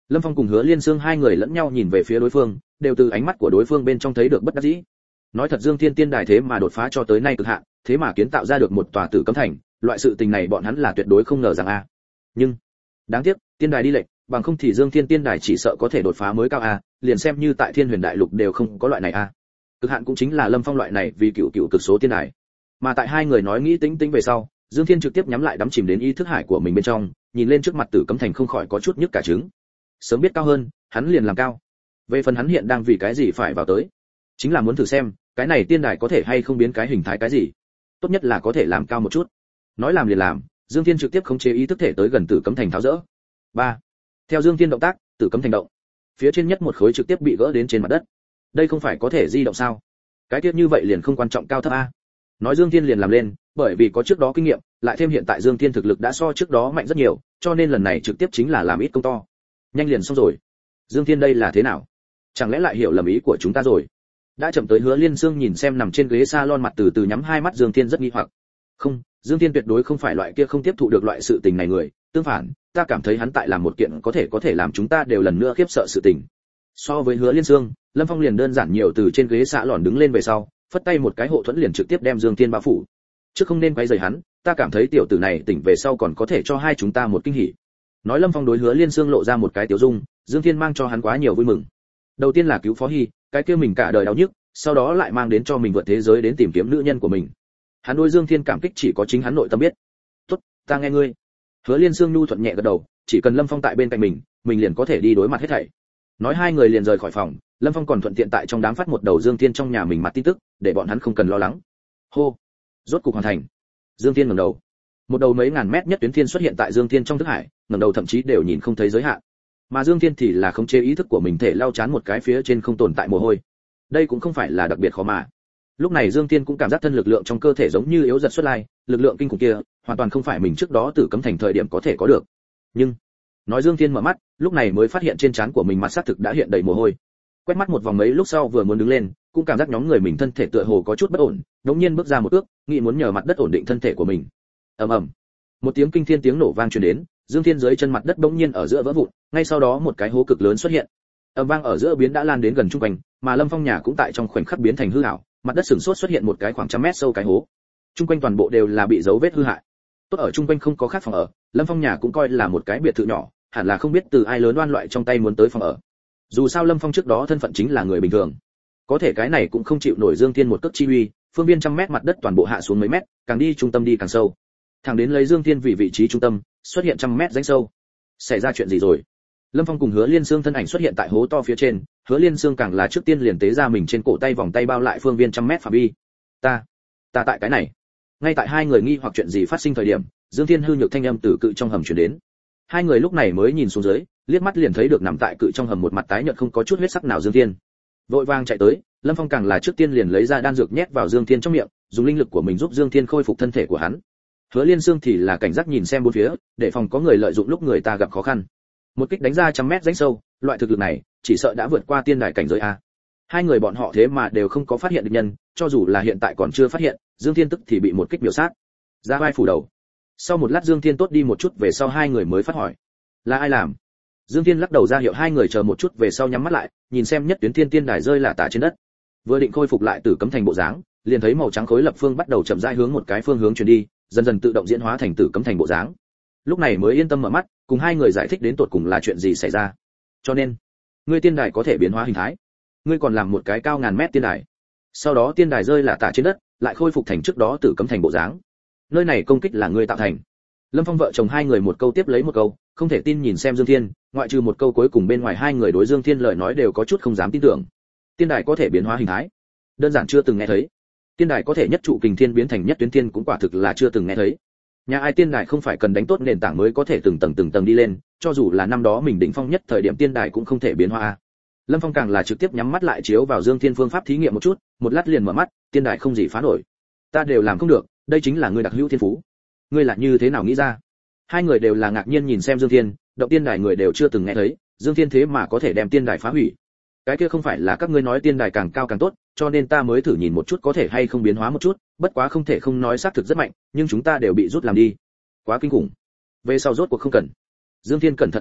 Lâm Phong cùng Hứa Liên Sương hai người lẫn nhau nhìn về phía đối phương, đều từ ánh mắt của đối phương bên trong thấy được bất đắc dĩ. Nói thật Dương Thiên Tiên Đài thế mà đột phá cho tới nay cực hạn, thế mà kiến tạo ra được một tòa Tử Cấm Thành, loại sự tình này bọn hắn là tuyệt đối không ngờ rằng a. Nhưng đáng tiếc, Tiên Đài đi lệch, bằng không thì Dương Thiên Tiên Đài chỉ sợ có thể đột phá mới cao a, liền xem như tại Thiên Huyền Đại Lục đều không có loại này a. Cực hạn cũng chính là Lâm Phong loại này vì cựu cực số tiên đài. Mà tại hai người nói nghĩ tính về sau, Dương Thiên trực tiếp nhắm lại đắm chìm đến ý thức hải của mình bên trong, nhìn lên trước mặt Tử Cấm Thành không khỏi có chút nhức cả trứng. Sớm biết cao hơn, hắn liền làm cao. Về phần hắn hiện đang vì cái gì phải vào tới, chính là muốn thử xem, cái này tiên đài có thể hay không biến cái hình thái cái gì. Tốt nhất là có thể làm cao một chút. Nói làm liền làm, Dương Thiên trực tiếp khống chế ý thức thể tới gần Tử Cấm Thành tháo dỡ. 3. Theo Dương Thiên động tác, Tử Cấm Thành động. Phía trên nhất một khối trực tiếp bị gỡ đến trên mặt đất. Đây không phải có thể di động sao? Cái tiết như vậy liền không quan trọng cao thấp a. Nói Dương Thiên liền làm lên, bởi vì có trước đó kinh nghiệm, lại thêm hiện tại Dương Thiên thực lực đã so trước đó mạnh rất nhiều, cho nên lần này trực tiếp chính là làm ít công to. Nhanh liền xong rồi. Dương Thiên đây là thế nào? Chẳng lẽ lại hiểu lầm ý của chúng ta rồi? Đã chậm tới Hứa Liên Sương nhìn xem nằm trên ghế salon mặt từ từ nhắm hai mắt Dương Thiên rất nghi hoặc. Không, Dương Thiên tuyệt đối không phải loại kia không tiếp thụ được loại sự tình này người, tương phản, ta cảm thấy hắn tại làm một kiện có thể làm chúng ta đều lần nữa khiếp sợ sự tình. So với Hứa Liên Sương, Lâm Phong liền đơn giản nhiều từ trên ghế xạ lòn đứng lên về sau, phất tay một cái hộ thuẫn liền trực tiếp đem Dương Thiên bao phủ. Chứ không nên quấy rầy hắn, ta cảm thấy tiểu tử này tỉnh về sau còn có thể cho hai chúng ta một kinh hỉ. Nói Lâm Phong đối Hứa Liên Sương lộ ra một cái tiểu dung, Dương Thiên mang cho hắn quá nhiều vui mừng. Đầu tiên là cứu Phó Hy, cái kia mình cả đời đau nhức, sau đó lại mang đến cho mình vượt thế giới đến tìm kiếm nữ nhân của mình. Hắn đối Dương Thiên cảm kích chỉ có chính hắn nội tâm biết. "Tốt, ta nghe ngươi." Hứa Liên Sương nhu thuận nhẹ gật đầu, chỉ cần Lâm Phong tại bên cạnh mình liền có thể đi đối mặt hết thảy. Nói hai người liền rời khỏi phòng, Lâm Phong còn thuận tiện tại trong đám phát một đầu Dương Thiên trong nhà mình mặt tin tức, để bọn hắn không cần lo lắng. Hô, rốt cục hoàn thành. Dương Thiên ngẩng đầu, một đầu mấy ngàn mét nhất tuyến thiên xuất hiện tại Dương Thiên trong thức hải, ngẩng đầu thậm chí đều nhìn không thấy giới hạn. Mà Dương Thiên thì là khống chế ý thức của mình thể lao chán một cái phía trên không tồn tại mồ hôi. Đây cũng không phải là đặc biệt khó mà. Lúc này Dương Thiên cũng cảm giác thân lực lượng trong cơ thể giống như yếu dần xuất lai, lực lượng kinh khủng kia, hoàn toàn không phải mình trước đó Tử Cấm Thành thời điểm có thể có được. Nhưng nói Dương Thiên mở mắt, lúc này mới phát hiện trên trán của mình mặt xác thực đã hiện đầy mồ hôi. Quét mắt một vòng mấy lúc sau vừa muốn đứng lên, cũng cảm giác nhóm người mình thân thể tựa hồ có chút bất ổn, đống nhiên bước ra một bước, nghĩ muốn nhờ mặt đất ổn định thân thể của mình. Ầm ầm, một tiếng kinh thiên tiếng nổ vang truyền đến, Dương Thiên dưới chân mặt đất bỗng nhiên ở giữa vỡ vụn, ngay sau đó một cái hố cực lớn xuất hiện. Ầm vang ở giữa biến đã lan đến gần trung quanh, mà Lâm Phong nhà cũng tại trong khoảnh khắc biến thành hư ảo, mặt đất sừng sốt xuất hiện một cái khoảng trăm mét sâu cái hố. Trung quanh toàn bộ đều là bị dấu vết hư hại. Tốt ở trung quanh không có khác phòng ở, Lâm Phong nhà cũng coi là một cái biệt thự nhỏ, hẳn là không biết từ ai lớn oan loại trong tay muốn tới phòng ở. Dù sao Lâm Phong trước đó thân phận chính là người bình thường, có thể cái này cũng không chịu nổi Dương Thiên một cước chi uy, phương viên trăm mét mặt đất toàn bộ hạ xuống mấy mét, càng đi trung tâm đi càng sâu, thẳng đến lấy Dương Thiên vì vị trí trung tâm, xuất hiện trăm mét rãnh sâu. Xảy ra chuyện gì rồi? Lâm Phong cùng Hứa Liên Sương thân ảnh xuất hiện tại hố to phía trên, Hứa Liên Sương càng là trước tiên liền tế ra mình trên cổ tay vòng tay bao lại phương viên trăm mét phạm vi. Ta tại cái này. Ngay tại hai người nghi hoặc chuyện gì phát sinh thời điểm, Dương Thiên hư nhược thanh âm từ cự trong hầm truyền đến. Hai người lúc này mới nhìn xuống dưới, liếc mắt liền thấy được nằm tại cự trong hầm một mặt tái nhợt không có chút huyết sắc nào Dương Thiên. Vội vàng chạy tới, Lâm Phong càng là trước tiên liền lấy ra đan dược nhét vào Dương Thiên trong miệng, dùng linh lực của mình giúp Dương Thiên khôi phục thân thể của hắn. Hứa Liên Sương thì là cảnh giác nhìn xem bốn phía, để phòng có người lợi dụng lúc người ta gặp khó khăn. Một kích đánh ra trăm mét rãnh sâu, loại thực lực này, chỉ sợ đã vượt qua tiên đài cảnh giới a. Hai người bọn họ thế mà đều không có phát hiện địch nhân, cho dù là hiện tại còn chưa phát hiện, Dương Thiên tức thì bị một kích biểu sát, ra vai phủ đầu. Sau một lát Dương Thiên tốt đi một chút về sau hai người mới phát hỏi, là ai làm? Dương Thiên lắc đầu ra hiệu hai người chờ một chút về sau nhắm mắt lại, nhìn xem nhất tuyến thiên tiên đài rơi lả tả trên đất. Vừa định khôi phục lại Tử Cấm Thành bộ dáng, liền thấy màu trắng khối lập phương bắt đầu chậm rãi hướng một cái phương hướng chuyển đi, dần dần tự động diễn hóa thành Tử Cấm Thành bộ dáng. Lúc này mới yên tâm mở mắt, cùng hai người giải thích đến tột cùng là chuyện gì xảy ra. Cho nên, ngươi tiên đài có thể biến hóa hình thái, ngươi còn làm một cái cao ngàn mét tiên đài. Sau đó tiên đài rơi lả tả trên đất, lại khôi phục thành trước đó Tử Cấm Thành bộ dáng. Nơi này công kích là ngươi tạo thành. Lâm Phong vợ chồng hai người một câu tiếp lấy một câu, không thể tin nhìn xem Dương Thiên, ngoại trừ một câu cuối cùng bên ngoài hai người đối Dương Thiên lời nói đều có chút không dám tin tưởng. Tiên đài có thể biến hóa hình thái, đơn giản chưa từng nghe thấy. Tiên đài có thể nhất trụ kình thiên biến thành nhất tuyến thiên cũng quả thực là chưa từng nghe thấy. Nhà ai tiên đài không phải cần đánh tốt nền tảng mới có thể từng tầng đi lên, cho dù là năm đó mình đỉnh phong nhất thời điểm tiên đài cũng không thể biến hóa. Lâm Phong càng là trực tiếp nhắm mắt lại chiếu vào Dương Thiên phương pháp thí nghiệm một chút, một lát liền mở mắt, tiên đài không gì phá nổi. Ta đều làm không được, đây chính là ngươi đặc hữu thiên phú. Ngươi là như thế nào nghĩ ra? Hai người đều là ngạc nhiên nhìn xem Dương Thiên, động tiên đài người đều chưa từng nghe thấy, Dương Thiên thế mà có thể đem tiên đài phá hủy. Cái kia không phải là các ngươi nói tiên đài càng cao càng tốt, cho nên ta mới thử nhìn một chút có thể hay không biến hóa một chút, bất quá không thể không nói xác thực rất mạnh, nhưng chúng ta đều bị rút làm đi. Quá kinh khủng. Về sau rốt cuộc không cần. Dương Thiên cẩn thận lắc đầu,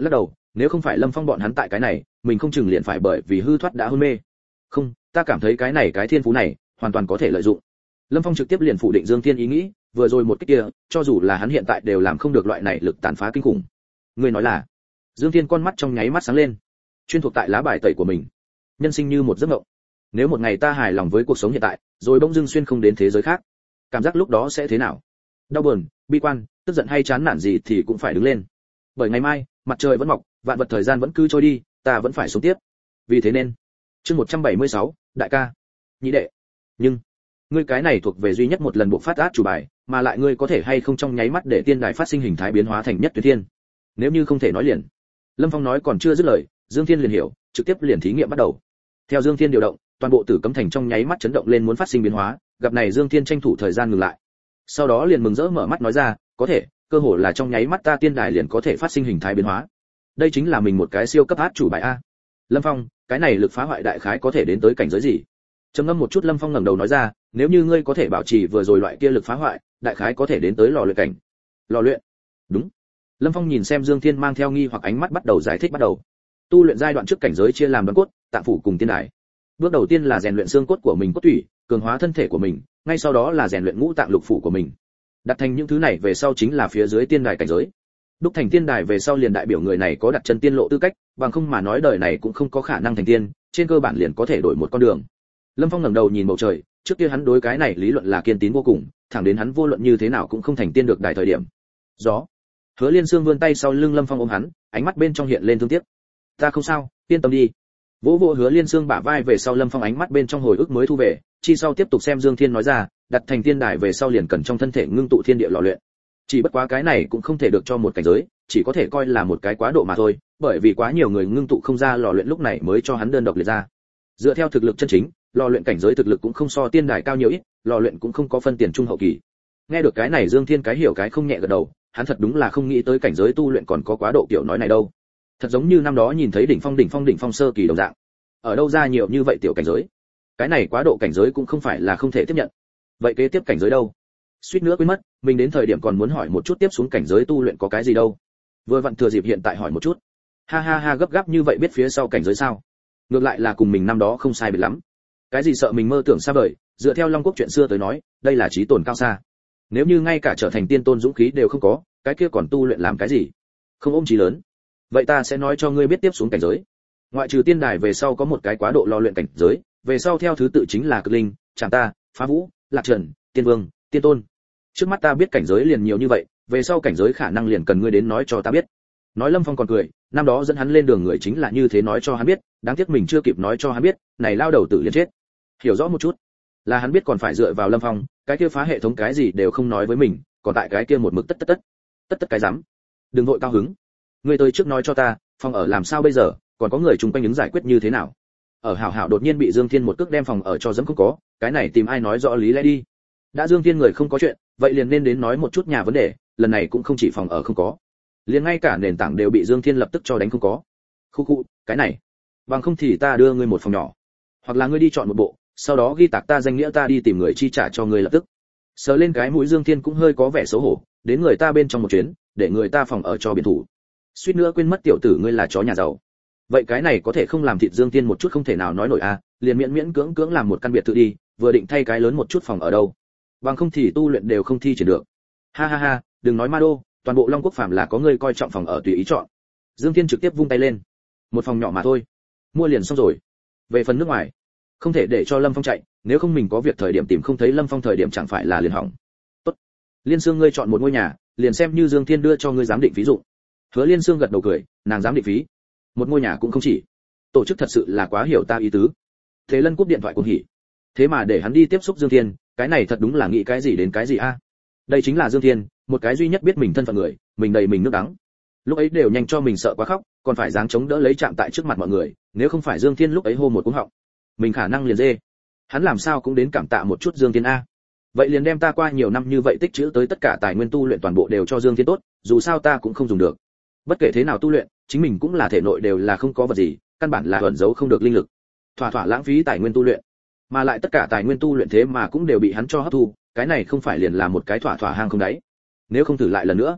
nếu không phải Lâm Phong bọn hắn tại cái này, mình không chừng liền phải bởi vì hư thoát đã hôn mê. Không, ta cảm thấy cái thiên phú này hoàn toàn có thể lợi dụng. Lâm Phong trực tiếp liền phủ định Dương Thiên ý nghĩ, vừa rồi một cái kia, cho dù là hắn hiện tại đều làm không được loại này lực tàn phá kinh khủng. Ngươi nói là? Dương Thiên con mắt trong nháy mắt sáng lên. Chuyên thuộc tại lá bài tẩy của mình. Nhân sinh như một giấc mộng. Nếu một ngày ta hài lòng với cuộc sống hiện tại, rồi bỗng dưng xuyên không đến thế giới khác, cảm giác lúc đó sẽ thế nào? Đau buồn, bi quan, tức giận hay chán nản gì thì cũng phải đứng lên. Bởi ngày mai, mặt trời vẫn mọc, vạn vật thời gian vẫn cứ trôi đi, ta vẫn phải sống tiếp. Vì thế nên, chương 176, đại ca, nhị đệ. Nhưng, ngươi cái này thuộc về duy nhất một lần buộc phát át chủ bài, mà lại ngươi có thể hay không trong nháy mắt để tiên đài phát sinh hình thái biến hóa thành nhất tuyệt thiên. Nếu như không thể nói liền. Lâm Phong nói còn chưa dứt lời, Dương Thiên liền hiểu, trực tiếp liền thí nghiệm bắt đầu. Theo Dương Thiên điều động, toàn bộ Tử Cấm Thành trong nháy mắt chấn động lên muốn phát sinh biến hóa, gặp này Dương Thiên tranh thủ thời gian ngừng lại. Sau đó liền mừng rỡ mở mắt nói ra, có thể, cơ hội là trong nháy mắt ta tiên đài liền có thể phát sinh hình thái biến hóa. Đây chính là mình một cái siêu cấp át chủ bài a. Lâm Phong, cái này lực phá hoại đại khái có thể đến tới cảnh giới gì? Trầm ngâm một chút Lâm Phong ngẩng đầu nói ra, nếu như ngươi có thể bảo trì vừa rồi loại kia lực phá hoại, đại khái có thể đến tới lò luyện cảnh. Lò luyện? Đúng. Lâm Phong nhìn xem Dương Thiên mang theo nghi hoặc ánh mắt bắt đầu giải thích bắt đầu. Tu luyện giai đoạn trước cảnh giới chia làm đoán cốt, tạng phủ cùng tiên đài. Bước đầu tiên là rèn luyện xương cốt của mình cốt tủy, cường hóa thân thể của mình, ngay sau đó là rèn luyện ngũ tạng lục phủ của mình. Đặt thành những thứ này về sau chính là phía dưới tiên đài cảnh giới. Đúc thành tiên đài về sau liền đại biểu người này có đặt chân tiên lộ tư cách, bằng không mà nói đời này cũng không có khả năng thành tiên, trên cơ bản liền có thể đổi một con đường. Lâm Phong ngẩng đầu nhìn bầu trời, trước kia hắn đối cái này lý luận là kiên tín vô cùng, thẳng đến hắn vô luận như thế nào cũng không thành tiên được đại thời điểm. Gió. Hứa Liên Sương vươn tay sau lưng Lâm Phong ôm hắn, ánh mắt bên trong hiện lên thương tiếc. Ta không sao, yên tâm đi. Vỗ vỗ Hứa Liên Sương bả vai về sau Lâm Phong ánh mắt bên trong hồi ức mới thu về, chi sau tiếp tục xem Dương Thiên nói ra, đặt thành tiên đài về sau liền cần trong thân thể ngưng tụ thiên địa lò luyện. Chỉ bất quá cái này cũng không thể được cho một cảnh giới, chỉ có thể coi là một cái quá độ mà thôi, bởi vì quá nhiều người ngưng tụ không ra lò luyện lúc này mới cho hắn đơn độc liệt ra. Dựa theo thực lực chân chính, lò luyện cảnh giới thực lực cũng không so tiên đài cao nhiều ít, lò luyện cũng không có phân tiền trung hậu kỳ. Nghe được cái này Dương Thiên cái hiểu cái không nhẹ gật đầu, hắn thật đúng là không nghĩ tới cảnh giới tu luyện còn có quá độ kiểu nói này đâu. Thật giống như năm đó nhìn thấy đỉnh phong sơ kỳ đồng dạng. Ở đâu ra nhiều như vậy tiểu cảnh giới? Cái này quá độ cảnh giới cũng không phải là không thể tiếp nhận. Vậy kế tiếp cảnh giới đâu? Suýt nữa quên mất, mình đến thời điểm còn muốn hỏi một chút tiếp xuống cảnh giới tu luyện có cái gì đâu. Vừa vặn thừa dịp hiện tại hỏi một chút. Ha ha ha, gấp gáp như vậy biết phía sau cảnh giới sao? Ngược lại là cùng mình năm đó không sai biệt lắm. Cái gì sợ mình mơ tưởng xa vời, dựa theo Long Quốc chuyện xưa tới nói, đây là chí tồn cao xa. Nếu như ngay cả trở thành tiên tôn dũng khí đều không có, cái kia còn tu luyện làm cái gì? Không ôm chí lớn. Vậy ta sẽ nói cho ngươi biết tiếp xuống cảnh giới. Ngoại trừ tiên đài về sau có một cái quá độ lo luyện cảnh giới, về sau theo thứ tự chính là cực linh, trảm ta, phá vũ, lạc trần, tiên vương, tiên tôn. Trước mắt ta biết cảnh giới liền nhiều như vậy, về sau cảnh giới khả năng liền cần ngươi đến nói cho ta biết. Nói Lâm Phong còn cười, năm đó dẫn hắn lên đường người chính là như thế nói cho hắn biết, đáng tiếc mình chưa kịp nói cho hắn biết, này lao đầu tử liền chết. Hiểu rõ một chút, là hắn biết còn phải dựa vào Lâm Phong, cái kia phá hệ thống cái gì đều không nói với mình, còn tại cái kia một mực tất cái dám. Đừng vội cao hứng. Ngươi tới trước nói cho ta, phòng ở làm sao bây giờ, còn có người chung quanh ứng giải quyết như thế nào? Ở hảo hảo đột nhiên bị Dương Thiên một cước đem phòng ở cho dẫm không có, cái này tìm ai nói rõ lý lẽ đi. Đã Dương Thiên người không có chuyện, vậy liền nên đến nói một chút nhà vấn đề, lần này cũng không chỉ phòng ở không có, liền ngay cả nền tảng đều bị Dương Thiên lập tức cho đánh không có. Khu, cái này, bằng không thì ta đưa ngươi một phòng nhỏ, hoặc là ngươi đi chọn một bộ, sau đó ghi tạc ta danh nghĩa ta đi tìm người chi trả cho ngươi lập tức. Sờ lên cái mũi Dương Thiên cũng hơi có vẻ xấu hổ, đến người ta bên trong một chuyến, để người ta phòng ở cho biển thủ. Suýt nữa quên mất tiểu tử ngươi là chó nhà giàu. Vậy cái này có thể không làm thịt Dương Thiên một chút không thể nào nói nổi a, liền miễn cưỡng làm một căn biệt thự đi, vừa định thay cái lớn một chút phòng ở đâu. Bằng không thì tu luyện đều không thi triển được. Ha ha ha, đừng nói ma đô, toàn bộ Long Quốc phàm là có người coi trọng phòng ở tùy ý chọn. Dương Thiên trực tiếp vung tay lên. Một phòng nhỏ mà thôi, mua liền xong rồi. Về phần nước ngoài, không thể để cho Lâm Phong chạy, nếu không mình có việc thời điểm tìm không thấy Lâm Phong thời điểm chẳng phải là liền hỏng. Tốt. Liên Sương ngươi chọn một ngôi nhà, liền xem như Dương Thiên đưa cho ngươi giám định phí dụ. Hứa Liên Sương gật đầu cười, nàng giám định phí. Một ngôi nhà cũng không chỉ. Tổ chức thật sự là quá hiểu ta ý tứ. Thế Lân cúp điện thoại cuồng hỉ. Thế mà để hắn đi tiếp xúc Dương Thiên, cái này thật đúng là nghĩ cái gì đến cái gì a. Đây chính là Dương Thiên, một cái duy nhất biết mình thân phận người, mình đầy mình nước đắng. Lúc ấy đều nhanh cho mình sợ quá khóc, còn phải dáng chống đỡ lấy chạm tại trước mặt mọi người, nếu không phải Dương Thiên lúc ấy hô một cú họng, mình khả năng liền dê. Hắn làm sao cũng đến cảm tạ một chút Dương Thiên a. Vậy liền đem ta qua nhiều năm như vậy tích trữ tới tất cả tài nguyên tu luyện toàn bộ đều cho Dương Thiên tốt, dù sao ta cũng không dùng được. Bất kể thế nào tu luyện, chính mình cũng là thể nội đều là không có vật gì, căn bản là ẩn giấu không được linh lực. Thỏa lãng phí tài nguyên tu luyện. Mà lại tất cả tài nguyên tu luyện thế mà cũng đều bị hắn cho hấp thu, cái này không phải liền là một cái thỏa hang không đáy. Nếu không thử lại lần nữa,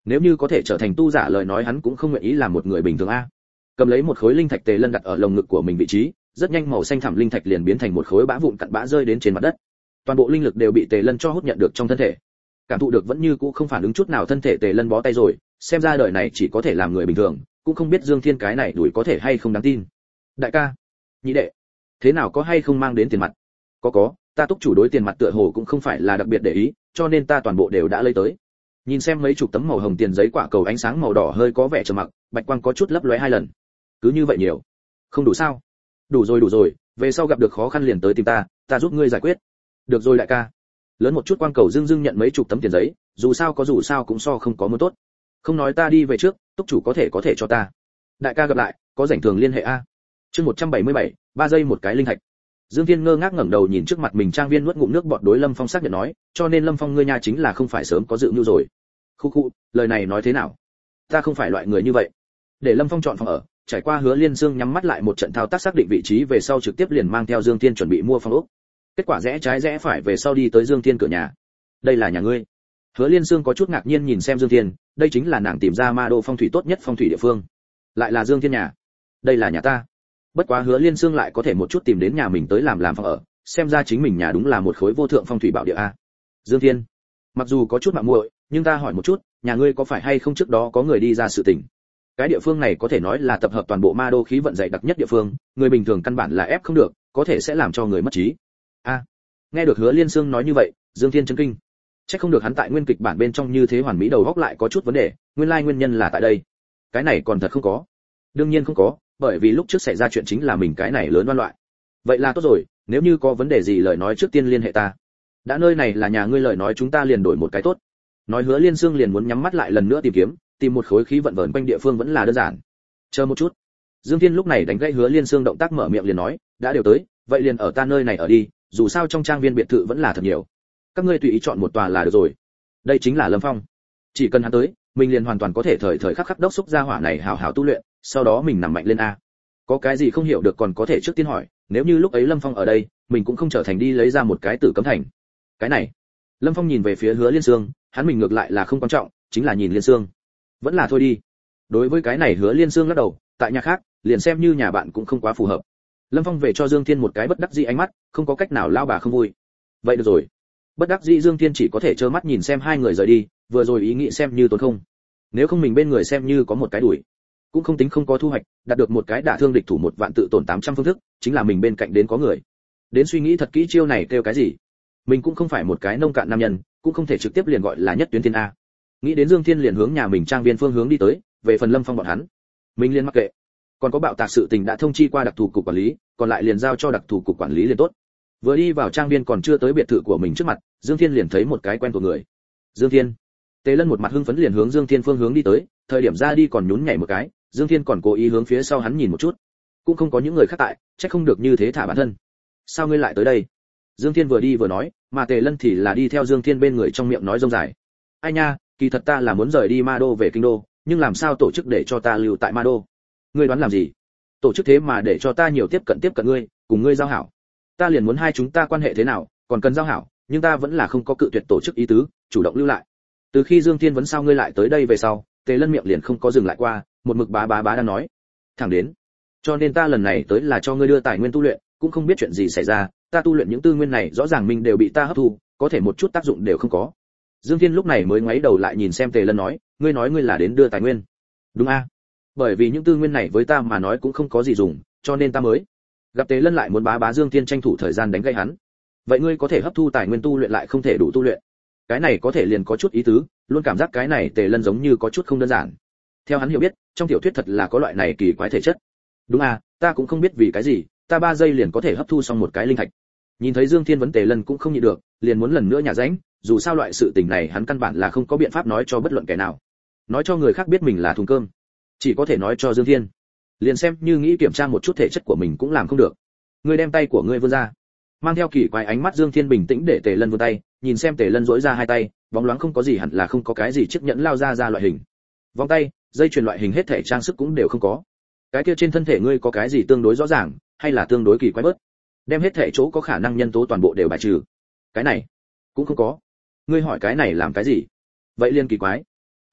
Nếu như có thể trở thành tu giả lời nói hắn cũng không nguyện ý làm một người bình thường a. Cầm lấy một khối linh thạch Tề Lân đặt ở lồng ngực của mình vị trí, rất nhanh màu xanh thẳm linh thạch liền biến thành một khối bã vụn cặn bã rơi đến trên mặt đất. Toàn bộ linh lực đều bị Tề Lân cho hút nhận được trong thân thể. Cảm thụ được vẫn như cũ không phản ứng chút nào thân thể Tề Lân bó tay rồi, xem ra đời này chỉ có thể làm người bình thường, cũng không biết Dương Thiên cái này đuổi có thể hay không đáng tin. Đại ca, nhị đệ, thế nào có hay không mang đến tiền mặt? Có, ta túc chủ đối tiền mặt tựa hồ cũng không phải là đặc biệt để ý, cho nên ta toàn bộ đều đã lấy tới. Nhìn xem mấy chục tấm màu hồng tiền giấy quả cầu ánh sáng màu đỏ hơi có vẻ trầm mặc, bạch quang có chút lấp lóe 2 lần. Cứ như vậy nhiều, không đủ sao? Đủ rồi, về sau gặp được khó khăn liền tới tìm ta giúp ngươi giải quyết. Được rồi đại ca. Lớn một chút quang cầu dưng nhận mấy chục tấm tiền giấy, dù sao cũng so không có muốn tốt. Không nói ta đi về trước, túc chủ có thể cho ta. Đại ca gặp lại, có rảnh thường liên hệ a. Chương 177, 3 giây một cái linh thạch. Dương Thiên ngơ ngác ngẩng đầu nhìn trước mặt mình trang viên nuốt ngụm nước bọt đối Lâm Phong xác nhận nói, cho nên Lâm Phong ngươi nha chính là không phải sớm có dự mưu rồi. Khu, lời này nói thế nào? Ta không phải loại người như vậy. Để Lâm Phong chọn phòng ở, trải qua Hứa Liên Dương nhắm mắt lại một trận thao tác xác định vị trí về sau trực tiếp liền mang theo Dương Thiên chuẩn bị mua phòng ốc. Kết quả rẽ trái rẽ phải về sau đi tới Dương Thiên cửa nhà. Đây là nhà ngươi? Hứa Liên Dương có chút ngạc nhiên nhìn xem Dương Thiên, đây chính là nàng tìm ra ma đô phong thủy tốt nhất phong thủy địa phương. Lại là Dương Thiên nhà? Đây là nhà ta. Bất quá Hứa Liên Dương lại có thể một chút tìm đến nhà mình tới làm phòng ở, xem ra chính mình nhà đúng là một khối vô thượng phong thủy bảo địa a. Dương Thiên, mặc dù có chút mạo muội, nhưng ta hỏi một chút, nhà ngươi có phải hay không trước đó có người đi ra sự tình? Cái địa phương này có thể nói là tập hợp toàn bộ ma đô khí vận dày đặc nhất địa phương, người bình thường căn bản là ép không được, có thể sẽ làm cho người mất trí. A. Nghe được Hứa Liên Dương nói như vậy, Dương Thiên chấn kinh. Chắc không được hắn tại nguyên kịch bản bên trong như thế hoàn mỹ đầu góc lại có chút vấn đề, nguyên lai nguyên nhân là tại đây. Cái này còn thật không có. Đương nhiên không có, bởi vì lúc trước xảy ra chuyện chính là mình cái này lớn oan loại. Vậy là tốt rồi, nếu như có vấn đề gì lời nói trước tiên liên hệ ta. Đã nơi này là nhà ngươi lời nói chúng ta liền đổi một cái tốt. Nói Hứa Liên Dương liền muốn nhắm mắt lại lần nữa tìm một khối khí vận vờn quanh địa phương vẫn là đơn giản. Chờ một chút. Dương Thiên lúc này đánh gãy Hứa Liên Dương động tác mở miệng liền nói, đã đều tới, vậy liền ở ta nơi này ở đi, dù sao trong trang viên biệt thự vẫn là thật nhiều. Các ngươi tùy ý chọn một tòa là được rồi. Đây chính là Lâm Phong. Chỉ cần hắn tới, mình liền hoàn toàn có thể thời khắc đốc xúc ra hỏa này hảo hảo tu luyện, sau đó mình nằm mạnh lên a. Có cái gì không hiểu được còn có thể trước tiên hỏi, nếu như lúc ấy Lâm Phong ở đây, mình cũng không trở thành đi lấy ra một cái tử cấm thành. Cái này. Lâm Phong nhìn về phía Hứa Liên Dương, hắn mình ngược lại là không quan trọng, chính là nhìn Liên Dương. Vẫn là thôi đi. Đối với cái này Hứa Liên Dương lắc đầu, tại nhà khác, liền xem như nhà bạn cũng không quá phù hợp. Lâm Phong về cho Dương Thiên một cái bất đắc dĩ ánh mắt, không có cách nào lao bà không vui. Vậy được rồi. Bất đắc dĩ Dương Thiên chỉ có thể trơ mắt nhìn xem hai người rời đi, vừa rồi ý nghĩ xem như tốn không. Nếu không mình bên người xem như có một cái đuổi, cũng không tính không có thu hoạch, đạt được một cái đả thương địch thủ 1 vạn tự tổn 800 phương thức, chính là mình bên cạnh đến có người. Đến suy nghĩ thật kỹ chiêu này kêu cái gì? Mình cũng không phải một cái nông cạn nam nhân, cũng không thể trực tiếp liền gọi là nhất tuyến thiên a. Nghĩ đến Dương Thiên liền hướng nhà mình trang viên phương hướng đi tới, về phần Lâm Phong bọn hắn, mình liền mặc kệ. Còn có bạo tạc sự tình đã thông chi qua đặc thù cục quản lý, còn lại liền giao cho đặc thù cục quản lý liền tốt. Vừa đi vào trang viên còn chưa tới biệt thự của mình trước mặt, Dương Thiên liền thấy một cái quen thuộc người. Dương Thiên. Tề Lân một mặt hưng phấn liền hướng Dương Thiên phương hướng đi tới, thời điểm ra đi còn nhún nhảy một cái, Dương Thiên còn cố ý hướng phía sau hắn nhìn một chút. Cũng không có những người khác tại, chắc không được như thế thả bản thân. Sao ngươi lại tới đây? Dương Thiên vừa đi vừa nói, mà Tề Lân thì là đi theo Dương Thiên bên người trong miệng nói rông dài. Ai nha, kỳ thật ta là muốn rời đi Ma Đô về kinh đô, nhưng làm sao tổ chức để cho ta lưu tại Ma Đô? Ngươi đoán làm gì? Tổ chức thế mà để cho ta nhiều tiếp cận ngươi, cùng ngươi giao hảo. Ta liền muốn hai chúng ta quan hệ thế nào, còn cần giao hảo, nhưng ta vẫn là không có cự tuyệt tổ chức ý tứ, chủ động lưu lại. Từ khi Dương Thiên vấn sao ngươi lại tới đây về sau, Tề Lân miệng liền không có dừng lại qua, một mực bá đang nói. Thẳng đến, cho nên ta lần này tới là cho ngươi đưa tài nguyên tu luyện, cũng không biết chuyện gì xảy ra, ta tu luyện những tư nguyên này rõ ràng mình đều bị ta hấp thu, có thể một chút tác dụng đều không có. Dương Thiên lúc này mới ngoáy đầu lại nhìn xem Tề Lân nói, ngươi nói ngươi là đến đưa tài nguyên. Đúng a? Bởi vì những tư nguyên này với ta mà nói cũng không có gì dùng, cho nên ta mới. Gặp Tề Lân lại muốn bá Dương Thiên tranh thủ thời gian đánh gây hắn. Vậy ngươi có thể hấp thu tài nguyên tu luyện lại không thể đủ tu luyện. Cái này có thể liền có chút ý tứ, luôn cảm giác cái này Tề Lân giống như có chút không đơn giản. Theo hắn hiểu biết, trong tiểu thuyết thật là có loại này kỳ quái thể chất. Đúng à, ta cũng không biết vì cái gì, ta 3 giây liền có thể hấp thu xong một cái linh thạch. Nhìn thấy Dương Thiên vấn Tề Lân cũng không nhịn được, liền muốn lần nữa nhả rãnh, dù sao loại sự tình này hắn căn bản là không có biện pháp nói cho bất luận kẻ nào. Nói cho người khác biết mình là thùng cơm, chỉ có thể nói cho Dương Thiên. Liền xem như nghĩ kiểm tra một chút thể chất của mình cũng làm không được. Ngươi đem tay của ngươi vươn ra. Mang theo kỳ quái ánh mắt Dương Thiên bình tĩnh để Tề Lân vươn tay, nhìn xem Tề Lân duỗi ra hai tay, bóng loáng không có gì hẳn là không có cái gì chiếc nhẫn lao ra loại hình. Vòng tay, dây chuyền loại hình hết thể trang sức cũng đều không có. Cái kia trên thân thể ngươi có cái gì tương đối rõ ràng, hay là tương đối kỳ quái bớt? Đem hết thể chỗ có khả năng nhân tố toàn bộ đều bài trừ. Cái này cũng không có. Ngươi hỏi cái này làm cái gì? Vậy liên kỳ quái.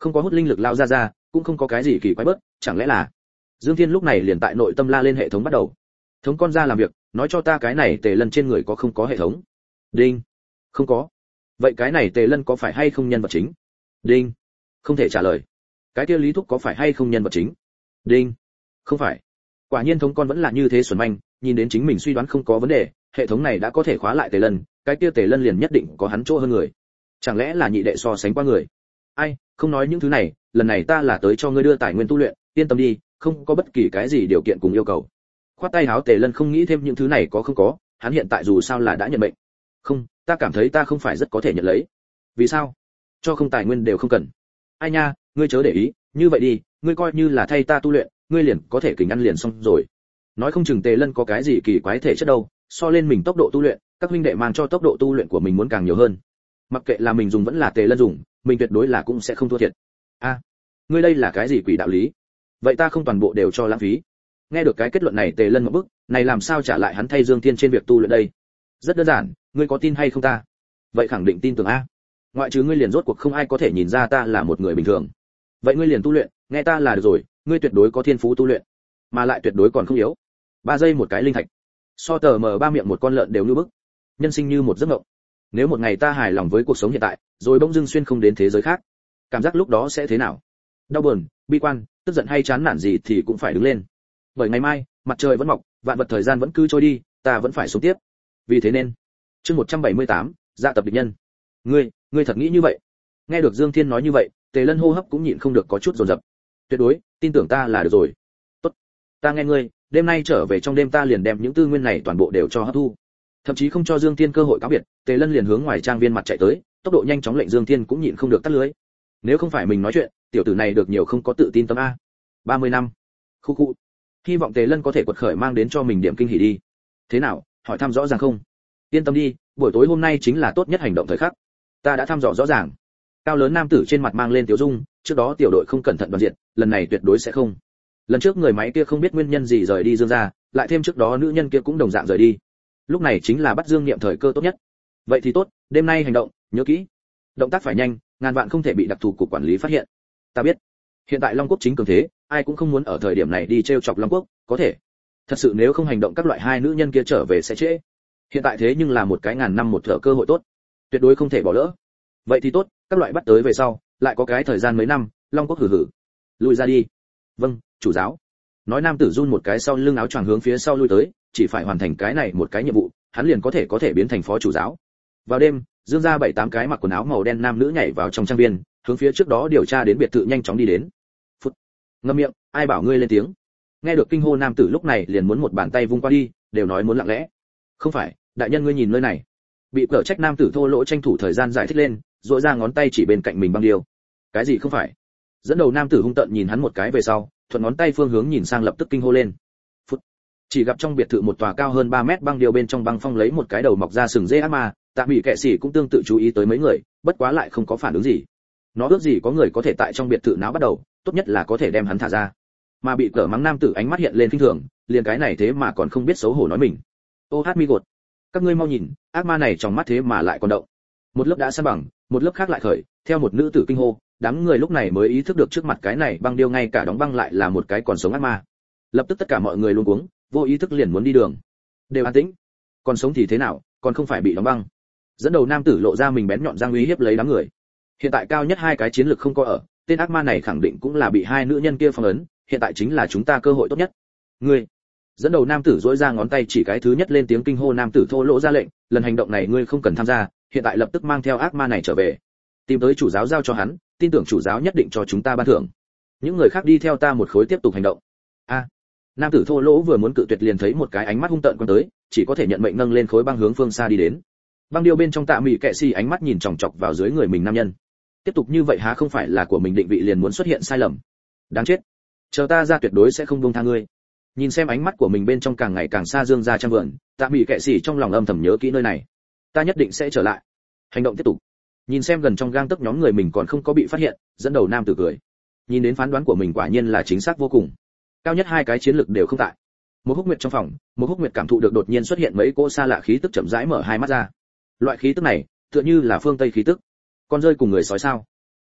Không có hút linh lực lao ra, cũng không có cái gì kỳ quái bớt, chẳng lẽ là... Dương Thiên lúc này liền tại nội tâm la lên hệ thống bắt đầu. Thống con ra làm việc, nói cho ta cái này Tề Lân trên người có không có hệ thống. Đinh. Không có. Vậy cái này Tề Lân có phải hay không nhân vật chính? Đinh. Không thể trả lời. Cái kia Lý Thúc có phải hay không nhân vật chính? Đinh. Không phải. Quả nhiên thống con vẫn là như thế xuẩn manh, nhìn đến chính mình suy đoán không có vấn đề, hệ thống này đã có thể khóa lại Tề Lân, cái kia Tề Lân liền nhất định có hắn chỗ hơn người. Chẳng lẽ là nhị đệ so sánh qua người? Ai, không nói những thứ này, lần này ta là tới cho ngươi đưa tài nguyên tu luyện, yên tâm đi, không có bất kỳ cái gì điều kiện cùng yêu cầu. Khoát tay háo Tề Lân không nghĩ thêm những thứ này có không có, hắn hiện tại dù sao là đã nhận mệnh. Không, ta cảm thấy ta không phải rất có thể nhận lấy. Vì sao? Cho không tài nguyên đều không cần. Ai nha, ngươi chớ để ý, như vậy đi, ngươi coi như là thay ta tu luyện, ngươi liền có thể kình ăn liền xong rồi. Nói không chừng Tề Lân có cái gì kỳ quái thể chất đâu, so lên mình tốc độ tu luyện, các huynh đệ mang cho tốc độ tu luyện của mình muốn càng nhiều hơn. Mặc kệ là mình dùng vẫn là Tề Lân dùng, mình tuyệt đối là cũng sẽ không thua thiệt. A, ngươi đây là cái gì quỷ đạo lý? Vậy ta không toàn bộ đều cho lãng phí. Nghe được cái kết luận này Tề Lân một bức, này làm sao trả lại hắn thay Dương Thiên trên việc tu luyện đây? Rất đơn giản, ngươi có tin hay không ta? Vậy khẳng định tin tưởng a. Ngoại trừ ngươi liền rốt cuộc không ai có thể nhìn ra ta là một người bình thường. Vậy ngươi liền tu luyện, nghe ta là được rồi, ngươi tuyệt đối có thiên phú tu luyện, mà lại tuyệt đối còn không yếu. 3 giây một cái linh thạch. So tờ mở 3 miệng một con lợn đều như bức. Nhân sinh như một giấc mộng. Nếu một ngày ta hài lòng với cuộc sống hiện tại, rồi bỗng dưng xuyên không đến thế giới khác, cảm giác lúc đó sẽ thế nào? Đau buồn, bi quan, tức giận hay chán nản gì thì cũng phải đứng lên. Bởi ngày mai, mặt trời vẫn mọc, vạn vật thời gian vẫn cứ trôi đi, ta vẫn phải sống tiếp. Vì thế nên, chương 178, dạ tập địch nhân. Ngươi thật nghĩ như vậy? Nghe được Dương Thiên nói như vậy, Tề Lân hô hấp cũng nhịn không được có chút dồn dập. Tuyệt đối, tin tưởng ta là được rồi. Tốt, ta nghe ngươi, đêm nay trở về trong đêm ta liền đem những tư nguyên này toàn bộ đều cho hấp thu. Thậm chí không cho Dương Thiên cơ hội cáo biệt, Tề Lân liền hướng ngoài trang viên mặt chạy tới, tốc độ nhanh chóng lệnh Dương Thiên cũng nhịn không được tắt lưới. Nếu không phải mình nói chuyện, tiểu tử này được nhiều không có tự tin tâm a. 30 năm. Khu khu. Hy vọng Tề Lân có thể quật khởi mang đến cho mình điểm kinh hỉ đi. Thế nào, hỏi thăm rõ ràng không? Yên tâm đi, buổi tối hôm nay chính là tốt nhất hành động thời khắc. Ta đã thăm dò rõ ràng. Cao lớn nam tử trên mặt mang lên tiểu dung, trước đó tiểu đội không cẩn thận đoàn diện, lần này tuyệt đối sẽ không. Lần trước người máy kia không biết nguyên nhân gì rời đi Dương gia, lại thêm trước đó nữ nhân kia cũng đồng dạng rời đi. Lúc này chính là bắt Dương Niệm thời cơ tốt nhất. Vậy thì tốt, đêm nay hành động, nhớ kỹ. Động tác phải nhanh, ngàn vạn không thể bị đặc thù cục quản lý phát hiện. Ta biết. Hiện tại Long Quốc chính cường thế, ai cũng không muốn ở thời điểm này đi trêu chọc Long Quốc, có thể. Thật sự nếu không hành động các loại hai nữ nhân kia trở về sẽ trễ. Hiện tại thế nhưng là một cái ngàn năm một thở cơ hội tốt, tuyệt đối không thể bỏ lỡ. Vậy thì tốt, các loại bắt tới về sau, lại có cái thời gian mấy năm, Long Quốc hử hử. Lui ra đi. Vâng, chủ giáo. Nói nam tử run một cái sau lưng áo choàng hướng phía sau lui tới, chỉ phải hoàn thành cái này một cái nhiệm vụ, hắn liền có thể biến thành phó chủ giáo. Vào đêm, Dương gia 7-8 cái mặc quần áo màu đen nam nữ nhảy vào trong trang viên, hướng phía trước đó điều tra đến biệt thự nhanh chóng đi đến. Phút. Ngậm miệng, ai bảo ngươi lên tiếng? Nghe được kinh hô nam tử lúc này liền muốn một bàn tay vung qua đi, đều nói muốn lặng lẽ. Không phải, đại nhân ngươi nhìn nơi này. Bị cở trách nam tử thô lỗ tranh thủ thời gian giải thích lên, rũa ra ngón tay chỉ bên cạnh mình băng điêu. Cái gì không phải? Dẫn đầu nam tử hung tợn nhìn hắn một cái về sau, thuận ngón tay phương hướng nhìn sang lập tức kinh hô lên. Phút. Chỉ gặp trong biệt thự một tòa cao hơn 3 mét băng điêu bên trong băng phong lấy một cái đầu mọc ra sừng dê ác ma, Tạ Mỹ kệ sĩ cũng tương tự chú ý tới mấy người, bất quá lại không có phản ứng gì. Nó ước gì có người có thể tại trong biệt thự náo bắt đầu, tốt nhất là có thể đem hắn thả ra. Mà bị cở mắng nam tử ánh mắt hiện lên khinh thường, liền cái này thế mà còn không biết xấu hổ nói mình. Ô hát mi gột, các ngươi mau nhìn, ác ma này trong mắt thế mà lại còn động. Một lớp đã san bằng, một lớp khác lại khởi, theo một nữ tử kinh hô, đám người lúc này mới ý thức được trước mặt cái này băng điêu ngay cả đóng băng lại là một cái còn sống ác ma. Lập tức tất cả mọi người luống cuống, vô ý thức liền muốn đi đường. Đều an tĩnh. Còn sống thì thế nào, còn không phải bị đóng băng. Dẫn đầu nam tử lộ ra mình bén nhọn răng uy hiếp lấy đám người. Hiện tại cao nhất hai cái chiến lược không có ở, tên ác ma này khẳng định cũng là bị hai nữ nhân kia phong ấn, hiện tại chính là chúng ta cơ hội tốt nhất. Ngươi. Dẫn đầu nam tử duỗi ra ngón tay chỉ cái thứ nhất lên tiếng kinh hô nam tử thô lỗ ra lệnh, lần hành động này ngươi không cần tham gia, hiện tại lập tức mang theo ác ma này trở về. Tìm tới chủ giáo giao cho hắn, tin tưởng chủ giáo nhất định cho chúng ta ban thưởng. Những người khác đi theo ta một khối tiếp tục hành động. A. Nam tử thô lỗ vừa muốn cự tuyệt liền thấy một cái ánh mắt hung tợn quăng tới, chỉ có thể nhận mệnh nâng lên khối băng hướng phương xa đi đến. Băng điêu bên trong Tạ Mỹ kệ sĩ ánh mắt nhìn chòng chọc vào dưới người mình nam nhân. Tiếp tục như vậy há không phải là của mình định vị liền muốn xuất hiện sai lầm. Đáng chết. Chờ ta ra tuyệt đối sẽ không buông tha ngươi. Nhìn xem ánh mắt của mình bên trong càng ngày càng xa Dương gia trang vườn, Tạ Mỹ kệ sĩ trong lòng âm thầm nhớ kỹ nơi này. Ta nhất định sẽ trở lại. Hành động tiếp tục. Nhìn xem gần trong gang tấc nhóm người mình còn không có bị phát hiện, dẫn đầu nam tử cười. Nhìn đến phán đoán của mình quả nhiên là chính xác vô cùng. Cao nhất hai cái chiến lực đều không tại. Một Húc Nguyệt trong phòng, một Húc Nguyệt cảm thụ được đột nhiên xuất hiện mấy cỗ xa lạ khí tức chậm rãi mở hai mắt ra. Loại khí tức này, tựa như là phương Tây khí tức. Con rơi cùng người sói sao?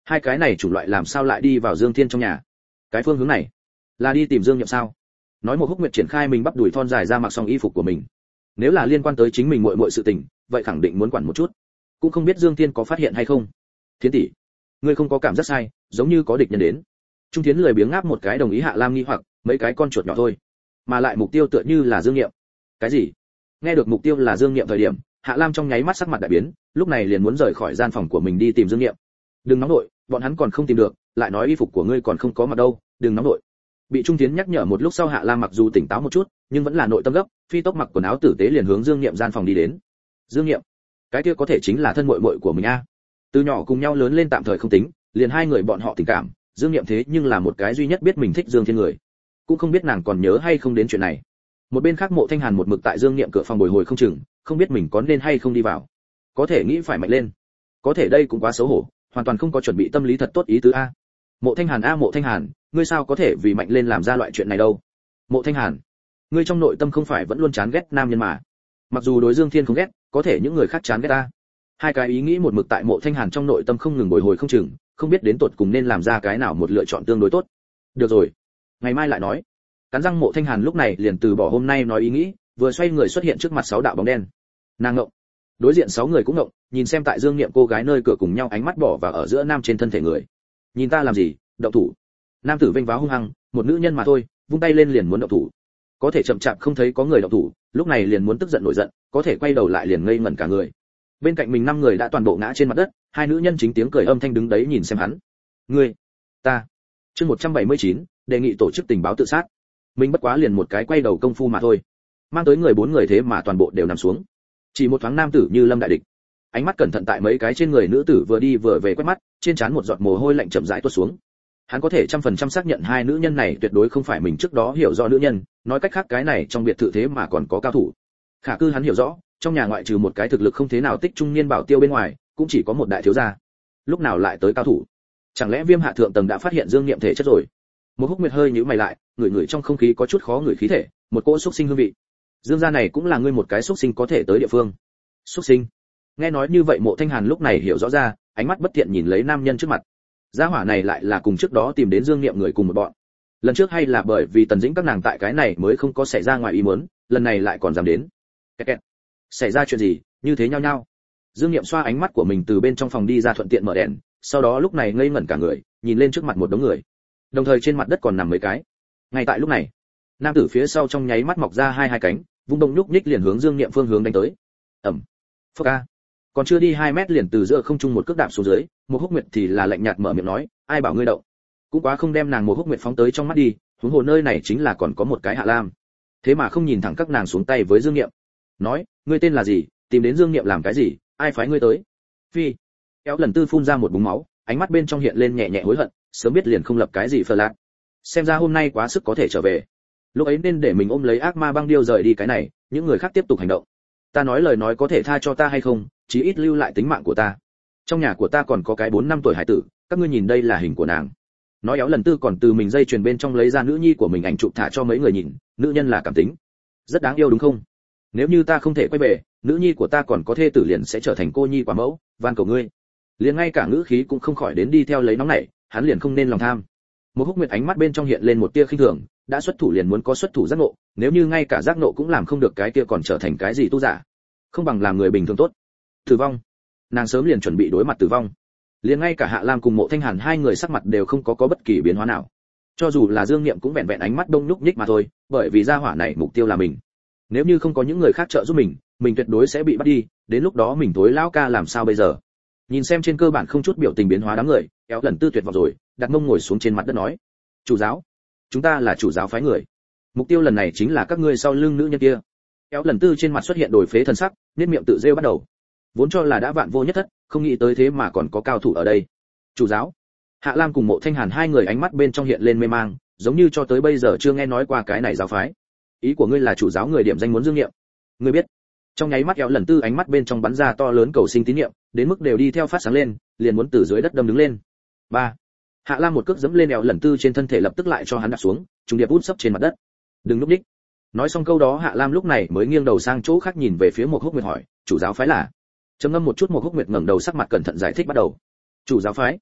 Hai cái này chủng loại làm sao lại đi vào Dương Thiên trong nhà? Cái phương hướng này là đi tìm Dương Nhậm sao? Nói một Húc Nguyệt triển khai mình bắp đùi thon dài ra mặc xong y phục của mình. Nếu là liên quan tới chính mình muội muội sự tình, vậy khẳng định muốn quản một chút. Cũng không biết Dương Thiên có phát hiện hay không. Thiến tỷ, ngươi không có cảm giác sai, giống như có địch nhân đến. Trung Thiến lười biếng ngáp một cái đồng ý Hạ Lam nghi hoặc, mấy cái con chuột nhỏ thôi, mà lại mục tiêu tựa như là Dương Nghiệm. Cái gì? Nghe được mục tiêu là Dương Nghiệm thời điểm, Hạ Lam trong nháy mắt sắc mặt đại biến, lúc này liền muốn rời khỏi gian phòng của mình đi tìm Dương Nghiệm. Đừng nóng nội, bọn hắn còn không tìm được, lại nói y phục của ngươi còn không có mặc đâu, đừng nóng nội. Bị Trung Thiến nhắc nhở một lúc sau Hạ Lam mặc dù tỉnh táo một chút, nhưng vẫn là nội tâm gấp, phi tốc mặc quần áo tử tế liền hướng Dương Nghiệm gian phòng đi đến. Dương Nghiệm, cái kia có thể chính là thân muội muội của mình a. Từ nhỏ cùng nhau lớn lên tạm thời không tính, liền hai người bọn họ tình cảm, Dương Nghiệm thế nhưng là một cái duy nhất biết mình thích Dương Thiên người, cũng không biết nàng còn nhớ hay không đến chuyện này. Một bên khác Mộ Thanh Hàn một mực tại Dương Nghiệm cửa phòng bồi hồi không chừng, không biết mình có nên hay không đi vào. Có thể nghĩ phải mạnh lên, có thể đây cũng quá xấu hổ, hoàn toàn không có chuẩn bị tâm lý thật tốt ý tứ a. Mộ Thanh Hàn a, Mộ Thanh Hàn, ngươi sao có thể vì mạnh lên làm ra loại chuyện này đâu? Mộ Thanh Hàn, ngươi trong nội tâm không phải vẫn luôn chán ghét nam nhân mà? Mặc dù đối Dương Thiên không ghét, có thể những người khác chán ghét ta. Hai cái ý nghĩ một mực tại Mộ Thanh Hàn trong nội tâm không ngừng bồi hồi không chừng, không biết đến tột cùng nên làm ra cái nào một lựa chọn tương đối tốt. Được rồi, ngày mai lại nói. Cắn răng Mộ Thanh Hàn lúc này liền từ bỏ hôm nay nói ý nghĩ, vừa xoay người xuất hiện trước mặt 6 đạo bóng đen. Nàng ngộng, đối diện 6 người cũng ngộng, nhìn xem tại Dương Nghiệm cô gái nơi cửa cùng nhau ánh mắt bỏ vào ở giữa nam trên thân thể người. Nhìn ta làm gì? Động thủ. Nam tử vênh váo hung hăng, một nữ nhân mà thôi, vung tay lên liền muốn động thủ. Có thể chậm chạp không thấy có người động thủ, lúc này liền muốn tức giận nổi giận, có thể quay đầu lại liền ngây ngẩn cả người. Bên cạnh mình 5 người đã toàn bộ ngã trên mặt đất, hai nữ nhân chính tiếng cười âm thanh đứng đấy nhìn xem hắn. Ngươi, ta. Chương 179, đề nghị tổ chức tình báo tự sát. Mình bất quá liền một cái quay đầu công phu mà thôi. Mang tới người 4 người thế mà toàn bộ đều nằm xuống. Chỉ một thoáng nam tử như lâm đại địch. Ánh mắt cẩn thận tại mấy cái trên người nữ tử vừa đi vừa về quét mắt, trên trán một giọt mồ hôi lạnh chậm rãi tuôn xuống. Hắn có thể 100% xác nhận hai nữ nhân này tuyệt đối không phải mình trước đó hiểu rõ nữ nhân, nói cách khác cái này trong biệt thự thế mà còn có cao thủ. Khả cư hắn hiểu rõ, trong nhà ngoại trừ một cái thực lực không thế nào tích trung niên bảo tiêu bên ngoài, cũng chỉ có một đại thiếu gia. Lúc nào lại tới cao thủ? Chẳng lẽ Viêm hạ thượng tầng đã phát hiện Dương Nghiệm thể chất rồi? Một Húc Nguyệt hơi nhíu mày lại, ngửi trong không khí có chút khó ngửi khí thể, một cỗ xúc sinh hương vị. Dương gia này cũng là ngươi một cái xúc sinh có thể tới địa phương. Xúc sinh? Nghe nói như vậy Mộ Thanh Hàn lúc này hiểu rõ ra, ánh mắt bất thiện nhìn lấy nam nhân trước mặt. Gia hỏa này lại là cùng trước đó tìm đến Dương Nghiệm người cùng một bọn. Lần trước hay là bởi vì Tần Dĩnh các nàng tại cái này mới không có xảy ra ngoài ý muốn, lần này lại còn dám đến. Kẹt. Xảy ra chuyện gì, như thế nhau nhau. Dương Nghiệm xoa ánh mắt của mình từ bên trong phòng đi ra thuận tiện mở đèn, sau đó lúc này ngây ngẩn cả người, nhìn lên trước mặt một đống người. Đồng thời trên mặt đất còn nằm mấy cái. Ngay tại lúc này, nam tử phía sau trong nháy mắt mọc ra hai cánh, vung động nhúc nhích liền hướng Dương Nghiệm phương hướng đánh tới. Ầm. Phốc a. Còn chưa đi 2 mét liền từ giữa không trung một cước đạp xuống dưới, một Húc Nguyệt thì là lạnh nhạt mở miệng nói, ai bảo ngươi động. Cũng quá không đem nàng một Húc Nguyệt phóng tới trong mắt đi, huống hồ nơi này chính là còn có một cái Hạ Lam. Thế mà không nhìn thẳng các nàng xuống tay với Dương Nghiệm. Nói, ngươi tên là gì, tìm đến Dương Nghiệm làm cái gì, ai phái ngươi tới? Phi. Kéo lần tư phun ra một búng máu, ánh mắt bên trong hiện lên nhẹ nhẹ hối hận, sớm biết liền không lập cái gì phờ lạc. Xem ra hôm nay quá sức có thể trở về. Lúc ấy nên để mình ôm lấy ác ma băng điêu rời đi cái này, những người khác tiếp tục hành động. Ta nói lời nói có thể tha cho ta hay không, chí ít lưu lại tính mạng của ta. Trong nhà của ta còn có cái 4 năm tuổi hải tử, các ngươi nhìn đây là hình của nàng. Nói éo lần tư còn từ mình dây chuyền bên trong lấy ra nữ nhi của mình ảnh chụp thả cho mấy người nhìn, nữ nhân là cảm tính, rất đáng yêu đúng không? Nếu như ta không thể quay về, nữ nhi của ta còn có thê tử liền sẽ trở thành cô nhi quả mẫu, van cầu ngươi. Liền ngay cả ngữ khí cũng không khỏi đến đi theo lấy nóng này, hắn liền không nên lòng tham. Một Húc Nguyệt ánh mắt bên trong hiện lên một tia khinh thường, đã xuất thủ liền muốn có xuất thủ giác ngộ, nếu như ngay cả giác ngộ cũng làm không được cái kia còn trở thành cái gì tu giả, không bằng làm người bình thường tốt. Tử vong, nàng sớm liền chuẩn bị đối mặt tử vong. Liền ngay cả Hạ Lam cùng Mộ Thanh Hàn hai người sắc mặt đều không có bất kỳ biến hóa nào. Cho dù là Dương Nghiệm cũng vẹn vẹn ánh mắt đông nhúc nhích mà thôi, bởi vì gia hỏa này mục tiêu là mình. Nếu như không có những người khác trợ giúp mình tuyệt đối sẽ bị bắt đi, đến lúc đó mình tối lão ca làm sao bây giờ? Nhìn xem trên cơ bản không chút biểu tình biến hóa đám người, kéo lần tư tuyệt vọng rồi, đặt mông ngồi xuống trên mặt đất nói: "Chủ giáo, chúng ta là chủ giáo phái người. Mục tiêu lần này chính là các ngươi sau lưng nữ nhân kia." Kéo lần tư trên mặt xuất hiện đổi phế thần sắc, nhếch miệng tự rêu bắt đầu. Vốn cho là đã vạn vô nhất thất, không nghĩ tới thế mà còn có cao thủ ở đây. Chủ giáo. Hạ Lam cùng Mộ Thanh Hàn hai người ánh mắt bên trong hiện lên mê mang, giống như cho tới bây giờ chưa nghe nói qua cái này giáo phái. Ý của ngươi là chủ giáo người điểm danh muốn Dương Nghiệm? Ngươi biết? Trong nháy mắt kéo lần tư ánh mắt bên trong bắn ra to lớn cầu sinh tín niệm, đến mức đều đi theo phát sáng lên, liền muốn từ dưới đất đâm đứng lên. 3. Hạ Lam một cước giẫm lên kéo lần tư trên thân thể lập tức lại cho hắn đạp xuống, trùng điệp út sấp trên mặt đất. Đừng lúc đích. Nói xong câu đó Hạ Lam lúc này mới nghiêng đầu sang chỗ khác nhìn về phía Một Húc Nguyệt hỏi, chủ giáo phái là? Trầm ngâm một chút Một Húc Nguyệt ngẩng đầu sắc mặt cẩn thận giải thích bắt đầu. Chủ giáo phái?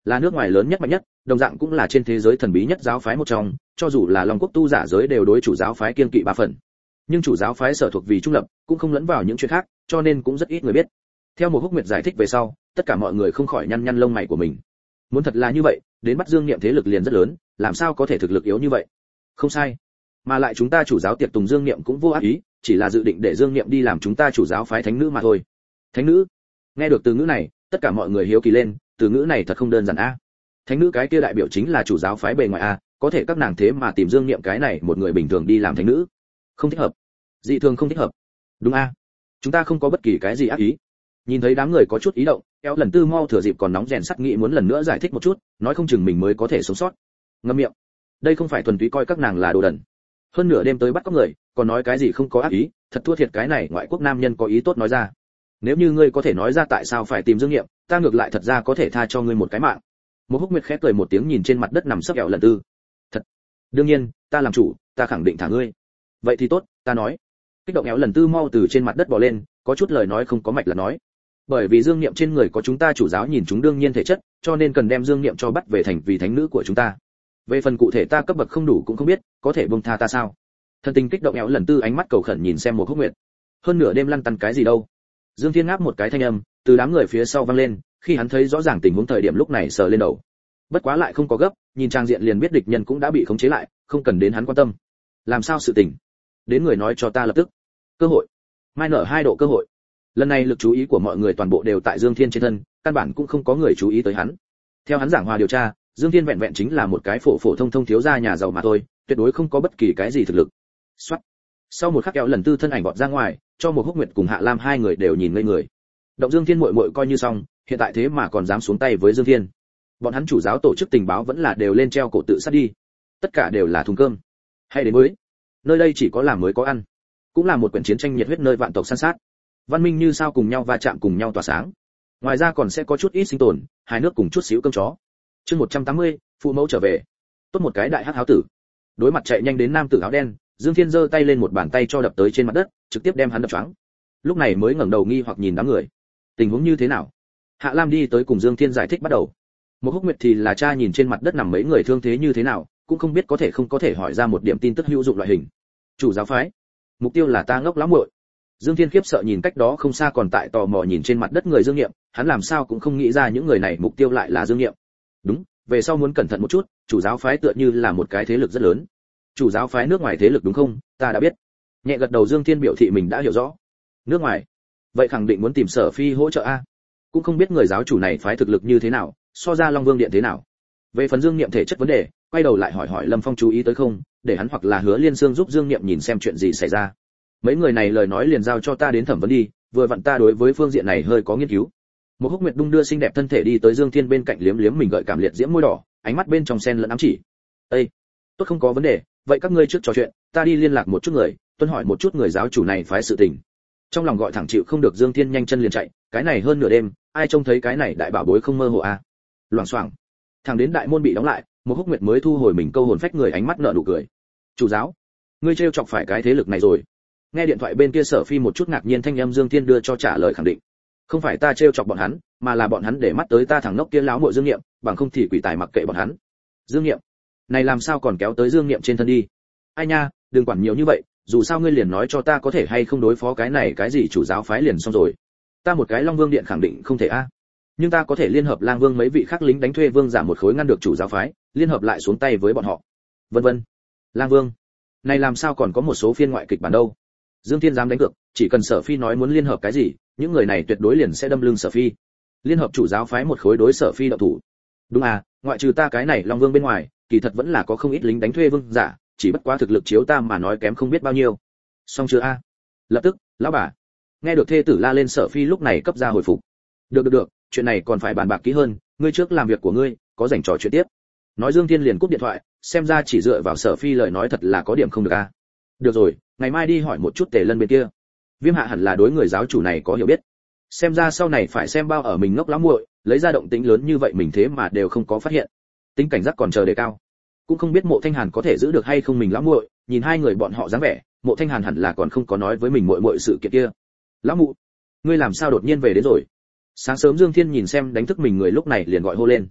là nước ngoài lớn nhất mạnh nhất, đồng dạng cũng là trên thế giới thần bí nhất giáo phái một trong, cho dù là Long Quốc tu giả giới đều đối chủ giáo phái kiêng kỵ ba phần. Nhưng chủ giáo phái sở thuộc vì trung lập, cũng không lẫn vào những chuyện khác, cho nên cũng rất ít người biết. Theo một Húc Nguyệt giải thích về sau, tất cả mọi người không khỏi nhăn nhăn lông mày của mình. Muốn thật là như vậy, đến bắt Dương Niệm thế lực liền rất lớn, làm sao có thể thực lực yếu như vậy? Không sai, mà lại chúng ta chủ giáo tiệc tùng Dương Niệm cũng vô ác ý, chỉ là dự định để Dương Niệm đi làm chúng ta chủ giáo phái thánh nữ mà thôi. Thánh nữ? Nghe được từ ngữ này, tất cả mọi người hiếu kỳ lên, từ ngữ này thật không đơn giản a. Thánh nữ cái kia đại biểu chính là chủ giáo phái bề ngoài a, có thể các nàng thế mà tìm Dương Niệm cái này một người bình thường đi làm thánh nữ, không thích hợp, dị thường không thích hợp. Đúng a, chúng ta không có bất kỳ cái gì ác ý. Nhìn thấy đám người có chút ý động, Kéo Lần Tư mau thừa dịp còn nóng rèn sắt nghĩ muốn lần nữa giải thích một chút, nói không chừng mình mới có thể sống sót. Ngậm miệng, đây không phải thuần túy coi các nàng là đồ đần. Hơn nửa đêm tới bắt cóc người, còn nói cái gì không có ác ý, thật thua thiệt cái này ngoại quốc nam nhân có ý tốt nói ra. Nếu như ngươi có thể nói ra tại sao phải tìm Dương Niệm, ta ngược lại thật ra có thể tha cho ngươi một cái mạng. Một Húc Nguyệt khẽ cười một tiếng nhìn trên mặt đất nằm sấp Kéo Lần Tư. Thật, đương nhiên, ta làm chủ, ta khẳng định thả ngươi. Vậy thì tốt, ta nói. Kích động Kéo Lần Tư mau từ trên mặt đất bò lên, có chút lời nói không có mạch là nói. Bởi vì Dương Niệm trên người có chúng ta chủ giáo nhìn chúng đương nhiên thể chất, cho nên cần đem Dương Niệm cho bắt về thành vì thánh nữ của chúng ta. Về phần cụ thể ta cấp bậc không đủ cũng không biết, có thể buông tha ta sao? Thần tình kích động Kéo Lần Tư ánh mắt cầu khẩn nhìn xem một Húc Nguyệt. Hơn nửa đêm lăn tăn cái gì đâu? Dương Thiên ngáp một cái thanh âm từ đám người phía sau vang lên, khi hắn thấy rõ ràng tình huống thời điểm lúc này sờ lên đầu. Bất quá lại không có gấp, nhìn trang diện liền biết địch nhân cũng đã bị khống chế lại, không cần đến hắn quan tâm. Làm sao sự tình? Đến người nói cho ta lập tức. Cơ hội. Mai nở 2 độ cơ hội. Lần này lực chú ý của mọi người toàn bộ đều tại Dương Thiên trên thân, căn bản cũng không có người chú ý tới hắn. Theo hắn giảng hòa điều tra, Dương Thiên vẹn vẹn chính là một cái phổ phổ thông thông thiếu gia nhà giàu mà thôi, tuyệt đối không có bất kỳ cái gì thực lực. Soát. Sau một khắc Kéo Lần Tư thân ảnh vọt ra ngoài, cho một Húc Nguyệt cùng Hạ Lam hai người đều nhìn ngây người. Động Dương Thiên muội muội coi như xong, hiện tại thế mà còn dám xuống tay với Dương Thiên. Bọn hắn chủ giáo tổ chức tình báo vẫn là đều lên treo cổ tự sát đi. Tất cả đều là thùng cơm. Hay đến mới. Nơi đây chỉ có làm mới có ăn. Cũng là một quyển chiến tranh nhiệt huyết nơi vạn tộc san sát. Văn minh như sao cùng nhau va chạm cùng nhau tỏa sáng. Ngoài ra còn sẽ có chút ít sinh tồn, hai nước cùng chút xíu cơm chó. Chương 180, phụ mẫu trở về. Tốt một cái đại hắc áo tử. Đối mặt chạy nhanh đến nam tử áo đen, Dương Thiên giơ tay lên một bàn tay cho đập tới trên mặt đất, trực tiếp đem hắn đập choáng. Lúc này mới ngẩng đầu nghi hoặc nhìn đám người. Tình huống như thế nào? Hạ Lam đi tới cùng Dương Thiên giải thích bắt đầu. Một Húc Nguyệt thì là cha nhìn trên mặt đất nằm mấy người thương thế như thế nào, cũng không biết có thể không có thể hỏi ra một điểm tin tức hữu dụng loại hình. Chủ giáo phái, mục tiêu là ta ngốc lắm muội. Dương Thiên khiếp sợ nhìn cách đó không xa còn tại tò mò nhìn trên mặt đất người Dương Niệm, hắn làm sao cũng không nghĩ ra những người này mục tiêu lại là Dương Niệm. Đúng, về sau muốn cẩn thận một chút, chủ giáo phái tựa như là một cái thế lực rất lớn. Chủ giáo phái nước ngoài thế lực đúng không? Ta đã biết. Nhẹ gật đầu Dương Thiên biểu thị mình đã hiểu rõ. Nước ngoài? Vậy khẳng định muốn tìm Sở Phi hỗ trợ a. Cũng không biết người giáo chủ này phái thực lực như thế nào, so ra Long Vương điện thế nào. Về phần Dương Niệm thể chất vấn đề, quay đầu lại hỏi hỏi Lâm Phong chú ý tới không, để hắn hoặc là Hứa Liên Xương giúp Dương Niệm nhìn xem chuyện gì xảy ra. Mấy người này lời nói liền giao cho ta đến thẩm vấn đi, vừa vặn ta đối với phương diện này hơi có nghiên cứu. Một Húc Nguyệt đung đưa xinh đẹp thân thể đi tới Dương Thiên bên cạnh liếm liếm mình gợi cảm liệt diễm môi đỏ, ánh mắt bên trong sen lẫn ám chỉ. Ê, tốt không có vấn đề, vậy các ngươi trước trò chuyện, ta đi liên lạc một chút người, tuân hỏi một chút người giáo chủ này phái sự tình. Trong lòng gọi thẳng chịu không được Dương Thiên nhanh chân liền chạy, cái này hơn nửa đêm, ai trông thấy cái này đại bảo bối không mơ hồ à? Loảng xoảng. Thằng đến đại môn bị đóng lại, Một Húc Nguyệt mới thu hồi mình câu hồn phách người ánh mắt nở nụ cười. Chủ giáo, ngươi trêu chọc phải cái thế lực này rồi. Nghe điện thoại bên kia Sở Phi một chút ngạc nhiên thanh âm Dương Thiên đưa cho trả lời khẳng định. Không phải ta trêu chọc bọn hắn, mà là bọn hắn để mắt tới ta thằng nốc kia láo muội Dương Niệm, bằng không thì quỷ tài mặc kệ bọn hắn. Dương Niệm, này làm sao còn kéo tới Dương Niệm trên thân đi? Ai nha, đừng quản nhiều như vậy, dù sao ngươi liền nói cho ta có thể hay không đối phó cái này cái gì chủ giáo phái liền xong rồi. Ta một cái Long Vương điện khẳng định không thể a. Nhưng ta có thể liên hợp Lang Vương mấy vị khác lính đánh thuê vương giả một khối ngăn được chủ giáo phái, liên hợp lại xuống tay với bọn họ. Vân vân. Lang Vương, này làm sao còn có một số phiên ngoại kịch bản đâu? Dương Thiên dám đánh cược, chỉ cần Sở Phi nói muốn liên hợp cái gì, những người này tuyệt đối liền sẽ đâm lưng Sở Phi. Liên hợp chủ giáo phái một khối đối Sở Phi động thủ. Đúng à, ngoại trừ ta cái này Long Vương bên ngoài, kỳ thật vẫn là có không ít lính đánh thuê vương giả, chỉ bất quá thực lực chiếu ta mà nói kém không biết bao nhiêu. Xong chưa a? Lập tức, lão bà. Nghe được thê tử la lên Sở Phi lúc này cấp ra hồi phục. Được, chuyện này còn phải bàn bạc kỹ hơn, ngươi trước làm việc của ngươi, có rảnh trò chuyện tiếp. Nói Dương Thiên liền cúp điện thoại, xem ra chỉ dựa vào Sở Phi lời nói thật là có điểm không được a. Được rồi, ngày mai đi hỏi một chút Tề Lân bên kia. Viêm Hạ hẳn là đối người giáo chủ này có hiểu biết. Xem ra sau này phải xem bao ở mình ngốc lắm muội, lấy ra động tĩnh lớn như vậy mình thế mà đều không có phát hiện. Tính cảnh giác còn chờ đề cao. Cũng không biết Mộ Thanh Hàn có thể giữ được hay không mình lão muội, nhìn hai người bọn họ dáng vẻ, Mộ Thanh Hàn hẳn là còn không có nói với mình muội sự kiện kia. Lão mụ, ngươi làm sao đột nhiên về đến rồi? Sáng sớm Dương Thiên nhìn xem đánh thức mình người lúc này liền gọi hô lên.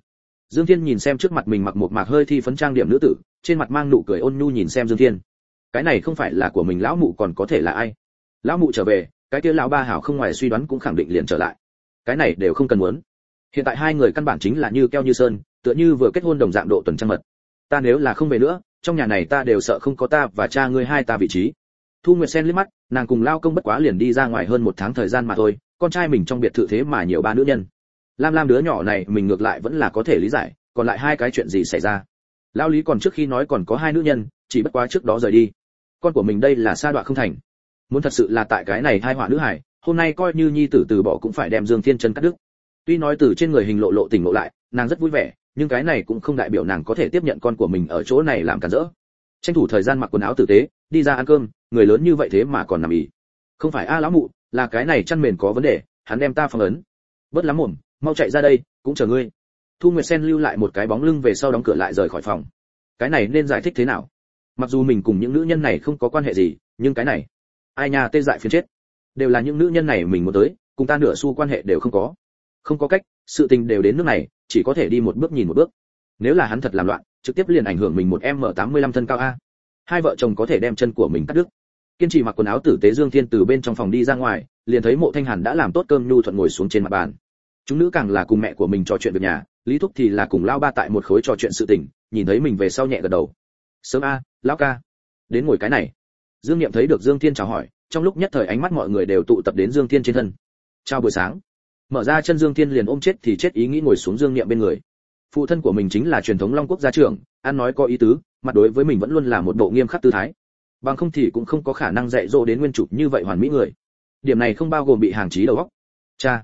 Dương Thiên nhìn xem trước mặt mình mặc một mạc hơi thi phấn trang điểm nữ tử, trên mặt mang nụ cười ôn nhu nhìn xem Dương Thiên. Cái này không phải là của mình lão mụ còn có thể là ai? Lão mụ trở về, cái kia lão ba hảo không ngoài suy đoán cũng khẳng định liền trở lại. Cái này đều không cần muốn. Hiện tại hai người căn bản chính là như keo như sơn, tựa như vừa kết hôn đồng dạng độ tuần trăng mật. Ta nếu là không về nữa, trong nhà này ta đều sợ không có ta và cha ngươi hai ta vị trí. Thu Nguyệt Sen liếc mắt, nàng cùng lao công bất quá liền đi ra ngoài hơn một tháng thời gian mà thôi, con trai mình trong biệt thự thế mà nhiều ba nữ nhân. Lam Lam đứa nhỏ này mình ngược lại vẫn là có thể lý giải, còn lại hai cái chuyện gì xảy ra? Lão Lý còn trước khi nói còn có hai nữ nhân, chỉ bất quá trước đó rời đi. Con của mình đây là sa đọa không thành. Muốn thật sự là tại cái này hai họa nữ hải, hôm nay coi như nhi tử từ bỏ cũng phải đem Dương Thiên chân cắt đứt. Tuy nói từ trên người hình lộ lộ tỉnh ngộ lại, nàng rất vui vẻ, nhưng cái này cũng không đại biểu nàng có thể tiếp nhận con của mình ở chỗ này làm cản rỡ. Tranh thủ thời gian mặc quần áo tử tế, đi ra ăn cơm, người lớn như vậy thế mà còn nằm ì. Không phải a lão mụ, là cái này chăn mền có vấn đề, hắn đem ta phong ấn. Bớt lắm mồm, mau chạy ra đây, cũng chờ ngươi. Thu Nguyệt Sen lưu lại một cái bóng lưng về sau đóng cửa lại rời khỏi phòng. Cái này nên giải thích thế nào? Mặc dù mình cùng những nữ nhân này không có quan hệ gì, nhưng cái này, ai nhà tê dại phiền chết. Đều là những nữ nhân này mình muốn tới, cùng ta nửa xu quan hệ đều không có. Không có cách, sự tình đều đến nước này, chỉ có thể đi một bước nhìn một bước. Nếu là hắn thật làm loạn, trực tiếp liền ảnh hưởng mình một M85 thân cao a. Hai vợ chồng có thể đem chân của mình cắt đứt. Kiên trì mặc quần áo tử tế Dương Thiên từ bên trong phòng đi ra ngoài, liền thấy Mộ Thanh Hàn đã làm tốt cơm nhu thuận ngồi xuống trên mặt bàn. Chúng nữ càng là cùng mẹ của mình trò chuyện việc nhà, Lý Thúc thì là cùng lao ba tại một khối trò chuyện sự tình, nhìn thấy mình về sau nhẹ gật đầu. Sớm a, lão ca, đến ngồi cái này. Dương Niệm thấy được Dương Thiên chào hỏi, trong lúc nhất thời ánh mắt mọi người đều tụ tập đến Dương Thiên trên thân. Chào buổi sáng. Mở ra chân Dương Thiên liền ôm chết thì chết ý nghĩ ngồi xuống Dương Niệm bên người. Phụ thân của mình chính là truyền thống Long Quốc gia trưởng, ăn nói có ý tứ, mặt đối với mình vẫn luôn là một bộ nghiêm khắc tư thái. Bằng không thì cũng không có khả năng dạy dỗ đến nguyên chủ như vậy hoàn mỹ người. Điểm này không bao gồm bị hàng chí đầu óc. Cha.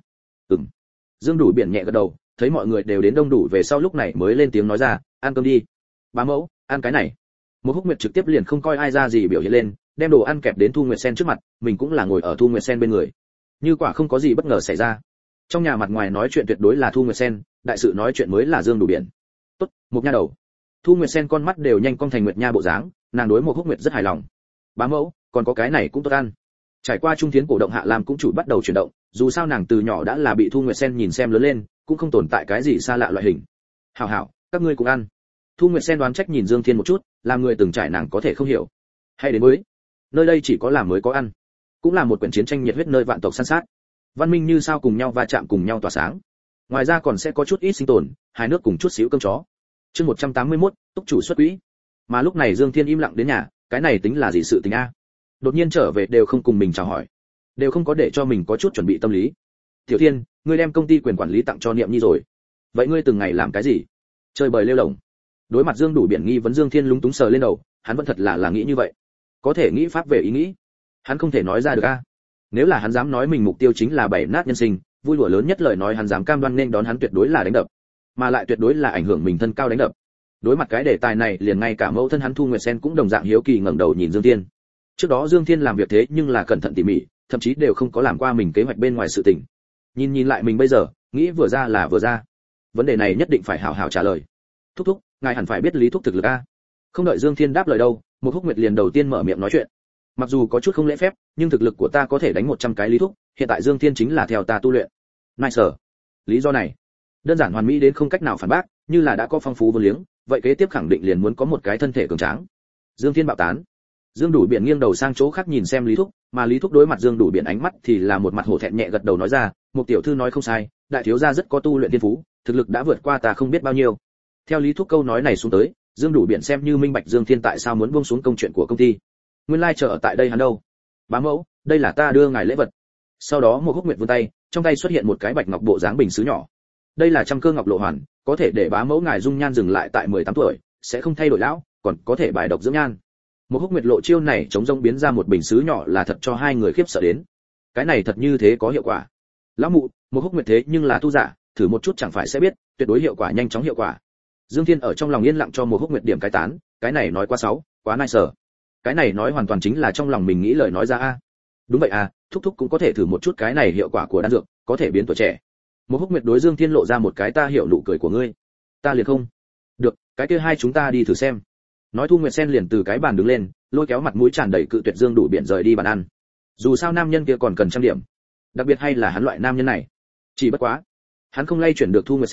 Dương Đủ Biển nhẹ gật đầu, thấy mọi người đều đến đông đủ về sau lúc này mới lên tiếng nói ra, ăn cơm đi. Bá mẫu, ăn cái này. Một Húc Nguyệt trực tiếp liền không coi ai ra gì biểu hiện lên, đem đồ ăn kẹp đến Thu Nguyệt Sen trước mặt, mình cũng là ngồi ở Thu Nguyệt Sen bên người. Như quả không có gì bất ngờ xảy ra. Trong nhà mặt ngoài nói chuyện tuyệt đối là Thu Nguyệt Sen, đại sự nói chuyện mới là Dương Đủ Biển. Tốt, một nha đầu. Thu Nguyệt Sen con mắt đều nhanh cong thành nguyệt nha bộ dáng, nàng đối một Húc Nguyệt rất hài lòng. Bá mẫu, còn có cái này cũng tốt ăn. Trải qua trung tiến cổ động hạ làm cũng chủ bắt đầu chuyển động, dù sao nàng từ nhỏ đã là bị Thu Nguyệt Sen nhìn xem lớn lên, cũng không tồn tại cái gì xa lạ loại hình. Hảo hảo, các ngươi cùng ăn. Thu Nguyệt Sen đoán trách nhìn Dương Thiên một chút, làm người từng trải nàng có thể không hiểu. Hay đến mới, nơi đây chỉ có làm mới có ăn, cũng là một quyển chiến tranh nhiệt huyết nơi vạn tộc săn sát, văn minh như sao cùng nhau va chạm cùng nhau tỏa sáng. Ngoài ra còn sẽ có chút ít sinh tồn, hai nước cùng chút xíu cơm chó. Chương 181, túc chủ xuất quỹ. Mà lúc này Dương Thiên im lặng đến nhà, cái này tính là gì sự tình a? Đột nhiên trở về đều không cùng mình chào hỏi, đều không có để cho mình có chút chuẩn bị tâm lý. Tiểu Thiên, ngươi đem công ty quyền quản lý tặng cho Niệm Nhi rồi. Vậy ngươi từng ngày làm cái gì? Chơi bời lêu lổng. Đối mặt Dương Đủ Biển nghi vấn Dương Thiên lúng túng sờ lên đầu, hắn vẫn thật là nghĩ như vậy. Có thể nghĩ pháp về ý nghĩ, hắn không thể nói ra được a. Nếu là hắn dám nói mình mục tiêu chính là bảy nát nhân sinh, vui đùa lớn nhất lời nói hắn dám cam đoan nên đón hắn tuyệt đối là đánh đập, mà lại tuyệt đối là ảnh hưởng mình thân cao đánh đập. Đối mặt cái đề tài này, liền ngay cả mẫu thân hắn Thu Nguyệt Sen cũng đồng dạng hiếu kỳ ngẩng đầu nhìn Dương Thiên. Trước đó Dương Thiên làm việc thế nhưng là cẩn thận tỉ mỉ, thậm chí đều không có làm qua mình kế hoạch bên ngoài sự tình. Nhìn lại mình bây giờ, nghĩ vừa ra là vừa ra. Vấn đề này nhất định phải hảo hảo trả lời. Thúc thúc, ngài hẳn phải biết Lý thúc thực lực a. Không đợi Dương Thiên đáp lời đâu, một Húc Nguyệt liền đầu tiên mở miệng nói chuyện. Mặc dù có chút không lễ phép, nhưng thực lực của ta có thể đánh 100 cái Lý thúc, hiện tại Dương Thiên chính là theo ta tu luyện. Nice. Lý do này, đơn giản hoàn mỹ đến không cách nào phản bác, như là đã có phong phú vô liếng, vậy kế tiếp khẳng định liền muốn có một cái thân thể cường tráng. Dương Thiên bạo tán. Dương Đủ Biển nghiêng đầu sang chỗ khác nhìn xem Lý thúc, mà Lý thúc đối mặt Dương Đủ Biển ánh mắt thì là một mặt hổ thẹn nhẹ gật đầu nói ra, một tiểu thư nói không sai, đại thiếu gia rất có tu luyện thiên phú, thực lực đã vượt qua ta không biết bao nhiêu. Theo Lý thúc câu nói này xuống tới, Dương Đủ Biển xem như minh bạch Dương Thiên tại sao muốn buông xuống công chuyện của công ty. Nguyên lai chờ ở tại đây hắn đâu? Bá mẫu, đây là ta đưa ngài lễ vật. Sau đó một Húc Nguyệt vươn tay, trong tay xuất hiện một cái bạch ngọc bộ dáng bình sứ nhỏ. Đây là trăm cơ ngọc lộ hoàn, có thể để bá mẫu ngài dung nhan dừng lại tại 18 tuổi, sẽ không thay đổi lão, còn có thể bài độc dưỡng nhan. Một Húc Nguyệt lộ chiêu này chống rông biến ra một bình sứ nhỏ là thật cho hai người khiếp sợ đến. Cái này thật như thế có hiệu quả. Lão mụ, một Húc Nguyệt thế nhưng là tu giả, thử một chút chẳng phải sẽ biết, tuyệt đối hiệu quả nhanh chóng hiệu quả. Dương Thiên ở trong lòng yên lặng cho một Húc Nguyệt điểm cái tán, cái này nói quá xấu, quá nice. Cái này nói hoàn toàn chính là trong lòng mình nghĩ lời nói ra a. Đúng vậy à, thúc thúc cũng có thể thử một chút cái này hiệu quả của đan dược, có thể biến tuổi trẻ. Một Húc Nguyệt đối Dương Thiên lộ ra một cái ta hiểu nụ cười của ngươi. Ta liền không. Được, cái kia hai chúng ta đi thử xem. Nói Thu Nguyệt Sen liền từ cái bàn đứng lên, lôi kéo mặt mũi tràn đầy cự tuyệt Dương Đủ Biển rời đi bàn ăn. Dù sao nam nhân kia còn cần trang điểm, đặc biệt hay là hắn loại nam nhân này. Chỉ bất quá, hắn không lay chuyển được Thu Nguyệt Sen,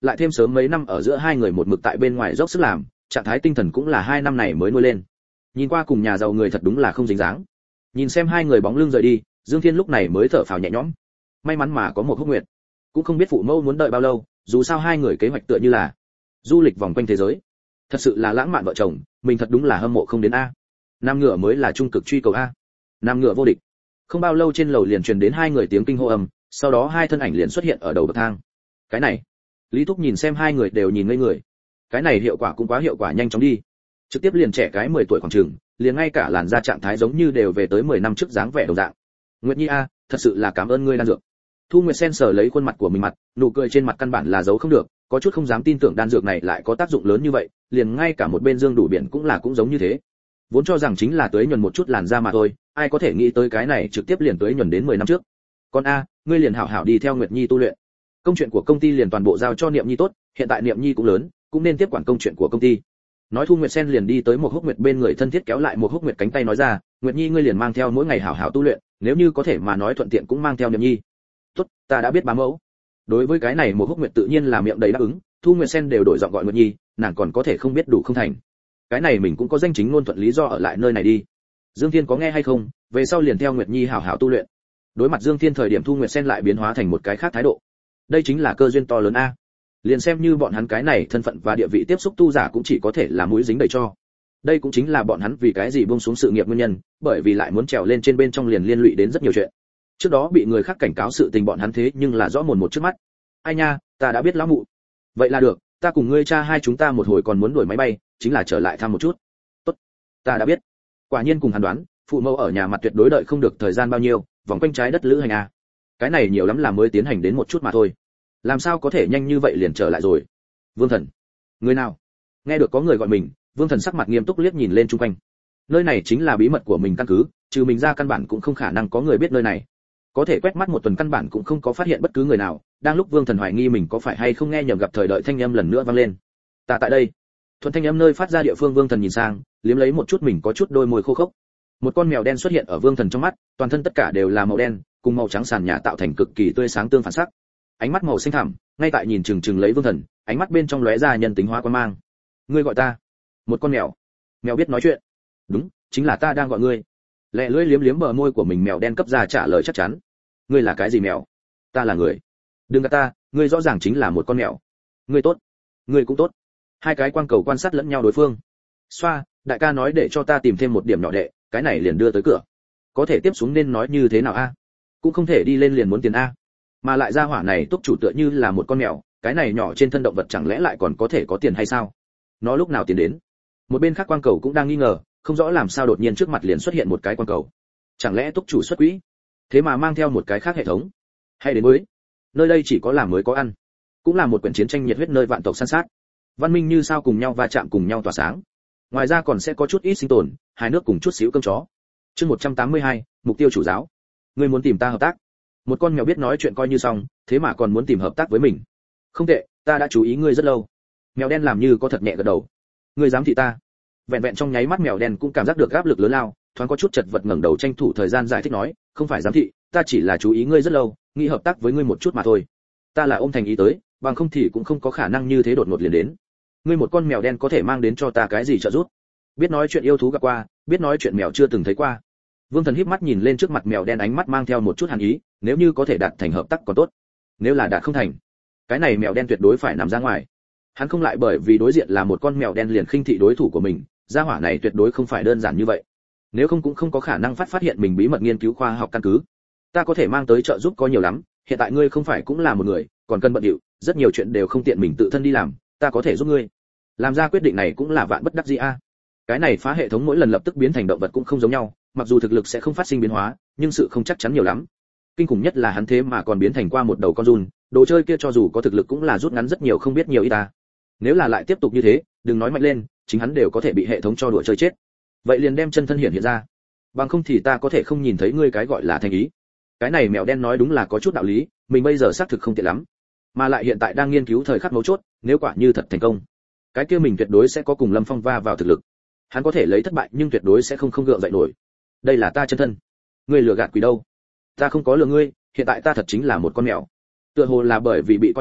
lại thêm sớm mấy năm ở giữa hai người một mực tại bên ngoài dốc sức làm, trạng thái tinh thần cũng là 2 năm này mới nuôi lên. Nhìn qua cùng nhà giàu người thật đúng là không dính dáng. Nhìn xem hai người bóng lưng rời đi, Dương Thiên lúc này mới thở phào nhẹ nhõm. May mắn mà có một Húc Nguyệt, cũng không biết phụ mẫu muốn đợi bao lâu, dù sao hai người kế hoạch tựa như là du lịch vòng quanh thế giới. Thật sự là lãng mạn vợ chồng, mình thật đúng là hâm mộ không đến a. Nam ngựa mới là trung cực truy cầu a. Nam ngựa vô địch. Không bao lâu trên lầu liền truyền đến hai người tiếng kinh hô ầm, sau đó hai thân ảnh liền xuất hiện ở đầu bậc thang. Cái này, Lý Thúc nhìn xem hai người đều nhìn ngây người. Cái này hiệu quả cũng quá hiệu quả nhanh chóng đi. Trực tiếp liền trẻ cái 10 tuổi khoảng chừng, liền ngay cả làn da trạng thái giống như đều về tới 10 năm trước dáng vẻ đồng dạng. Nguyệt Nhi a, thật sự là cảm ơn ngươi đan dược. Thu Nguyệt Sen sờ lấy khuôn mặt của mình mặt, nụ cười trên mặt căn bản là giấu không được, có chút không dám tin tưởng đan dược này lại có tác dụng lớn như vậy, liền ngay cả một bên Dương Đủ Biển cũng giống như thế. Vốn cho rằng chính là tưới nhuần một chút làn da mà thôi, ai có thể nghĩ tới cái này trực tiếp liền tưới nhuần đến 10 năm trước. Con a, ngươi liền hảo hảo đi theo Nguyệt Nhi tu luyện. Công chuyện của công ty liền toàn bộ giao cho Niệm Nhi tốt, hiện tại Niệm Nhi cũng lớn, cũng nên tiếp quản công chuyện của công ty. Nói Thu Nguyệt Sen liền đi tới một Húc Nguyệt bên người thân thiết kéo lại một Húc Nguyệt cánh tay nói ra, Nguyệt Nhi ngươi liền mang theo mỗi ngày hảo hảo tu luyện, nếu như có thể mà nói thuận tiện cũng mang theo Niệm Nhi. Tốt, ta đã biết bá mẫu. Đối với cái này một Húc Nguyệt tự nhiên là miệng đầy đáp ứng, Thu Nguyệt Sen đều đổi giọng gọi Nguyệt Nhi, nàng còn có thể không biết đủ không thành. Cái này mình cũng có danh chính ngôn thuận lý do ở lại nơi này đi. Dương Thiên có nghe hay không, về sau liền theo Nguyệt Nhi hảo hảo tu luyện. Đối mặt Dương Thiên thời điểm Thu Nguyệt Sen lại biến hóa thành một cái khác thái độ. Đây chính là cơ duyên to lớn a. Liền xem như bọn hắn cái này thân phận và địa vị tiếp xúc tu giả cũng chỉ có thể là mũi dính đầy cho. Đây cũng chính là bọn hắn vì cái gì buông xuống sự nghiệp nguyên nhân, bởi vì lại muốn trèo lên trên bên trong liền liên lụy đến rất nhiều chuyện. Trước đó bị người khác cảnh cáo sự tình bọn hắn thế nhưng là rõ mồn một trước mắt. Ai nha, ta đã biết lão mụ. Vậy là được, ta cùng ngươi cha hai chúng ta một hồi còn muốn đuổi máy bay, chính là trở lại thăm một chút. Tốt, ta đã biết. Quả nhiên cùng hắn đoán, phụ mẫu ở nhà mặt tuyệt đối đợi không được thời gian bao nhiêu, vòng quanh trái đất lữ hành a. Cái này nhiều lắm là mới tiến hành đến một chút mà thôi. Làm sao có thể nhanh như vậy liền trở lại rồi? Vương Thần, người nào? Nghe được có người gọi mình, Vương Thần sắc mặt nghiêm túc liếc nhìn lên chung quanh. Nơi này chính là bí mật của mình căn cứ, trừ mình ra căn bản cũng không khả năng có người biết nơi này. Có thể quét mắt một tuần căn bản cũng không có phát hiện bất cứ người nào. Đang lúc Vương Thần hoài nghi mình có phải hay không nghe nhầm gặp thời đợi thanh âm lần nữa vang lên. Ta tại đây. Thuận thanh âm nơi phát ra địa phương Vương Thần nhìn sang, liếm lấy một chút mình có chút đôi môi khô khốc. Một con mèo đen xuất hiện ở Vương Thần trong mắt, toàn thân tất cả đều là màu đen, cùng màu trắng sàn nhà tạo thành cực kỳ tươi sáng tương phản sắc. Ánh mắt màu xanh thẳm, ngay tại nhìn chừng lấy Vương Thần, ánh mắt bên trong lóe ra nhân tính hóa quan mang. Ngươi gọi ta? Một con mèo. Mèo biết nói chuyện. Đúng, chính là ta đang gọi ngươi. Lẹ lưỡi liếm liếm bờ môi của mình mèo đen cấp ra trả lời chắc chắn. Ngươi là cái gì mèo? Ta là người. Đừng gạt ta, ngươi rõ ràng chính là một con mèo. Ngươi tốt, ngươi cũng tốt. Hai cái quang cầu quan sát lẫn nhau đối phương. Xoa, đại ca nói để cho ta tìm thêm một điểm nhỏ đệ, cái này liền đưa tới cửa. Có thể tiếp xuống nên nói như thế nào a? Cũng không thể đi lên liền muốn tiền a. Mà lại ra hỏa này túc chủ tựa như là một con mèo, cái này nhỏ trên thân động vật chẳng lẽ lại còn có thể có tiền hay sao? Nó lúc nào tiến đến? Một bên khác quang cầu cũng đang nghi ngờ, không rõ làm sao đột nhiên trước mặt liền xuất hiện một cái quang cầu. Chẳng lẽ túc chủ xuất quỹ? Thế mà mang theo một cái khác hệ thống? Hay đến mới? Nơi đây chỉ có làm mới có ăn. Cũng là một quyển chiến tranh nhiệt huyết nơi vạn tộc săn sát. Văn minh như sao cùng nhau va chạm cùng nhau tỏa sáng. Ngoài ra còn sẽ có chút ít sinh tồn, hai nước cùng chút xíu cơm chó. Chương 182, mục tiêu chủ giáo. Ngươi muốn tìm ta hợp tác? Một con mèo biết nói chuyện coi như xong, thế mà còn muốn tìm hợp tác với mình. Không tệ, ta đã chú ý ngươi rất lâu. Mèo đen làm như có thật nhẹ gật đầu. Ngươi dám thị ta? Vẹn vẹn trong nháy mắt mèo đen cũng cảm giác được áp lực lớn lao, thoáng có chút chật vật ngẩng đầu tranh thủ thời gian giải thích nói, không phải dám thị, ta chỉ là chú ý ngươi rất lâu, nghĩ hợp tác với ngươi một chút mà thôi. Ta là ôm thành ý tới, bằng không thì cũng không có khả năng như thế đột ngột liền đến. Ngươi một con mèo đen có thể mang đến cho ta cái gì trợ giúp? Biết nói chuyện yêu thú gặp qua, biết nói chuyện mèo chưa từng thấy qua. Vương Thần híp mắt nhìn lên trước mặt mèo đen, ánh mắt mang theo một chút hàn ý, nếu như có thể đạt thành hợp tác còn tốt. Nếu là đạt không thành, cái này mèo đen tuyệt đối phải nằm ra ngoài. Hắn không lại bởi vì đối diện là một con mèo đen liền khinh thị đối thủ của mình, gia hỏa này tuyệt đối không phải đơn giản như vậy. Nếu không cũng không có khả năng phát hiện mình bí mật nghiên cứu khoa học căn cứ. Ta có thể mang tới trợ giúp có nhiều lắm, hiện tại ngươi không phải cũng là một người, còn cần bận rộn, rất nhiều chuyện đều không tiện mình tự thân đi làm, ta có thể giúp ngươi. Làm ra quyết định này cũng là vạn bất đắc dĩ a. Cái này phá hệ thống mỗi lần lập tức biến thành động vật cũng không giống nhau, mặc dù thực lực sẽ không phát sinh biến hóa, nhưng sự không chắc chắn nhiều lắm. Kinh khủng nhất là hắn thế mà còn biến thành qua một đầu con giun, đồ chơi kia cho dù có thực lực cũng là rút ngắn rất nhiều không biết nhiều ít ta. Nếu là lại tiếp tục như thế, đừng nói mạnh lên, chính hắn đều có thể bị hệ thống cho đùa chơi chết. Vậy liền đem chân thân hiện ra, bằng không thì ta có thể không nhìn thấy ngươi cái gọi là thành ý. Cái này mèo đen nói đúng là có chút đạo lý, mình bây giờ xác thực không tiện lắm, mà lại hiện tại đang nghiên cứu thời khắc mấu chốt, nếu quả như thật thành công, cái kia mình tuyệt đối sẽ có cùng Lâm Phong va vào thực lực. Hắn có thể lấy thất bại nhưng tuyệt đối sẽ không gượng dậy nổi. Đây là ta chân thân. Ngươi lừa gạt quỷ đâu? Ta không có lừa ngươi, hiện tại ta thật chính là một con mèo. Tựa hồ là bởi vì bị coi thường,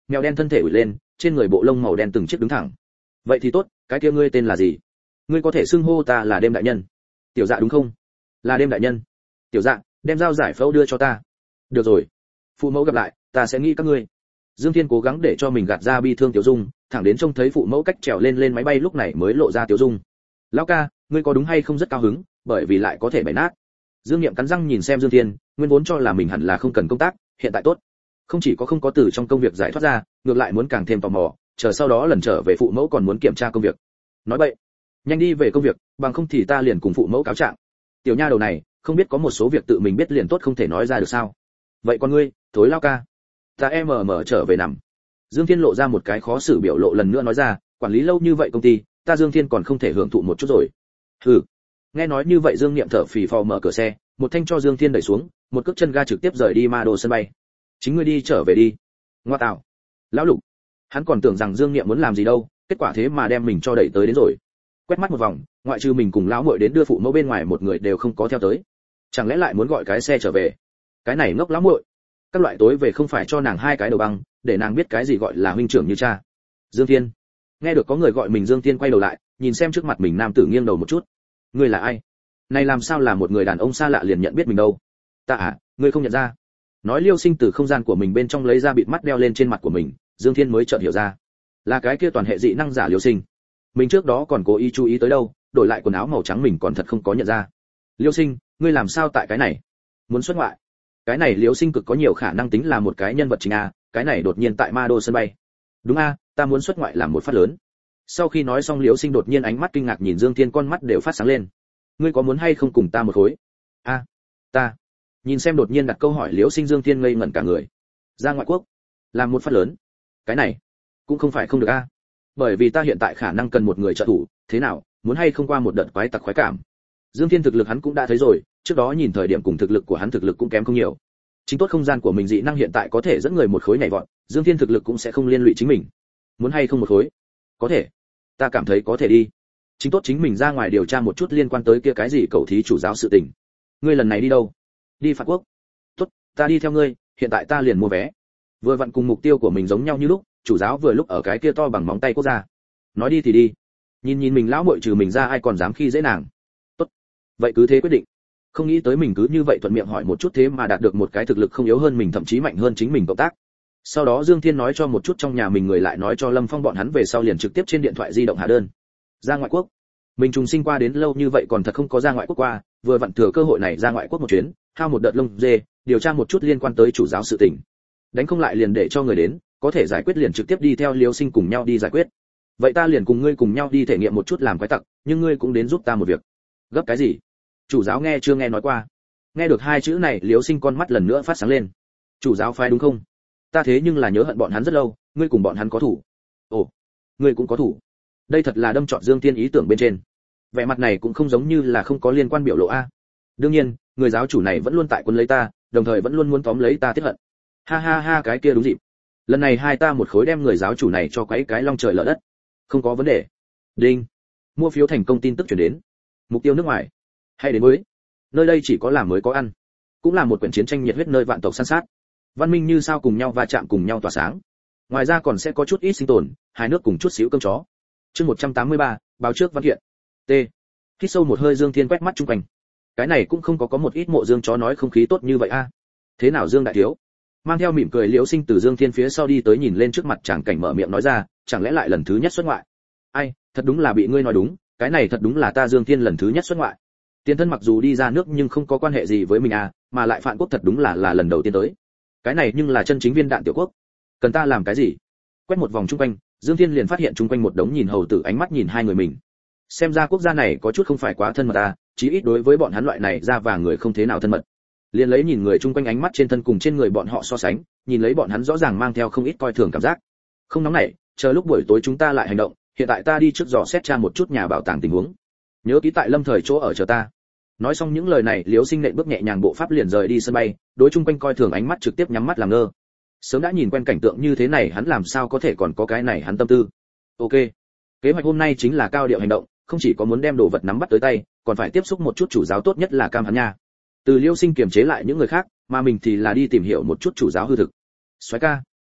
mèo đen thân thể ủi lên, trên người bộ lông màu đen từng chiếc đứng thẳng. Vậy thì tốt, cái kia ngươi tên là gì? Ngươi có thể xưng hô ta là Đêm đại nhân. Tiểu Dạ đúng không? Là Đêm đại nhân. Tiểu Dạ, đem dao giải phẫu đưa cho ta. Được rồi. Phụ mẫu gặp lại, ta sẽ nghĩ các ngươi. Dương Thiên cố gắng để cho mình gạt ra bi thương tiểu dung, thẳng đến trông thấy phụ mẫu cách trèo lên máy bay lúc này mới lộ ra tiểu dung. Lão ca, ngươi có đúng hay không rất cao hứng, bởi vì lại có thể bẻ nát. Dương Niệm cắn răng nhìn xem Dương Thiên, nguyên vốn cho là mình hẳn là không cần công tác, hiện tại tốt. Không chỉ có không có từ trong công việc giải thoát ra, ngược lại muốn càng thêm tò mò, chờ sau đó lần trở về phụ mẫu còn muốn kiểm tra công việc. Nói vậy, nhanh đi về công việc, bằng không thì ta liền cùng phụ mẫu cáo trạng. Tiểu nha đầu này, không biết có một số việc tự mình biết liền tốt không thể nói ra được sao? Vậy con ngươi, thối lao ca. Ta trở về nằm. Dương Thiên lộ ra một cái khó xử biểu lộ lần nữa nói ra, quản lý lâu như vậy công ty, ta Dương Thiên còn không thể hưởng thụ một chút rồi. Hừ. Nghe nói như vậy Dương Niệm thở phì phò mở cửa xe, một thanh cho Dương Thiên đẩy xuống, một cước chân ga trực tiếp rời đi Ma Đô sân bay. Chính ngươi đi trở về đi. Ngoa tạo. Lão Lục. Hắn còn tưởng rằng Dương Niệm muốn làm gì đâu, kết quả thế mà đem mình cho đẩy tới đến rồi. Quét mắt một vòng, ngoại trừ mình cùng lão muội đến đưa phụ mẫu bên ngoài một người đều không có theo tới. Chẳng lẽ lại muốn gọi cái xe trở về? Cái này ngốc lão muội. Các loại tối về không phải cho nàng hai cái đầu băng, để nàng biết cái gì gọi là huynh trưởng như cha. Dương Thiên. Nghe được có người gọi mình Dương Thiên quay đầu lại, nhìn xem trước mặt mình nam tử nghiêng đầu một chút. Ngươi là ai? Này làm sao là một người đàn ông xa lạ liền nhận biết mình đâu? Ta à, ngươi không nhận ra? Nói Liêu Sinh từ không gian của mình bên trong lấy ra bịt mắt đeo lên trên mặt của mình, Dương Thiên mới chợt hiểu ra, là cái kia toàn hệ dị năng giả Liêu Sinh. Mình trước đó còn cố ý chú ý tới đâu, đổi lại quần áo màu trắng mình còn thật không có nhận ra. Liêu Sinh, ngươi làm sao tại cái này? Muốn xuất ngoại? Cái này Liêu Sinh cực có nhiều khả năng tính là một cái nhân vật chính a, cái này đột nhiên tại Ma Đô sân bay. Đúng a, ta muốn xuất ngoại làm một phát lớn. Sau khi nói xong Liêu Sinh đột nhiên ánh mắt kinh ngạc nhìn Dương Thiên, con mắt đều phát sáng lên. Ngươi có muốn hay không cùng ta một khối? A, ta. Nhìn xem đột nhiên đặt câu hỏi Liêu Sinh, Dương Thiên ngây ngẩn cả người. Ra ngoại quốc, làm một phát lớn. Cái này cũng không phải không được a. Bởi vì ta hiện tại khả năng cần một người trợ thủ, thế nào, muốn hay không qua một đợt quái tặc khoái cảm. Dương Thiên thực lực hắn cũng đã thấy rồi, trước đó nhìn thời điểm cùng thực lực của hắn thực lực cũng kém không nhiều. Chính tốt không gian của mình dị năng hiện tại có thể dẫn người một khối nhảy vọt, Dương Thiên thực lực cũng sẽ không liên lụy chính mình. Muốn hay không một khối? Có thể. Ta cảm thấy có thể đi. Chính tốt chính mình ra ngoài điều tra một chút liên quan tới kia cái gì cậu thí chủ giáo sự tình. Ngươi lần này đi đâu? Đi Phạt Quốc. Tốt, ta đi theo ngươi, hiện tại ta liền mua vé. Vừa vặn cùng mục tiêu của mình giống nhau như lúc, chủ giáo vừa lúc ở cái kia to bằng móng tay quốc gia. Nói đi thì đi. Nhìn mình lão muội trừ mình ra ai còn dám khi dễ nàng. Tốt. Vậy cứ thế quyết định. Không nghĩ tới mình cứ như vậy thuận miệng hỏi một chút thế mà đạt được một cái thực lực không yếu hơn mình, thậm chí mạnh hơn chính mình cộng tác. Sau đó Dương Thiên nói cho một chút trong nhà mình người, lại nói cho Lâm Phong bọn hắn về sau liền trực tiếp trên điện thoại di động hạ đơn. Ra ngoại quốc. Mình trùng sinh qua đến lâu như vậy còn thật không có ra ngoại quốc qua, vừa vặn thừa cơ hội này ra ngoại quốc một chuyến, hao một đợt lông dê, điều tra một chút liên quan tới chủ giáo sự tình. Đánh không lại liền để cho người đến, có thể giải quyết liền trực tiếp đi theo Liêu Sinh cùng nhau đi giải quyết. Vậy ta liền cùng ngươi cùng nhau đi thể nghiệm một chút làm quái tặc, nhưng ngươi cũng đến giúp ta một việc. Gấp cái gì? Chủ giáo nghe chưa nghe nói qua. Nghe được hai chữ này Liêu Sinh con mắt lần nữa phát sáng lên. Chủ giáo phái đúng không? Ta thế nhưng là nhớ hận bọn hắn rất lâu, ngươi cùng bọn hắn có thủ. Ồ, ngươi cũng có thủ. Đây thật là đâm trọn Dương Tiên ý tưởng bên trên. Vẻ mặt này cũng không giống như là không có liên quan biểu lộ a. Đương nhiên, người giáo chủ này vẫn luôn tại quân lấy ta, đồng thời vẫn luôn muốn tóm lấy ta tiết hận. Ha ha ha, cái kia đúng dịp. Lần này hai ta một khối đem người giáo chủ này cho quấy cái long trời lở đất. Không có vấn đề. Đinh. Mua phiếu thành công tin tức chuyển đến. Mục tiêu nước ngoài. Hay đến mới. Nơi đây chỉ có làm mới có ăn. Cũng là một quyển chiến tranh nhiệt huyết nơi vạn tộc san sát. Văn minh như sao cùng nhau va chạm cùng nhau tỏa sáng. Ngoài ra còn sẽ có chút ít sinh tồn, hai nước cùng chút xíu cơm chó. Chương 183, báo trước văn kiện. T. Hít sâu một hơi Dương Thiên quét mắt chung quanh. Cái này cũng không có một ít mộ Dương chó nói không khí tốt như vậy a. Thế nào Dương đại thiếu? Mang theo mỉm cười Liễu Sinh từ Dương Thiên phía sau đi tới, nhìn lên trước mặt chàng cảnh mở miệng nói ra, chẳng lẽ lại lần thứ nhất xuất ngoại? Ai, thật đúng là bị ngươi nói đúng, cái này thật đúng là ta Dương Thiên lần thứ nhất xuất ngoại. Tiền thân mặc dù đi ra nước nhưng không có quan hệ gì với mình à, mà lại Phạn Quốc thật đúng là lần đầu tiên tới. Cái này nhưng là chân chính viên đạn tiểu quốc. Cần ta làm cái gì? Quét một vòng chung quanh, Dương Thiên liền phát hiện chung quanh một đống nhìn hầu tử ánh mắt nhìn hai người mình. Xem ra quốc gia này có chút không phải quá thân mật à, chí ít đối với bọn hắn loại này da vàng người không thế nào thân mật. Liền lấy nhìn người chung quanh ánh mắt trên thân cùng trên người bọn họ so sánh, nhìn lấy bọn hắn rõ ràng mang theo không ít coi thường cảm giác. Không nóng nảy, chờ lúc buổi tối chúng ta lại hành động, hiện tại ta đi trước dò xét tra một chút nhà bảo tàng tình huống. Nhớ ký tại Lâm Thời chỗ ở chờ ta. Nói xong những lời này, Liễu Sinh nện bước nhẹ nhàng bộ pháp liền rời đi sân bay, đối chung quanh coi thường ánh mắt trực tiếp nhắm mắt làm ngơ. Sớm đã nhìn quen cảnh tượng như thế này, hắn làm sao có thể còn có cái này hắn tâm tư. Ok, kế hoạch hôm nay chính là cao điệu hành động, không chỉ có muốn đem đồ vật nắm bắt tới tay, còn phải tiếp xúc một chút chủ giáo, tốt nhất là Cam hắn nha. Từ Liễu Sinh kiềm chế lại những người khác, mà mình thì là đi tìm hiểu một chút chủ giáo hư thực. Soái ca,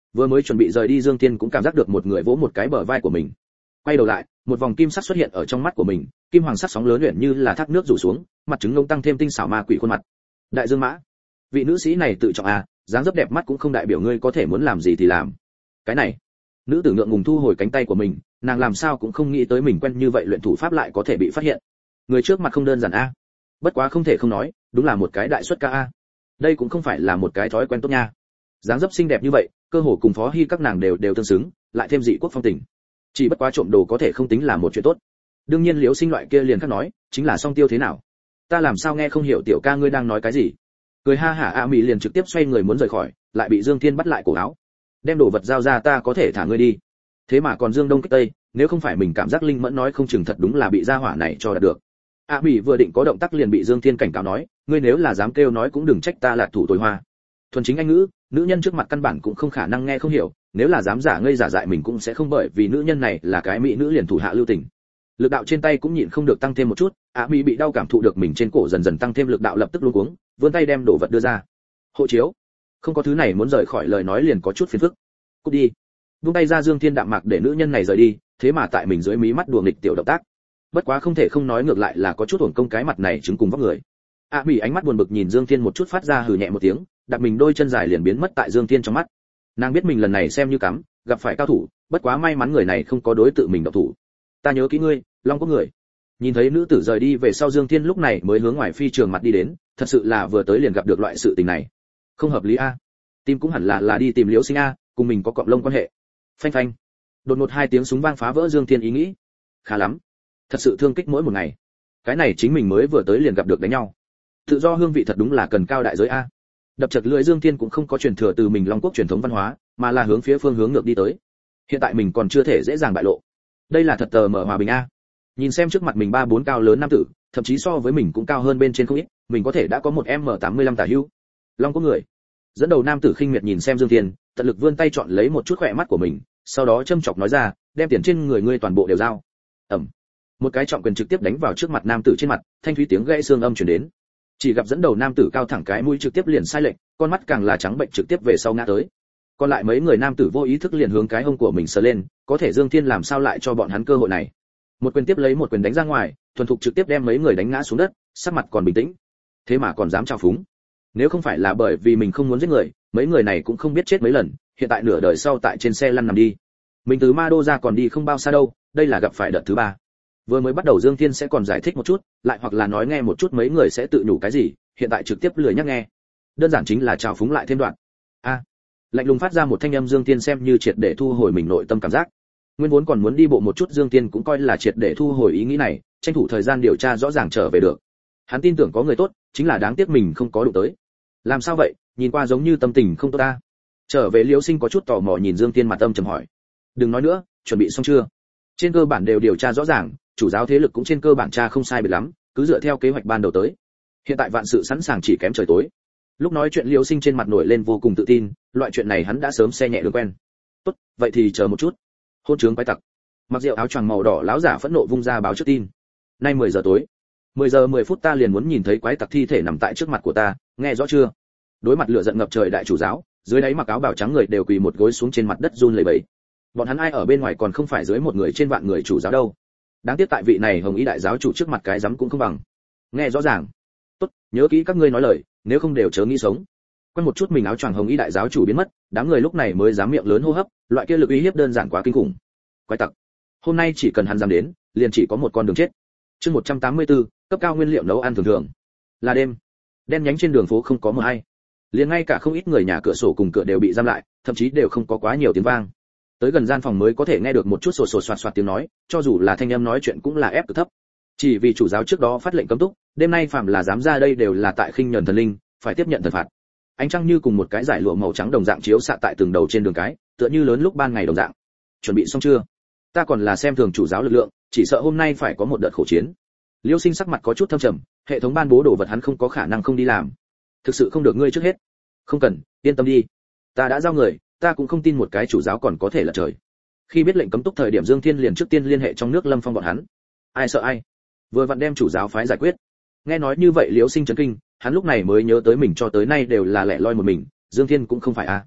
Vừa mới chuẩn bị rời đi Dương Thiên cũng cảm giác được một người vỗ một cái bờ vai của mình. Quay đầu lại, một vòng kim sắc xuất hiện ở trong mắt của mình, kim hoàng sắc sóng lớn luyện như là thác nước rủ xuống, mặt trứng ngông tăng thêm tinh xảo ma quỷ khuôn mặt. Đại Dương Mã, vị nữ sĩ này tự trọng à, dáng dấp đẹp mắt cũng không đại biểu ngươi có thể muốn làm gì thì làm. Cái này, nữ tử ngượng ngùng thu hồi cánh tay của mình, nàng làm sao cũng không nghĩ tới mình quen như vậy luyện thủ pháp lại có thể bị phát hiện. Người trước mặt không đơn giản a. Bất quá không thể không nói, đúng là một cái đại xuất ca a. Đây cũng không phải là một cái thói quen tốt nha. Dáng dấp xinh đẹp như vậy, cơ hồ cùng Phó Hi các nàng đều tương xứng, lại thêm dị quốc phong tình. Chỉ bất quá trộm đồ có thể không tính là một chuyện tốt. Đương nhiên Liễu Sinh loại kia liền khác nói, chính là song tiêu thế nào. Ta làm sao nghe không hiểu tiểu ca ngươi đang nói cái gì? Cười ha hả A Mỹ liền trực tiếp xoay người muốn rời khỏi, lại bị Dương Thiên bắt lại cổ áo. Đem đồ vật giao ra ta có thể thả ngươi đi. Thế mà còn Dương Đông kích Tây, nếu không phải mình cảm giác linh mẫn nói không chừng thật đúng là bị gia hỏa này cho đạt được. A Mỹ vừa định có động tác liền bị Dương Thiên cảnh cáo nói, ngươi nếu là dám kêu nói cũng đừng trách ta là thủ tối hoa. Thuần chính anh ngữ, nữ nhân trước mặt căn bản cũng không khả năng nghe không hiểu, nếu là dám giả ngây giả dại mình cũng sẽ không, bởi vì nữ nhân này là cái mỹ nữ liền thủ hạ lưu tình. Lực đạo trên tay cũng nhịn không được tăng thêm một chút, A Mỹ bị đau cảm thụ được mình trên cổ dần dần tăng thêm lực đạo lập tức luống cuống, vươn tay đem đồ vật đưa ra. Hộ chiếu. Không có thứ này muốn rời khỏi lời nói liền có chút phiền phức. Cút đi. Buông tay ra Dương Thiên đạm mạc để nữ nhân này rời đi, thế mà tại mình dưới mí mắt đùa nghịch tiểu động tác. Bất quá không thể không nói ngược lại là có chút uổng công cái mặt này chứng cùng vóc người. A Mỹ ánh mắt buồn bực nhìn Dương Thiên một chút phát ra hừ nhẹ một tiếng, đặt mình đôi chân dài liền biến mất tại Dương Thiên trong mắt. Nàng biết mình lần này xem như cắm, gặp phải cao thủ, bất quá may mắn người này không có đối tự mình động thủ. Ta nhớ kỹ ngươi, Long có người. Nhìn thấy nữ tử rời đi về sau Dương Thiên lúc này mới hướng ngoài phi trường mặt đi đến, thật sự là vừa tới liền gặp được loại sự tình này. Không hợp lý a. Tim cũng hẳn là đi tìm Liễu Sinh a, cùng mình có cọng lông quan hệ. Phanh phanh. Đột ngột hai tiếng súng vang phá vỡ Dương Thiên ý nghĩ. Khá lắm. Thật sự thương kích mỗi một ngày. Cái này chính mình mới vừa tới liền gặp được đánh nhau. Tự do hương vị thật đúng là cần cao đại giới a. Đập chật lưỡi Dương Thiên cũng không có truyền thừa từ mình Long Quốc truyền thống văn hóa, mà là hướng phía phương hướng ngược đi tới. Hiện tại mình còn chưa thể dễ dàng bại lộ. Đây là thật tờ mở hòa bình a. Nhìn xem trước mặt mình 3-4 cao lớn nam tử, thậm chí so với mình cũng cao hơn bên trên không ít, mình có thể đã có một M85 tả hữu. Long có người. Dẫn đầu nam tử khinh miệt nhìn xem Dương Thiên, tận lực vươn tay chọn lấy một chút khỏe mắt của mình, sau đó châm chọc nói ra, đem tiền trên người ngươi toàn bộ đều giao. Ầm. Một cái trọng quyền trực tiếp đánh vào trước mặt nam tử trên mặt, thanh thúy tiếng gãy xương âm truyền đến. Chỉ gặp dẫn đầu nam tử cao thẳng cái mũi trực tiếp liền sai lệch, con mắt càng là trắng bệnh trực tiếp về sau ngã tới. Còn lại mấy người nam tử vô ý thức liền hướng cái hông của mình sờ lên, có thể Dương Thiên làm sao lại cho bọn hắn cơ hội này. Một quyền tiếp lấy một quyền đánh ra ngoài, thuần thục trực tiếp đem mấy người đánh ngã xuống đất, sắc mặt còn bình tĩnh. Thế mà còn dám trào phúng. Nếu không phải là bởi vì mình không muốn giết người, mấy người này cũng không biết chết mấy lần, hiện tại nửa đời sau tại trên xe lăn nằm đi. Mình từ Ma Đô ra còn đi không bao xa đâu, đây là gặp phải đợt thứ 3. Vừa mới bắt đầu Dương Thiên sẽ còn giải thích một chút, lại hoặc là nói nghe một chút mấy người sẽ tự nhủ cái gì, hiện tại trực tiếp lười nhắc nghe. Đơn giản chính là trào phúng lại thêm đoạn. A. Lạnh lùng phát ra một thanh âm Dương Thiên xem như triệt để thu hồi mình nội tâm cảm giác. Nguyên vốn còn muốn đi bộ một chút Dương Thiên cũng coi là triệt để thu hồi ý nghĩ này, tranh thủ thời gian điều tra rõ ràng trở về được. Hắn tin tưởng có người tốt, chính là đáng tiếc mình không có đụng tới. Làm sao vậy, nhìn qua giống như tâm tình không tốt ta. Trở về Liễu Sinh có chút tò mò nhìn Dương Thiên mặt âm trầm hỏi. Đừng nói nữa, chuẩn bị xong chưa? Trên cơ bản đều điều tra rõ ràng, chủ giáo thế lực cũng trên cơ bản tra không sai biệt lắm, cứ dựa theo kế hoạch ban đầu tới. Hiện tại vạn sự sẵn sàng chỉ kém trời tối. Lúc nói chuyện Liễu Sinh trên mặt nổi lên vô cùng tự tin, loại chuyện này hắn đã sớm xe nhẹ đường quen. Tốt, vậy thì chờ một chút. Hôn trướng quái tặc. Mặc rượu áo choàng màu đỏ láo giả phẫn nộ vung ra báo trước tin. Nay 10 giờ tối. 10 giờ 10 phút ta liền muốn nhìn thấy quái tặc thi thể nằm tại trước mặt của ta, nghe rõ chưa? Đối mặt lửa giận ngập trời đại chủ giáo, dưới đáy mặc áo bào trắng người đều quỳ một gối xuống trên mặt đất run lẩy bẩy. Bọn hắn ai ở bên ngoài còn không phải dưới một người trên vạn người chủ giáo đâu. Đáng tiếc tại vị này hồng ý đại giáo chủ trước mặt cái dám cũng không bằng. Nghe rõ ràng. Tốt, nhớ kỹ các ngươi nói lời, nếu không đều chớ nghĩ sống. Quen một chút mình áo choàng hồng ý đại giáo chủ biến mất, đám người lúc này mới dám miệng lớn hô hấp, loại kia lực uy hiếp đơn giản quá kinh khủng. Quái tặc. Hôm nay chỉ cần hắn dám đến, liền chỉ có một con đường chết. Chương 184, cấp cao nguyên liệu nấu ăn thường thường. Là đêm. Đen nhánh trên đường phố không có mờ hay. Liền ngay cả không ít người nhà cửa sổ cùng cửa đều bị giam lại, thậm chí đều không có quá nhiều tiếng vang. Tới gần gian phòng mới có thể nghe được một chút sột sột soạt soạt tiếng nói, cho dù là thanh âm nói chuyện cũng là ép cực thấp. Chỉ vì chủ giáo trước đó phát lệnh cấm túc, đêm nay phạm là dám ra đây đều là tại khinh nhẫn thần linh, phải tiếp nhận thần phạt. Ánh trăng như cùng một cái dải lụa màu trắng đồng dạng chiếu xạ tại từng đầu trên đường cái, tựa như lớn lúc ban ngày đồng dạng. Chuẩn bị xong chưa? Ta còn là xem thường chủ giáo lực lượng, chỉ sợ hôm nay phải có một đợt khổ chiến. Liêu Sinh sắc mặt có chút thâm trầm, hệ thống ban bố đồ vật hắn không có khả năng không đi làm. Thực sự không được ngươi trước hết. Không cần, yên tâm đi. Ta đã giao người, ta cũng không tin một cái chủ giáo còn có thể là trời. Khi biết lệnh cấm túc thời điểm Dương Thiên liền trước tiên liên hệ trong nước Lâm Phong bọn hắn. Ai sợ ai? Vừa vặn đem chủ giáo phái giải quyết. Nghe nói như vậy Liễu Sinh chấn kinh, hắn lúc này mới nhớ tới mình cho tới nay đều là lẻ loi một mình, Dương Thiên cũng không phải a.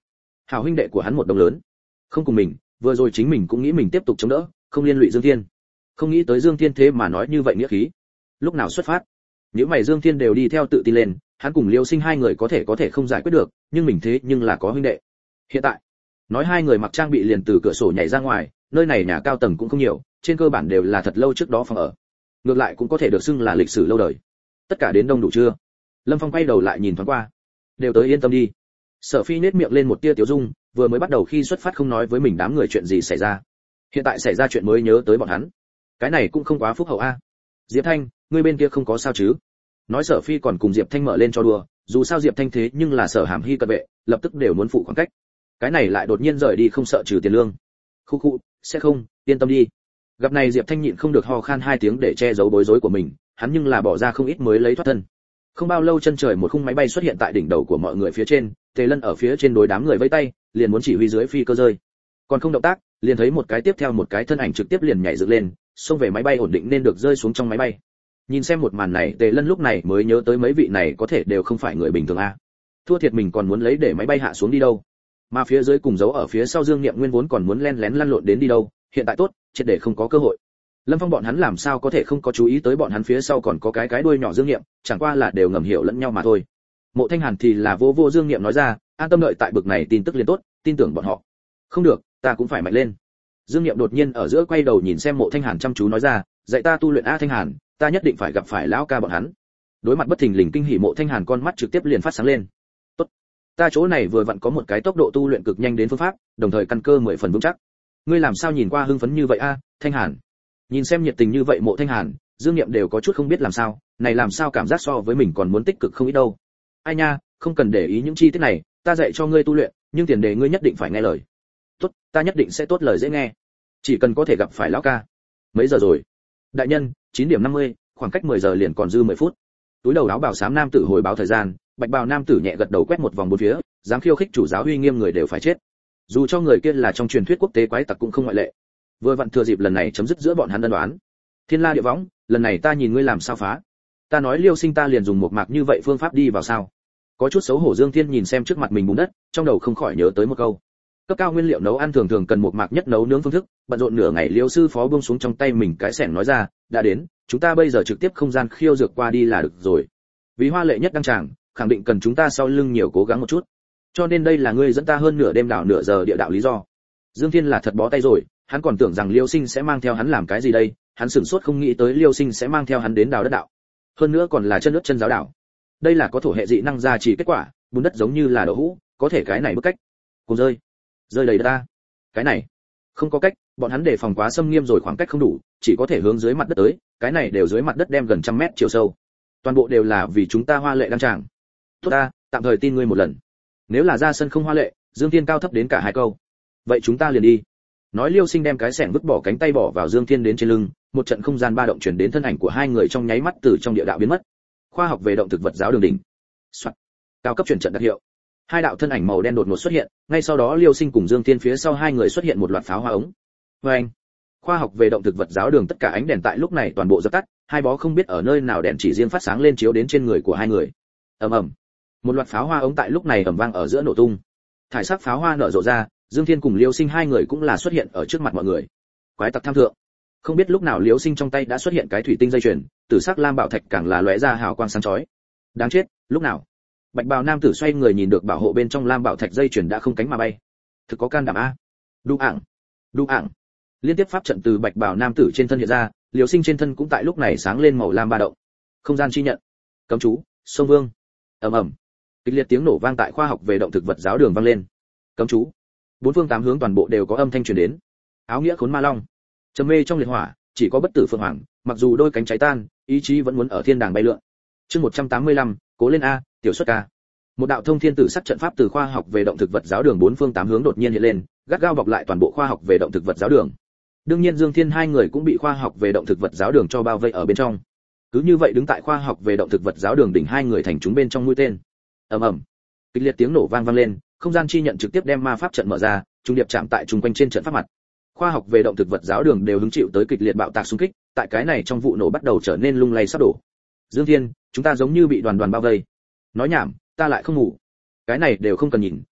hảo huynh đệ của hắn một đồng lớn, không cùng mình, vừa rồi chính mình cũng nghĩ mình tiếp tục chống đỡ, không liên lụy Dương Thiên. Không nghĩ tới Dương Thiên thế mà nói như vậy nghĩa khí. Lúc nào xuất phát? Nếu mày Dương Thiên đều đi theo tự tin lên, hắn cùng Liêu Sinh hai người có thể không giải quyết được, nhưng mình thế nhưng là có huynh đệ. Hiện tại, nói hai người mặc trang bị liền từ cửa sổ nhảy ra ngoài, nơi này nhà cao tầng cũng không nhiều, trên cơ bản đều là thật lâu trước đó phòng ở. Ngược lại cũng có thể được xưng là lịch sử lâu đời. Tất cả đến đông đủ chưa? Lâm Phong quay đầu lại nhìn thoáng qua. Đều tới, yên tâm đi. Sở Phi nhếch miệng lên một tia tiểu dung, vừa mới bắt đầu khi xuất phát không nói với mình đám người chuyện gì xảy ra. Hiện tại xảy ra chuyện mới nhớ tới bọn hắn. Cái này cũng không quá phúc hậu a. Diệp Thanh, ngươi bên kia không có sao chứ? Nói Sở Phi còn cùng Diệp Thanh mở lên cho đùa, dù sao Diệp Thanh thế nhưng là Sở Hàm Hy cận vệ, lập tức đều muốn phụ khoảng cách. Cái này lại đột nhiên rời đi không sợ trừ tiền lương. Khu khu, sẽ không, yên tâm đi. Gặp này Diệp Thanh nhịn không được ho khan hai tiếng để che giấu bối rối của mình, hắn nhưng là bỏ ra không ít mới lấy thoát thân. Không bao lâu chân trời một khung máy bay xuất hiện tại đỉnh đầu của mọi người phía trên, Tề Lân ở phía trên đối đám người vẫy tay, liền muốn chỉ huy dưới phi cơ rơi. Còn không động tác, liền thấy một cái tiếp theo một cái thân ảnh trực tiếp liền nhảy dựng lên, xông về máy bay ổn định nên được rơi xuống trong máy bay. Nhìn xem một màn này, Tề Lân lúc này mới nhớ tới mấy vị này có thể đều không phải người bình thường a. Thua thiệt mình còn muốn lấy để máy bay hạ xuống đi đâu. Mà phía dưới cùng giấu ở phía sau Dương Nghiệm Nguyên vốn còn muốn len lén lăn lộn đến đi đâu, hiện tại tốt, triệt để không có cơ hội. Lâm Phong bọn hắn làm sao có thể không có chú ý tới bọn hắn phía sau còn có cái đuôi nhỏ Dương Nghiệm, chẳng qua là đều ngầm hiểu lẫn nhau mà thôi. Mộ Thanh Hàn thì là vô Dương Nghiệm nói ra, an tâm đợi tại bực này tin tức liền tốt, tin tưởng bọn họ. Không được, ta cũng phải mạnh lên. Dương Nghiệm đột nhiên ở giữa quay đầu nhìn xem Mộ Thanh Hàn chăm chú nói ra, dạy ta tu luyện a Thanh Hàn, ta nhất định phải gặp phải lão ca bọn hắn. Đối mặt bất thình lình kinh hỉ, Mộ Thanh Hàn con mắt trực tiếp liền phát sáng lên. Tốt, ta chỗ này vừa vặn có một cái tốc độ tu luyện cực nhanh đến phương pháp, đồng thời căn cơ 10 phần vững chắc. Ngươi làm sao nhìn qua hưng phấn như vậy a, Thanh Hàn? Nhìn xem nhiệt tình như vậy Mộ Thanh Hàn, Dương Nghiệm đều có chút không biết làm sao, này làm sao cảm giác so với mình còn muốn tích cực không ít đâu. Ai nha, không cần để ý những chi tiết này, ta dạy cho ngươi tu luyện, nhưng tiền đề ngươi nhất định phải nghe lời. Tốt, ta nhất định sẽ tốt lời dễ nghe. Chỉ cần có thể gặp phải lão ca. Mấy giờ rồi? Đại nhân, 9 điểm 50, khoảng cách 10 giờ liền còn dư 10 phút. Túi đầu áo bào xám nam tử hồi báo thời gian, bạch bào nam tử nhẹ gật đầu quét một vòng bốn phía, dám khiêu khích chủ giáo uy nghiêm người đều phải chết. Dù cho người kia là trong truyền thuyết quốc tế quái tặc cũng không ngoại lệ. Vừa vặn thừa dịp lần này chấm dứt giữa bọn hắn ân đoán. Thiên La địa võng, lần này ta nhìn ngươi làm sao phá. Ta nói Liêu Sinh ta liền dùng một mạc như vậy phương pháp đi vào sao? Có chút xấu hổ Dương Thiên nhìn xem trước mặt mình bùn đất, trong đầu không khỏi nhớ tới một câu. Cấp cao nguyên liệu nấu ăn thường thường cần một mạc nhất nấu nướng phương thức, bận rộn nửa ngày Liêu sư phó buông xuống trong tay mình cái xẻng nói ra, đã đến, chúng ta bây giờ trực tiếp không gian khiêu dược qua đi là được rồi. Vì hoa lệ nhất đăng tràng, khẳng định cần chúng ta sau lưng nhiều cố gắng một chút. Cho nên đây là ngươi dẫn ta hơn nửa đêm đảo nửa giờ địa đạo lý do. Dương Thiên là thật bó tay rồi, hắn còn tưởng rằng Liêu Sinh sẽ mang theo hắn làm cái gì đây, hắn sửng sốt không nghĩ tới Liêu Sinh sẽ mang theo hắn đến đào đất đạo. Hơn nữa còn là chân nước chân giáo đảo. Đây là có thổ hệ dị năng gia chỉ kết quả, bùn đất giống như là đậu hũ, có thể cái này bức cách. Cùng rơi đầy đất ta. Cái này, không có cách, bọn hắn đề phòng quá xâm nghiêm rồi khoảng cách không đủ, chỉ có thể hướng dưới mặt đất tới, cái này đều dưới mặt đất đem gần 100 mét chiều sâu. Toàn bộ đều là vì chúng ta hoa lệ đăng tràng. Tốt ta, tạm thời tin ngươi một lần. Nếu là ra sân không hoa lệ, Dương Thiên cao thấp đến cả hai câu. Vậy chúng ta liền đi. Nói Liêu Sinh đem cái xẻng vứt bỏ cánh tay bỏ vào Dương Thiên đến trên lưng, một trận không gian ba động chuyển đến thân ảnh của hai người trong nháy mắt từ trong địa đạo biến mất. Khoa học về động thực vật giáo đường đỉnh. Soạn. Cao cấp chuyển trận đặc hiệu. Hai đạo thân ảnh màu đen đột ngột xuất hiện, ngay sau đó Liêu Sinh cùng Dương Thiên phía sau hai người xuất hiện một loạt pháo hoa ống. Oeng. Khoa học về động thực vật giáo đường tất cả ánh đèn tại lúc này toàn bộ dập tắt, hai bó không biết ở nơi nào đèn chỉ riêng phát sáng lên chiếu đến trên người của hai người. Ầm ầm. Một loạt pháo hoa ống tại lúc này ầm vang ở giữa nổ tung. Thải sắc pháo hoa nở rộ ra, Dương Thiên cùng Liêu Sinh hai người cũng là xuất hiện ở trước mặt mọi người. Quái tặc tham thượng. Không biết lúc nào Liêu Sinh trong tay đã xuất hiện cái thủy tinh dây chuyền, tử sắc lam bảo thạch càng là lóe ra hào quang sáng chói. Đáng chết, lúc nào? Bạch bào nam tử xoay người nhìn được bảo hộ bên trong lam bảo thạch dây chuyền đã không cánh mà bay. Thực có can đảm a. Đu ảng. Liên tiếp pháp trận từ bạch bào nam tử trên thân hiện ra, Liêu Sinh trên thân cũng tại lúc này sáng lên màu lam ba động. Không gian chi nhận. Cấm chú, sông vương. Ầm ầm. Kịch liệt tiếng nổ vang tại khoa học về động thực vật giáo đường vang lên. Cấm chú. Bốn phương tám hướng toàn bộ đều có âm thanh truyền đến. Áo nghĩa khốn ma long. Trầm mê trong liệt hỏa, chỉ có bất tử phượng hoàng, mặc dù đôi cánh cháy tan, ý chí vẫn muốn ở thiên đàng bay lượn. Chương 185, cố lên a, tiểu xuất ca. Một đạo thông thiên tử sắc trận pháp từ khoa học về động thực vật giáo đường bốn phương tám hướng đột nhiên hiện lên, gắt gao bọc lại toàn bộ khoa học về động thực vật giáo đường. Đương nhiên Dương Thiên hai người cũng bị khoa học về động thực vật giáo đường cho bao vây ở bên trong. Cứ như vậy đứng tại khoa học về động thực vật giáo đường đỉnh hai người thành chúng bên trong mũi tên. Ầm ầm. Kịch liệt tiếng nổ vang lên, không gian chi nhận trực tiếp đem ma pháp trận mở ra, trung điệp chạm tại trung quanh trên trận pháp mặt. Khoa học về động thực vật giáo đường đều hứng chịu tới kịch liệt bạo tạc xung kích, tại cái này trong vụ nổ bắt đầu trở nên lung lay sắp đổ. Dương Thiên, chúng ta giống như bị đoàn đoàn bao vây. Nói nhảm, ta lại không ngủ. Cái này đều không cần nhìn,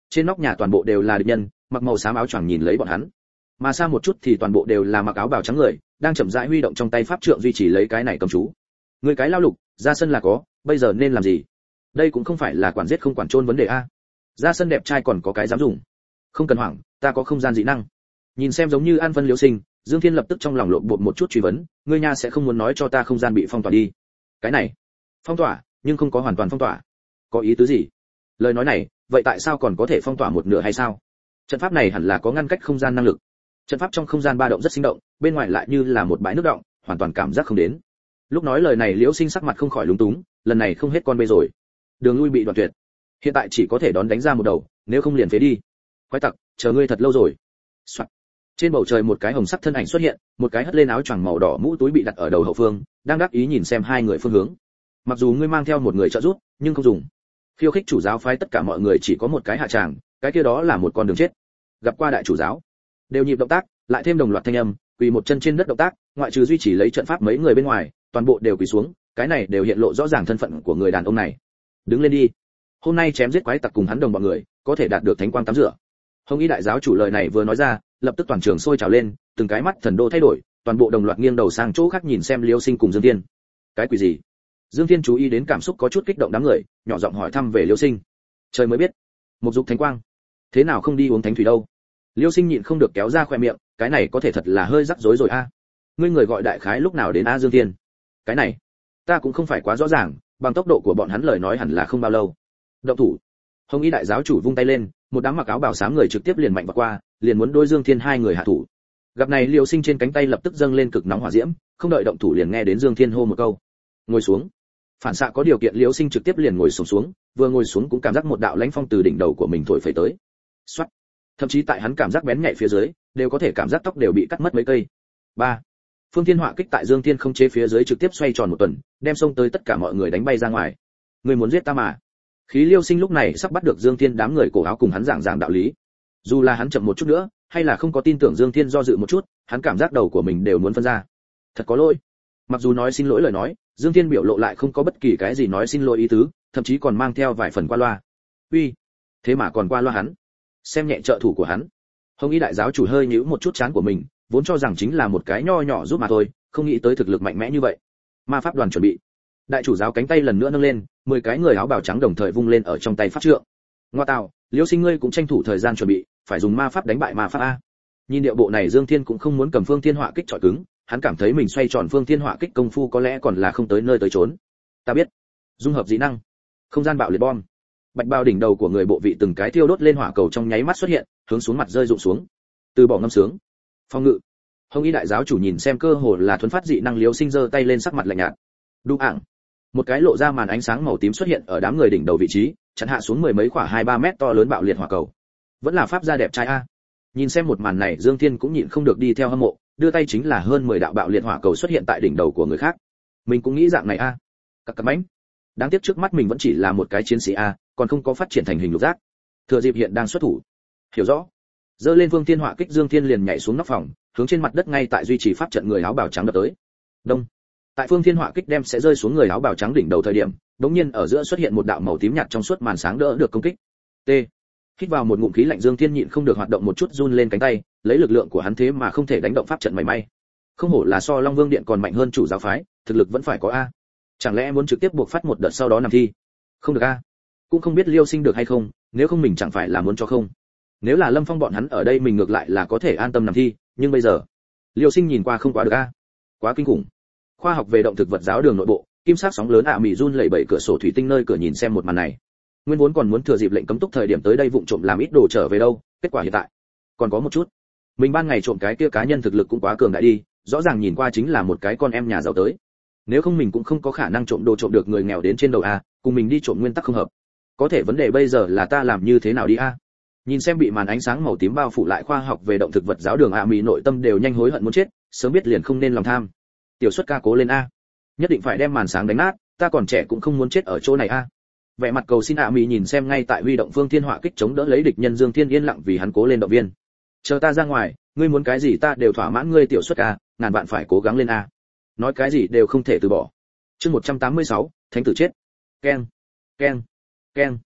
trên nóc nhà toàn bộ đều là địch nhân, mặc màu xám áo choàng nhìn lấy bọn hắn. Mà xa một chút thì toàn bộ đều là mặc áo bào trắng người, đang chậm rãi huy động trong tay pháp trượng duy trì lấy cái này cầm chú. Người cái lao lục, ra sân là có, bây giờ nên làm gì? Đây cũng không phải là quản giết không quản trôn vấn đề a. Ra sân đẹp trai còn có cái dám dùng. Không cần hoảng, ta có không gian dị năng. Nhìn xem giống như An Vân Liễu Sinh, Dương Thiên lập tức trong lòng lộn bột một chút truy vấn, ngươi nha sẽ không muốn nói cho ta không gian bị phong tỏa đi? Cái này, phong tỏa, nhưng không có hoàn toàn phong tỏa. Có ý tứ gì? Lời nói này, vậy tại sao còn có thể phong tỏa một nửa hay sao? Trận pháp này hẳn là có ngăn cách không gian năng lực. Trận pháp trong không gian ba động rất sinh động, bên ngoài lại như là một bãi nước động, hoàn toàn cảm giác không đến. Lúc nói lời này Liễu Sinh sắc mặt không khỏi lúng túng, lần này không hết con bê rồi. Đường lui bị đoạn tuyệt. Hiện tại chỉ có thể đón đánh ra một đầu, nếu không liền phế đi. Quái tặc, chờ ngươi thật lâu rồi. Soạn. Trên bầu trời một cái hồng sắc thân ảnh xuất hiện, một cái hất lên áo choàng màu đỏ mũ túi bị đặt ở đầu hậu phương, đang đắc ý nhìn xem hai người phương hướng. Mặc dù ngươi mang theo một người trợ giúp, nhưng không dùng. Khiêu khích chủ giáo phái tất cả mọi người chỉ có một cái hạ tràng, cái kia đó là một con đường chết. Gặp qua đại chủ giáo, đều nhịp động tác, lại thêm đồng loạt thanh âm, quỳ một chân trên đất động tác, ngoại trừ duy trì lấy trận pháp mấy người bên ngoài, toàn bộ đều quỳ xuống, cái này đều hiện lộ rõ ràng thân phận của người đàn ông này. Đứng lên đi. Hôm nay chém giết quái tặc cùng hắn đồng bọn người, có thể đạt được thánh quang tắm rửa. Hồng Y đại giáo chủ lời này vừa nói ra, lập tức toàn trường sôi trào lên, từng cái mắt thần đô thay đổi, toàn bộ đồng loạt nghiêng đầu sang chỗ khác nhìn xem Liêu Sinh cùng Dương Thiên. Cái quỷ gì? Dương Thiên chú ý đến cảm xúc có chút kích động đám người, nhỏ giọng hỏi thăm về Liêu Sinh. Trời mới biết, một dục thánh quang, thế nào không đi uống thánh thủy đâu? Liêu Sinh nhịn không được kéo ra khoe miệng, cái này có thể thật là hơi rắc rối rồi a. Ngươi người gọi đại khái lúc nào đến a Dương Thiên? Cái này, ta cũng không phải quá rõ ràng, bằng tốc độ của bọn hắn lời nói hẳn là không bao lâu. Động thủ. Hồng Y đại giáo chủ vung tay lên, một đám mặc áo bào xám người trực tiếp liền mạnh vào qua, liền muốn đối Dương Thiên hai người hạ thủ. Gặp này Liêu Sinh trên cánh tay lập tức dâng lên cực nóng hỏa diễm, không đợi động thủ liền nghe đến Dương Thiên hô một câu: "Ngồi xuống." Phản xạ có điều kiện Liêu Sinh trực tiếp liền ngồi xuống, vừa ngồi xuống cũng cảm giác một đạo lãnh phong từ đỉnh đầu của mình thổi phẩy tới. Soát. Thậm chí tại hắn cảm giác bén nhạy phía dưới, đều có thể cảm giác tóc đều bị cắt mất mấy cây. 3. Phương Thiên hỏa kích tại Dương Thiên không chế phía dưới trực tiếp xoay tròn một tuần, đem xông tới tất cả mọi người đánh bay ra ngoài. Người muốn giết ta mà? Khí Liêu Sinh lúc này sắp bắt được Dương Thiên đám người cổ áo cùng hắn giảng đạo lý. Dù là hắn chậm một chút nữa, hay là không có tin tưởng Dương Thiên do dự một chút, hắn cảm giác đầu của mình đều muốn phân ra. Thật có lỗi. Mặc dù nói xin lỗi lời nói, Dương Thiên biểu lộ lại không có bất kỳ cái gì nói xin lỗi ý tứ, thậm chí còn mang theo vài phần qua loa. Uy, thế mà còn qua loa hắn, xem nhẹ trợ thủ của hắn. Hồng Y đại giáo chủ hơi nhíu một chút trán của mình, vốn cho rằng chính là một cái nho nhỏ giúp mà thôi, không nghĩ tới thực lực mạnh mẽ như vậy. Ma pháp đoàn chuẩn bị. Đại chủ giáo cánh tay lần nữa nâng lên, 10 cái người áo bào trắng đồng thời vung lên ở trong tay pháp trượng. Ngoa tạo, Liêu Sinh ngươi cũng tranh thủ thời gian chuẩn bị, phải dùng ma pháp đánh bại ma pháp a. Nhìn điệu bộ này Dương Thiên cũng không muốn cầm Phương Thiên Hỏa kích chọi cứng, hắn cảm thấy mình xoay tròn Phương Thiên Hỏa kích công phu có lẽ còn là không tới nơi tới chốn. Ta biết. Dung hợp dị năng. Không gian bạo liệt bom. Bạch bao đỉnh đầu của người bộ vị từng cái thiêu đốt lên hỏa cầu trong nháy mắt xuất hiện, hướng xuống mặt rơi rụng xuống. Từ bỏ ngâm sướng. Phong ngự. Hồng Y đại giáo chủ nhìn xem cơ hồ là thuần phát dị năng Liêu Sinh giơ tay lên sắc mặt lạnh nhạt. Đu ảng. Một cái lộ ra màn ánh sáng màu tím xuất hiện ở đám người đỉnh đầu vị trí, chặn hạ xuống mười mấy quả 2-3 mét to lớn bạo liệt hỏa cầu. Vẫn là pháp gia đẹp trai a. Nhìn xem một màn này Dương Thiên cũng nhịn không được đi theo hâm mộ, đưa tay chính là hơn 10 đạo bạo liệt hỏa cầu xuất hiện tại đỉnh đầu của người khác. Mình cũng nghĩ dạng này a. Các cặp bánh. Đáng tiếc trước mắt mình vẫn chỉ là một cái chiến sĩ a, còn không có phát triển thành hình lục giác. Thừa dịp hiện đang xuất thủ. Hiểu rõ. Giơ lên Vương Thiên Hỏa kích Dương Thiên liền nhảy xuống nóc phòng, hướng trên mặt đất ngay tại duy trì pháp trận người áo bào trắng đập tới. Đông. Tại Phương Thiên Hỏa kích đem sẽ rơi xuống người áo bào trắng đỉnh đầu thời điểm, đột nhiên ở giữa xuất hiện một đạo màu tím nhạt trong suốt màn sáng đỡ được công kích. T. Hít vào một ngụm khí lạnh Dương Thiên nhịn không được hoạt động một chút run lên cánh tay, lấy lực lượng của hắn thế mà không thể đánh động pháp trận mảy may. Không hổ là so Long Vương điện còn mạnh hơn chủ giáo phái, thực lực vẫn phải có a. Chẳng lẽ muốn trực tiếp buộc phát một đợt sau đó nằm thi? Không được a. Cũng không biết Liêu Sinh được hay không, nếu không mình chẳng phải là muốn cho không. Nếu là Lâm Phong bọn hắn ở đây mình ngược lại là có thể an tâm nằm thi, nhưng bây giờ, Liêu Sinh nhìn qua không quá được a. Quá kinh khủng. Khoa học về động thực vật giáo đường nội bộ, kim sắc sóng lớn mỉ run lẩy bẩy cửa sổ thủy tinh nơi cửa nhìn xem một màn này. Nguyên vốn còn muốn thừa dịp lệnh cấm túc thời điểm tới đây vụng trộm làm ít đồ trở về đâu, kết quả hiện tại còn có một chút. Mình ban ngày trộm cái kia cá nhân thực lực cũng quá cường đại đi, rõ ràng nhìn qua chính là một cái con em nhà giàu tới. Nếu không mình cũng không có khả năng trộm đồ trộm được người nghèo đến trên đầu a, cùng mình đi trộm nguyên tắc không hợp. Có thể vấn đề bây giờ là ta làm như thế nào đi a? Nhìn xem bị màn ánh sáng màu tím bao phủ lại khoa học về động thực vật giáo đường mỉ nội tâm đều nhanh hối hận muốn chết, sớm biết liền không nên lòng tham. Tiểu Xuất ca cố lên a, nhất định phải đem màn sáng đánh nát, ta còn trẻ cũng không muốn chết ở chỗ này a. Vẻ mặt cầu xin mỉ nhìn xem ngay tại huy động Phương Thiên Hỏa kích chống đỡ lấy địch nhân Dương Thiên yên lặng vì hắn cố lên động viên. Chờ ta ra ngoài, ngươi muốn cái gì ta đều thỏa mãn ngươi Tiểu Xuất ca, ngàn vạn phải cố gắng lên a. Nói cái gì đều không thể từ bỏ. Chương 186, thánh tử chết. Keng, keng, keng.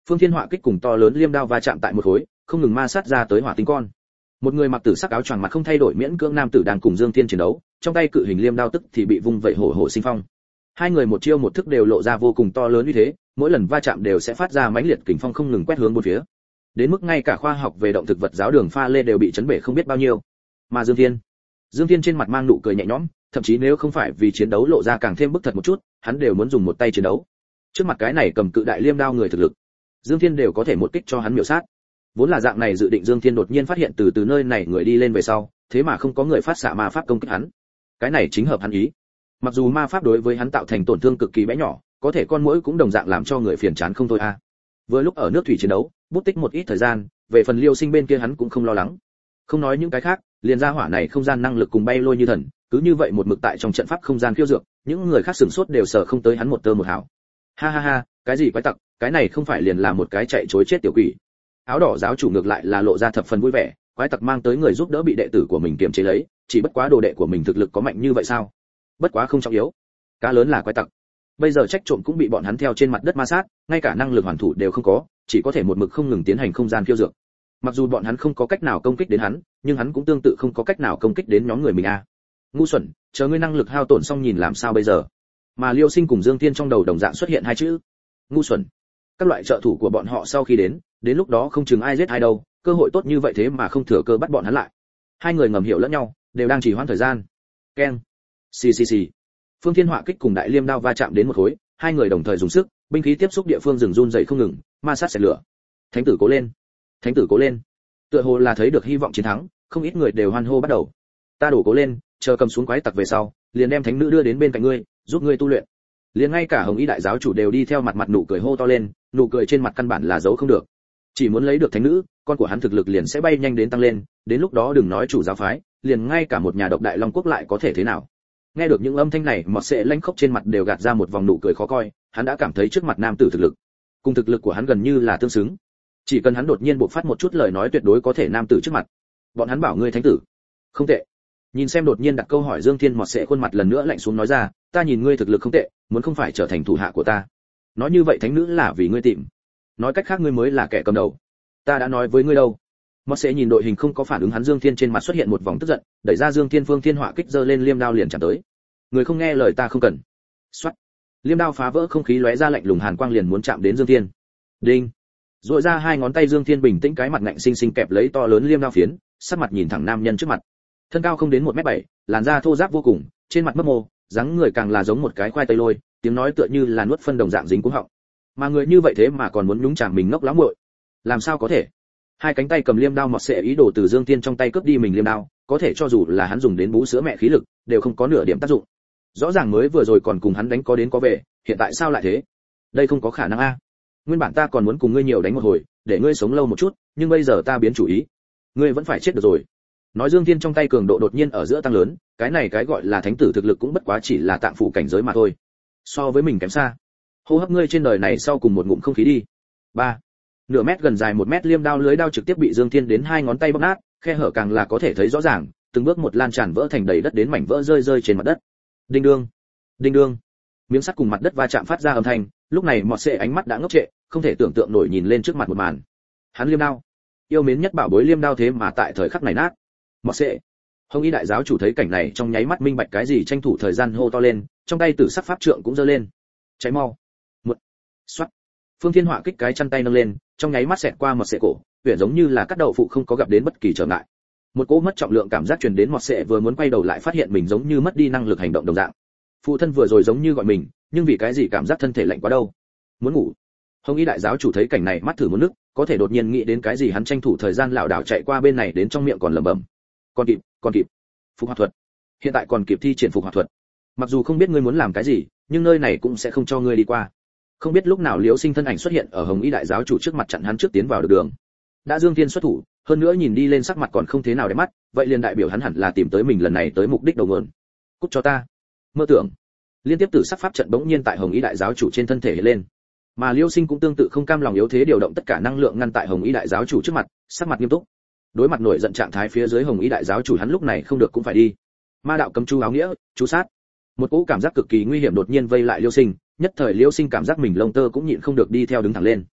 Phương Thiên Họa kích cùng to lớn liêm đao va chạm tại một khối, không ngừng ma sát ra tới hỏa tinh con. Một người mặc tử sắc áo choàng mặt không thay đổi miễn cưỡng nam tử đang cùng Dương Thiên chiến đấu, trong tay cự hình liêm đao tức thì bị vung vẩy hổ hổ sinh phong. Hai người một chiêu một thức đều lộ ra vô cùng to lớn uy thế, mỗi lần va chạm đều sẽ phát ra mãnh liệt kình phong không ngừng quét hướng bốn phía. Đến mức ngay cả khoa học về động thực vật giáo đường pha lê đều bị chấn bể không biết bao nhiêu. Mà Dương Thiên trên mặt mang nụ cười nhẹ nhõm, thậm chí nếu không phải vì chiến đấu lộ ra càng thêm bức thật một chút, hắn đều muốn dùng một tay chiến đấu. Trước mặt cái này cầm cự đại liêm đao người thực lực, Dương Thiên đều có thể một kích cho hắn miểu sát. Vốn là dạng này dự định, Dương Thiên đột nhiên phát hiện từ nơi này người đi lên về sau, thế mà không có người phát xạ ma pháp công kích hắn. Cái này chính hợp hắn ý. Mặc dù ma pháp đối với hắn tạo thành tổn thương cực kỳ bé nhỏ, có thể con muỗi cũng đồng dạng làm cho người phiền chán không thôi a. Vừa lúc ở nước thủy chiến đấu, bút tích một ít thời gian, về phần Liêu Sinh bên kia hắn cũng không lo lắng. Không nói những cái khác, liền ra hỏa này không gian năng lực cùng bay lôi như thần, cứ như vậy một mực tại trong trận pháp không gian khiêu dược, những người khác sửng sốt đều sợ không tới hắn một tơ một hào. Ha ha ha, cái gì quái tặc, cái này không phải liền là một cái chạy trối chết tiểu quỷ. Áo đỏ giáo chủ ngược lại là lộ ra thập phần vui vẻ, quái tặc mang tới người giúp đỡ bị đệ tử của mình kiềm chế lấy, chỉ bất quá đồ đệ của mình thực lực có mạnh như vậy sao? Bất quá không trọng yếu. Cá lớn là quái tặc. Bây giờ trách trộm cũng bị bọn hắn theo trên mặt đất ma sát, ngay cả năng lực hoàn thủ đều không có, chỉ có thể một mực không ngừng tiến hành không gian khiêu dược. Mặc dù bọn hắn không có cách nào công kích đến hắn, nhưng hắn cũng tương tự không có cách nào công kích đến nhóm người mình a. Ngu xuẩn, chờ ngươi năng lực hao tổn xong nhìn làm sao bây giờ? Mà Liêu Sinh cùng Dương Thiên trong đầu đồng dạng xuất hiện hai chữ: ngu xuẩn. Các loại trợ thủ của bọn họ sau khi đến lúc đó không chừng ai giết ai đâu, cơ hội tốt như vậy thế mà không thừa cơ bắt bọn hắn lại. Hai người ngầm hiểu lẫn nhau, đều đang trì hoãn thời gian. Keng. Xì xì xì. Phương Thiên Họa kích cùng đại liêm đao va chạm đến một khối, hai người đồng thời dùng sức, binh khí tiếp xúc địa phương rừng run rẩy không ngừng, ma sát xẹt lửa. Thánh tử cố lên, thánh tử cố lên. Tựa hồ là thấy được hy vọng chiến thắng, không ít người đều hoan hô bắt đầu. Ta đổ cố lên, chờ cầm xuống quái tặc về sau, liền đem thánh nữ đưa đến bên cạnh ngươi, giúp ngươi tu luyện. Liền ngay cả Hồng Y đại giáo chủ đều đi theo mặt nụ cười hô to lên, nụ cười trên mặt căn bản là giấu không được. Chỉ muốn lấy được thánh nữ, con của hắn thực lực liền sẽ bay nhanh đến tăng lên, đến lúc đó đừng nói chủ giáo phái, liền ngay cả một nhà độc đại long quốc lại có thể thế nào. Nghe được những âm thanh này, Mọt Sệ lanh khốc trên mặt đều gạt ra một vòng nụ cười khó coi, hắn đã cảm thấy trước mặt nam tử thực lực, cùng thực lực của hắn gần như là tương xứng. Chỉ cần hắn đột nhiên bộc phát một chút lời nói tuyệt đối có thể nam tử trước mặt. Bọn hắn bảo ngươi thánh tử. Không tệ. Nhìn xem đột nhiên đặt câu hỏi Dương Thiên, Mọt Sệ khuôn mặt lần nữa lạnh xuống nói ra, ta nhìn ngươi thực lực không tệ, muốn không phải trở thành thủ hạ của ta. Nói như vậy thánh nữ là vì ngươi tìm. Nói cách khác ngươi mới là kẻ cầm đầu. Ta đã nói với ngươi đâu. Mọt Sệ nhìn đội hình không có phản ứng hắn, Dương Thiên trên mặt xuất hiện một vòng tức giận, đẩy ra Dương Thiên, Phương Thiên Họa kích giơ lên liêm đao liền chạm tới. Người không nghe lời ta không cần. Soát. Liêm đao phá vỡ không khí lóe ra lạnh lùng hàn quang liền muốn chạm đến Dương Thiên. Đinh. Duỗi ra hai ngón tay, Dương Thiên bình tĩnh cái mặt ngạnh xinh xinh kẹp lấy to lớn liêm đao phiến, sắc mặt nhìn thẳng nam nhân trước mặt. Thân cao không đến 1m7, làn da thô ráp vô cùng, trên mặt mấp mô, dáng người càng là giống một cái khoai tây lôi, tiếng nói tựa như là nuốt phân đồng dạng dính cuống họng. Mà người như vậy thế mà còn muốn nhúng chàm mình ngốc lắm muội. Làm sao có thể? Hai cánh tay cầm liêm đao Mọt Sệ ý đồ từ Dương Thiên trong tay cướp đi mình liêm đao, có thể cho dù là hắn dùng đến bú sữa mẹ khí lực, đều không có nửa điểm tác dụng. Rõ ràng mới vừa rồi còn cùng hắn đánh có đến có về, hiện tại sao lại thế? Đây không có khả năng a. Nguyên bản ta còn muốn cùng ngươi nhiều đánh một hồi, để ngươi sống lâu một chút, nhưng bây giờ ta biến chủ ý. Ngươi vẫn phải chết được rồi. Nói Dương Thiên trong tay cường độ đột nhiên ở giữa tăng lớn, cái này cái gọi là thánh tử thực lực cũng bất quá chỉ là tạng phụ cảnh giới mà thôi. So với mình kém xa. Hô hấp ngươi trên đời này sau cùng một ngụm không khí đi. 3. Nửa mét gần dài 1 mét liêm đao lưới đao trực tiếp bị Dương Thiên đến hai ngón tay bóp nát, khe hở càng là có thể thấy rõ ràng, từng bước một lan tràn vỡ thành đầy đất đến mảnh vỡ rơi trên mặt đất. Đinh đương, đinh đương. Miếng sắt cùng mặt đất va chạm phát ra âm thanh, lúc này Mọt Sệ ánh mắt đã ngốc trệ, không thể tưởng tượng nổi nhìn lên trước mặt một màn. Hắn liêm đao, yêu mến nhất bảo bối liêm đao thế mà tại thời khắc này nát. Mọt Sệ. Hồng Y đại giáo chủ thấy cảnh này trong nháy mắt minh bạch cái gì, tranh thủ thời gian hô to lên, trong tay tử sắc pháp trượng cũng giơ lên. Cháy mau. Một. Xoát. Phương Thiên Họa kích cái chân tay nâng lên, trong nháy mắt xẹt qua Mọt Sệ cổ, huyền giống như là cắt đậu phụ không có gặp đến bất kỳ trở ngại. Một cỗ mất trọng lượng cảm giác truyền đến Mọt Sệ, vừa muốn quay đầu lại phát hiện mình giống như mất đi năng lực hành động đồng dạng. Phụ thân vừa rồi giống như gọi mình, nhưng vì cái gì cảm giác thân thể lạnh quá đâu? Muốn ngủ. Hồng Y đại giáo chủ thấy cảnh này mắt thử muốn nước, có thể đột nhiên nghĩ đến cái gì, hắn tranh thủ thời gian lảo đảo chạy qua bên này đến, trong miệng còn lẩm bẩm. Còn kịp. Phục hoạt thuật. Hiện tại còn kịp thi triển phục hoạt thuật. Mặc dù không biết ngươi muốn làm cái gì, nhưng nơi này cũng sẽ không cho ngươi đi qua. Không biết lúc nào Liễu Sinh thân ảnh xuất hiện ở Hồng Y đại giáo chủ trước mặt, chặn hắn trước tiến vào được đường. Đã Dương Thiên xuất thủ, hơn nữa nhìn đi lên sắc mặt còn không thế nào đẹp mắt, vậy liền đại biểu hắn hẳn là tìm tới mình lần này tới mục đích đầu nguồn. Cút cho ta. Mơ tưởng. Liên tiếp tử sắc pháp trận bỗng nhiên tại Hồng Y đại giáo chủ trên thân thể hiện lên. Mà Liễu Sinh cũng tương tự không cam lòng yếu thế, điều động tất cả năng lượng ngăn tại Hồng Y đại giáo chủ trước mặt, sắc mặt nghiêm túc. Đối mặt nổi giận trạng thái phía dưới Hồng Y đại giáo chủ, hắn lúc này không được cũng phải đi. Ma đạo cấm chú áo nghĩa, chú sát. Một cỗ cảm giác cực kỳ nguy hiểm đột nhiên vây lại Liễu Sinh, nhất thời Liễu Sinh cảm giác mình lông tơ cũng nhịn không được đi theo đứng thẳng lên.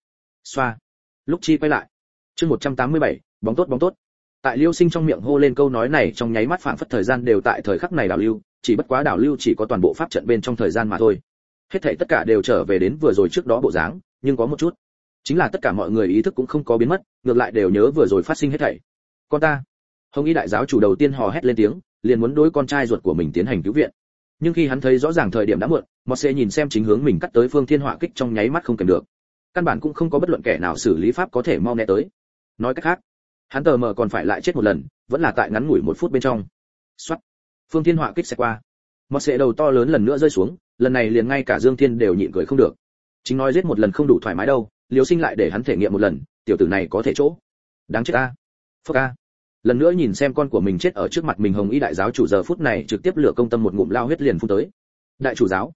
Xoa. Lúc Chi quay lại. Chương 187, bóng tốt. Tại Liêu Sinh trong miệng hô lên câu nói này trong nháy mắt phảng phất thời gian đều tại thời khắc này đảo lưu, chỉ bất quá đảo lưu chỉ có toàn bộ pháp trận bên trong thời gian mà thôi. Hết thảy tất cả đều trở về đến vừa rồi trước đó bộ dáng, nhưng có một chút, chính là tất cả mọi người ý thức cũng không có biến mất, ngược lại đều nhớ vừa rồi phát sinh hết thảy. Con ta. Hồng Y đại giáo chủ đầu tiên hò hét lên tiếng, liền muốn đối con trai ruột của mình tiến hành cứu viện. Nhưng khi hắn thấy rõ ràng thời điểm đã muộn, Mose nhìn xem chính hướng mình cắt tới Phương Thiên Họa kích trong nháy mắt không kèm được. Căn bản cũng không có bất luận kẻ nào xử lý pháp có thể mau né tới. Nói cách khác, hắn tờ mờ còn phải lại chết một lần, vẫn là tại ngắn ngủi 1 phút bên trong. Soát. Phương Thiên Họa kích sẽ qua. Mose đầu to lớn lần nữa rơi xuống, lần này liền ngay cả Dương Thiên đều nhịn cười không được. Chính nói giết một lần không đủ thoải mái đâu, Liêu Sinh lại để hắn thể nghiệm một lần, tiểu tử này có thể chỗ. Đáng chết a. Phốc a. Lần nữa nhìn xem con của mình chết ở trước mặt mình, Hồng Y đại giáo chủ giờ phút này trực tiếp lửa công tâm một ngụm lao huyết liền phun tới. Đại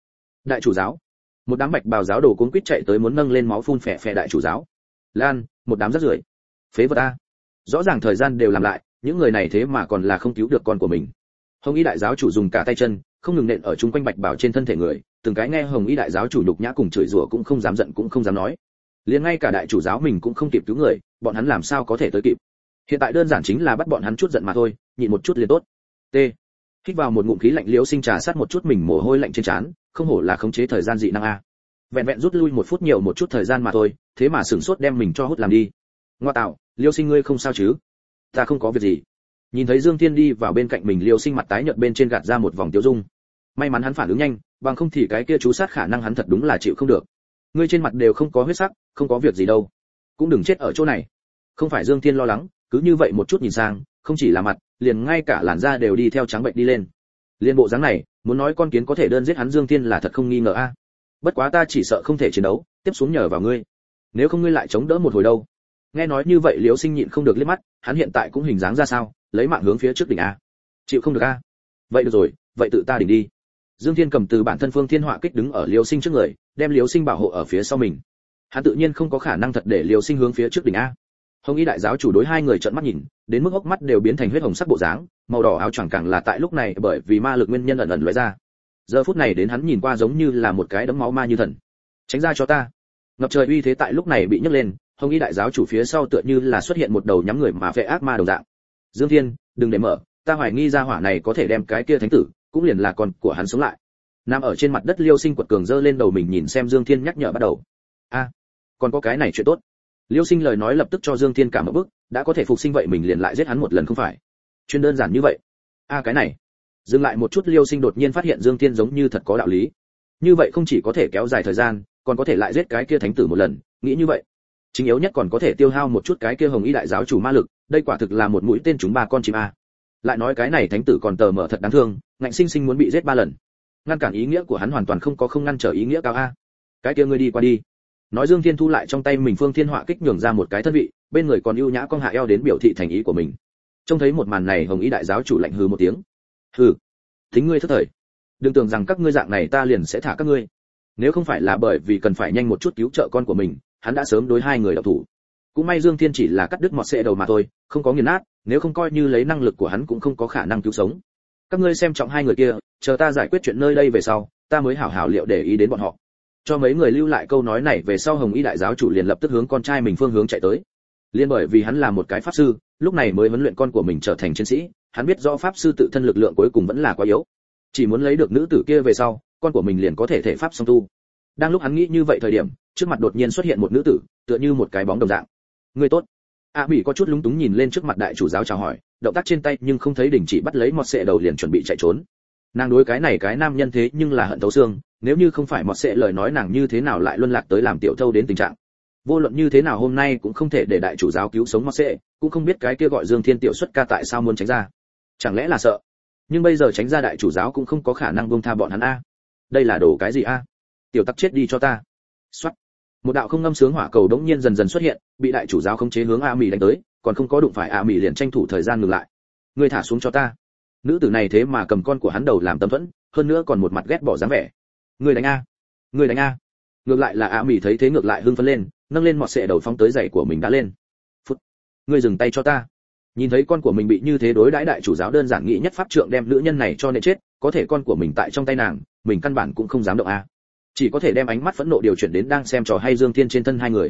chủ giáo. Một đám bạch bào giáo đồ cuống quýt chạy tới muốn nâng lên máu phun phè phè đại chủ giáo. Lan, một đám rác rưởi. Phế vật a. Rõ ràng thời gian đều làm lại, những người này thế mà còn là không cứu được con của mình. Hồng Y đại giáo chủ dùng cả tay chân, không ngừng nện ở chung quanh bạch bào trên thân thể người, từng cái nghe Hồng Y đại giáo chủ nhục nhã cùng chửi rủa cũng không dám giận cũng không dám nói. Liền ngay cả đại chủ giáo mình cũng không kịp cứu người, bọn hắn làm sao có thể tới kịp. Hiện tại đơn giản chính là bắt bọn hắn chút giận mà thôi, nhịn một chút liền tốt. T. Hít vào một ngụm khí lạnh, Liễu Sinh trà sát một chút mình mồ hôi lạnh trên trán, không hổ là khống chế thời gian dị năng a. Vẹn vẹn rút lui 1 phút nhiều một chút thời gian mà thôi, thế mà sửng sốt đem mình cho hút làm đi. Ngoa tạo, Liễu Sinh ngươi không sao chứ? Ta không có việc gì. Nhìn thấy Dương Thiên đi vào bên cạnh mình, Liễu Sinh mặt tái nhợt bên trên gạt ra một vòng tiêu dung. May mắn hắn phản ứng nhanh, bằng không thì cái kia chú sát khả năng hắn thật đúng là chịu không được. Ngươi trên mặt đều không có huyết sắc, không có việc gì đâu. Cũng đừng chết ở chỗ này. Không phải Dương Thiên lo lắng, cứ như vậy một chút nhìn sang, không chỉ là mặt, liền ngay cả làn da đều đi theo trắng bệnh đi lên. Liên bộ dáng này, muốn nói con kiến có thể đơn giết hắn Dương Thiên là thật không nghi ngờ a. Bất quá ta chỉ sợ không thể chiến đấu, tiếp xuống nhờ vào ngươi. Nếu không ngươi lại chống đỡ một hồi đâu. Nghe nói như vậy, Liễu Sinh nhịn không được liếc mắt, hắn hiện tại cũng hình dáng ra sao, lấy mạng hướng phía trước đỉnh a. Chịu không được a. Vậy được rồi, vậy tự ta đỉnh đi. Dương Thiên cầm từ bản thân Phương Thiên Họa kích đứng ở Liễu Sinh trước người, đem Liễu Sinh bảo hộ ở phía sau mình. Hắn tự nhiên không có khả năng thật để Liễu Sinh hướng phía trước đỉnh a. Hồng Y đại giáo chủ đối hai người trợn mắt nhìn, đến mức hốc mắt đều biến thành huyết hồng sắc bộ dáng, màu đỏ áo choàng càng là tại lúc này bởi vì ma lực nguyên nhân ẩn ẩn lóe ra. Giờ phút này đến hắn nhìn qua giống như là một cái đấm máu ma như thần. Tránh ra cho ta. Ngập trời uy thế tại lúc này bị nhấc lên, Hồng Y đại giáo chủ phía sau tựa như là xuất hiện một đầu nhắm người mà phệ ác ma đồng dạng. Dương Thiên, đừng để mở, ta hoài nghi ra hỏa này có thể đem cái kia thánh tử, cũng liền là con của hắn sống lại. Nằm ở trên mặt đất Liêu Sinh quật cường giơ lên đầu mình nhìn xem Dương Thiên nhắc nhở bắt đầu. A, còn có cái này chuyện tốt. Liêu Sinh lời nói lập tức cho Dương Thiên cảm một bức, đã có thể phục sinh vậy mình liền lại giết hắn một lần không phải? Chuyên đơn giản như vậy. A cái này. Dừng lại một chút, Liêu Sinh đột nhiên phát hiện Dương Thiên giống như thật có đạo lý. Như vậy không chỉ có thể kéo dài thời gian, còn có thể lại giết cái kia thánh tử một lần, nghĩ như vậy, chính yếu nhất còn có thể tiêu hao một chút cái kia Hồng Y đại giáo chủ ma lực, đây quả thực là một mũi tên trúng 3 con chim a. Lại nói cái này thánh tử còn tờ mở thật đáng thương, ngạnh sinh sinh muốn bị giết 3 lần. Ngăn cản ý nghĩa của hắn hoàn toàn không ngăn trở ý nghĩa cao a. Cái kia ngươi đi qua đi. Nói Dương Thiên thu lại trong tay mình Phương Thiên Họa kích nhường ra một cái thân vị, bên người còn ưu nhã cong hạ eo đến biểu thị thành ý của mình. Trông thấy một màn này, Hồng Y đại giáo chủ lạnh hừ một tiếng. Hừ, tính ngươi thất thời. Đừng tưởng rằng các ngươi dạng này ta liền sẽ thả các ngươi. Nếu không phải là bởi vì cần phải nhanh một chút cứu trợ con của mình, hắn đã sớm đối hai người động thủ. Cũng may Dương Thiên chỉ là cắt đứt mọt xệ đầu mà thôi, không có nghiền nát, nếu không coi như lấy năng lực của hắn cũng không có khả năng cứu sống. Các ngươi xem trọng hai người kia, chờ ta giải quyết chuyện nơi đây về sau, ta mới hảo hảo liệu để ý đến bọn họ. Cho mấy người lưu lại câu nói này về sau, Hồng Y đại giáo chủ liền lập tức hướng con trai mình phương hướng chạy tới. Liên bởi vì hắn là một cái pháp sư, lúc này mới huấn luyện con của mình trở thành chiến sĩ, hắn biết rõ pháp sư tự thân lực lượng cuối cùng vẫn là quá yếu. Chỉ muốn lấy được nữ tử kia về sau, con của mình liền có thể thể pháp song tu. Đang lúc hắn nghĩ như vậy thời điểm, trước mặt đột nhiên xuất hiện một nữ tử, tựa như một cái bóng đồng dạng. Người tốt. Mỹ có chút lúng túng nhìn lên trước mặt đại chủ giáo chào hỏi, động tác trên tay nhưng không thấy đình chỉ, bắt lấy mọt xệ đầu liền chuẩn bị chạy trốn. Nàng đối cái này cái nam nhân thế nhưng là hận thấu xương, nếu như không phải mọt xệ lời nói nàng như thế nào lại luân lạc tới làm tiểu thâu đến tình trạng. Vô luận như thế nào hôm nay cũng không thể để đại chủ giáo cứu sống mọt xệ, cũng không biết cái kia gọi Dương Thiên tiểu xuất ca tại sao muốn tránh ra. Chẳng lẽ là sợ? Nhưng bây giờ tránh ra đại chủ giáo cũng không có khả năng buông tha bọn hắn a. Đây là đồ cái gì a? Tiểu tặc chết đi cho ta. Soát. Một đạo không ngâm sướng hỏa cầu đống nhiên dần dần xuất hiện, bị đại chủ giáo khống chế hướng Mỹ đánh tới, còn không có đụng phải Mỹ liền tranh thủ thời gian ngừng lại. Ngươi thả xuống cho ta. Nữ tử này thế mà cầm con của hắn đầu làm tấm thuẫn, hơn nữa còn một mặt ghét bỏ dáng vẻ. Ngươi đánh a. Ngươi đánh a. Ngược lại là Mỹ thấy thế ngược lại hưng phấn lên, nâng lên mọt xệ đầu phóng tới giày của mình đã lên. Phút. Ngươi dừng tay cho ta. Nhìn thấy con của mình bị như thế đối đãi, đại chủ giáo đơn giản nghĩ nhất pháp trượng đem nữ nhân này cho nên chết, có thể con của mình tại trong tay nàng, mình căn bản cũng không dám động a. Chỉ có thể đem ánh mắt phẫn nộ điều chuyển đến đang xem trò hay Dương Thiên trên thân hai người.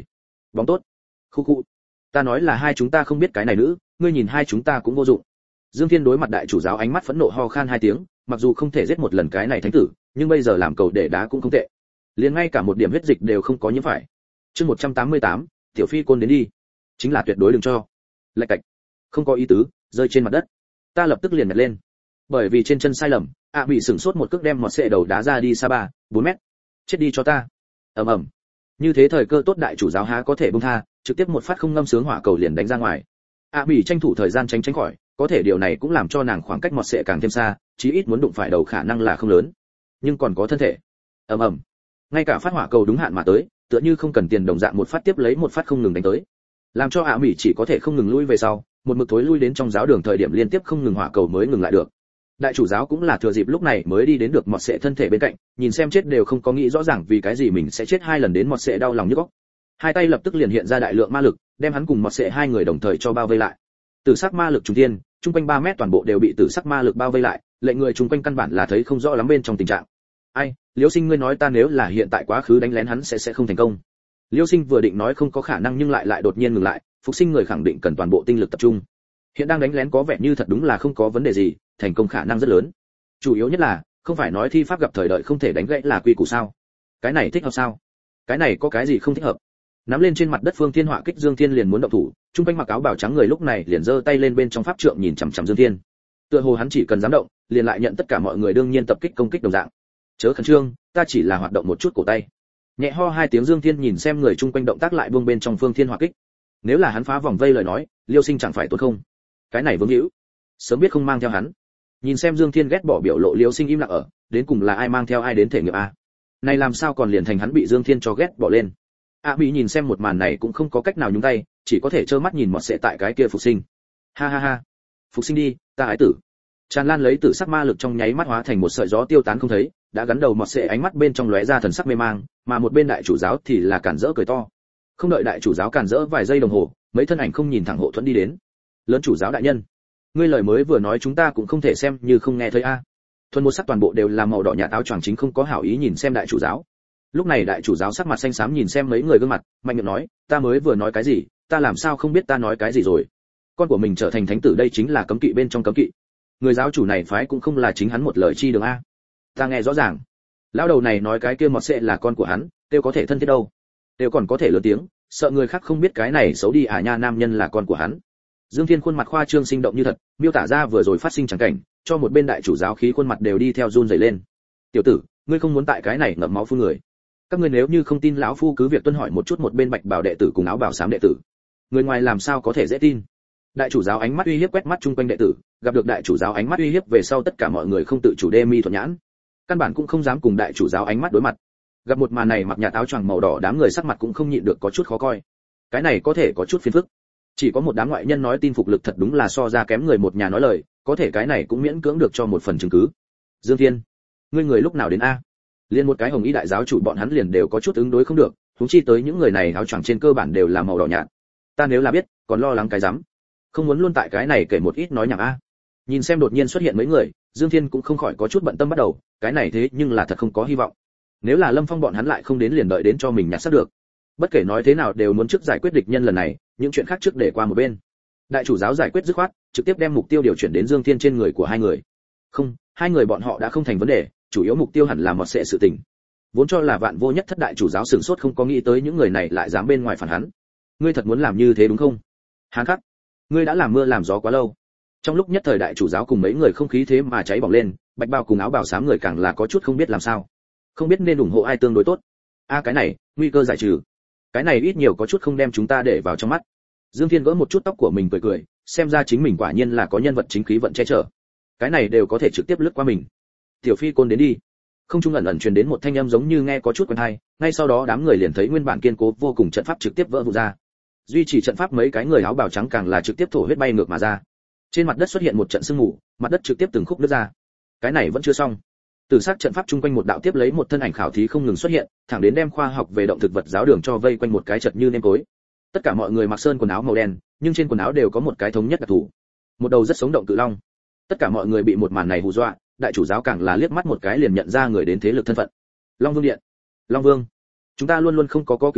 Bóng tốt. Khu khu. Ta nói là hai chúng ta không biết cái này nữ, ngươi nhìn hai chúng ta cũng vô dụng. Dương Thiên đối mặt đại chủ giáo ánh mắt phẫn nộ ho khan hai tiếng, mặc dù không thể giết một lần cái này thánh tử, nhưng bây giờ làm cầu để đá cũng không tệ. Liền ngay cả một điểm huyết dịch đều không có nhiễm phải. Chương 188, tiểu phi côn đến đi. Chính là tuyệt đối đừng cho. Lạch cạch. Không có ý tứ, rơi trên mặt đất. Ta lập tức liền nhặt lên. Bởi vì trên chân sai lầm, bị sửng sốt một cước đem mọt sệ đầu đá ra đi xa 4 mét. Chết đi cho ta. Ầm ầm. Như thế thời cơ tốt đại chủ giáo há có thể buông tha, trực tiếp một phát không ngâm sướng hỏa cầu liền đánh ra ngoài. Bị tranh thủ thời gian tránh khỏi, có thể điều này cũng làm cho nàng khoảng cách mọt sệ càng thêm xa, chí ít muốn đụng phải đầu khả năng là không lớn. Nhưng còn có thân thể. Ầm ầm. Ngay cả phát hỏa cầu đúng hạn mà tới, tựa như không cần tiền đồng dạng một phát tiếp lấy một phát không ngừng đánh tới. Làm cho Mỹ chỉ có thể không ngừng lui về sau, một mực thối lui đến trong giáo đường thời điểm liên tiếp không ngừng hỏa cầu mới ngừng lại được. Đại chủ giáo cũng là thừa dịp lúc này mới đi đến được mọt sệ thân thể bên cạnh, nhìn xem chết đều không có nghĩ rõ ràng vì cái gì mình sẽ chết hai lần đến mọt sệ đau lòng nhức óc. Hai tay lập tức liền hiện ra đại lượng ma lực, đem hắn cùng mọt sệ hai người đồng thời cho bao vây lại. Tử sắc ma lực trùng thiên, trung quanh 3 mét toàn bộ đều bị tử sắc ma lực bao vây lại, lệnh người trung quanh căn bản là thấy không rõ lắm bên trong tình trạng. Ai, Liêu Sinh ngươi nói ta nếu là hiện tại quá khứ đánh lén hắn sẽ không thành công. Liêu Sinh vừa định nói không có khả năng nhưng lại đột nhiên ngừng lại, phục sinh người khẳng định cần toàn bộ tinh lực tập trung. Hiện đang đánh lén có vẻ như thật đúng là không có vấn đề gì, thành công khả năng rất lớn. Chủ yếu nhất là, không phải nói thi pháp gặp thời đợi không thể đánh gãy là quy củ sao? Cái này thích hợp sao? Cái này có cái gì không thích hợp? Nắm lên trên mặt đất Phương Thiên họa kích Dương Thiên liền muốn động thủ, trung quanh mặc áo bào trắng người lúc này liền giơ tay lên bên trong pháp trượng nhìn chằm chằm Dương Thiên. Tựa hồ hắn chỉ cần dám động, liền lại nhận tất cả mọi người đương nhiên tập kích công kích đồng dạng. Chớ khẩn trương, ta chỉ là hoạt động một chút cổ tay. Nhẹ ho hai tiếng Dương Thiên nhìn xem người chung quanh động tác lại buông bên trong Phương Thiên hỏa kích. Nếu là hắn phá vòng vây lời nói, Liêu Sinh chẳng phải tốt không? Cái này vương hữu, sớm biết không mang theo hắn. Nhìn xem Dương Thiên ghét bỏ biểu lộ Liêu Sinh im lặng ở, đến cùng là ai mang theo ai đến thể nghiệm a? Này làm sao còn liền thành hắn bị Dương Thiên cho ghét bỏ lên? Mỹ nhìn xem một màn này cũng không có cách nào nhúng tay, chỉ có thể trơ mắt nhìn mọt sệ tại cái kia phục sinh. Ha ha ha, phục sinh đi, ta ái tử. Tràn lan lấy tử sắc ma lực trong nháy mắt hóa thành một sợi gió tiêu tán không thấy, đã gắn đầu mọt sệ ánh mắt bên trong lóe ra thần sắc mê mang, mà một bên đại chủ giáo thì là cản rỡ cười to. Không đợi đại chủ giáo cản rỡ vài giây đồng hồ, mấy thân ảnh không nhìn thẳng hộ thuẫn đi đến. Lớn chủ giáo đại nhân, ngươi lời mới vừa nói chúng ta cũng không thể xem như không nghe thấy a. Thuần một sắc toàn bộ đều là màu đỏ nhạt áo choàng chính không có hảo ý nhìn xem đại chủ giáo. Lúc này đại chủ giáo sắc mặt xanh xám nhìn xem mấy người gương mặt, mạnh miệng nói, ta mới vừa nói cái gì, ta làm sao không biết ta nói cái gì rồi. Con của mình trở thành thánh tử đây chính là cấm kỵ bên trong cấm kỵ. Người giáo chủ này phái cũng không là chính hắn một lời chi đường a. Ta nghe rõ ràng. Lão đầu này nói cái kia mọt sệ là con của hắn, tiêu có thể thân thiết đâu. Tiêu còn có thể lớn tiếng, sợ người khác không biết cái này xấu đi à nha nam nhân là con của hắn. Dương Thiên khuôn mặt khoa trương sinh động như thật, miêu tả ra vừa rồi phát sinh chẳng cảnh, cho một bên đại chủ giáo khí khuôn mặt đều đi theo run rẩy lên. Tiểu tử, ngươi không muốn tại cái này ngậm máu phun người. Các ngươi nếu như không tin lão phu cứ việc tuân hỏi một chút một bên bạch bảo đệ tử cùng áo bảo xám đệ tử. Người ngoài làm sao có thể dễ tin. Đại chủ giáo ánh mắt uy hiếp quét mắt chung quanh đệ tử, gặp được đại chủ giáo ánh mắt uy hiếp về sau tất cả mọi người không tự chủ đê mi thuận nhãn, căn bản cũng không dám cùng đại chủ giáo ánh mắt đối mặt. Gặp một màn này mặc nhạt áo choàng màu đỏ đám người sắc mặt cũng không nhịn được có chút khó coi. Cái này có thể có chút phiền phức. Chỉ có một đám ngoại nhân nói tin phục lực thật đúng là so ra kém người một nhà nói lời, có thể cái này cũng miễn cưỡng được cho một phần chứng cứ. Dương Thiên, ngươi người lúc nào đến a? Liên một cái hồng y đại giáo chủ bọn hắn liền đều có chút ứng đối không được, huống chi tới những người này áo choàng trên cơ bản đều là màu đỏ nhạt. Ta nếu là biết, còn lo lắng cái rắm. Không muốn luôn tại cái này kể một ít nói nhảm a. Nhìn xem đột nhiên xuất hiện mấy người, Dương Thiên cũng không khỏi có chút bận tâm bắt đầu, cái này thế nhưng là thật không có hy vọng. Nếu là Lâm Phong bọn hắn lại không đến liền đợi đến cho mình nhặt xác được. Bất kể nói thế nào đều muốn trước giải quyết địch nhân lần này, những chuyện khác trước để qua một bên. Đại chủ giáo giải quyết dứt khoát, trực tiếp đem mục tiêu điều chuyển đến Dương Thiên trên người của hai người. Không, hai người bọn họ đã không thành vấn đề, chủ yếu mục tiêu hẳn là mọt sệ sự tình. Vốn cho là vạn vô nhất thất đại chủ giáo sửng sốt không có nghĩ tới những người này lại dám bên ngoài phản hắn. Ngươi thật muốn làm như thế đúng không? Hán khắc, ngươi đã làm mưa làm gió quá lâu. Trong lúc nhất thời đại chủ giáo cùng mấy người không khí thế mà cháy bỏng lên, bạch bào cùng áo bào xám người càng là có chút không biết làm sao, không biết nên ủng hộ ai tương đối tốt. Cái này, nguy cơ giải trừ. Cái này ít nhiều có chút không đem chúng ta để vào trong mắt. Dương Thiên gỡ một chút tóc của mình cười cười, xem ra chính mình quả nhiên là có nhân vật chính khí vận che chở. Cái này đều có thể trực tiếp lướt qua mình. Tiểu phi côn đến đi. Không trung ẩn ẩn truyền đến một thanh âm giống như nghe có chút quen tai, ngay sau đó đám người liền thấy nguyên bản kiên cố vô cùng trận pháp trực tiếp vỡ vụn ra. Duy trì trận pháp mấy cái người áo bào trắng càng là trực tiếp thổ huyết bay ngược mà ra. Trên mặt đất xuất hiện một trận sương mù, mặt đất trực tiếp từng khúc nứt ra. Cái này vẫn chưa xong. Từ sát trận pháp chung quanh một đạo tiếp lấy một thân ảnh khảo thí không ngừng xuất hiện, thẳng đến đem khoa học về động thực vật giáo đường cho vây quanh một cái chật như nêm tối. Tất cả mọi người mặc sơn quần áo màu đen, nhưng trên quần áo đều có một cái thống nhất đặc thù. Một đầu rất sống động cự long. Tất cả mọi người bị một màn này hù dọa, đại chủ giáo càng là liếc mắt một cái liền nhận ra người đến thế lực thân phận. Long Vương Điện. Long Vương, chúng ta luôn luôn không có cửu hận,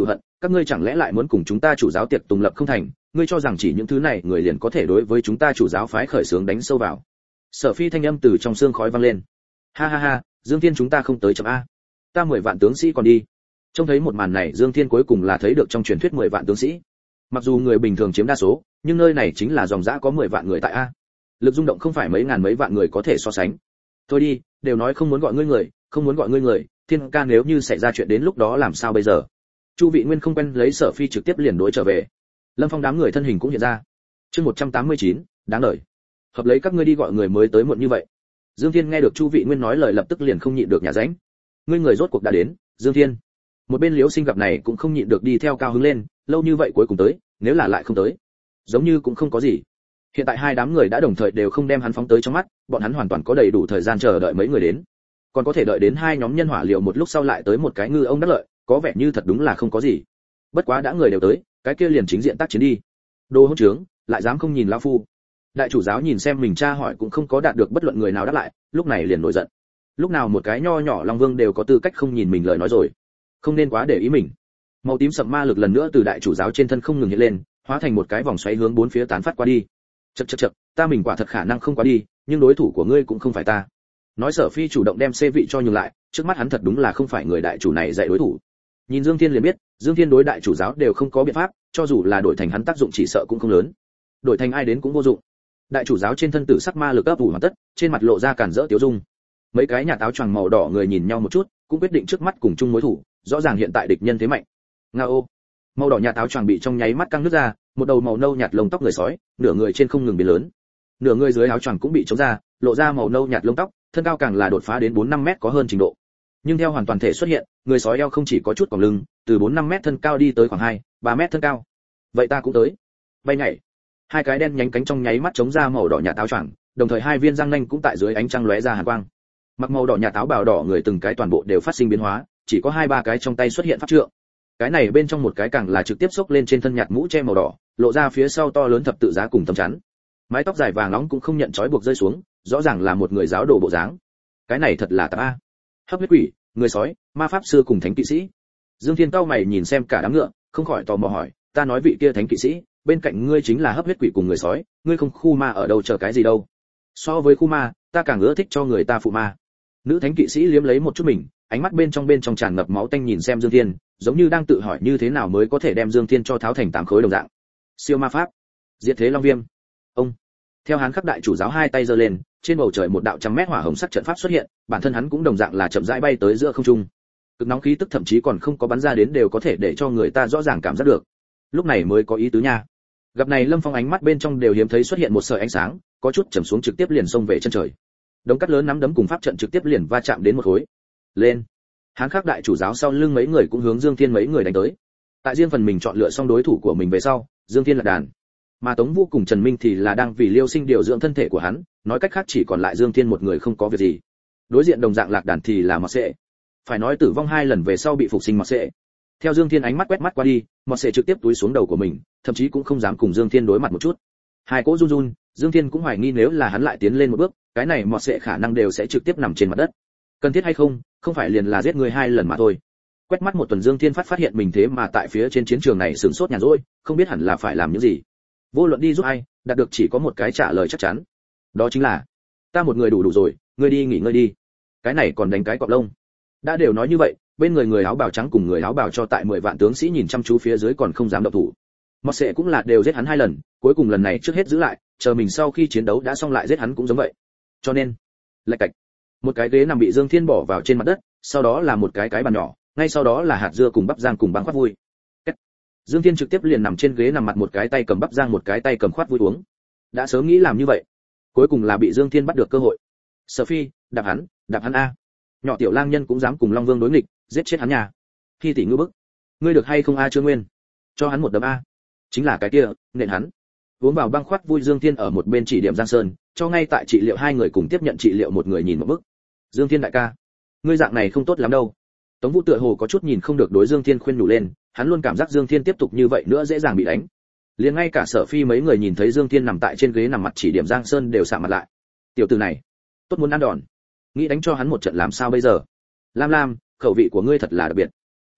các ngươi chẳng lẽ lại muốn cùng chúng ta chủ giáo tiệc tùng lập không thành, ngươi cho rằng chỉ những thứ này người liền có thể đối với chúng ta chủ giáo phái khởi xướng đánh sâu vào. Sở Phi thanh âm từ trong xương khói vang lên. Ha ha ha, Dương Thiên chúng ta không tới chậm a. Ta 10 vạn tướng sĩ còn đi. Trông thấy một màn này, Dương Thiên cuối cùng là thấy được trong truyền thuyết 10 vạn tướng sĩ. Mặc dù người bình thường chiếm đa số, nhưng nơi này chính là dòng dã có 10 vạn người tại a. Lực rung động không phải mấy ngàn mấy vạn người có thể so sánh. Thôi đi, đều nói không muốn gọi ngươi người, không muốn gọi ngươi người, Thiên ca nếu như xảy ra chuyện đến lúc đó làm sao bây giờ? Chu Vị Nguyên không quen lấy Sở Phi trực tiếp liền đối trở về. Lâm Phong đám người thân hình cũng hiện ra. Chương 189, đáng đời. Hợp lấy các ngươi đi gọi người mới tới muộn như vậy. Dương Thiên nghe được Chu Vị Nguyên nói lời lập tức liền không nhịn được nhà ránh. Ngươi người rốt cuộc đã đến, Dương Thiên. Một bên Liễu Sinh gặp này cũng không nhịn được đi theo cao hứng lên, lâu như vậy cuối cùng tới, nếu là lại không tới, giống như cũng không có gì. Hiện tại hai đám người đã đồng thời đều không đem hắn phóng tới trong mắt, bọn hắn hoàn toàn có đầy đủ thời gian chờ đợi mấy người đến. Còn có thể đợi đến hai nhóm nhân hỏa liệu một lúc sau lại tới một cái ngư ông đắc lợi, có vẻ như thật đúng là không có gì. Bất quá đã người đều tới, cái kia liền chính diện tác chiến đi. Đồ hỗn trướng, lại dám không nhìn lão phu. Đại chủ giáo nhìn xem mình tra hỏi cũng không có đạt được bất luận người nào đáp lại, lúc này liền nổi giận. Lúc nào một cái nho nhỏ Long Vương đều có tư cách không nhìn mình lời nói rồi, không nên quá để ý mình. Màu tím sậm ma lực lần nữa từ đại chủ giáo trên thân không ngừng hiện lên, hóa thành một cái vòng xoáy hướng bốn phía tán phát qua đi. Chậc, ta mình quả thật khả năng không quá đi, nhưng đối thủ của ngươi cũng không phải ta. Nói Sở Phi chủ động đem xê vị cho nhường lại, trước mắt hắn thật đúng là không phải người đại chủ này dạy đối thủ. Nhìn Dương Thiên liền biết, Dương Thiên đối đại chủ giáo đều không có biện pháp, cho dù là đổi thành hắn tác dụng chỉ sợ cũng không lớn. Đổi thành ai đến cũng vô dụng. Đại chủ giáo trên thân tử sắc ma lực ấp ủ hoàn tất, trên mặt lộ ra cản rỡ tiêu dung. Mấy cái nhà táo choàng màu đỏ người nhìn nhau một chút, cũng quyết định trước mắt cùng chung mối thủ, rõ ràng hiện tại địch nhân thế mạnh. Ngao. Màu đỏ nhà táo choàng bị trong nháy mắt căng nứt ra, một đầu màu nâu nhạt lông tóc người sói, nửa người trên không ngừng biến lớn. Nửa người dưới áo choàng cũng bị chống ra, lộ ra màu nâu nhạt lông tóc, thân cao càng là đột phá đến 4-5 mét có hơn trình độ. Nhưng theo hoàn toàn thể xuất hiện, người sói eo không chỉ có chút còng lưng, từ 4-5 mét thân cao đi tới khoảng 2-3 mét thân cao. Vậy ta cũng tới. Bay nhảy. Hai cái đen nhánh cánh trong nháy mắt chống ra màu đỏ nhạt áo choàng, đồng thời hai viên răng nanh cũng tại dưới ánh trăng lóe ra hàn quang. Mặc màu đỏ nhạt áo bào đỏ người từng cái toàn bộ đều phát sinh biến hóa, chỉ có 2-3 cái trong tay xuất hiện pháp trượng. Cái này bên trong một cái càng là trực tiếp xốc lên trên thân nhạt mũ che màu đỏ, lộ ra phía sau to lớn thập tự giá cùng tấm chắn. Mái tóc dài vàng nóng cũng không nhận trói buộc rơi xuống, rõ ràng là một người giáo đồ bộ dáng. Cái này thật là tạp a. Hấp huyết quỷ, người sói, ma pháp sư cùng thánh kỵ sĩ. Dương Thiên cao mày nhìn xem cả đám ngựa, không khỏi tò mò hỏi, ta nói vị kia thánh kỵ sĩ, bên cạnh ngươi chính là hấp huyết quỷ cùng người sói, ngươi không khu ma ở đâu chờ cái gì đâu? So với khu ma, ta càng ưa thích cho người ta phụ ma. Nữ thánh kỵ sĩ liếm lấy một chút mình, ánh mắt bên trong tràn ngập máu tanh nhìn xem Dương Thiên, giống như đang tự hỏi như thế nào mới có thể đem Dương Thiên cho tháo thành 8 khối đồng dạng. Siêu ma pháp, diệt thế long viêm. Ông. Theo Hán Khắc đại chủ giáo hai tay giơ lên, trên bầu trời một đạo trăm mét hỏa hồng sắc trận pháp xuất hiện, bản thân hắn cũng đồng dạng là chậm rãi bay tới giữa không trung. Cực nóng khí tức thậm chí còn không có bắn ra đến đều có thể để cho người ta rõ ràng cảm giác được. Lúc này mới có ý tứ nha. Gặp này Lâm Phong ánh mắt bên trong đều hiếm thấy xuất hiện một sợi ánh sáng, có chút trầm xuống trực tiếp liền xông về chân trời. Đống cát lớn nắm đấm cùng pháp trận trực tiếp liền va chạm đến một khối. Lên. Hán Khắc đại chủ giáo sau lưng mấy người cũng hướng Dương Thiên mấy người đánh tới. Tại riêng phần mình chọn lựa xong đối thủ của mình về sau, Dương Thiên là đàn. Mà Tống Vũ cùng Trần Minh thì là đang vì Liêu Sinh điều dưỡng thân thể của hắn, nói cách khác chỉ còn lại Dương Thiên một người không có việc gì. Đối diện đồng dạng lạc đàn thì là Mạc Sệ. Phải nói tử vong 2 lần về sau bị phục sinh Mạc Sệ. Theo Dương Thiên ánh mắt quét mắt qua đi, Mạc Sệ trực tiếp túi xuống đầu của mình, thậm chí cũng không dám cùng Dương Thiên đối mặt một chút. Hai cỗ run run, Dương Thiên cũng hoài nghi nếu là hắn lại tiến lên một bước, cái này Mạc Sệ khả năng đều sẽ trực tiếp nằm trên mặt đất. Cần thiết hay không, không phải liền là giết người 2 lần mà thôi. Quét mắt một tuần Dương Thiên phát hiện mình thế mà tại phía trên chiến trường này sửng sốt nhàn rỗi, không biết hẳn là phải làm những gì. Vô luận đi giúp ai, đạt được chỉ có một cái trả lời chắc chắn. Đó chính là, ta một người đủ rồi, ngươi đi nghỉ ngơi đi. Cái này còn đánh cái cọp lông. Đã đều nói như vậy, bên người áo bào trắng cùng người áo bào cho tại 10 vạn tướng sĩ nhìn chăm chú phía dưới còn không dám động thủ. Mọt Sệ cũng là đều giết hắn 2 lần, cuối cùng lần này trước hết giữ lại, chờ mình sau khi chiến đấu đã xong lại giết hắn cũng giống vậy. Cho nên, lạch cạch. Một cái ghế nằm bị Dương Thiên bỏ vào trên mặt đất, sau đó là một cái bàn nhỏ, ngay sau đó là hạt dưa cùng bắp rang cùng băng khoát vui. Dương Thiên trực tiếp liền nằm trên ghế nằm mặt một cái tay cầm bắp rang một cái tay cầm khoát vui uống. Đã sớm nghĩ làm như vậy, cuối cùng là bị Dương Thiên bắt được cơ hội. Sở Phi, đạp hắn a. Nhỏ tiểu lang nhân cũng dám cùng Long Vương đối nghịch, giết chết hắn nhà. Khi tỷ ngư bức, ngươi được hay không a Trương Nguyên? Cho hắn một đấm a. Chính là cái kia, nện hắn. Uống vào băng khoát vui Dương Thiên ở một bên chỉ điểm Giang Sơn, cho ngay tại trị liệu 2 người cùng tiếp nhận trị liệu một người nhìn một bức. Dương Thiên đại ca, ngươi dạng này không tốt lắm đâu. Tống Vũ tựa hồ có chút nhìn không được đối Dương Thiên khuyên nhủ lên, hắn luôn cảm giác Dương Thiên tiếp tục như vậy nữa dễ dàng bị đánh. Liền ngay cả Sở Phi mấy người nhìn thấy Dương Thiên nằm tại trên ghế nằm mặt chỉ điểm Giang Sơn đều sạm mặt lại. Tiểu tử này, tốt muốn ăn đòn. Nghĩ đánh cho hắn một trận làm sao bây giờ? Lam Lam, khẩu vị của ngươi thật là đặc biệt.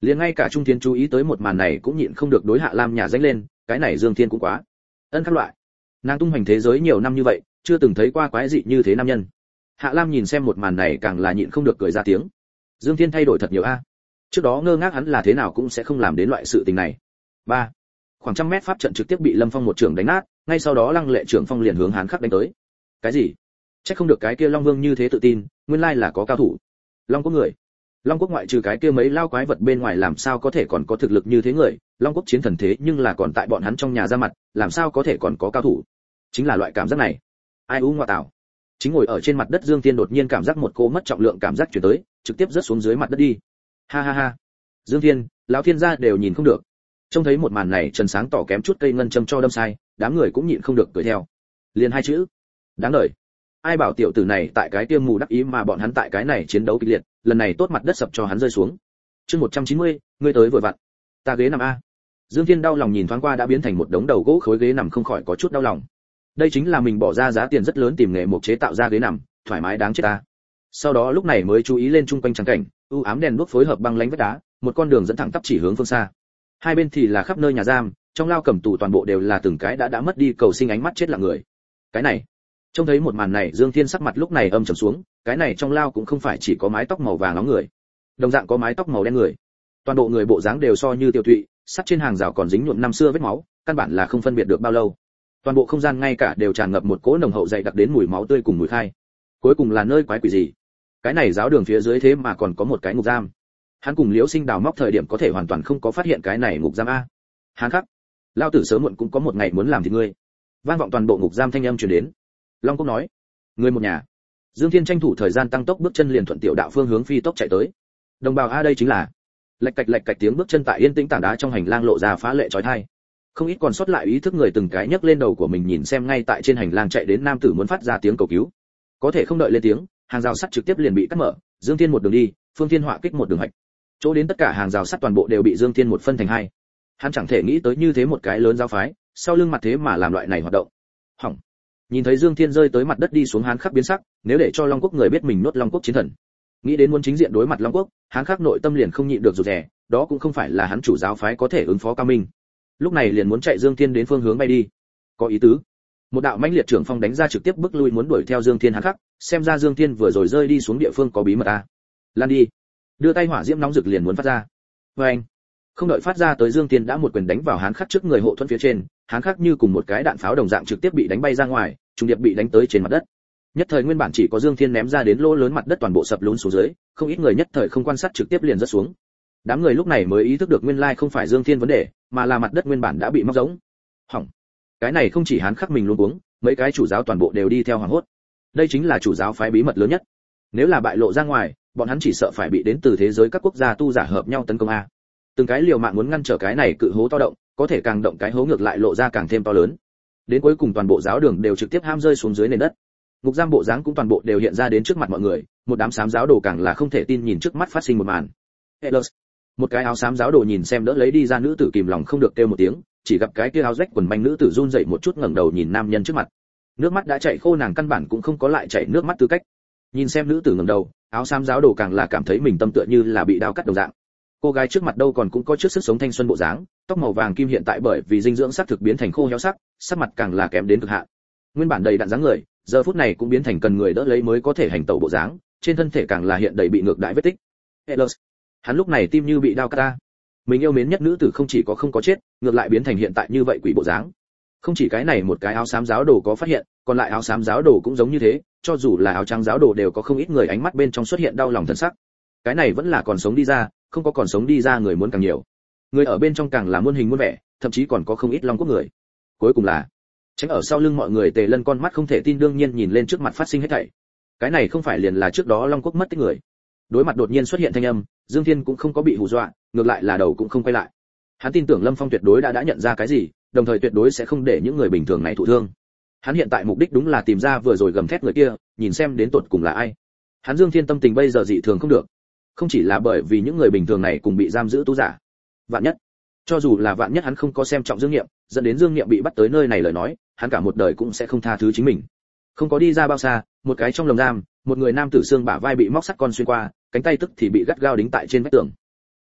liền ngay cả Trung Thiên chú ý tới một màn này cũng nhịn không được đối Hạ Lam nhà danh lên, cái này Dương Thiên cũng quá ân các loại. Nàng tung hoành thế giới nhiều năm như vậy, chưa từng thấy qua quái dị như thế nam nhân. Hạ Lam nhìn xem một màn này càng là nhịn không được cười ra tiếng. Dương Thiên thay đổi thật nhiều a. Trước đó ngơ ngác hắn là thế nào cũng sẽ không làm đến loại sự tình này. 3. Khoảng trăm mét pháp trận trực tiếp bị Lâm Phong một trường đánh nát, ngay sau đó Lăng Lệ trưởng phong liền hướng Hán Khắc đánh tới. Cái gì? Chắc không được cái kia Long Vương như thế tự tin, nguyên lai là có cao thủ. Long Quốc người. Long Quốc ngoại trừ cái kia mấy lao quái vật bên ngoài làm sao có thể còn có thực lực như thế người, Long Quốc chiến thần thế nhưng là còn tại bọn hắn trong nhà ra mặt, làm sao có thể còn có cao thủ. Chính là loại cảm giác này. Ai u ngoa tạo. Chính ngồi ở trên mặt đất Dương Thiên đột nhiên cảm giác một cô mất trọng lượng cảm giác chuyển tới, trực tiếp rớt xuống dưới mặt đất đi. Ha ha ha. Dương Thiên, lão thiên gia đều nhìn không được. Trông thấy một màn này, Trần Sáng tỏ kém chút cây ngân châm cho đâm sai, đám người cũng nhịn không được cười theo. Liền hai chữ, đáng đời. Ai bảo tiểu tử này tại cái tiêm mù đắc ý mà bọn hắn tại cái này chiến đấu kịch liệt, lần này tốt mặt đất sập cho hắn rơi xuống. Chương 190, ngươi tới vừa vặn. Ta ghế nằm a. Dương Thiên đau lòng nhìn thoáng qua đã biến thành một đống đầu gỗ khối ghế nằm không khỏi có chút đau lòng. Đây chính là mình bỏ ra giá tiền rất lớn tìm nghề mộc chế tạo ra ghế nằm, thoải mái đáng chết ta. Sau đó lúc này mới chú ý lên chung quanh trắng cảnh, u ám đèn đuốc phối hợp băng lánh vách đá, một con đường dẫn thẳng tắp chỉ hướng phương xa. Hai bên thì là khắp nơi nhà giam, trong lao cầm tù toàn bộ đều là từng cái đã mất đi cầu sinh ánh mắt chết lặng người. Cái này, trông thấy một màn này, Dương Thiên sắc mặt lúc này âm trầm xuống, cái này trong lao cũng không phải chỉ có mái tóc màu vàng nóng người, đồng dạng có mái tóc màu đen người. Toàn bộ người bộ dáng đều so như tiêu tụy, sắt trên hàng rào còn dính nhuộm năm xưa vết máu, căn bản là không phân biệt được bao lâu. Toàn bộ không gian ngay cả đều tràn ngập một cỗ nồng hậu dày đặc đến mùi máu tươi cùng mùi khai. Cuối cùng là nơi quái quỷ gì? Cái này giáo đường phía dưới thế mà còn có một cái ngục giam. Hắn cùng Liễu Sinh đào móc thời điểm có thể hoàn toàn không có phát hiện cái này ngục giam a. Hán Khắc, lao tử sớm muộn cũng có một ngày muốn làm thịt ngươi. Vang vọng toàn bộ ngục giam thanh âm truyền đến. Long Quốc nói, ngươi một nhà. Dương Thiên tranh thủ thời gian tăng tốc bước chân liền thuận tiểu đạo phương hướng phi tốc chạy tới. Đồng bào a, đây chính là. Lạch cạch tiếng bước chân tại yên tĩnh tảng đá trong hành lang lộ ra phá lệ chói tai. Không ít còn sót lại ý thức người từng cái nhấc lên đầu của mình nhìn xem ngay tại trên hành lang chạy đến nam tử muốn phát ra tiếng cầu cứu. Có thể không đợi lên tiếng, hàng rào sắt trực tiếp liền bị cắt mở, Dương Thiên một đường đi, Phương Thiên họa kích một đường hạch. Chỗ đến tất cả hàng rào sắt toàn bộ đều bị Dương Thiên một phân thành hai. Hắn chẳng thể nghĩ tới như thế một cái lớn giáo phái, sau lưng mặt thế mà làm loại này hoạt động. Hỏng. Nhìn thấy Dương Thiên rơi tới mặt đất đi xuống, Hán Khắc biến sắc, nếu để cho Long Quốc người biết mình nuốt Long Quốc chiến thần, nghĩ đến muốn chính diện đối mặt Long Quốc, Hán Khắc nội tâm liền không nhịn được rụt rè, đó cũng không phải là hắn chủ giáo phái có thể ứng phó cao minh. Lúc này liền muốn chạy Dương Thiên đến phương hướng bay đi. Có ý tứ. Một đạo mãnh liệt trưởng phong đánh ra trực tiếp bước lui muốn đuổi theo Dương Thiên. Hán Khắc, xem ra Dương Thiên vừa rồi rơi đi xuống địa phương có bí mật a. Lan đi. Đưa tay hỏa diễm nóng rực liền muốn phát ra. Oeng. Không đợi phát ra tới, Dương Thiên đã một quyền đánh vào Hán Khắc trước người hộ thuẫn phía trên, Hán Khắc như cùng một cái đạn pháo đồng dạng trực tiếp bị đánh bay ra ngoài, trùng điệp bị đánh tới trên mặt đất. Nhất thời nguyên bản chỉ có Dương Thiên ném ra đến lỗ lớn mặt đất toàn bộ sập lún xuống dưới, không ít người nhất thời không quan sát trực tiếp liền rớt xuống. Đám người lúc này mới ý thức được nguyên lai không phải Dương Thiên vấn đề, mà là mặt đất nguyên bản đã bị móc rỗng. Hỏng. Cái này không chỉ Hán Khắc mình luống cuống, mấy cái chủ giáo toàn bộ đều đi theo hoảng hốt. Đây chính là chủ giáo phái bí mật lớn nhất. Nếu là bại lộ ra ngoài, bọn hắn chỉ sợ phải bị đến từ thế giới các quốc gia tu giả hợp nhau tấn công a. Từng cái liều mạng muốn ngăn trở cái này cự hố to động, có thể càng động cái hố ngược lại lộ ra càng thêm to lớn. Đến cuối cùng toàn bộ giáo đường đều trực tiếp ham rơi xuống dưới nền đất. Ngục giam bộ dáng cũng toàn bộ đều hiện ra đến trước mặt mọi người, một đám xám giáo đồ càng là không thể tin nhìn trước mắt phát sinh một màn. Hellos. Một cái áo xám giáo đồ nhìn xem đỡ lấy đi ra nữ tử kìm lòng không được kêu một tiếng, chỉ gặp cái kia áo rách quần manh nữ tử run rẩy một chút ngẩng đầu nhìn nam nhân trước mặt. Nước mắt đã chảy khô, nàng căn bản cũng không có lại chảy nước mắt tư cách. Nhìn xem nữ tử ngẩng đầu, áo xám giáo đồ càng là cảm thấy mình tâm tựa như là bị đao cắt đồng dạng. Cô gái trước mặt đâu còn cũng có chút sức sống thanh xuân bộ dáng, tóc màu vàng kim hiện tại bởi vì dinh dưỡng sắc thực biến thành khô héo sắc, sắc mặt càng là kém đến cực hạn. Nguyên bản đầy đặn dáng người, giờ phút này cũng biến thành cần người đỡ lấy mới có thể hành tẩu bộ dáng, trên thân thể càng là hiện đầy bị ngược đãi vết tích. Hellos. Hắn lúc này tim như bị đao cắt. Mình yêu mến nhất nữ tử không chỉ có không có chết, ngược lại biến thành hiện tại như vậy quỷ bộ dáng. Không chỉ cái này một cái áo xám giáo đồ có phát hiện, còn lại áo xám giáo đồ cũng giống như thế, cho dù là áo trắng giáo đồ đều có không ít người ánh mắt bên trong xuất hiện đau lòng thần sắc. Cái này vẫn là còn sống đi ra, không có còn sống đi ra người muốn càng nhiều. Người ở bên trong càng là muôn hình muôn vẻ, thậm chí còn có không ít Long Quốc người. Cuối cùng là tránh ở sau lưng mọi người Tề Lân con mắt không thể tin đương nhiên nhìn lên trước mặt phát sinh hết thảy. Cái này không phải liền là trước đó Long Quốc mất tích người. Đối mặt đột nhiên xuất hiện thanh âm, Dương Thiên cũng không có bị hù dọa, ngược lại là đầu cũng không quay lại. Hắn tin tưởng Lâm Phong tuyệt đối đã nhận ra cái gì, đồng thời tuyệt đối sẽ không để những người bình thường này thụ thương. Hắn hiện tại mục đích đúng là tìm ra vừa rồi gầm thét người kia, nhìn xem đến tột cùng là ai. Hắn Dương Thiên tâm tình bây giờ dị thường không được. Không chỉ là bởi vì những người bình thường này cùng bị giam giữ tu giả. Vạn nhất, cho dù là vạn nhất hắn không có xem trọng Dương Nghiệm, dẫn đến Dương Nghiệm bị bắt tới nơi này lời nói, hắn cả một đời cũng sẽ không tha thứ chính mình. Không có đi ra bao xa, một cái trong lồng giam, một người nam tử xương bả vai bị móc sắt con xuyên qua, cánh tay tức thì bị gắt gao đính tại trên vách tường.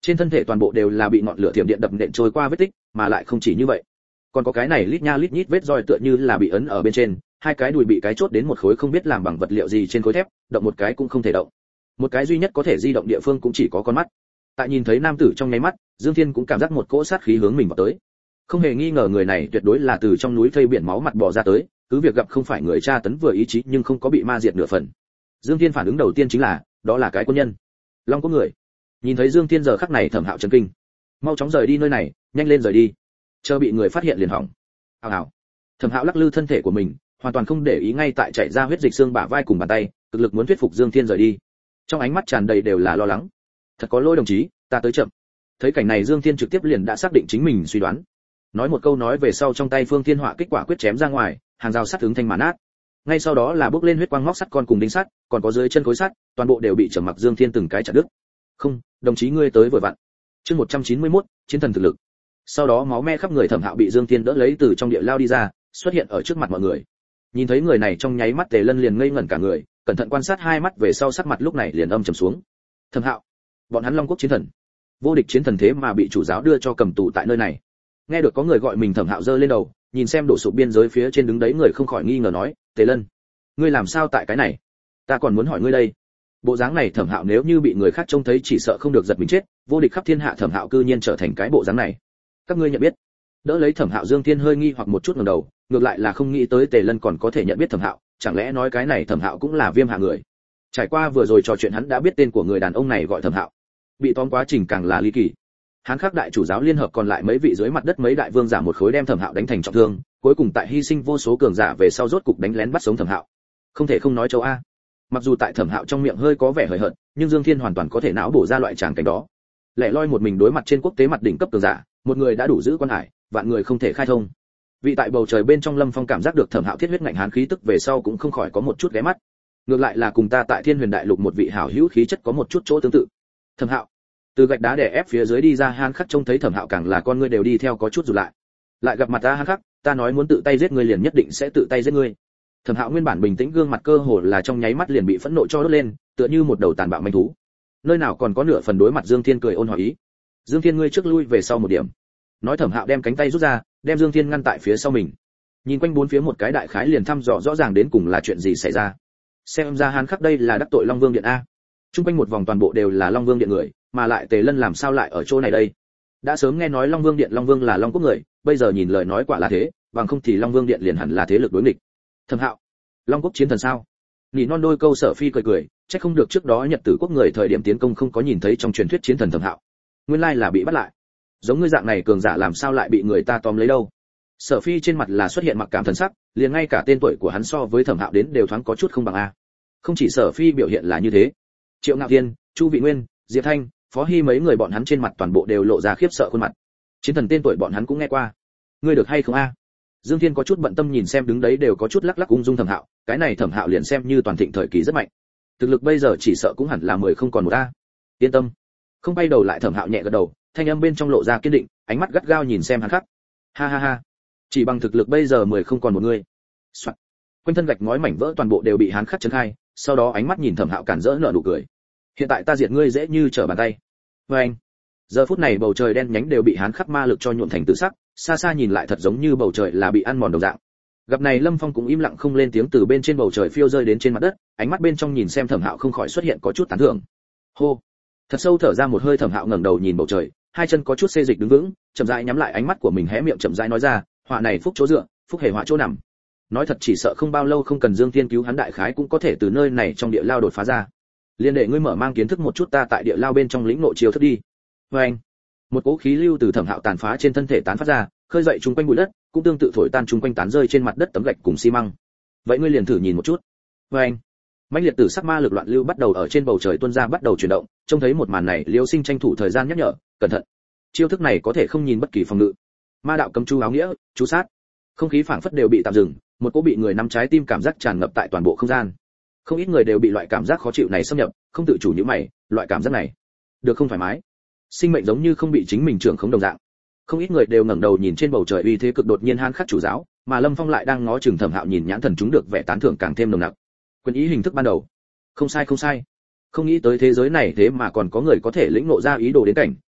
Trên thân thể toàn bộ đều là bị ngọn lửa thiểm điện đập nện trôi qua vết tích, mà lại không chỉ như vậy, còn có cái này lít nha lít nhít vết roi tựa như là bị ấn ở bên trên, hai cái đùi bị cái chốt đến một khối không biết làm bằng vật liệu gì trên khối thép, động một cái cũng không thể động. Một cái duy nhất có thể di động địa phương cũng chỉ có con mắt. Tại nhìn thấy nam tử trong nháy mắt, Dương Thiên cũng cảm giác một cỗ sát khí hướng mình vào tới. Không hề nghi ngờ người này tuyệt đối là từ trong núi thây biển máu mặt bò ra tới, cứ việc gặp không phải người tra tấn vừa ý chí nhưng không có bị ma diệt nửa phần. Dương Thiên phản ứng đầu tiên chính là, đó là cái quân nhân. Long có người. Nhìn thấy Dương Thiên giờ khắc này Thẩm Hạo chấn kinh. Mau chóng rời đi nơi này, nhanh lên rời đi. Chờ bị người phát hiện liền hỏng. Hào hào. Thẩm Hạo lắc lư thân thể của mình, hoàn toàn không để ý ngay tại chạy ra huyết dịch xương bả vai cùng bàn tay, cực lực muốn thuyết phục Dương Thiên rời đi. Trong ánh mắt tràn đầy đều là lo lắng. Thật có lỗi đồng chí, ta tới chậm. Thấy cảnh này Dương Thiên trực tiếp liền đã xác định chính mình suy đoán. Nói một câu nói về sau trong tay Phương Thiên Họa kích quả quyết chém ra ngoài, hàng rào sắt ứng thanh màn nát. Ngay sau đó là bước lên huyết quang móc sắt con cùng đinh sắt, còn có dưới chân khối sắt, toàn bộ đều bị Trầm Mặc Dương Thiên từng cái chặt đứt. Không, đồng chí ngươi tới vừa vặn. Chương 191, chiến thần thực lực. Sau đó máu me khắp người Thẩm Hạo bị Dương Thiên đỡ lấy từ trong địa lao đi ra, xuất hiện ở trước mặt mọi người. Nhìn thấy người này trong nháy mắt Tề Lân liền ngây ngẩn cả người, cẩn thận quan sát hai mắt về sau sắc mặt lúc này liền âm trầm xuống. Thẩm Hạo, bọn hắn Long Quốc chiến thần, vô địch chiến thần thế mà bị chủ giáo đưa cho cầm tù tại nơi này. Nghe được có người gọi mình Thẩm Hạo giơ lên đầu, nhìn xem đổ sụp biên giới phía trên đứng đấy người không khỏi nghi ngờ nói, Tề Lân, ngươi làm sao tại cái này? Ta còn muốn hỏi ngươi đây. Bộ dáng này Thẩm Hạo nếu như bị người khác trông thấy chỉ sợ không được giật mình chết, vô địch khắp thiên hạ Thẩm Hạo cư nhiên trở thành cái bộ dáng này. Các ngươi nhận biết? Đỡ lấy Thẩm Hạo Dương Thiên hơi nghi hoặc một chút ngẩng đầu, ngược lại là không nghĩ tới Tề Lân còn có thể nhận biết Thẩm Hạo, chẳng lẽ nói cái này Thẩm Hạo cũng là Viêm hạ người. Trải qua vừa rồi trò chuyện hắn đã biết tên của người đàn ông này gọi Thẩm Hạo. Bị tóm quá trình càng là ly kỳ. Hán Khắc đại chủ giáo liên hợp còn lại mấy vị dưới mặt đất mấy đại vương giả một khối đem Thẩm Hạo đánh thành trọng thương, cuối cùng tại hy sinh vô số cường giả về sau rốt cục đánh lén bắt sống Thẩm Hạo. Không thể không nói châu a. Mặc dù tại Thẩm Hạo trong miệng hơi có vẻ hời hợt, nhưng Dương Thiên hoàn toàn có thể não bổ ra loại tràng cảnh đó. Lẻ loi một mình đối mặt trên quốc tế mặt đỉnh cấp cường giả, một người đã đủ giữ quan hải, vạn người không thể khai thông. Vị tại bầu trời bên trong Lâm Phong cảm giác được Thẩm Hạo thiết huyết ngạnh hán khí tức về sau cũng không khỏi có một chút ghé mắt. Ngược lại là cùng ta tại Thiên Huyền Đại Lục một vị hảo hữu khí chất có một chút chỗ tương tự. Thẩm Hạo, từ gạch đá đè ép phía dưới đi ra Hán Khắc trông thấy Thẩm Hạo càng là con ngươi đều đi theo có chút rụt lại. Lại gặp mặt ta Hán Khắc, ta nói muốn tự tay giết ngươi liền nhất định sẽ tự tay giết ngươi. Thẩm Hạo nguyên bản bình tĩnh gương mặt cơ hồ là trong nháy mắt liền bị phẫn nộ cho đốt lên, tựa như một đầu tàn bạo manh thú. Nơi nào còn có nửa phần đối mặt Dương Thiên cười ôn hòa ý. Dương Thiên ngươi trước lui về sau một điểm. Nói Thẩm Hạo đem cánh tay rút ra, đem Dương Thiên ngăn tại phía sau mình. Nhìn quanh bốn phía một cái đại khái liền thăm dò rõ ràng đến cùng là chuyện gì xảy ra. Xem ra Hán Khắc đây là đắc tội Long Vương điện a. Trung quanh một vòng toàn bộ đều là Long Vương điện người, mà lại Tề Lân làm sao lại ở chỗ này đây? Đã sớm nghe nói Long Vương điện Long Vương là Long Quốc người, bây giờ nhìn lời nói quả là thế, bằng không thì Long Vương điện liền hẳn là thế lực đối nghịch. Thẩm Hạo, Long Quốc chiến thần sao? Nỉ non đôi câu Sở Phi cười cười, chắc không được trước đó Nhật Tử quốc người thời điểm tiến công không có nhìn thấy trong truyền thuyết chiến thần Thẩm Hạo. Nguyên lai là bị bắt lại. Giống ngươi dạng này cường giả làm sao lại bị người ta tóm lấy đâu? Sở Phi trên mặt là xuất hiện mặc cảm thần sắc, liền ngay cả tên tuổi của hắn so với Thẩm Hạo đến đều thoáng có chút không bằng a. Không chỉ Sở Phi biểu hiện là như thế, Triệu Ngạo Thiên, Chu Vị Nguyên, Diệp Thanh, Phó Hi mấy người bọn hắn trên mặt toàn bộ đều lộ ra khiếp sợ khuôn mặt. Chiến thần tên tuổi bọn hắn cũng nghe qua. Ngươi được hay không a? Dương Thiên có chút bận tâm nhìn xem đứng đấy đều có chút lắc lắc ung dung Thẩm Hạo, cái này Thẩm Hạo liền xem như toàn thịnh thời kỳ rất mạnh. Thực lực bây giờ chỉ sợ cũng hẳn là 10 không còn một a. Yên tâm. Không bay đầu lại Thẩm Hạo nhẹ gật đầu, thanh âm bên trong lộ ra kiên định, ánh mắt gắt gao nhìn xem hắn khắc. Ha ha ha. Chỉ bằng thực lực bây giờ 10 không còn một người. Soạn. Quanh thân gạch ngói mảnh vỡ toàn bộ đều bị hắn khắc chấn khai, sau đó ánh mắt nhìn Thẩm Hạo cản rỡ nở nụ cười. Hiện tại ta diệt ngươi dễ như trở bàn tay. Và anh. Giờ phút này bầu trời đen nhánh đều bị hắn khắc ma lực cho nhuộm thành tự sắc, xa xa nhìn lại thật giống như bầu trời là bị ăn mòn đồng dạng. Gặp này Lâm Phong cũng im lặng không lên tiếng từ bên trên bầu trời phiêu rơi đến trên mặt đất, ánh mắt bên trong nhìn xem Thẩm Hạo không khỏi xuất hiện có chút tán thưởng. Hô. Thật sâu thở ra một hơi Thẩm Hạo ngẩng đầu nhìn bầu trời, hai chân có chút xê dịch đứng vững, chậm rãi nhắm lại ánh mắt của mình hé miệng chậm rãi nói ra, họa này phúc chỗ dựa, phúc hề họa chỗ nằm. Nói thật chỉ sợ không bao lâu không cần Dương Thiên cứu hắn đại khái cũng có thể từ nơi này trong địa lao đột phá ra. Liên đệ ngươi mở mang kiến thức một chút ta tại địa lao bên trong lĩnh nội chiêu thức đi. Và anh. Một cỗ khí lưu từ Thẩm Hạo tàn phá trên thân thể tán phát ra, khơi dậy chung quanh bụi đất, cũng tương tự thổi tan chung quanh tán rơi trên mặt đất tấm gạch cùng xi măng. Vậy ngươi liền thử nhìn một chút. Và anh. Mãnh liệt tử sắc ma lực loạn lưu bắt đầu ở trên bầu trời tuôn ra bắt đầu chuyển động, trông thấy một màn này, Liêu Sinh tranh thủ thời gian nhắc nhở, cẩn thận. Chiêu thức này có thể không nhìn bất kỳ phòng ngự. Ma đạo cấm chú áo nghĩa, chú sát. Không khí phảng phất đều bị tạm dừng, một cỗ bị người nắm trái tim cảm giác tràn ngập tại toàn bộ không gian. Không ít người đều bị loại cảm giác khó chịu này xâm nhập, không tự chủ nhíu mày, loại cảm giác này, được không thoải mái. Sinh mệnh giống như không bị chính mình trưởng khống đồng dạng. Không ít người đều ngẩng đầu nhìn trên bầu trời uy thế cực đột nhiên han khắc chủ giáo, mà Lâm Phong lại đang ngó chừng Thẩm Hạo nhìn nhãn thần chúng được vẻ tán thưởng càng thêm nồng nặc. Quyền ý hình thức ban đầu. Không sai không sai. Không nghĩ tới thế giới này thế mà còn có người có thể lĩnh ngộ ra ý đồ đến cảnh,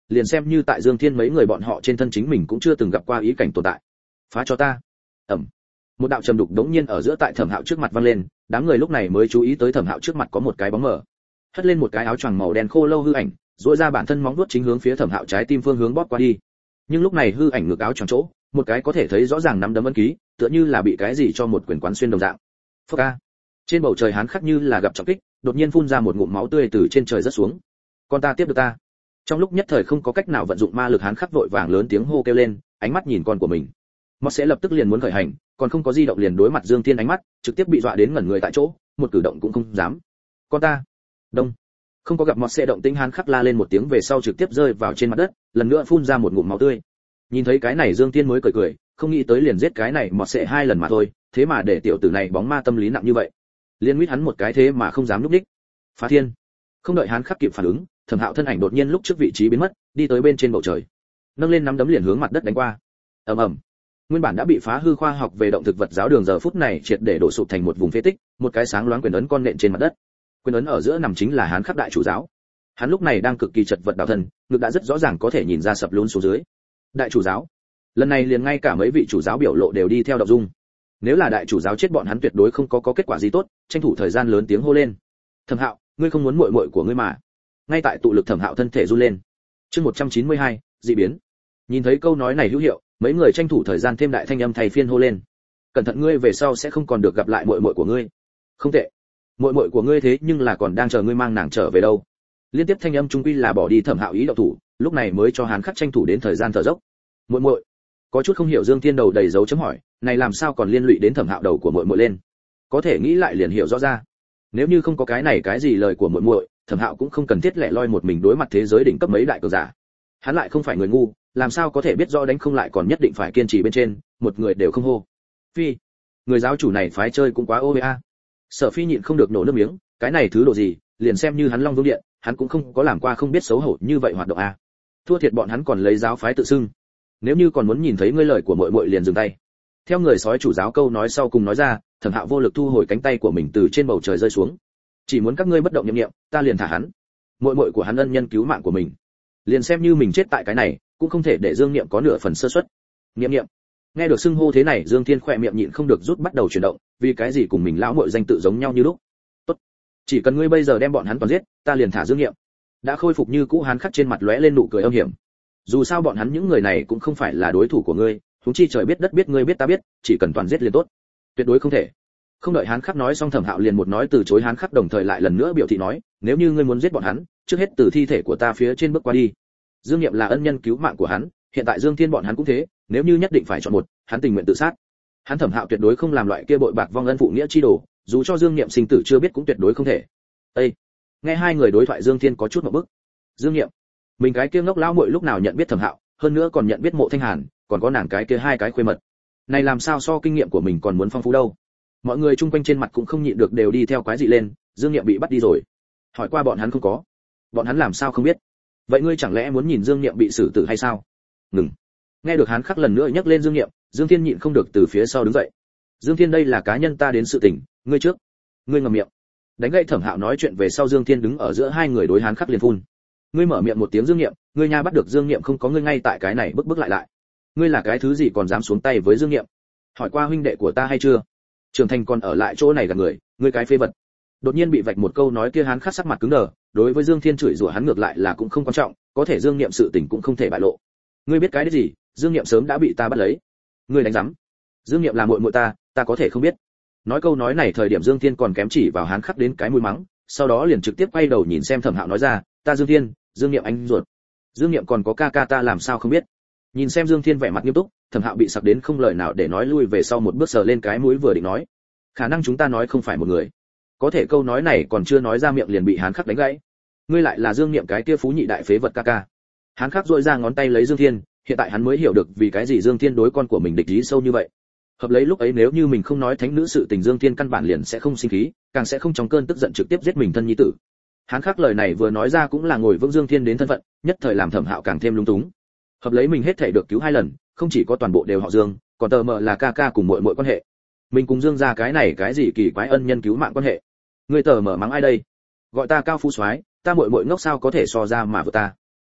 liền xem như tại Dương Thiên mấy người bọn họ trên thân chính mình cũng chưa từng gặp qua ý cảnh tồn tại. Phá cho ta. Ầm. Một đạo trầm đục đống nhiên ở giữa tại Thẩm Hạo trước mặt vang lên, đám người lúc này mới chú ý tới Thẩm Hạo trước mặt có một cái bóng mờ. Hất lên một cái áo choàng màu đen khô lâu hư ảnh, duỗi ra bản thân móng vuốt chính hướng phía Thẩm Hạo trái tim phương hướng bóp qua đi. Nhưng lúc này hư ảnh ngược áo choàng chỗ, một cái có thể thấy rõ ràng nắm đấm ấn ký, tựa như là bị cái gì cho một quyền quán xuyên đồng dạng. Phốc a. Trên bầu trời hán khắc như là gặp trọng kích, đột nhiên phun ra một ngụm máu tươi từ trên trời rớt xuống. Con ta tiếp được ta. Trong lúc nhất thời không có cách nào vận dụng ma lực hán khắc vội vàng lớn tiếng hô kêu lên, ánh mắt nhìn con của mình. Mọt sẽ lập tức liền muốn khởi hành, còn không có di động liền đối mặt Dương Thiên ánh mắt, trực tiếp bị dọa đến ngẩn người tại chỗ, một cử động cũng không dám. Con ta. Đông. Không có gặp Mọt sẽ động tĩnh hán khắc la lên một tiếng về sau trực tiếp rơi vào trên mặt đất, lần nữa phun ra một ngụm máu tươi. Nhìn thấy cái này Dương Thiên mới cười cười, không nghĩ tới liền giết cái này Mọt sẽ 2 lần mà thôi, thế mà để tiểu tử này bóng ma tâm lý nặng như vậy. Liên mít hắn một cái thế mà không dám lúc đích. Phá thiên. Không đợi hán khắc kịp phản ứng, Thẩm Hạo thân ảnh đột nhiên lúc trước vị trí biến mất, đi tới bên trên bầu trời, nâng lên nắm đấm liền hướng mặt đất đánh qua. Ầm ầm. Nguyên bản đã bị phá hư khoa học về động thực vật giáo đường giờ phút này triệt để đổ sụp thành một vùng phế tích, một cái sáng loáng quyền ấn con nện trên mặt đất. Quyền ấn ở giữa nằm chính là hán khắc đại chủ giáo. Hắn lúc này đang cực kỳ chật vật đảo thân, ngực đã rất rõ ràng có thể nhìn ra sập lún xuống dưới. Đại chủ giáo. Lần này liền ngay cả mấy vị chủ giáo biểu lộ đều đi theo động dung. Nếu là đại chủ giáo chết bọn hắn tuyệt đối không có kết quả gì tốt, tranh thủ thời gian lớn tiếng hô lên. Thẩm Hạo, ngươi không muốn muội muội của ngươi mà. Ngay tại tụ lực Thẩm Hạo thân thể run lên. Chương 192, dị biến. Nhìn thấy câu nói này hữu hiệu, mấy người tranh thủ thời gian thêm đại thanh âm thầy phiên hô lên. Cẩn thận ngươi về sau sẽ không còn được gặp lại muội muội của ngươi. Không tệ. Muội muội của ngươi thế nhưng là còn đang chờ ngươi mang nàng trở về đâu. Liên tiếp thanh âm trung quy là bỏ đi Thẩm Hạo ý động thủ, lúc này mới cho Hán Khắc tranh thủ đến thời gian thở dốc. Muội muội. Có chút không hiểu Dương Thiên đầu đầy dấu chấm hỏi, này làm sao còn liên lụy đến Thẩm Hạo đầu của muội muội lên. Có thể nghĩ lại liền hiểu rõ ra. Nếu như không có cái này cái gì lời của muội muội, Thẩm Hạo cũng không cần thiết lẻ loi một mình đối mặt thế giới đỉnh cấp mấy đại cường giả. Hắn lại không phải người ngu, làm sao có thể biết rõ đánh không lại còn nhất định phải kiên trì bên trên, một người đều không hô. Phi, người giáo chủ này phái chơi cũng quá ô a. Sở Phi nhịn không được nổ nước miếng, cái này thứ đồ gì, liền xem như hắn Long Vương Điện, hắn cũng không có làm qua không biết xấu hổ như vậy hoạt động a. Thua thiệt bọn hắn còn lấy giáo phái tự xưng. Nếu như còn muốn nhìn thấy ngươi lời của muội muội liền dừng tay. Theo người sói chủ giáo câu nói sau cùng nói ra, Thẩm Hạo vô lực thu hồi cánh tay của mình từ trên bầu trời rơi xuống. Chỉ muốn các ngươi bất động nhậm niệm, ta liền thả hắn. Muội muội của hắn ân nhân cứu mạng của mình, liền xem như mình chết tại cái này, cũng không thể để Dương Niệm có nửa phần sơ suất. Niệm niệm. Nghe được xưng hô thế này, Dương Thiên khỏe miệng nhịn không được rút bắt đầu chuyển động, vì cái gì cùng mình lão muội danh tự giống nhau như lúc. Tốt, chỉ cần ngươi bây giờ đem bọn hắn toàn giết, ta liền thả Dương Niệm. Đã khôi phục như cũ Hán Khắc trên mặt lóe lên nụ cười âm hiểm. Dù sao bọn hắn những người này cũng không phải là đối thủ của ngươi, huống chi trời biết đất biết ngươi biết ta biết, chỉ cần toàn giết liền tốt. Tuyệt đối không thể. Không đợi Hán Khắc nói xong, Thẩm Hạo liền một nói từ chối Hán Khắc, đồng thời lại lần nữa biểu thị nói, nếu như ngươi muốn giết bọn hắn, trước hết từ thi thể của ta phía trên bước qua đi. Dương Niệm là ân nhân cứu mạng của hắn, hiện tại Dương Thiên bọn hắn cũng thế, nếu như nhất định phải chọn một, hắn tình nguyện tự sát. Hắn Thẩm Hạo tuyệt đối không làm loại kia bội bạc vong ân phụ nghĩa chi đồ, dù cho Dương Niệm sinh tử chưa biết cũng tuyệt đối không thể. Ê! Nghe hai người đối thoại Dương Thiên có chút một bức. Dương Niệm, mình cái kia ngốc lão muội lúc nào nhận biết Thẩm Hạo, hơn nữa còn nhận biết Mộ Thanh Hàn, còn có nàng cái kia hai cái khuê mật. Này làm sao so kinh nghiệm của mình còn muốn phong phú đâu. Mọi người chung quanh trên mặt cũng không nhịn được đều đi theo quái dị lên, Dương Niệm bị bắt đi rồi. Hỏi qua bọn hắn không có. Bọn hắn làm sao không biết? Vậy ngươi chẳng lẽ muốn nhìn Dương Niệm bị xử tử hay sao? Ngừng. Nghe được Hán Khắc lần nữa nhắc lên Dương Niệm, Dương Thiên nhịn không được từ phía sau đứng dậy. Dương Thiên, đây là cá nhân ta đến sự tình, ngươi trước. Ngươi ngậm miệng. Đánh gậy Thẩm Hạo nói chuyện về sau, Dương Thiên đứng ở giữa hai người đối Hán Khắc liền phun. Ngươi mở miệng một tiếng Dương Niệm, ngươi nha bắt được Dương Niệm không có ngươi ngay tại cái này bức lại. Ngươi là cái thứ gì còn dám xuống tay với Dương Niệm? Hỏi qua huynh đệ của ta hay chưa? Trưởng thành còn ở lại chỗ này gần người, ngươi cái phế vật. Đột nhiên bị vạch một câu nói kia, Hán Khắc sắc mặt cứng đờ, đối với Dương Thiên chửi rủa hắn ngược lại là cũng không quan trọng, có thể Dương Niệm sự tình cũng không thể bại lộ. Ngươi biết cái gì? Dương Niệm sớm đã bị ta bắt lấy. Ngươi đánh rắm. Dương Niệm là muội muội ta có thể không biết. Nói câu nói này thời điểm Dương Thiên còn kém chỉ vào Hán Khắc đến cái mũi mắng, sau đó liền trực tiếp quay đầu nhìn xem Thẩm Hạo nói ra, ta Dương Thiên, Dương Niệm anh ruột. Dương Niệm còn có ca ta làm sao không biết. Nhìn xem Dương Thiên vẻ mặt nghiêm túc, Thẩm Hạo bị sặc đến không lời nào để nói, lui về sau một bước sờ lên cái mũi vừa định nói, khả năng chúng ta nói không phải một người. Có thể câu nói này còn chưa nói ra miệng liền bị Hán Khắc đánh gãy. Ngươi lại là Dương Niệm cái kia phú nhị đại phế vật ca. Hán Khắc duỗi ra ngón tay lấy Dương Thiên, hiện tại hắn mới hiểu được vì cái gì Dương Thiên đối con của mình địch ý sâu như vậy. Hợp lấy lúc ấy nếu như mình không nói thánh nữ sự tình, Dương Thiên căn bản liền sẽ không sinh khí, càng sẽ không trong cơn tức giận trực tiếp giết mình thân nhi tử. Hán Khắc lời này vừa nói ra cũng là ngồi vững Dương Thiên đến thân phận, nhất thời làm Thẩm Hạo càng thêm lung túng. Hợp lấy mình hết thảy được cứu 2 lần, không chỉ có toàn bộ đều họ Dương, còn tờ mờ là ca cùng muội muội quan hệ. Mình cùng Dương gia cái này cái gì kỳ quái ân nhân cứu mạng quan hệ. Ngươi tờ mờ mắng ai đây? Gọi ta cao phú soái, ta muội muội ngốc sao có thể so ra mà vượt ta.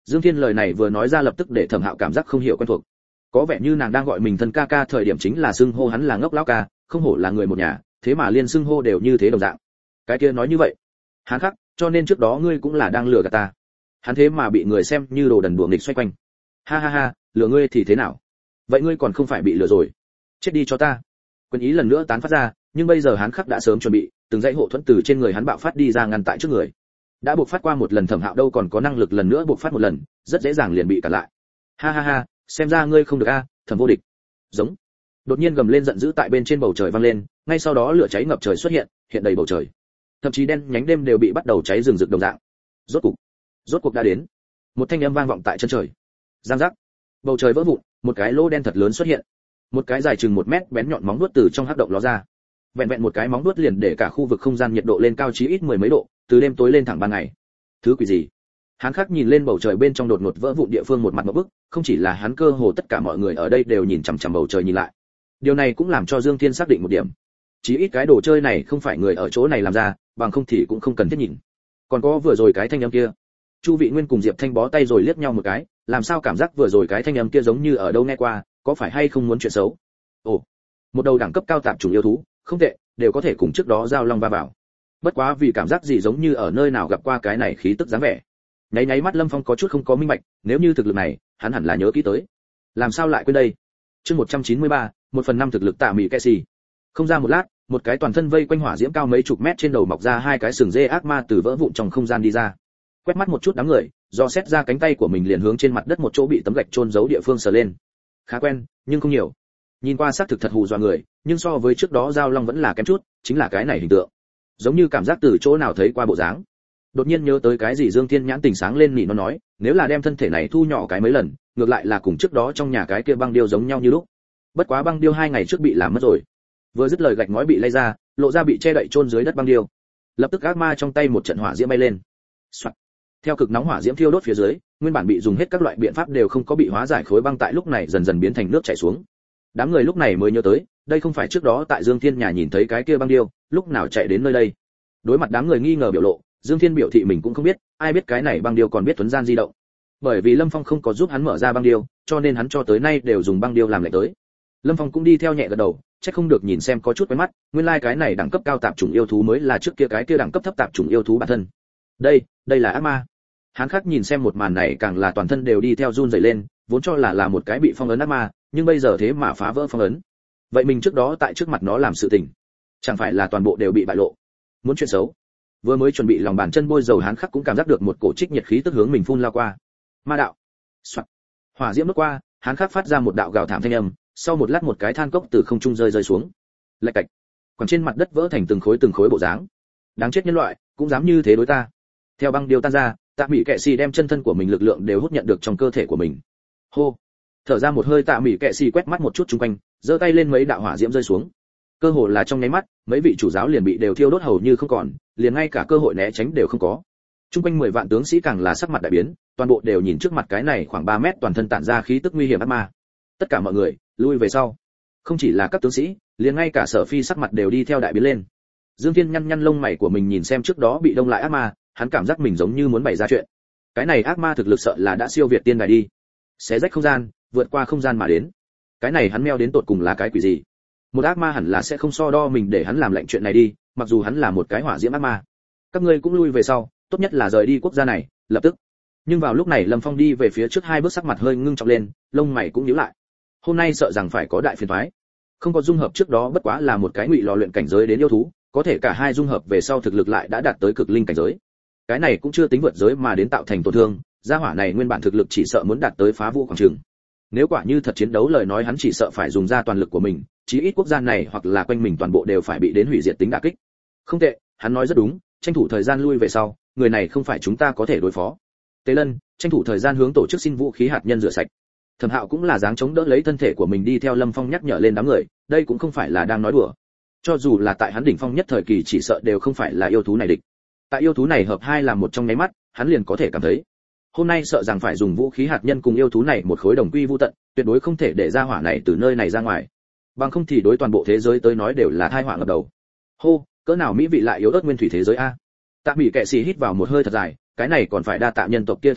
Dương Thiên lời này vừa nói ra lập tức để Thẩm Hạo cảm giác không hiểu quen thuộc. Có vẻ như nàng đang gọi mình thân ca ca thời điểm chính là xưng hô hắn là ngốc lão ca, không hổ là người một nhà, thế mà liên xưng hô đều như thế đồng dạng. Cái kia nói như vậy, Hán Khắc, cho nên trước đó ngươi cũng là đang lừa gạt ta. Hắn thế mà bị người xem như đồ đần đuổi nghịch xoay quanh. Ha ha ha, lừa ngươi thì thế nào? Vậy ngươi còn không phải bị lừa rồi? Chết đi cho ta. Quân ý lần nữa tán phát ra, nhưng bây giờ Hán Khắc đã sớm chuẩn bị, từng dãy hộ thuẫn từ trên người hắn bạo phát đi ra ngăn tại trước người. Đã buộc phát qua một lần Thẩm Hạo đâu còn có năng lực lần nữa buộc phát một lần, rất dễ dàng liền bị cản lại. Ha ha ha, xem ra ngươi không được a, Thẩm vô địch. Giống. Đột nhiên gầm lên giận dữ tại bên trên bầu trời vang lên, ngay sau đó lửa cháy ngập trời xuất hiện, hiện đầy bầu trời. Thậm chí đen nhánh đêm đều bị bắt đầu cháy rừng rực đồng dạng. Rốt cuộc đã đến. Một thanh âm vang vọng tại chân trời. Giang giác. Bầu trời vỡ vụn, một cái lỗ đen thật lớn xuất hiện. Một cái dài chừng 1 mét bén nhọn móng vuốt từ trong hắc động ló ra. Vẹn vẹn một cái móng vuốt liền để cả khu vực không gian nhiệt độ lên cao chí ít 10 mấy độ, từ đêm tối lên thẳng ban ngày. Thứ quỷ gì? Hắn Khắc nhìn lên bầu trời bên trong đột ngột vỡ vụn địa phương một mặt ngộp bức, không chỉ là hắn, cơ hồ tất cả mọi người ở đây đều nhìn chằm chằm bầu trời nhìn lại. Điều này cũng làm cho Dương Thiên xác định một điểm, chí ít cái đồ chơi này không phải người ở chỗ này làm ra, bằng không thì cũng không cần thiết nhìn. Còn có vừa rồi cái thanh âm kia, Chu Vị Nguyên cùng Diệp Thanh bó tay rồi liếc nhau một cái, làm sao cảm giác vừa rồi cái thanh âm kia giống như ở đâu nghe qua, có phải hay không muốn chuyện xấu? Ồ, một đầu đẳng cấp cao tạp chủng yêu thú, không tệ, đều có thể cùng trước đó giao long va vào. Bất quá vì cảm giác gì giống như ở nơi nào gặp qua cái này khí tức dáng vẻ. Nháy mắt Lâm Phong có chút không có minh bạch, nếu như thực lực này, hắn hẳn là nhớ kỹ tới. Làm sao lại quên đây? Chương 193, 1/5 thực lực Tạ Mị Kệ Sĩ. Không ra một lát, một cái toàn thân vây quanh hỏa diễm cao mấy chục mét trên đầu mọc ra 2 cái sừng dê ác ma từ vỡ vụn trong không gian đi ra. Quét mắt một chút đám người, do xét ra cánh tay của mình liền hướng trên mặt đất một chỗ bị tấm gạch chôn giấu địa phương sờ lên. Khá quen, nhưng không nhiều. Nhìn qua xác thực thật hù dọa người, nhưng so với trước đó giao long vẫn là kém chút, chính là cái này hình tượng. Giống như cảm giác từ chỗ nào thấy qua bộ dáng. Đột nhiên nhớ tới cái gì Dương Thiên nhãn tình sáng lên, nó nói, nếu là đem thân thể này thu nhỏ cái mấy lần, ngược lại là cùng trước đó trong nhà cái kia băng điêu giống nhau như lúc. Bất quá băng điêu 2 ngày trước bị làm mất rồi. Vừa dứt lời gạch ngói bị lay ra, lộ ra bị che đậy chôn dưới đất băng điêu. Lập tức ác ma trong tay một trận hỏa diễm bay lên. Soạt. Theo cực nóng hỏa diễm thiêu đốt phía dưới, nguyên bản bị dùng hết các loại biện pháp đều không có bị hóa giải khối băng tại lúc này dần dần biến thành nước chảy xuống. Đám người lúc này mới nhớ tới, đây không phải trước đó tại Dương Thiên nhà nhìn thấy cái kia băng điêu, lúc nào chạy đến nơi đây. Đối mặt đám người nghi ngờ biểu lộ, Dương Thiên biểu thị mình cũng không biết, ai biết cái này băng điêu còn biết thuấn gian di động. Bởi vì Lâm Phong không có giúp hắn mở ra băng điêu, cho nên hắn cho tới nay đều dùng băng điêu làm lệnh tới. Lâm Phong cũng đi theo nhẹ gật đầu, chắc không được nhìn xem có chút quen mắt, nguyên lai cái này đẳng cấp cao tạp chủng yêu thú mới là trước kia cái kia đẳng cấp thấp tạp chủng yêu thú bản thân. Đây là ác ma. Hắn Khắc nhìn xem một màn này càng là toàn thân đều đi theo run rẩy lên, vốn cho là một cái bị phong ấn ác ma, nhưng bây giờ thế mà phá vỡ phong ấn. Vậy mình trước đó tại trước mặt nó làm sự tình, chẳng phải là toàn bộ đều bị bại lộ? Muốn chuyện xấu. Vừa mới chuẩn bị lòng bàn chân bôi dầu, Hắn Khắc cũng cảm giác được một cổ trích nhiệt khí tức hướng mình phun lao qua. Ma đạo. Soạt. Hỏa diễm lướt qua, Hắn Khắc phát ra một đạo gào thảm thanh âm, sau một lát một cái than cốc từ không trung rơi xuống. Lạch cạch. Còn trên mặt đất vỡ thành từng khối bộ dáng. Đáng chết nhân loại, cũng dám như thế đối ta. Theo băng điêu tan ra, Tạ Mị Kệ Sĩ đem chân thân của mình lực lượng đều hút nhận được trong cơ thể của mình. Hô. Thở ra một hơi, Tạ Mị Kệ Sĩ quét mắt một chút xung quanh, giơ tay lên, mấy đạo hỏa diễm rơi xuống. Cơ hồ là trong nháy mắt, mấy vị chủ giáo liền bị đều thiêu đốt hầu như không còn, liền ngay cả cơ hội né tránh đều không có. Trung quanh 10 vạn tướng sĩ càng là sắc mặt đại biến, toàn bộ đều nhìn trước mặt cái này khoảng 3 mét toàn thân tản ra khí tức nguy hiểm ác ma. Tất cả mọi người lui về sau. Không chỉ là các tướng sĩ, liền ngay cả Sở Phi sắc mặt đều đi theo đại biến lên. Dương Thiên nhăn lông mày của mình nhìn xem trước đó bị đông lại ác ma, hắn cảm giác mình giống như muốn bày ra chuyện. Cái này ác ma thực lực sợ là đã siêu việt tiên đài đi, xé rách không gian, vượt qua không gian mà đến. Cái này hắn meo đến tột cùng là cái quỷ gì? Một ác ma hẳn là sẽ không so đo mình để hắn làm lệnh chuyện này đi, mặc dù hắn là một cái hỏa diễm ác ma. Các ngươi cũng lui về sau, tốt nhất là rời đi quốc gia này, lập tức. Nhưng vào lúc này Lâm Phong đi về phía trước 2 bước, sắc mặt hơi ngưng trọng lên, lông mày cũng nhíu lại. Hôm nay sợ rằng phải có đại phiền toái. Không có dung hợp trước đó bất quá là một cái ngụy lò luyện cảnh giới đến yêu thú, có thể cả hai dung hợp về sau thực lực lại đã đạt tới cực linh cảnh giới. Cái này cũng chưa tính vượt giới mà đến tạo thành tổn thương, gia hỏa này nguyên bản thực lực chỉ sợ muốn đạt tới phá vũ khoảng trường. Nếu quả như thật chiến đấu lời nói, hắn chỉ sợ phải dùng ra toàn lực của mình, chí ít quốc gia này hoặc là quanh mình toàn bộ đều phải bị đến hủy diệt tính đả kích. Không tệ, hắn nói rất đúng, tranh thủ thời gian lui về sau, người này không phải chúng ta có thể đối phó. Tế Lân, tranh thủ thời gian hướng tổ chức xin vũ khí hạt nhân rửa sạch. Thẩm Hạo cũng là dáng chống đỡ lấy thân thể của mình đi theo Lâm Phong nhắc nhở lên đám người, đây cũng không phải là đang nói đùa. Cho dù là tại hắn đỉnh phong nhất thời kỳ chỉ sợ đều không phải là yêu thú này địch. Tại yêu thú này hợp hai làm một trong nháy mắt, hắn liền có thể cảm thấy, hôm nay sợ rằng phải dùng vũ khí hạt nhân cùng yêu thú này một khối đồng quy vu tận, tuyệt đối không thể để ra hỏa này từ nơi này ra ngoài. Bằng không thì đối toàn bộ thế giới tới nói đều là tai họa ngập đầu. Hô, cỡ nào mỹ vị lại yếu ớt nguyên thủy thế giới a. Tạ Mị Kệ Sĩ hít vào một hơi thật dài, cái này còn phải đa tạ nhân tộc kia thân thuộc,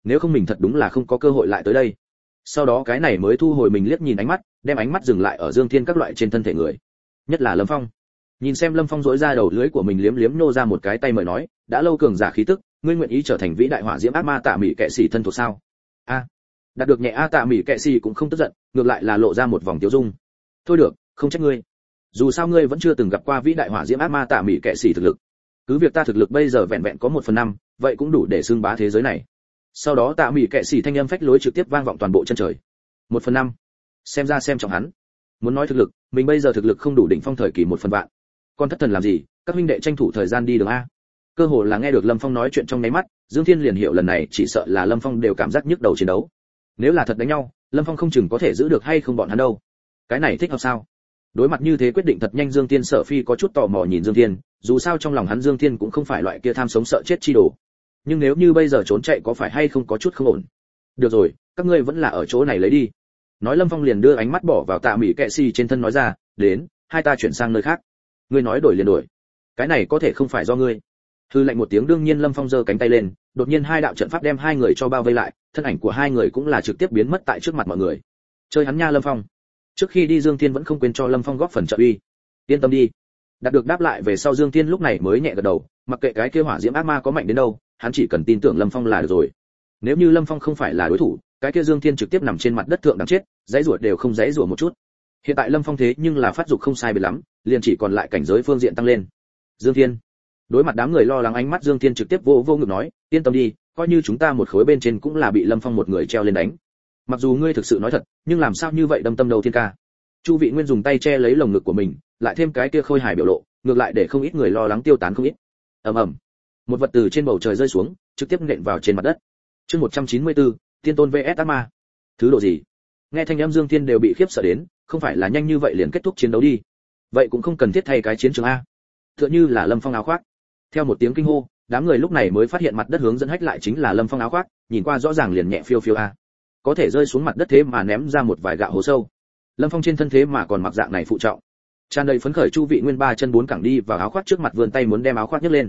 nếu không mình thật đúng là không có cơ hội lại tới đây. Sau đó cái này mới thu hồi mình liếc nhìn ánh mắt, đem ánh mắt dừng lại ở Dương Thiên các loại trên thân thể người, nhất là Lâm Phong. Nhìn xem Lâm Phong rỗi ra đầu lưỡi của mình liếm liếm nô ra một cái tay mời nói, đã lâu cường giả khí tức, ngươi nguyện ý trở thành vĩ đại hỏa diễm ác ma Tạ Mị Kệ Sĩ thân thuộc sao? A, đạt được nhẹ a. Tạ Mị Kệ Sĩ cũng không tức giận, ngược lại là lộ ra một vòng tiêu dung. Thôi được, không trách ngươi. Dù sao ngươi vẫn chưa từng gặp qua vĩ đại hỏa diễm ác ma Tạ Mị Kệ Sĩ thực lực. Cứ việc ta thực lực bây giờ vẹn vẹn có 1/5, vậy cũng đủ để xưng bá thế giới này. Sau đó Tạ Mị Kệ Sĩ thanh âm phách lối trực tiếp vang vọng toàn bộ chân trời. 1/5. Xem ra xem trọng hắn. Muốn nói thực lực, mình bây giờ thực lực không đủ đỉnh phong thời kỳ 1/1000. Còn thất thần làm gì, các huynh đệ tranh thủ thời gian đi đường a. Cơ hồ là nghe được Lâm Phong nói chuyện trong nháy mắt, Dương Thiên liền hiểu lần này chỉ sợ là Lâm Phong đều cảm giác nhức đầu chiến đấu. Nếu là thật đánh nhau, Lâm Phong không chừng có thể giữ được hay không bọn hắn đâu. Cái này thích hợp sao? Đối mặt như thế quyết định thật nhanh, Dương Thiên Sở Phi có chút tò mò nhìn Dương Thiên, dù sao trong lòng hắn Dương Thiên cũng không phải loại kia tham sống sợ chết chi đồ. Nhưng nếu như bây giờ trốn chạy có phải hay không có chút không ổn. Được rồi, các ngươi vẫn là ở chỗ này lấy đi. Nói Lâm Phong liền đưa ánh mắt bỏ vào Tạ Mị Kệ Sĩ trên thân nói ra, đến, hai ta chuyển sang nơi khác. Ngươi nói đổi liền đổi. Cái này có thể không phải do ngươi. Hư lạnh một tiếng, đương nhiên Lâm Phong giơ cánh tay lên, đột nhiên hai đạo trận pháp đem hai người cho bao vây lại, thân ảnh của hai người cũng là trực tiếp biến mất tại trước mặt mọi người. Chơi hắn nha Lâm Phong. Trước khi đi Dương Thiên vẫn không quên cho Lâm Phong góp phần trợ uy. Yên tâm đi. Đạt được đáp lại về sau Dương Thiên lúc này mới nhẹ gật đầu, mặc kệ cái kia hỏa diễm ác ma có mạnh đến đâu, hắn chỉ cần tin tưởng Lâm Phong là được rồi. Nếu như Lâm Phong không phải là đối thủ, cái kia Dương Thiên trực tiếp nằm trên mặt đất thượng đằng chết, dãy rủa đều không dãy rủa một chút. Hiện tại Lâm Phong thế nhưng là phát dục không sai biệt lắm, liền chỉ còn lại cảnh giới phương diện tăng lên. Dương Thiên. Đối mặt đám người lo lắng ánh mắt, Dương Thiên trực tiếp vô ngực nói, yên tâm đi, coi như chúng ta một khối bên trên cũng là bị Lâm Phong một người treo lên đánh. Mặc dù ngươi thực sự nói thật, nhưng làm sao như vậy đâm tâm đầu Thiên ca. Chu Vị Nguyên dùng tay che lấy lồng ngực của mình, lại thêm cái kia khôi hài biểu lộ, ngược lại để không ít người lo lắng tiêu tán không ít. Ầm ầm. Một vật từ trên bầu trời rơi xuống, trực tiếp nện vào trên mặt đất. Chương 194, Tiên Tôn VS Ác Ma. Thứ độ gì? Nghe thanh âm Dương Thiên đều bị khiếp sợ đến, không phải là nhanh như vậy liền kết thúc chiến đấu đi. Vậy cũng không cần thiết thay cái chiến trường a. Tựa như là Lâm Phong áo khoác. Theo một tiếng kinh hô, đám người lúc này mới phát hiện mặt đất hướng dẫn hách lại chính là Lâm Phong áo khoác, nhìn qua rõ ràng liền nhẹ phiêu phiêu a. Có thể rơi xuống mặt đất thế mà ném ra một vài gạo hố sâu. Lâm Phong trên thân thế mà còn mặc dạng này phụ trọng. Tràn đầy phấn khởi Chu Vị Nguyên ba chân bốn cẳng đi vào áo khoác trước mặt, vươn tay muốn đem áo khoác nhấc lên.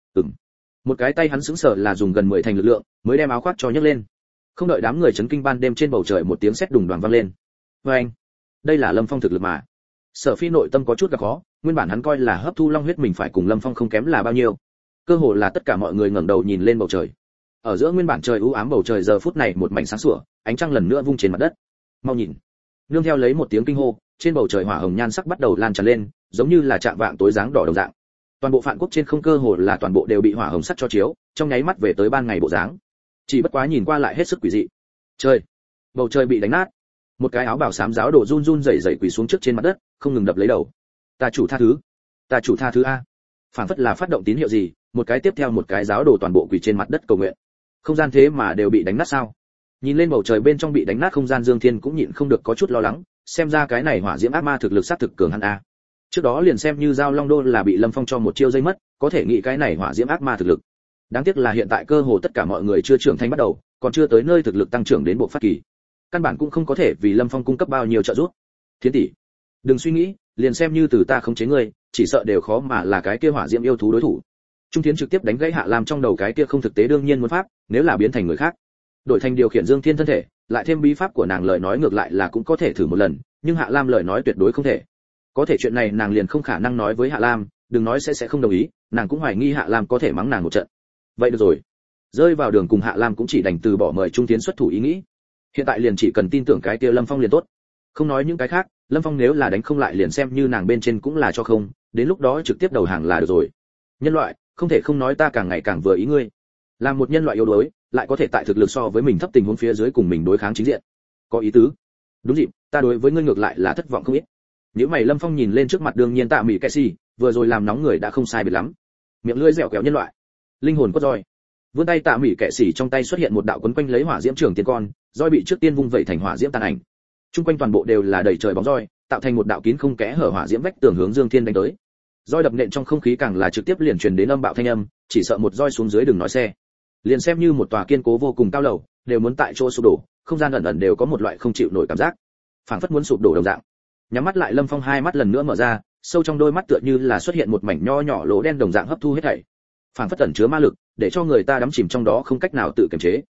Một cái tay hắn sững sờ là dùng gần 10 thành lực lượng mới đem áo khoác cho nhấc lên. Không đợi đám người chấn kinh, ban đêm trên bầu trời một tiếng sét đùng đoàng vang lên. Oeng! Đây là Lâm Phong thực lực mà. Sở Phi nội tâm có chút gặp khó, nguyên bản hắn coi là hấp thu long huyết mình phải cùng Lâm Phong không kém là bao nhiêu. Cơ hồ là tất cả mọi người ngẩng đầu nhìn lên bầu trời. Ở giữa nguyên bản trời u ám bầu trời giờ phút này một mảnh sáng sủa, ánh trăng lần nữa vung trên mặt đất. Mau nhìn! Nương theo lấy một tiếng kinh hô, trên bầu trời hỏa hồng nhan sắc bắt đầu lan tràn lên, giống như là chạm vạng tối dáng đỏ đồng dạng. Toàn bộ Phạn Quốc trên không cơ hồ là toàn bộ đều bị hỏa hồng sắc cho chiếu, trong nháy mắt về tới ban ngày bộ dáng. Chỉ bất quá nhìn qua lại hết sức quỷ dị. Trời, bầu trời bị đánh nát. Một cái áo bào xám giáo đồ run run rẩy rẩy quỳ xuống trước trên mặt đất, không ngừng đập lấy đầu. Ta chủ tha thứ, ta chủ tha thứ a. Phản phất là phát động tín hiệu gì, một cái tiếp theo một cái giáo đồ toàn bộ quỳ trên mặt đất cầu nguyện. Không gian thế mà đều bị đánh nát sao? Nhìn lên bầu trời bên trong bị đánh nát không gian, Dương Thiên cũng nhịn không được có chút lo lắng, xem ra cái này hỏa diễm ác ma thực lực sát thực cường hắn a. Trước đó liền xem như giao long đô là bị Lâm Phong cho một chiêu dây mất, có thể nghĩ cái này hỏa diễm ác ma thực lực. Đáng tiếc là hiện tại cơ hồ tất cả mọi người chưa trưởng thành bắt đầu, còn chưa tới nơi thực lực tăng trưởng đến bộ phát kỳ. Căn bản cũng không có thể vì Lâm Phong cung cấp bao nhiêu trợ giúp. Thiên tỷ, đừng suy nghĩ, liền xem như từ ta khống chế ngươi, chỉ sợ đều khó mà là cái kia hỏa diễm yêu thú đối thủ. Trung Thiến trực tiếp đánh gãy Hạ Lam trong đầu cái kia không thực tế đương nhiên muốn pháp, nếu là biến thành người khác, đổi thành điều khiển Dương Thiên thân thể, lại thêm bí pháp của nàng lời nói ngược lại là cũng có thể thử một lần, nhưng Hạ Lam lời nói tuyệt đối không thể. Có thể chuyện này nàng liền không khả năng nói với Hạ Lam, đừng nói sẽ không đồng ý, nàng cũng hoài nghi Hạ Lam có thể mắng nàng một trận. Vậy được rồi, rơi vào đường cùng Hạ Lam cũng chỉ đành từ bỏ mời Trung Tiến xuất thủ ý nghĩ. Hiện tại liền chỉ cần tin tưởng cái kia Lâm Phong liền tốt. Không nói những cái khác, Lâm Phong nếu là đánh không lại liền xem như nàng bên trên cũng là cho không, đến lúc đó trực tiếp đầu hàng là được rồi. Nhân loại, không thể không nói ta càng ngày càng vừa ý ngươi. Làm một nhân loại yếu đuối, lại có thể tại thực lực so với mình thấp tình huống phía dưới cùng mình đối kháng chính diện. Có ý tứ. Đúng dịp, ta đối với ngươi ngược lại là thất vọng không ít. Nếu mày Lâm Phong nhìn lên trước mặt đương nhiên Tạ Mị Kệ Sĩ, vừa rồi làm nóng người đã không sai biệt lắm. Miệng lưỡi dẻo kẹo nhân loại, linh hồn cốt roi. Vươn tay Tạ Mị Kệ Sĩ trong tay xuất hiện một đạo quấn quanh lấy hỏa diễm trường tiên con, roi bị trước tiên vung vẩy thành hỏa diễm tàn ảnh. Trung quanh toàn bộ đều là đầy trời bóng roi, tạo thành một đạo kín không kẽ hở hỏa diễm vách tường hướng Dương Thiên đánh tới. Roi đập nện trong không khí càng là trực tiếp liền truyền đến âm bạo thanh âm, chỉ sợ một roi xuống dưới đừng nói xe. Liền xem như một tòa kiên cố vô cùng cao lầu, đều muốn tại chỗ sụp đổ, không gian ẩn ẩn đều có một loại không chịu nổi cảm giác, phảng phất muốn sụp đổ đồng dạng. Nhắm mắt lại Lâm Phong hai mắt lần nữa mở ra, sâu trong đôi mắt tựa như là xuất hiện một mảnh nho nhỏ lỗ đen đồng dạng hấp thu hết thảy, phảng phất ẩn chứa ma lực, để cho người ta đắm chìm trong đó không cách nào tự kiềm chế.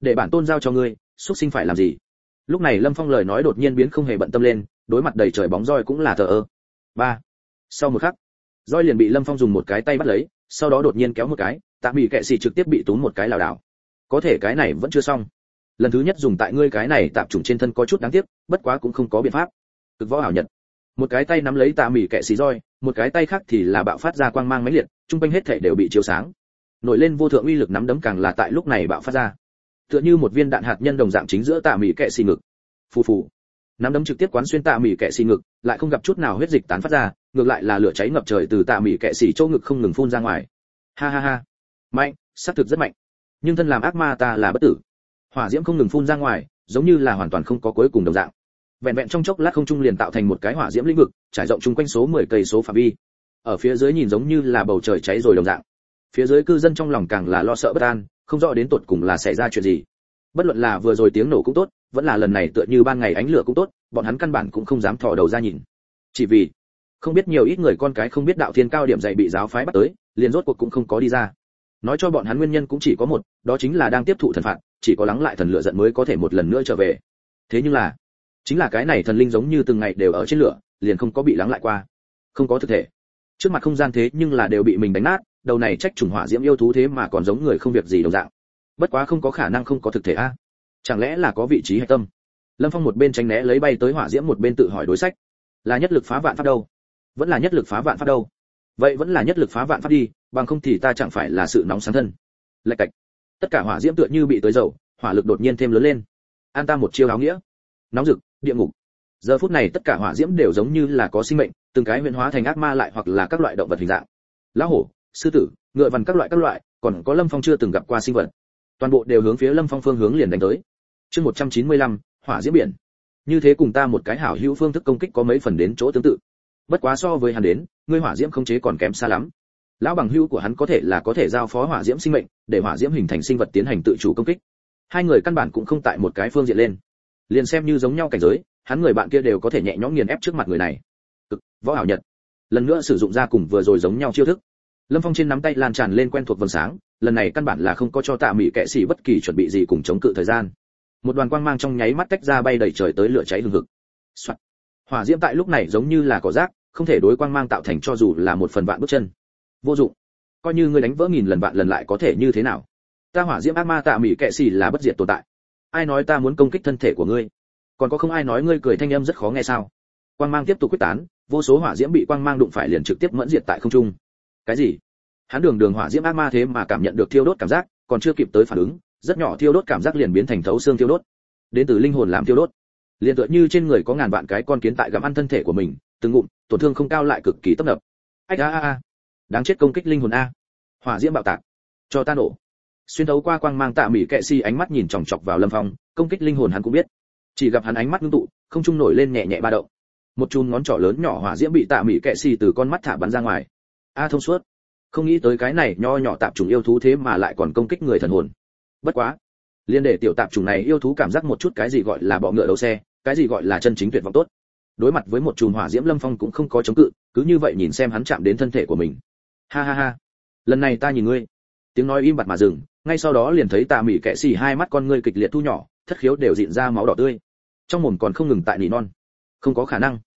để bản tôn giao cho ngươi, xuất sinh phải làm gì? Lúc này Lâm Phong lời nói đột nhiên biến không hề bận tâm lên, đối mặt đầy trời bóng roi cũng là thờ ơ. Ba. Sau một khắc, roi liền bị Lâm Phong dùng một cái tay bắt lấy, sau đó đột nhiên kéo một cái, Tạ Mị Kệ Sĩ trực tiếp bị túm một cái lảo đảo. Có thể cái này vẫn chưa xong. Lần thứ nhất dùng tại ngươi cái này tạp trùng trên thân có chút đáng tiếc, bất quá cũng không có biện pháp. Cực võ hảo nhật. Một cái tay nắm lấy Tạ Mị Kệ Sĩ roi, một cái tay khác thì là bạo phát ra quang mang mãnh liệt, trung quanh hết thảy đều bị chiếu sáng. Nổi lên vô thượng uy lực nắm đấm càng là tại lúc này bạo phát ra. Tựa như một viên đạn hạt nhân đồng dạng chính giữa Tạ Mị Kệ Sĩ ngực. Phù phù. Nắm đấm trực tiếp quán xuyên Tạ Mị Kệ Sĩ ngực, lại không gặp chút nào huyết dịch tán phát ra, ngược lại là lửa cháy ngập trời từ Tạ Mị Kệ Sĩ chỗ ngực không ngừng phun ra ngoài. Ha ha ha. Mạnh, xác thực rất mạnh. Nhưng thân làm ác ma ta là bất tử. Hỏa diễm không ngừng phun ra ngoài, giống như là hoàn toàn không có cuối cùng đồng dạng. Vẹn vẹn trong chốc lát không trung liền tạo thành một cái hỏa diễm lĩnh vực, trải rộng chung quanh số 10 cây số phạm vi. Ở phía dưới nhìn giống như là bầu trời cháy rồi đồng dạng. Phía dưới cư dân trong lòng càng là lo sợ bất an, không rõ đến tột cùng là xảy ra chuyện gì. Bất luận là vừa rồi tiếng nổ cũng tốt, vẫn là lần này tựa như ban ngày ánh lửa cũng tốt, bọn hắn căn bản cũng không dám thò đầu ra nhìn. Chỉ vì không biết nhiều ít người con cái không biết đạo thiên cao điểm dạy bị giáo phái bắt tới, liền rốt cuộc cũng không có đi ra. Nói cho bọn hắn nguyên nhân cũng chỉ có một, đó chính là đang tiếp thụ thần phạt, chỉ có lắng lại thần lửa giận mới có thể một lần nữa trở về. Thế nhưng là, chính là cái này thần linh giống như từng ngày đều ở trên lửa, liền không có bị lắng lại qua. Không có thực thể. Trước mặt không gian thế nhưng là đều bị mình đánh nát, đầu này trách trùng hỏa diễm yêu thú thế mà còn giống người không việc gì đồng dạng. Bất quá không có khả năng không có thực thể a. Chẳng lẽ là có vị trí hay tâm? Lâm Phong một bên tránh né lấy bay tới hỏa diễm một bên tự hỏi đối sách. Là nhất lực phá vạn pháp đâu? Vẫn là nhất lực phá vạn pháp đâu? Vậy vẫn là nhất lực phá vạn pháp đi, bằng không thì ta chẳng phải là sự nóng sáng thân. Lạch cạch. Tất cả hỏa diễm tựa như bị tới dầu, hỏa lực đột nhiên thêm lớn lên. An ta một chiêu áo nghĩa. Nóng rực, địa ngục. Giờ phút này tất cả hỏa diễm đều giống như là có sinh mệnh, từng cái huyễn hóa thành ác ma lại hoặc là các loại động vật hình dạng. Lão hổ, sư tử, ngựa vằn các loại, còn có Lâm Phong chưa từng gặp qua sinh vật. Toàn bộ đều hướng phía Lâm Phong phương hướng liền đánh tới. Chương 195, hỏa diễm biển. Như thế cùng ta một cái hảo hữu phương thức công kích có mấy phần đến chỗ tương tự. Bất quá so với hắn đến, ngươi hỏa diễm không chế còn kém xa lắm. Lão bằng hữu của hắn có thể giao phó hỏa diễm sinh mệnh, để hỏa diễm hình thành sinh vật tiến hành tự chủ công kích. Hai người căn bản cũng không tại một cái phương diện lên. Liền xem như giống nhau cảnh giới, hắn người bạn kia đều có thể nhẹ nhõm nghiền ép trước mặt người này. Cực, võ hảo nhật. Lần nữa sử dụng ra cùng vừa rồi giống nhau chiêu thức. Lâm Phong trên nắm tay lan tràn lên quen thuộc vầng sáng, lần này căn bản là không có cho Tạ Mị Kệ Sĩ bất kỳ chuẩn bị gì cùng chống cự thời gian. Một đoàn quang mang trong nháy mắt tách ra bay đầy trời tới lửa cháy hừng hực. Soạt. Hỏa diễm tại lúc này giống như là cỏ rác, không thể đối quang mang tạo thành cho dù là một phần vạn bước chân. Vô dụng. Coi như ngươi đánh vỡ nghìn lần vạn lần lại có thể như thế nào? Ta hỏa diễm ác ma Tạ Mị Kệ Sĩ là bất diệt tồn tại. Ai nói ta muốn công kích thân thể của ngươi? Còn có không ai nói ngươi cười thanh âm rất khó nghe sao? Quang mang tiếp tục quyết tán, vô số hỏa diễm bị quang mang đụng phải liền trực tiếp mẫn diệt tại không trung. Cái gì? Hắn đường hỏa diễm ác ma thế mà cảm nhận được thiêu đốt cảm giác, còn chưa kịp tới phản ứng, rất nhỏ thiêu đốt cảm giác liền biến thành thấu xương thiêu đốt. Đến từ linh hồn làm thiêu đốt. Liền tựa như trên người có ngàn vạn cái con kiến tại gặm ăn thân thể của mình, từng ngụm, tổn thương không cao lại cực kỳ tấp nập. Ách a. Đáng chết công kích linh hồn a. Hỏa diễm bạo tạc. Cho ta nổ. Xuyên thấu qua quang mang Tạ Mị Kệ Sĩ ánh mắt nhìn chòng chọc vào Lâm Phong, công kích linh hồn hắn cũng biết. Chỉ gặp hắn ánh mắt ngưng tụ, không trung nổi lên nhẹ nhẹ ba động. Một chùm ngón trỏ lớn nhỏ hỏa diễm bị Tạ Mị Kệ Sĩ từ con mắt thả bắn ra ngoài. A thông suốt. Không nghĩ tới cái này nho nhỏ tạp trùng yêu thú thế mà lại còn công kích người thần hồn. Bất quá, liên để tiểu tạp trùng này yêu thú cảm giác một chút cái gì gọi là bọ ngựa đấu xe, cái gì gọi là chân chính tuyệt vọng tốt. Đối mặt với một chùm hỏa diễm Lâm Phong cũng không có chống cự, cứ như vậy nhìn xem hắn chạm đến thân thể của mình. Ha ha ha, lần này ta nhìn ngươi. Tiếng nói im bặt mà dừng, ngay sau đó liền thấy Tạ Mị Kệ Sĩ hai mắt con ngươi kịch liệt thu nhỏ, thất khiếu đều dịn ra máu đỏ tươi. Trong mồm còn không ngừng tại nỉ non. Không có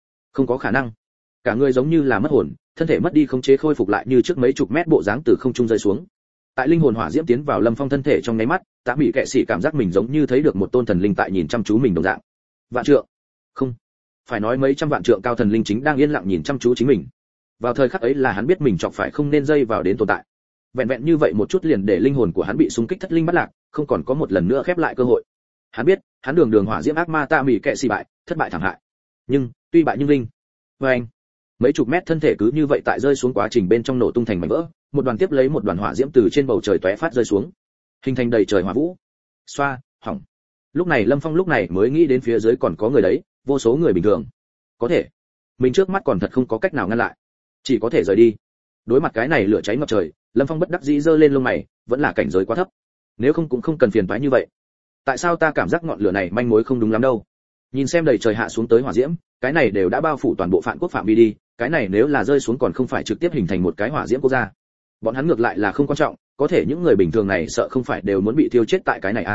khả năng. Cả người giống như là mất hồn, thân thể mất đi khống chế khôi phục lại như trước mấy chục mét bộ dáng từ không trung rơi xuống. Tại linh hồn hỏa diễm tiến vào Lâm Phong thân thể trong nháy mắt, Tạ Mị Kệ Sĩ cảm giác mình giống như thấy được một tôn thần linh tại nhìn chăm chú mình đồng dạng. Vạn trượng, không, phải nói mấy trăm vạn trượng cao thần linh chính đang yên lặng nhìn chăm chú chính mình. Vào thời khắc ấy là hắn biết mình chọc phải không nên dây vào đến tồn tại. Vẹn vẹn như vậy một chút liền để linh hồn của hắn bị xung kích thất linh bắt lạc, không còn có một lần nữa khép lại cơ hội. Hắn biết, hắn đường hỏa diễm ác ma Tạ Mị Kệ Sĩ bại, thất bại thảm hại. Nhưng, tuy bại nhưng linh. Và anh, mấy chục mét thân thể cứ như vậy tại rơi xuống quá trình bên trong nổ tung thành mảnh vỡ, một đoàn tiếp lấy một đoàn hỏa diễm từ trên bầu trời tóe phát rơi xuống, hình thành đầy trời hỏa vũ. Xoa, hỏng. Lúc này Lâm Phong mới nghĩ đến phía dưới còn có người đấy, vô số người bình thường. Có thể, mình trước mắt còn thật không có cách nào ngăn lại, chỉ có thể rời đi. Đối mặt cái này lửa cháy ngập trời, Lâm Phong bất đắc dĩ giơ lên lông mày, vẫn là cảnh giới quá thấp. Nếu không cũng không cần phiền toái như vậy. Tại sao ta cảm giác ngọn lửa này manh mối không đúng lắm đâu? Nhìn xem đầy trời hạ xuống tới hỏa diễm, cái này đều đã bao phủ toàn bộ Phạn Quốc phạm vi đi, cái này nếu là rơi xuống còn không phải trực tiếp hình thành một cái hỏa diễm quốc gia. Bọn hắn ngược lại là không quan trọng, có thể những người bình thường này sợ không phải đều muốn bị thiêu chết tại cái này à?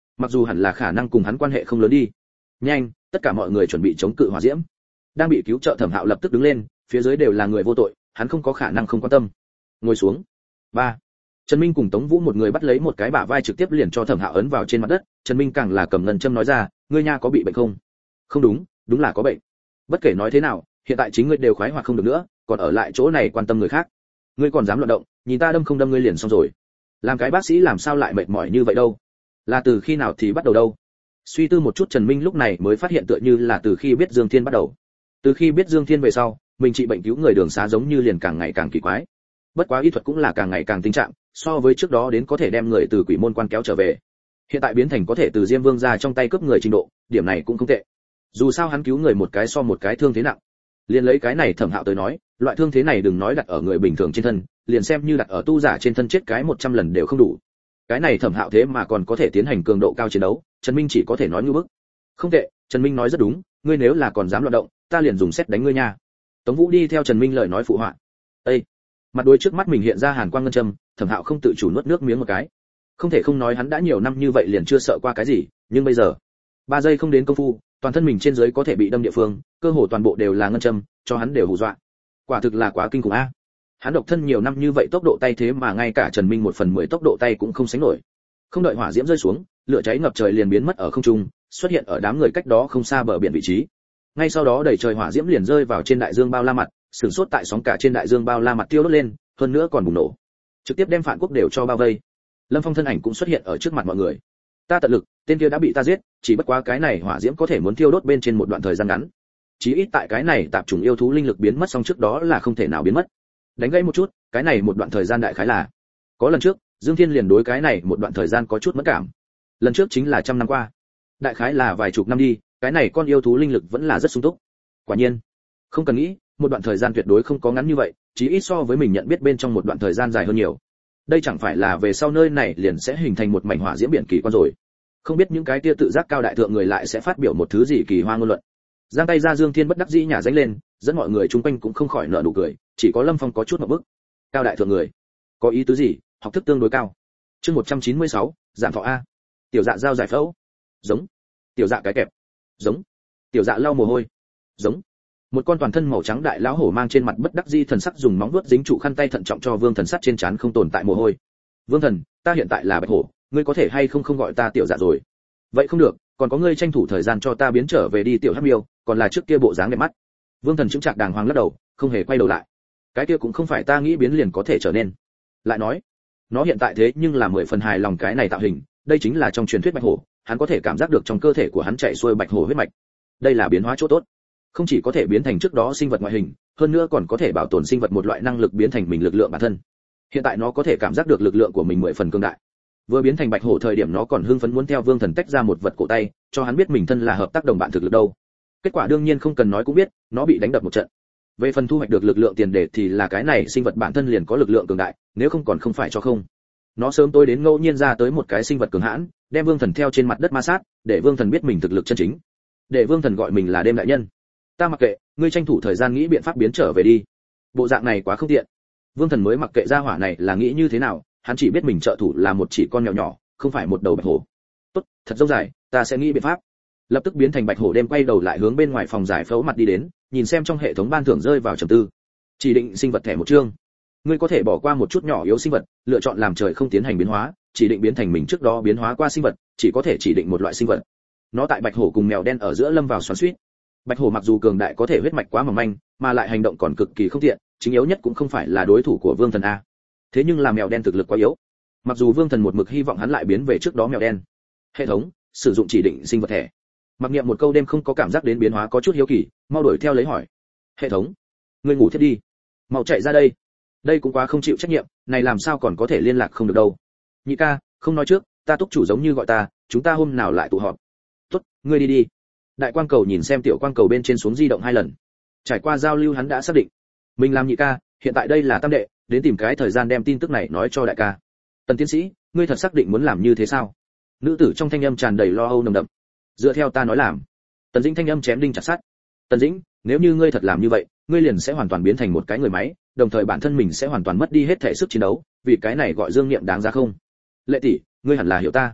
mặc dù hẳn là khả năng cùng hắn quan hệ không lớn đi. Nhanh, tất cả mọi người chuẩn bị chống cự hỏa diễm. Đang bị cứu trợ Thẩm Hạo lập tức đứng lên, phía dưới đều là người vô tội, hắn không có khả năng không quan tâm. Ngồi xuống. 3. Trần Minh cùng Tống Vũ một người bắt lấy một cái bả vai trực tiếp liền cho Thẩm Hạo ấn vào trên mặt đất, Trần Minh càng là cầm ngân châm nói ra, ngươi nha có bị bệnh không? Không đúng, đúng là có bệnh. Bất kể nói thế nào, hiện tại chính ngươi đều khoái hoạt không được nữa, còn ở lại chỗ này quan tâm người khác. Ngươi còn dám loạn động, nhìn ta đâm không đâm ngươi liền xong rồi. Làm cái bác sĩ làm sao lại mệt mỏi như vậy đâu? Là từ khi nào thì bắt đầu đâu? Suy tư một chút Trần Minh lúc này mới phát hiện tựa như là từ khi biết Dương Thiên bắt đầu. Từ khi biết Dương Thiên về sau, mình trị bệnh cứu người đường xá giống như liền càng ngày càng kỳ quái. Bất quá y thuật cũng là càng ngày càng tinh trạng, so với trước đó đến có thể đem người từ quỷ môn quan kéo trở về. Hiện tại biến thành có thể từ Diêm Vương ra trong tay cướp người trình độ, điểm này cũng không tệ. Dù sao hắn cứu người một cái so một cái thương thế nặng. Liền lấy cái này Thẩm Hạo tới nói, loại thương thế này đừng nói đặt ở người bình thường trên thân, liền xem như đặt ở tu giả trên thân chết cái 100 lần đều không đủ. Cái này Thẩm Hạo thế mà còn có thể tiến hành cường độ cao chiến đấu, Trần Minh chỉ có thể nói như bức. Không tệ, Trần Minh nói rất đúng, ngươi nếu là còn dám loạn động, ta liền dùng sét đánh ngươi nha. Tống Vũ đi theo Trần Minh lời nói phụ họa. Ê, mặt đuôi trước mắt mình hiện ra hàn quang ngân châm, Thẩm Hạo không tự chủ nuốt nước miếng một cái. Không thể không nói hắn đã nhiều năm như vậy liền chưa sợ qua cái gì, nhưng bây giờ, 3 giây không đến công phu, toàn thân mình trên dưới có thể bị đâm địa phương, cơ hồ toàn bộ đều là ngân châm, cho hắn đều hù dọa. Quả thực là quá kinh khủng a. Hắn độc thân nhiều năm như vậy tốc độ tay thế mà ngay cả Trần Minh 1/10 tốc độ tay cũng không sánh nổi. Không đợi hỏa diễm rơi xuống, lửa cháy ngập trời liền biến mất ở không trung, xuất hiện ở đám người cách đó không xa bờ biển vị trí. Ngay sau đó đầy trời hỏa diễm liền rơi vào trên đại dương bao la mặt, sừng sốt tại sóng cả trên đại dương bao la mặt tiêu đốt lên, hơn nữa còn bùng nổ, trực tiếp đem Phạn Quốc đều cho bao vây. Lâm Phong thân ảnh cũng xuất hiện ở trước mặt mọi người. Ta tận lực, tên kia đã bị ta giết, chỉ bất quá cái này hỏa diễm có thể muốn thiêu đốt bên trên một đoạn thời gian ngắn. Chí ít tại cái này tạp chủng yêu thú linh lực biến mất xong trước đó là không thể nào biến mất. Đánh gãy một chút, cái này một đoạn thời gian đại khái là. Có lần trước, Dương Thiên liền đối cái này một đoạn thời gian có chút mất cảm. Lần trước chính là 100 năm qua. Đại khái là vài chục năm đi, cái này con yêu thú linh lực vẫn là rất sung túc. Quả nhiên, không cần nghĩ, một đoạn thời gian tuyệt đối không có ngắn như vậy, chí ít so với mình nhận biết bên trong một đoạn thời gian dài hơn nhiều. Đây chẳng phải là về sau nơi này liền sẽ hình thành một mảnh hỏa diễm biển kỳ quan rồi. Không biết những cái kia tự giác cao đại thượng người lại sẽ phát biểu một thứ gì kỳ hoa ngôn luận. Giang tay ra Dương Thiên bất đắc dĩ nhả danh lên, dẫn mọi người chung quanh cũng không khỏi nở nụ cười, chỉ có Lâm Phong có chút ngượng bức. Cao đại thượng người, có ý tứ gì? Học thức tương đối cao. Chương 196, Dạng Thọ a. Tiểu Dạ giao giải phẫu. Giống. Tiểu Dạ cái kẹp. Giống. Tiểu Dạ lau mồ hôi. Giống. Một con toàn thân màu trắng đại lão hổ mang trên mặt bất đắc dĩ thần sắc dùng móng vuốt dính trụ khăn tay thận trọng cho Vương Thần sắt trên trán không tồn tại mồ hôi. Vương Thần, ta hiện tại là Bạch Hổ, ngươi có thể hay không gọi ta Tiểu Dạ rồi? Vậy không được, còn có ngươi tranh thủ thời gian cho ta biến trở về đi Tiểu Hắc Miêu, còn là trước kia bộ dáng đẹp mắt. Vương Thần chứng trạc đàng hoàng lắc đầu, không hề quay đầu lại. Cái kia cũng không phải ta nghĩ biến liền có thể trở nên. Lại nói, nó hiện tại thế nhưng là 10 phần hài lòng cái này tạo hình, đây chính là trong truyền thuyết Bạch Hổ, hắn có thể cảm giác được trong cơ thể của hắn chảy xuôi Bạch Hổ huyết mạch. Đây là biến hóa chỗ tốt. Không chỉ có thể biến thành trước đó sinh vật ngoại hình, hơn nữa còn có thể bảo tồn sinh vật một loại năng lực biến thành mình lực lượng bản thân. Hiện tại nó có thể cảm giác được lực lượng của mình 10 phần cường đại. Vừa biến thành Bạch Hổ thời điểm nó còn hưng phấn muốn theo Vương Thần tách ra một vật cổ tay, cho hắn biết mình thân là hợp tác đồng bạn thực lực đâu. Kết quả đương nhiên không cần nói cũng biết, nó bị đánh đập một trận. Về phần thu hoạch được lực lượng tiền đề thì là cái này sinh vật bản thân liền có lực lượng cường đại, nếu không còn không phải cho không. Nó sớm tối đến ngẫu nhiên ra tới một cái sinh vật cường hãn, đem Vương Thần theo trên mặt đất ma sát, để Vương Thần biết mình thực lực chân chính. Để Vương Thần gọi mình là đêm đại nhân. Ta mặc kệ, ngươi tranh thủ thời gian nghĩ biện pháp biến trở về đi. Bộ dạng này quá không tiện. Vương Thần mới mặc kệ gia hỏa này là nghĩ như thế nào, hắn chỉ biết mình trợ thủ là một chỉ con mèo nhỏ, không phải một đầu bạch hổ. Tốt, thật dâu dài, ta sẽ nghĩ biện pháp. Lập tức biến thành bạch hổ đêm quay đầu lại hướng bên ngoài phòng giải phẫu mặt đi đến, nhìn xem trong hệ thống ban thưởng rơi vào trầm tư. Chỉ định sinh vật thẻ một chương. Ngươi có thể bỏ qua một chút nhỏ yếu sinh vật, lựa chọn làm trời không tiến hành biến hóa, chỉ định biến thành mình trước đó biến hóa qua sinh vật, chỉ có thể chỉ định một loại sinh vật. Nó tại bạch hổ cùng mèo đen ở giữa lâm vào xoắn xuýt. Bạch hổ mặc dù cường đại có thể huyết mạch quá mỏng manh, mà lại hành động còn cực kỳ không tiện, chính yếu nhất cũng không phải là đối thủ của Vương Thần a. Thế nhưng là mèo đen thực lực quá yếu. Mặc dù Vương Thần một mực hy vọng hắn lại biến về trước đó mèo đen. Hệ thống, sử dụng chỉ định sinh vật thẻ. Mặc niệm một câu đêm không có cảm giác đến biến hóa có chút hiếu kỳ, mau đuổi theo lấy hỏi. Hệ thống, ngươi ngủ thiết đi. Mau chạy ra đây. Đây cũng quá không chịu trách nhiệm, này làm sao còn có thể liên lạc không được đâu. Nhị ca, không nói trước, ta túc chủ giống như gọi ta, chúng ta hôm nào lại tụ họp. Tốt, ngươi đi đi. Đại quang cầu nhìn xem tiểu quang cầu bên trên xuống di động 2 lần. Trải qua giao lưu hắn đã xác định, mình làm nhị ca, hiện tại đây là tam đệ, đến tìm cái thời gian đem tin tức này nói cho đại ca. Tần tiến sĩ, ngươi thật xác định muốn làm như thế sao? Nữ tử trong thanh âm tràn đầy lo âu nồng đậm. Dựa theo ta nói làm. Tần Dĩnh thanh âm chém đinh chặt sắt. Tần Dĩnh, nếu như ngươi thật làm như vậy, ngươi liền sẽ hoàn toàn biến thành một cái người máy, đồng thời bản thân mình sẽ hoàn toàn mất đi hết thể sức chiến đấu, vì cái này gọi dương niệm đáng giá không? Lệ tỷ, ngươi hẳn là hiểu ta.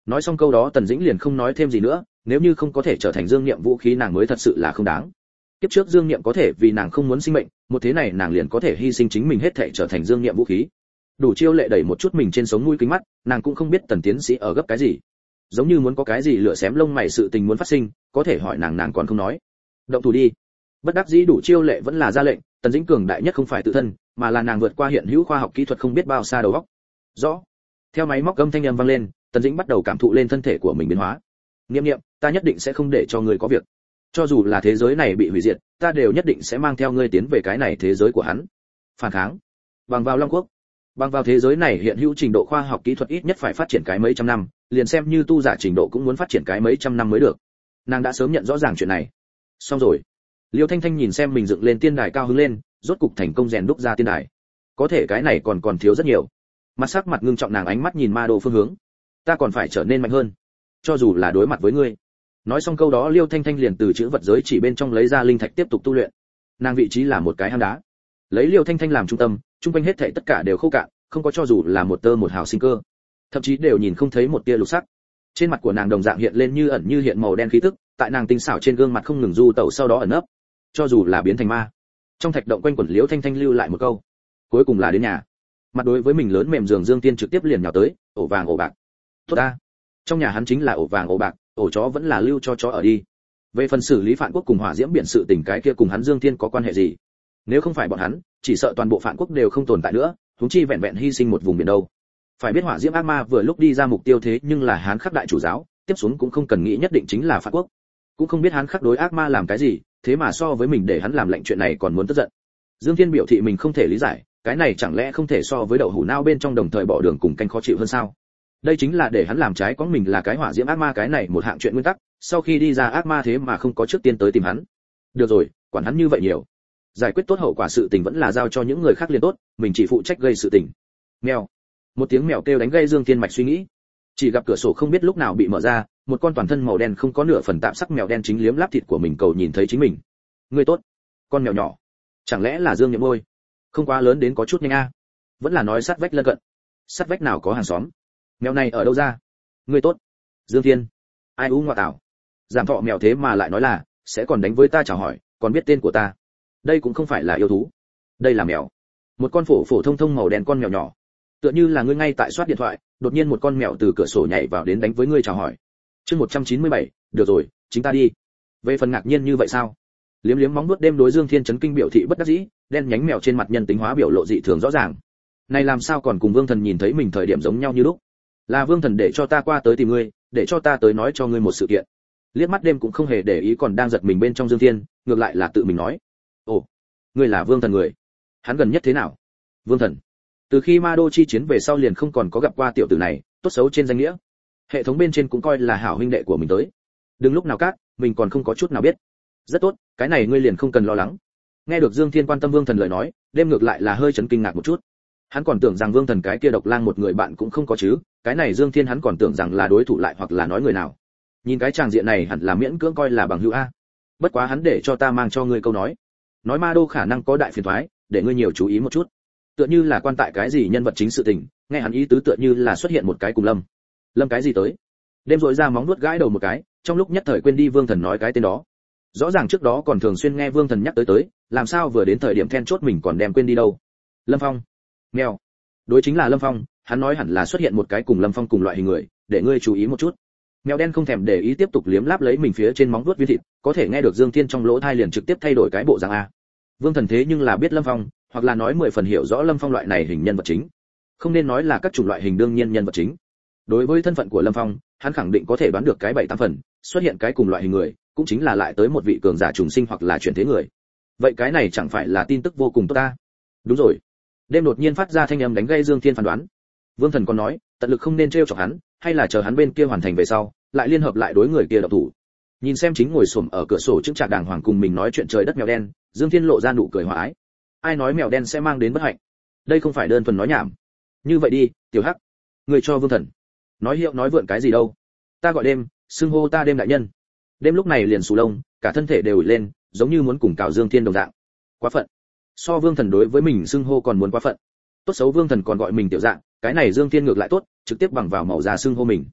Nói xong câu đó Tần Dĩnh liền không nói thêm gì nữa, nếu như không có thể trở thành Dương Niệm vũ khí nàng mới thật sự là không đáng. Kiếp trước Dương Niệm có thể vì nàng không muốn sinh mệnh, một thế này nàng liền có thể hy sinh chính mình hết thảy trở thành Dương Niệm vũ khí. Đủ chiêu lệ đẩy một chút mình trên sống mũi kính mắt, nàng cũng không biết Tần tiến sĩ ở gấp cái gì. Giống như muốn có cái gì lửa xém lông mày sự tình muốn phát sinh, có thể hỏi nàng còn không nói. Động thủ đi. Bất đắc dĩ Đủ chiêu lệ vẫn là ra lệnh, Tần Dĩnh cường đại nhất không phải tự thân, mà là nàng vượt qua hiện hữu khoa học kỹ thuật không biết bao xa đầu óc. Rõ. Theo máy móc âm thanh âm vang lên, Tần Dĩnh bắt đầu cảm thụ lên thân thể của mình biến hóa. Niệm niệm, ta nhất định sẽ không để cho ngươi có việc. Cho dù là thế giới này bị hủy diệt, ta đều nhất định sẽ mang theo ngươi tiến về cái này thế giới của hắn. Phản kháng. Bằng vào Long Quốc. Bằng vào thế giới này hiện hữu trình độ khoa học kỹ thuật ít nhất phải phát triển cái mấy trăm năm, liền xem như tu giả trình độ cũng muốn phát triển cái mấy trăm năm mới được. Nàng đã sớm nhận rõ ràng chuyện này. Xong rồi. Liêu Thanh Thanh nhìn xem mình dựng lên tiên đài cao hứng lên, rốt cục thành công rèn đúc ra tiên đài. Có thể cái này còn thiếu rất nhiều. Mặt sắc mặt ngưng trọng nàng ánh mắt nhìn Ma Đô phương hướng. Ta còn phải trở nên mạnh hơn, cho dù là đối mặt với ngươi. Nói xong câu đó Liêu Thanh Thanh liền từ chữ vật giới chỉ bên trong lấy ra linh thạch tiếp tục tu luyện. Nàng vị trí là một cái hang đá, lấy Liêu Thanh Thanh làm trung tâm, trung quanh hết thảy tất cả đều khô cạn, không có cho dù là một tơ một hào sinh cơ, thậm chí đều nhìn không thấy một tia lục sắc. Trên mặt của nàng đồng dạng hiện lên như ẩn như hiện màu đen khí tức, tại nàng tinh xảo trên gương mặt không ngừng du tẩu sau đó ẩn nấp. Cho dù là biến thành ma. Trong thạch động quanh quẩn Liêu Thanh Thanh lưu lại một câu, cuối cùng là đến nhà. Mặt đối với mình lớn mềm giường Dương Tiên trực tiếp liền nhào tới, ổ vàng ổ bạc. Tốt ta. Trong nhà hắn chính là ổ vàng ổ bạc, ổ chó vẫn là lưu cho chó ở đi. Về phần xử lý Phạn Quốc cùng Hỏa Diễm biển sự tình cái kia cùng hắn Dương Tiên có quan hệ gì? Nếu không phải bọn hắn, chỉ sợ toàn bộ Phạn Quốc đều không tồn tại nữa, huống chi vẹn vẹn hy sinh một vùng biển đâu. Phải biết Hỏa Diễm ác ma vừa lúc đi ra mục tiêu thế nhưng là Hán Khắc đại chủ giáo, tiếp xuống cũng không cần nghĩ nhất định chính là Phạn Quốc. Cũng không biết Hán Khắc đối ác ma làm cái gì, thế mà so với mình để hắn làm lệnh chuyện này còn muốn tức giận. Dương Tiên biểu thị mình không thể lý giải, cái này chẳng lẽ không thể so với đậu hũ nao bên trong đồng thời bỏ đường cùng canh khó chịu hơn sao? Đây chính là để hắn làm trái có mình là cái Hỏa Diễm ác ma cái này một hạng chuyện nguyên tắc, sau khi đi ra ác ma thế mà không có trước tiên tới tìm hắn. Được rồi, quản hắn như vậy nhiều. Giải quyết tốt hậu quả sự tình vẫn là giao cho những người khác liền tốt, mình chỉ phụ trách gây sự tình. Mèo. Một tiếng mèo kêu đánh gây Dương Tiên mạch suy nghĩ. Chỉ gặp cửa sổ không biết lúc nào bị mở ra, một con toàn thân màu đen không có nửa phần tạm sắc mèo đen chính liếm láp thịt của mình cầu nhìn thấy chính mình. Ngươi tốt. Con mèo nhỏ. Chẳng lẽ là Dương Nhậm Môi? Không quá lớn đến có chút nhanh a. Vẫn là nói sát vách lân cận. Sát vách nào có hàng xóm. Mèo này ở đâu ra? Ngươi tốt. Dương Tiên. Ai u ngoại tảo. Giảm thọ mèo thế mà lại nói là sẽ còn đánh với ta chào hỏi, còn biết tên của ta. Đây cũng không phải là yêu thú, đây là mèo. Một con phổ thông thông màu đen con mèo nhỏ. Tựa như là ngươi ngay tại soát điện thoại, đột nhiên một con mèo từ cửa sổ nhảy vào đến đánh với ngươi chào hỏi. Chương 197, được rồi, chính ta đi. Về phần ngạc nhiên như vậy sao? Liếm liếm móng vuốt đêm đối Dương Thiên chấn kinh biểu thị bất đắc dĩ, đen nhánh mèo trên mặt nhân tính hóa biểu lộ dị thường rõ ràng. Này làm sao còn cùng Vương Thần nhìn thấy mình thời điểm giống nhau như lúc? Là Vương Thần để cho ta qua tới tìm ngươi, để cho ta tới nói cho ngươi một sự kiện. Liếc mắt đêm cũng không hề để ý còn đang giật mình bên trong Dương Thiên, ngược lại là tự mình nói. Ồ, ngươi là Vương Thần người. Hắn gần nhất thế nào? Vương Thần. Từ khi Ma Đô chi chiến về sau liền không còn có gặp qua tiểu tử này, tốt xấu trên danh nghĩa. Hệ thống bên trên cũng coi là hảo huynh đệ của mình tới. Đừng lúc nào cát, mình còn không có chút nào biết. Rất tốt, cái này ngươi liền không cần lo lắng. Nghe được Dương Thiên quan tâm Vương Thần lời nói, đêm ngược lại là hơi chấn kinh ngạc một chút. Hắn còn tưởng rằng Vương Thần cái kia độc lang một người bạn cũng không có chứ, cái này Dương Thiên hắn còn tưởng rằng là đối thủ lại hoặc là nói người nào. Nhìn cái tràng diện này hẳn là miễn cưỡng coi là bằng hữu a. Bất quá hắn để cho ta mang cho ngươi câu nói Ma Đô khả năng có đại phiền toái, để ngươi nhiều chú ý một chút. Tựa như là quan tại cái gì nhân vật chính sự tình, nghe hắn ý tứ tựa như là xuất hiện một cái cùng Lâm cái gì tới. Đêm rỗi ra móng nuốt gãi đầu một cái, trong lúc nhất thời quên đi Vương Thần nói cái tên đó. Rõ ràng trước đó còn thường xuyên nghe Vương Thần nhắc tới, làm sao vừa đến thời điểm then chốt mình còn đem quên đi đâu. Lâm Phong. Mèo. Đối chính là Lâm Phong, hắn nói hẳn là xuất hiện một cái cùng Lâm Phong cùng loại hình người, để ngươi chú ý một chút. Mèo đen không thèm để ý tiếp tục liếm láp lấy mình phía trên móng vuốt viên thịt, có thể nghe được Dương Thiên trong lỗ tai liền trực tiếp thay đổi cái bộ dạng a. Vương Thần thế nhưng là biết Lâm Phong, hoặc là nói 10 phần hiểu rõ Lâm Phong loại này hình nhân vật chính. Không nên nói là các chủng loại hình đương nhiên nhân vật chính. Đối với thân phận của Lâm Phong, hắn khẳng định có thể đoán được cái 7-8 phần, xuất hiện cái cùng loại hình người, cũng chính là lại tới một vị cường giả trùng sinh hoặc là chuyển thế người. Vậy cái này chẳng phải là tin tức vô cùng tốt ta? Đúng rồi. Đêm đột nhiên phát ra thanh âm đánh gây Dương Thiên phán đoán. Vương Thần còn nói, tận lực không nên trêu chọc hắn, hay là chờ hắn bên kia hoàn thành về sau, lại liên hợp lại đối người kia động thủ. Nhìn xem chính ngồi xổm ở cửa sổ chứng trạc đàng hoàng cùng mình nói chuyện trời đất mèo đen, Dương Thiên lộ ra nụ cười hòa ái. Ai nói mèo đen sẽ mang đến bất hạnh? Đây không phải đơn thuần nói nhảm. Như vậy đi, Tiểu Hắc, người cho Vương Thần. Nói hiệu nói vượn cái gì đâu? Ta gọi đêm, xưng hô ta đêm đại nhân. Đêm lúc này liền sù lông, cả thân thể đều ủi lên, giống như muốn cùng cào Dương Thiên đồng dạng. Quá phận. So Vương Thần đối với mình xưng hô còn muốn quá phận. Tốt xấu Vương Thần còn gọi mình tiểu dạng, cái này Dương Thiên ngược lại tốt, trực tiếp bằng vào màu da xưng hô mình.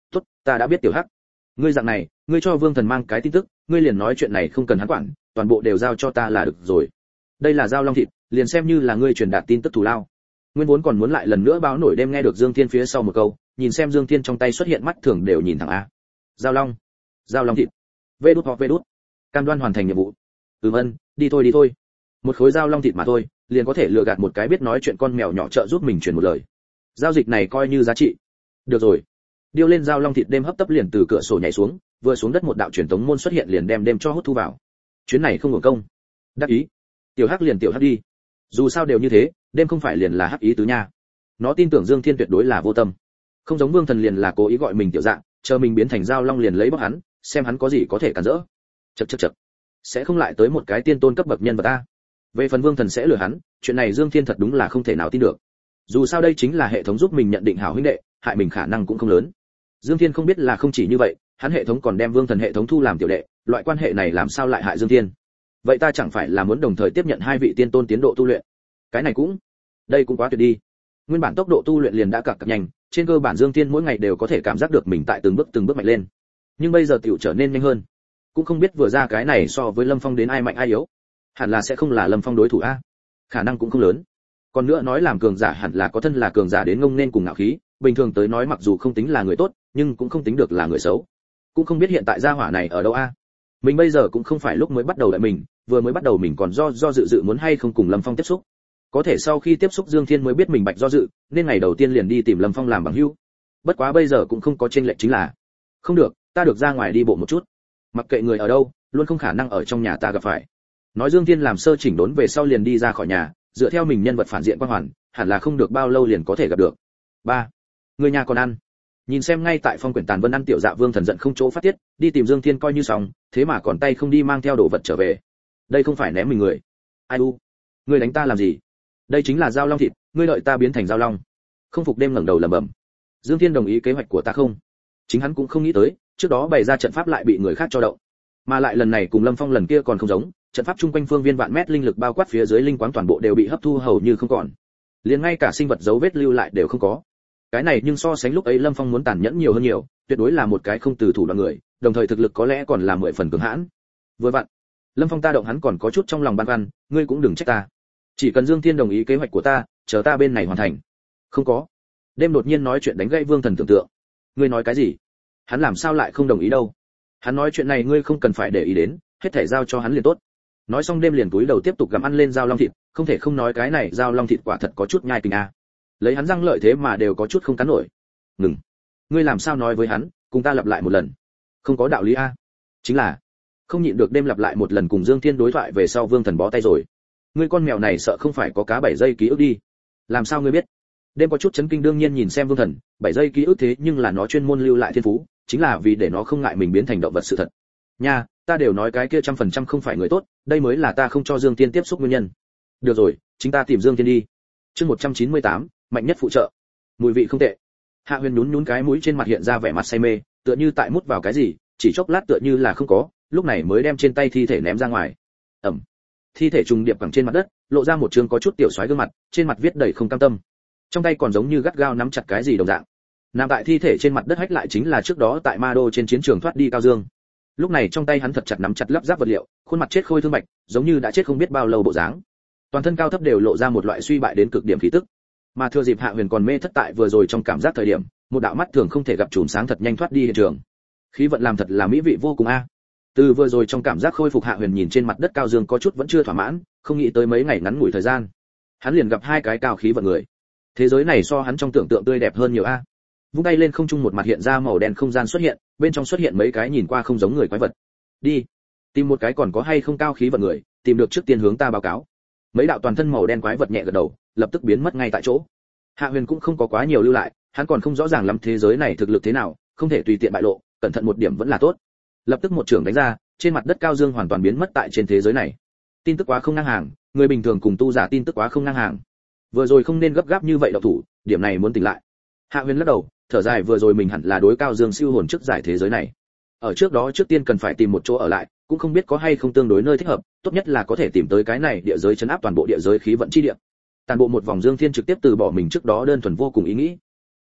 tốt, ta đã biết tiểu hắc. Ngươi dạng này, ngươi cho Vương Thần mang cái tin tức, ngươi liền nói chuyện này không cần hắn quản, toàn bộ đều giao cho ta là được rồi. Đây là giao long thịt, liền xem như là ngươi truyền đạt tin tức thù lao. Nguyên vốn còn muốn lại lần nữa báo nổi đêm nghe được Dương Thiên phía sau một câu, nhìn xem Dương Thiên trong tay xuất hiện mắt thường đều nhìn thẳng a. Giao long thịt. Vê đút. Cam đoan hoàn thành nhiệm vụ. Ân, đi thôi. Một khối giao long thịt mà thôi, liền có thể lừa gạt một cái biết nói chuyện con mèo nhỏ trợ giúp mình truyền một lời. Giao dịch này coi như giá trị. Được rồi. Điêu lên giao long thịt đêm hấp tấp liền từ cửa sổ nhảy xuống, vừa xuống đất một đạo truyền tống môn xuất hiện liền đem đêm cho hút thu vào. Chuyến này không hưởng công. Đắc ý. Tiểu Hắc liền tiểu Hắc đi. Dù sao đều như thế, đêm không phải liền là Hắc ý tứ nha. Nó tin tưởng Dương Thiên tuyệt đối là vô tâm. Không giống Vương Thần liền là cố ý gọi mình tiểu dạng, chờ mình biến thành giao long liền lấy bóc hắn, xem hắn có gì có thể cản rỡ. Chậc. Sẽ không lại tới một cái tiên tôn cấp bậc nhân vật ta. Về phần Vương Thần sẽ lừa hắn, chuyện này Dương Thiên thật đúng là không thể nào tin được. Dù sao đây chính là hệ thống giúp mình nhận định hảo huynh đệ, hại mình khả năng cũng không lớn. Dương Thiên không biết là không chỉ như vậy, hắn hệ thống còn đem Vương Thần hệ thống thu làm tiểu đệ, loại quan hệ này làm sao lại hại Dương Thiên? Vậy ta chẳng phải là muốn đồng thời tiếp nhận hai vị tiên tôn tiến độ tu luyện? Cái này đây cũng quá tuyệt đi. Nguyên bản tốc độ tu luyện liền đã cặc nhanh, trên cơ bản Dương Thiên mỗi ngày đều có thể cảm giác được mình tại từng bước mạnh lên. Nhưng bây giờ tiểu trở nên nhanh hơn. Cũng không biết vừa ra cái này so với Lâm Phong đến ai mạnh ai yếu. Hẳn là sẽ không là Lâm Phong đối thủ a. Khả năng cũng không lớn. Còn nữa nói làm cường giả hẳn là có thân là cường giả đến ngông nên cùng ngạo khí, bình thường tới nói mặc dù không tính là người tốt, nhưng cũng không tính được là người xấu. Cũng không biết hiện tại gia hỏa này ở đâu a. Mình bây giờ cũng không phải lúc mới bắt đầu đợi mình, vừa mới bắt đầu mình còn do dự muốn hay không cùng Lâm Phong tiếp xúc. Có thể sau khi tiếp xúc Dương Thiên mới biết mình bạch do dự, nên ngày đầu tiên liền đi tìm Lâm Phong làm bằng hữu. Bất quá bây giờ cũng không có chênh lệch chính là. Không được, ta được ra ngoài đi bộ một chút. Mặc kệ người ở đâu, luôn không khả năng ở trong nhà ta gặp phải. Nói Dương Thiên làm sơ chỉnh đốn về sau liền đi ra khỏi nhà, dựa theo mình nhân vật phản diện quan hoàn, hẳn là không được bao lâu liền có thể gặp được. 3. Người nhà còn ăn. Nhìn xem ngay tại phong quyển tàn vân ăn tiểu dạ Vương Thần giận không chỗ phát tiết, đi tìm Dương Thiên coi như xong, thế mà còn tay không đi mang theo đồ vật trở về. Đây không phải ném mình người. Ai u, ngươi đánh ta làm gì? Đây chính là giao long thịt, ngươi đợi ta biến thành giao long. Không phục đêm ngẩng đầu lẩm bẩm. Dương Thiên đồng ý kế hoạch của ta không? Chính hắn cũng không nghĩ tới, trước đó bày ra trận pháp lại bị người khác cho động. Mà lại lần này cùng Lâm Phong lần kia còn không giống, trận pháp chung quanh phương viên vạn mét linh lực bao quát phía dưới linh quáng toàn bộ đều bị hấp thu hầu như không còn. Liền ngay cả sinh vật dấu vết lưu lại đều không có. Cái này nhưng so sánh lúc ấy Lâm Phong muốn tàn nhẫn nhiều hơn nhiều, tuyệt đối là một cái không từ thủ đoạn người, đồng thời thực lực có lẽ còn là 10 phần cường hãn. Vừa vặn, Lâm Phong ta động hắn còn có chút trong lòng băn khoăn, ngươi cũng đừng trách ta. Chỉ cần Dương Thiên đồng ý kế hoạch của ta, chờ ta bên này hoàn thành. Không có. Đêm đột nhiên nói chuyện đánh gãy Vương Thần tưởng tượng. Ngươi nói cái gì? Hắn làm sao lại không đồng ý đâu? Hắn nói chuyện này ngươi không cần phải để ý đến, hết thảy giao cho hắn liền tốt. Nói xong đêm liền túi đầu tiếp tục gặm ăn lên dao long thịt, không thể không nói cái này dao long thịt quả thật có chút nhai kinh a. Lấy hắn răng lợi thế mà đều có chút không cắn nổi. Ngừng. Ngươi làm sao nói với hắn, cùng ta lặp lại một lần. Không có đạo lý a. Chính là không nhịn được đêm lặp lại một lần cùng Dương Thiên đối thoại về sau Vương Thần bó tay rồi. Ngươi con mèo này sợ không phải có cá 7 giây ký ức đi. Làm sao ngươi biết? Đêm có chút chấn kinh đương nhiên nhìn xem Vương Thần, 7 giây ký ức thế nhưng là nó chuyên môn lưu lại thiên phú, chính là vì để nó không ngại mình biến thành động vật sự thật. Nha, ta đều nói cái kia 100% không phải người tốt, đây mới là ta không cho Dương Thiên tiếp xúc nguyên nhân. Được rồi, chính ta tìm Dương Thiên đi. Chương 198, mạnh nhất phụ trợ. Mùi vị không tệ. Hạ Huyền nhún cái mũi trên mặt hiện ra vẻ mặt say mê, tựa như tại mút vào cái gì, chỉ chốc lát tựa như là không có, lúc này mới đem trên tay thi thể ném ra ngoài. Ẩm. Thi thể trùng điệp quẳng trên mặt đất, lộ ra một trương có chút tiểu xoáy gương mặt, trên mặt viết đầy không cam tâm. Trong tay còn giống như gắt gao nắm chặt cái gì đồng dạng. Nằm tại thi thể trên mặt đất hách lại chính là trước đó tại Ma Đô trên chiến trường thoát đi Cao Dương. Lúc này trong tay hắn thật chặt nắm chặt lắp ráp vật liệu, khuôn mặt chết khôi thương bạch, giống như đã chết không biết bao lâu bộ dáng. Toàn thân cao thấp đều lộ ra một loại suy bại đến cực điểm khí tức. Mà thừa dịp Hạ Huyền còn mê thất tại vừa rồi trong cảm giác thời điểm, một đạo mắt thường không thể gặp chùm sáng thật nhanh thoát đi hiện trường. Khí vận làm thật là mỹ vị vô cùng a. Từ vừa rồi trong cảm giác khôi phục Hạ Huyền nhìn trên mặt đất Cao Dương có chút vẫn chưa thỏa mãn, không nghĩ tới mấy ngày ngắn ngủi thời gian, hắn liền gặp hai cái cao khí vận người. Thế giới này so hắn trong tưởng tượng tươi đẹp hơn nhiều a. Vung tay lên không trung một mặt hiện ra màu đen không gian xuất hiện, bên trong xuất hiện mấy cái nhìn qua không giống người quái vật. Đi, tìm một cái còn có hay không cao khí vận người, tìm được trước tiên hướng ta báo cáo. Mấy đạo toàn thân màu đen quái vật nhẹ gật đầu, lập tức biến mất ngay tại chỗ. Hạ Huyền cũng không có quá nhiều lưu lại, hắn còn không rõ ràng lắm thế giới này thực lực thế nào, không thể tùy tiện bại lộ, cẩn thận một điểm vẫn là tốt. Lập tức một trường đánh ra, trên mặt đất Cao Dương hoàn toàn biến mất tại trên thế giới này. Tin tức quá không ngang hàng, người bình thường cùng tu giả tin tức quá không ngang hàng. Vừa rồi không nên gấp gáp như vậy động thủ, điểm này muốn tỉnh lại. Hạ Huyền lắc đầu, thở dài vừa rồi mình hẳn là đối Cao Dương siêu hồn trước giải thế giới này. Ở trước đó trước tiên cần phải tìm một chỗ ở lại, cũng không biết có hay không tương đối nơi thích hợp, tốt nhất là có thể tìm tới cái này địa giới trấn áp toàn bộ địa giới khí vận chi địa. Toàn bộ một vòng Dương Thiên trực tiếp từ bỏ mình trước đó đơn thuần vô cùng ý nghĩ.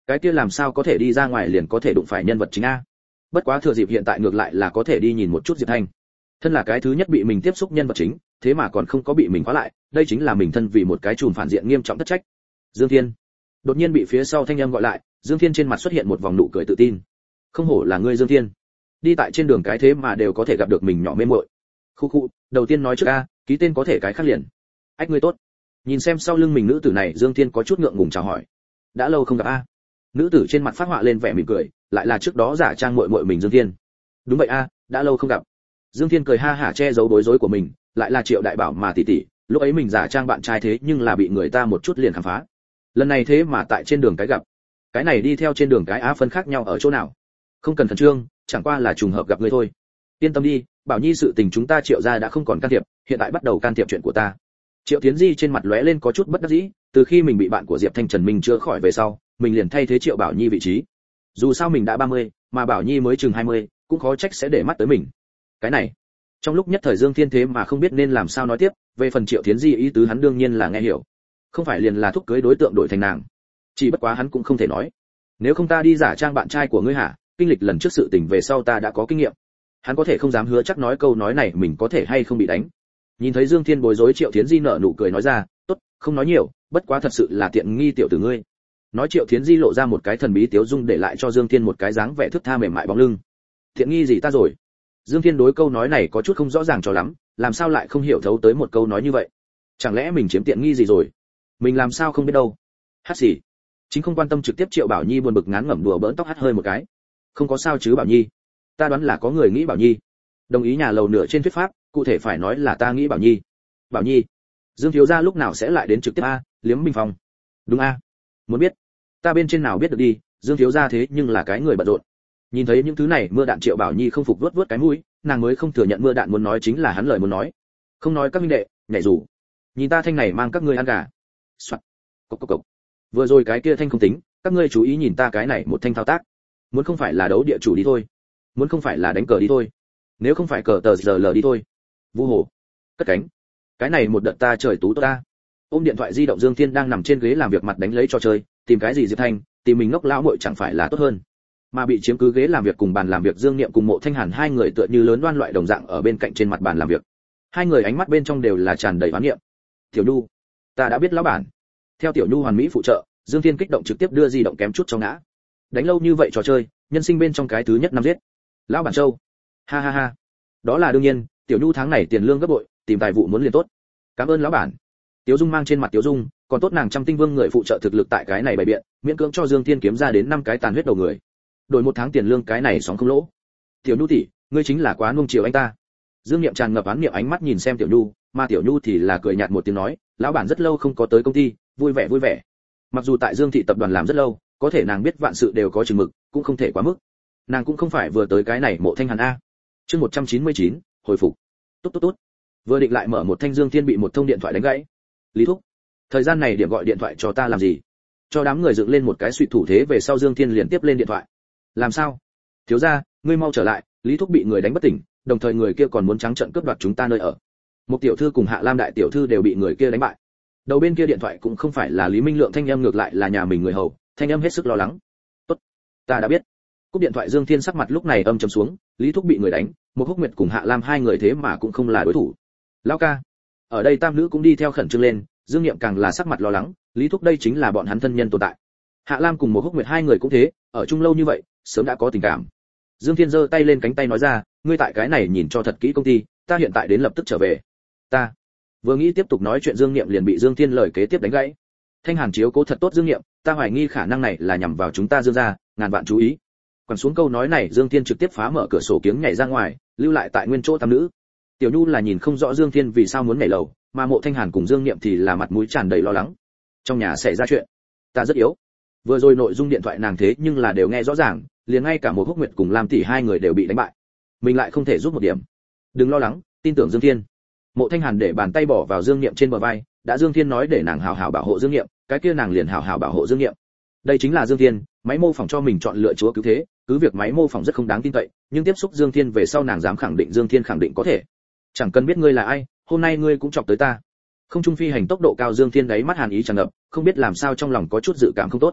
cái kia làm sao có thể đi ra ngoài liền có thể đụng phải nhân vật chính a. Bất quá thừa dịp hiện tại ngược lại là có thể đi nhìn một chút Diệp Thanh. Thân là cái thứ nhất bị mình tiếp xúc nhân vật chính, thế mà còn không có bị mình khóa lại, đây chính là mình thân vì một cái trùm phản diện nghiêm trọng thất trách. Dương Thiên đột nhiên bị phía sau thanh âm gọi lại, Dương Thiên trên mặt xuất hiện một vòng nụ cười tự tin. Không hổ là ngươi Dương Thiên, đi tại trên đường cái thế mà đều có thể gặp được mình nhỏ mê muội. Khu khu, đầu tiên nói trước a, ký tên có thể cái khác liền. Ách ngươi tốt. Nhìn xem sau lưng mình nữ tử này, Dương Thiên có chút ngượng ngùng chào hỏi. Đã lâu không gặp a. Nữ tử trên mặt phát họa lên vẻ mỉm cười, lại là trước đó giả trang muội muội mình Dương Thiên. Đúng vậy a, đã lâu không gặp. Dương Thiên cười ha hả che giấu bối rối của mình, lại là Triệu Đại Bảo mà tỷ tỷ, lúc ấy mình giả trang bạn trai thế nhưng là bị người ta một chút liền khám phá. Lần này thế mà tại trên đường cái gặp. Cái này đi theo trên đường cái á phân khác nhau ở chỗ nào? Không cần khẩn trương, chẳng qua là trùng hợp gặp ngươi thôi. Yên tâm đi, Bảo Nhi sự tình chúng ta Triệu gia đã không còn can thiệp, hiện tại bắt đầu can thiệp chuyện của ta. Triệu Tiến Di trên mặt lóe lên có chút bất đắc dĩ, từ khi mình bị bạn của Diệp Thanh Trần Minh chữa khỏi về sau, mình liền thay thế Triệu Bảo Nhi vị trí. Dù sao mình đã 30, mà Bảo Nhi mới chừng 20, cũng khó trách sẽ để mắt tới mình. Cái này, trong lúc nhất thời Dương Thiên thế mà không biết nên làm sao nói tiếp, về phần Triệu Tiến Di ý tứ hắn đương nhiên là nghe hiểu. Không phải liền là thúc cưới đối tượng đổi thành nàng. Chỉ bất quá hắn cũng không thể nói. Nếu không ta đi giả trang bạn trai của ngươi hả? Kinh lịch lần trước sự tình về sau ta đã có kinh nghiệm. Hắn có thể không dám hứa chắc nói câu nói này mình có thể hay không bị đánh. Nhìn thấy Dương Thiên bối rối, Triệu Thiến Di nở nụ cười nói ra, tốt, không nói nhiều, bất quá thật sự là tiện nghi tiểu tử ngươi. Nói Triệu Thiến Di lộ ra một cái thần bí tiếu dung để lại cho Dương Thiên một cái dáng vẻ thướt tha mềm mại bóng lưng. Tiện nghi gì ta rồi? Dương Thiên đối câu nói này có chút không rõ ràng cho lắm, làm sao lại không hiểu thấu tới một câu nói như vậy? Chẳng lẽ mình chiếm tiện nghi gì rồi? Mình làm sao không biết đâu. Hát gì? Chính không quan tâm trực tiếp Triệu Bảo Nhi buồn bực ngán ngẩm đùa bỡn tóc hắt hơi một cái. Không có sao chứ Bảo Nhi. Ta đoán là có người nghĩ Bảo Nhi. Đồng ý nhà lầu nửa trên thuyết pháp, cụ thể phải nói là ta nghĩ Bảo Nhi. Bảo Nhi. Dương thiếu gia lúc nào sẽ lại đến trực tiếp a, Liếm Minh Phong. Đúng a. Muốn biết. Ta bên trên nào biết được đi, Dương thiếu gia thế nhưng là cái người bận rộn. Nhìn thấy những thứ này, Mưa Đạn Triệu Bảo Nhi không phục vuốt vuốt cái mũi, nàng mới không thừa nhận Mưa Đạn muốn nói chính là hắn lời muốn nói. Không nói các minh đệ, nhảy dù. Nhìn ta thanh này mang các ngươi ăn gà. Soạt. Cộc cộc cộc. Vừa rồi cái kia thanh không tính, các ngươi chú ý nhìn ta cái này một thanh thao tác. Muốn không phải là đấu địa chủ đi thôi, muốn không phải là đánh cờ đi thôi, nếu không phải cờ tờ giờ lờ đi thôi. Vu hồ. Cất cánh. Cái này một đợt ta trời tú tốt ta. Ôm điện thoại di động, Dương Thiên đang nằm trên ghế làm việc mặt đánh lấy trò chơi, tìm cái gì Diệp Thanh, tìm mình ngốc lão muội chẳng phải là tốt hơn. Mà bị chiếm cứ ghế làm việc cùng bàn làm việc Dương Niệm cùng Mộ Thanh Hàn hai người tựa như lớn đoan loại đồng dạng ở bên cạnh trên mặt bàn làm việc. Hai người ánh mắt bên trong đều là tràn đầy oán niệm. Tiểu Nhu, ta đã biết lão bản. Theo Tiểu Nhu hoàn mỹ phụ trợ, Dương Thiên kích động trực tiếp đưa di động kém chút cho ngã. Đánh lâu như vậy trò chơi, nhân sinh bên trong cái thứ nhất năm giết. Lão bản Châu. Ha ha ha. Đó là đương nhiên, Tiểu Nhu tháng này tiền lương gấp bội, tìm tài vụ muốn liền tốt. Cảm ơn lão bản. Tiếu Dung mang trên mặt Tiếu Dung, còn tốt nàng trăm tinh vương người phụ trợ thực lực tại cái này bày biện, miễn cưỡng cho Dương Thiên kiếm ra đến 5 cái tàn huyết đầu người. Đổi một tháng tiền lương cái này sóng không lỗ. Tiểu Nhu tỷ, ngươi chính là quá nuông chiều anh ta. Dương Niệm tràn ngập oán niệm ánh mắt nhìn xem Tiểu Nhu, mà Tiểu Nhu thì là cười nhạt một tiếng nói, lão bản rất lâu không có tới công ty, vui vẻ vui vẻ. Mặc dù tại Dương thị tập đoàn làm rất lâu, có thể nàng biết vạn sự đều có chừng mực, cũng không thể quá mức. Nàng cũng không phải vừa tới cái này Mộ Thanh Hàn a. Chương 199, hồi phục. Tốt tốt tốt. Vừa định lại mở một thanh, Dương Thiên bị một thông điện thoại đánh gãy. Lý thúc, thời gian này điểm gọi điện thoại cho ta làm gì? Cho đám người dựng lên một cái suy thủ thế về sau, Dương Thiên liền tiếp lên điện thoại. Làm sao? Thiếu gia, ngươi mau trở lại, Lý thúc bị người đánh bất tỉnh, đồng thời người kia còn muốn trắng trợn cướp đoạt chúng ta nơi ở. Một tiểu thư cùng Hạ Lam đại tiểu thư đều bị người kia đánh bại. Đầu bên kia điện thoại cũng không phải là Lý Minh Lượng thanh âm, ngược lại là nhà mình người hầu, thanh âm hết sức lo lắng. Tốt, ta đã biết. Cúp điện thoại, Dương Thiên sắc mặt lúc này âm trầm xuống, Lý thúc bị người đánh, một Húc Nguyệt cùng Hạ Lam hai người thế mà cũng không là đối thủ. Lão ca. Ở đây tam nữ cũng đi theo khẩn trương lên, Dương Niệm càng là sắc mặt lo lắng, Lý thúc đây chính là bọn hắn thân nhân tồn tại. Hạ Lam cùng một Húc Nguyệt hai người cũng thế, ở chung lâu như vậy, sớm đã có tình cảm. Dương Thiên giơ tay lên cánh tay nói ra, ngươi tại cái này nhìn cho thật kỹ công ty, ta hiện tại đến lập tức trở về. Ta vừa nghĩ tiếp tục nói chuyện, Dương Niệm liền bị Dương Thiên lời kế tiếp đánh gãy. Thanh Hàn chiếu cố thật tốt Dương Niệm, ta hoài nghi khả năng này là nhằm vào chúng ta Dương gia, ngàn vạn chú ý. Quẳng xuống câu nói này, Dương Thiên trực tiếp phá mở cửa sổ kiếng nhảy ra ngoài, lưu lại tại nguyên chỗ tam nữ. Tiểu Nhu là nhìn không rõ Dương Thiên vì sao muốn nhảy lầu, mà Mộ Thanh Hàn cùng Dương Niệm thì là mặt mũi tràn đầy lo lắng. Trong nhà xảy ra chuyện, ta rất yếu. Vừa rồi nội dung điện thoại nàng thế nhưng là đều nghe rõ ràng, liền ngay cả một Húc Nguyệt cùng Lam tỷ hai người đều bị đánh bại. Mình lại không thể giúp một điểm. Đừng lo lắng, tin tưởng Dương Thiên. Mộ Thanh Hàn để bàn tay bỏ vào Dương Niệm trên bờ vai, đã Dương Thiên nói để nàng hảo hảo bảo hộ Dương Niệm, cái kia nàng liền hảo hảo bảo hộ Dương Niệm. Đây chính là Dương Thiên, máy mô phỏng cho mình chọn lựa chúa cứu thế, cứ việc máy mô phỏng rất không đáng tin cậy, nhưng tiếp xúc Dương Thiên về sau nàng dám khẳng định Dương Thiên khẳng định có thể. Chẳng cần biết ngươi là ai, hôm nay ngươi cũng chọc tới ta. Không trung phi hành tốc độ cao, Dương Thiên đáy mắt hàn ý tràn ngập, không biết làm sao trong lòng có chút dự cảm không tốt.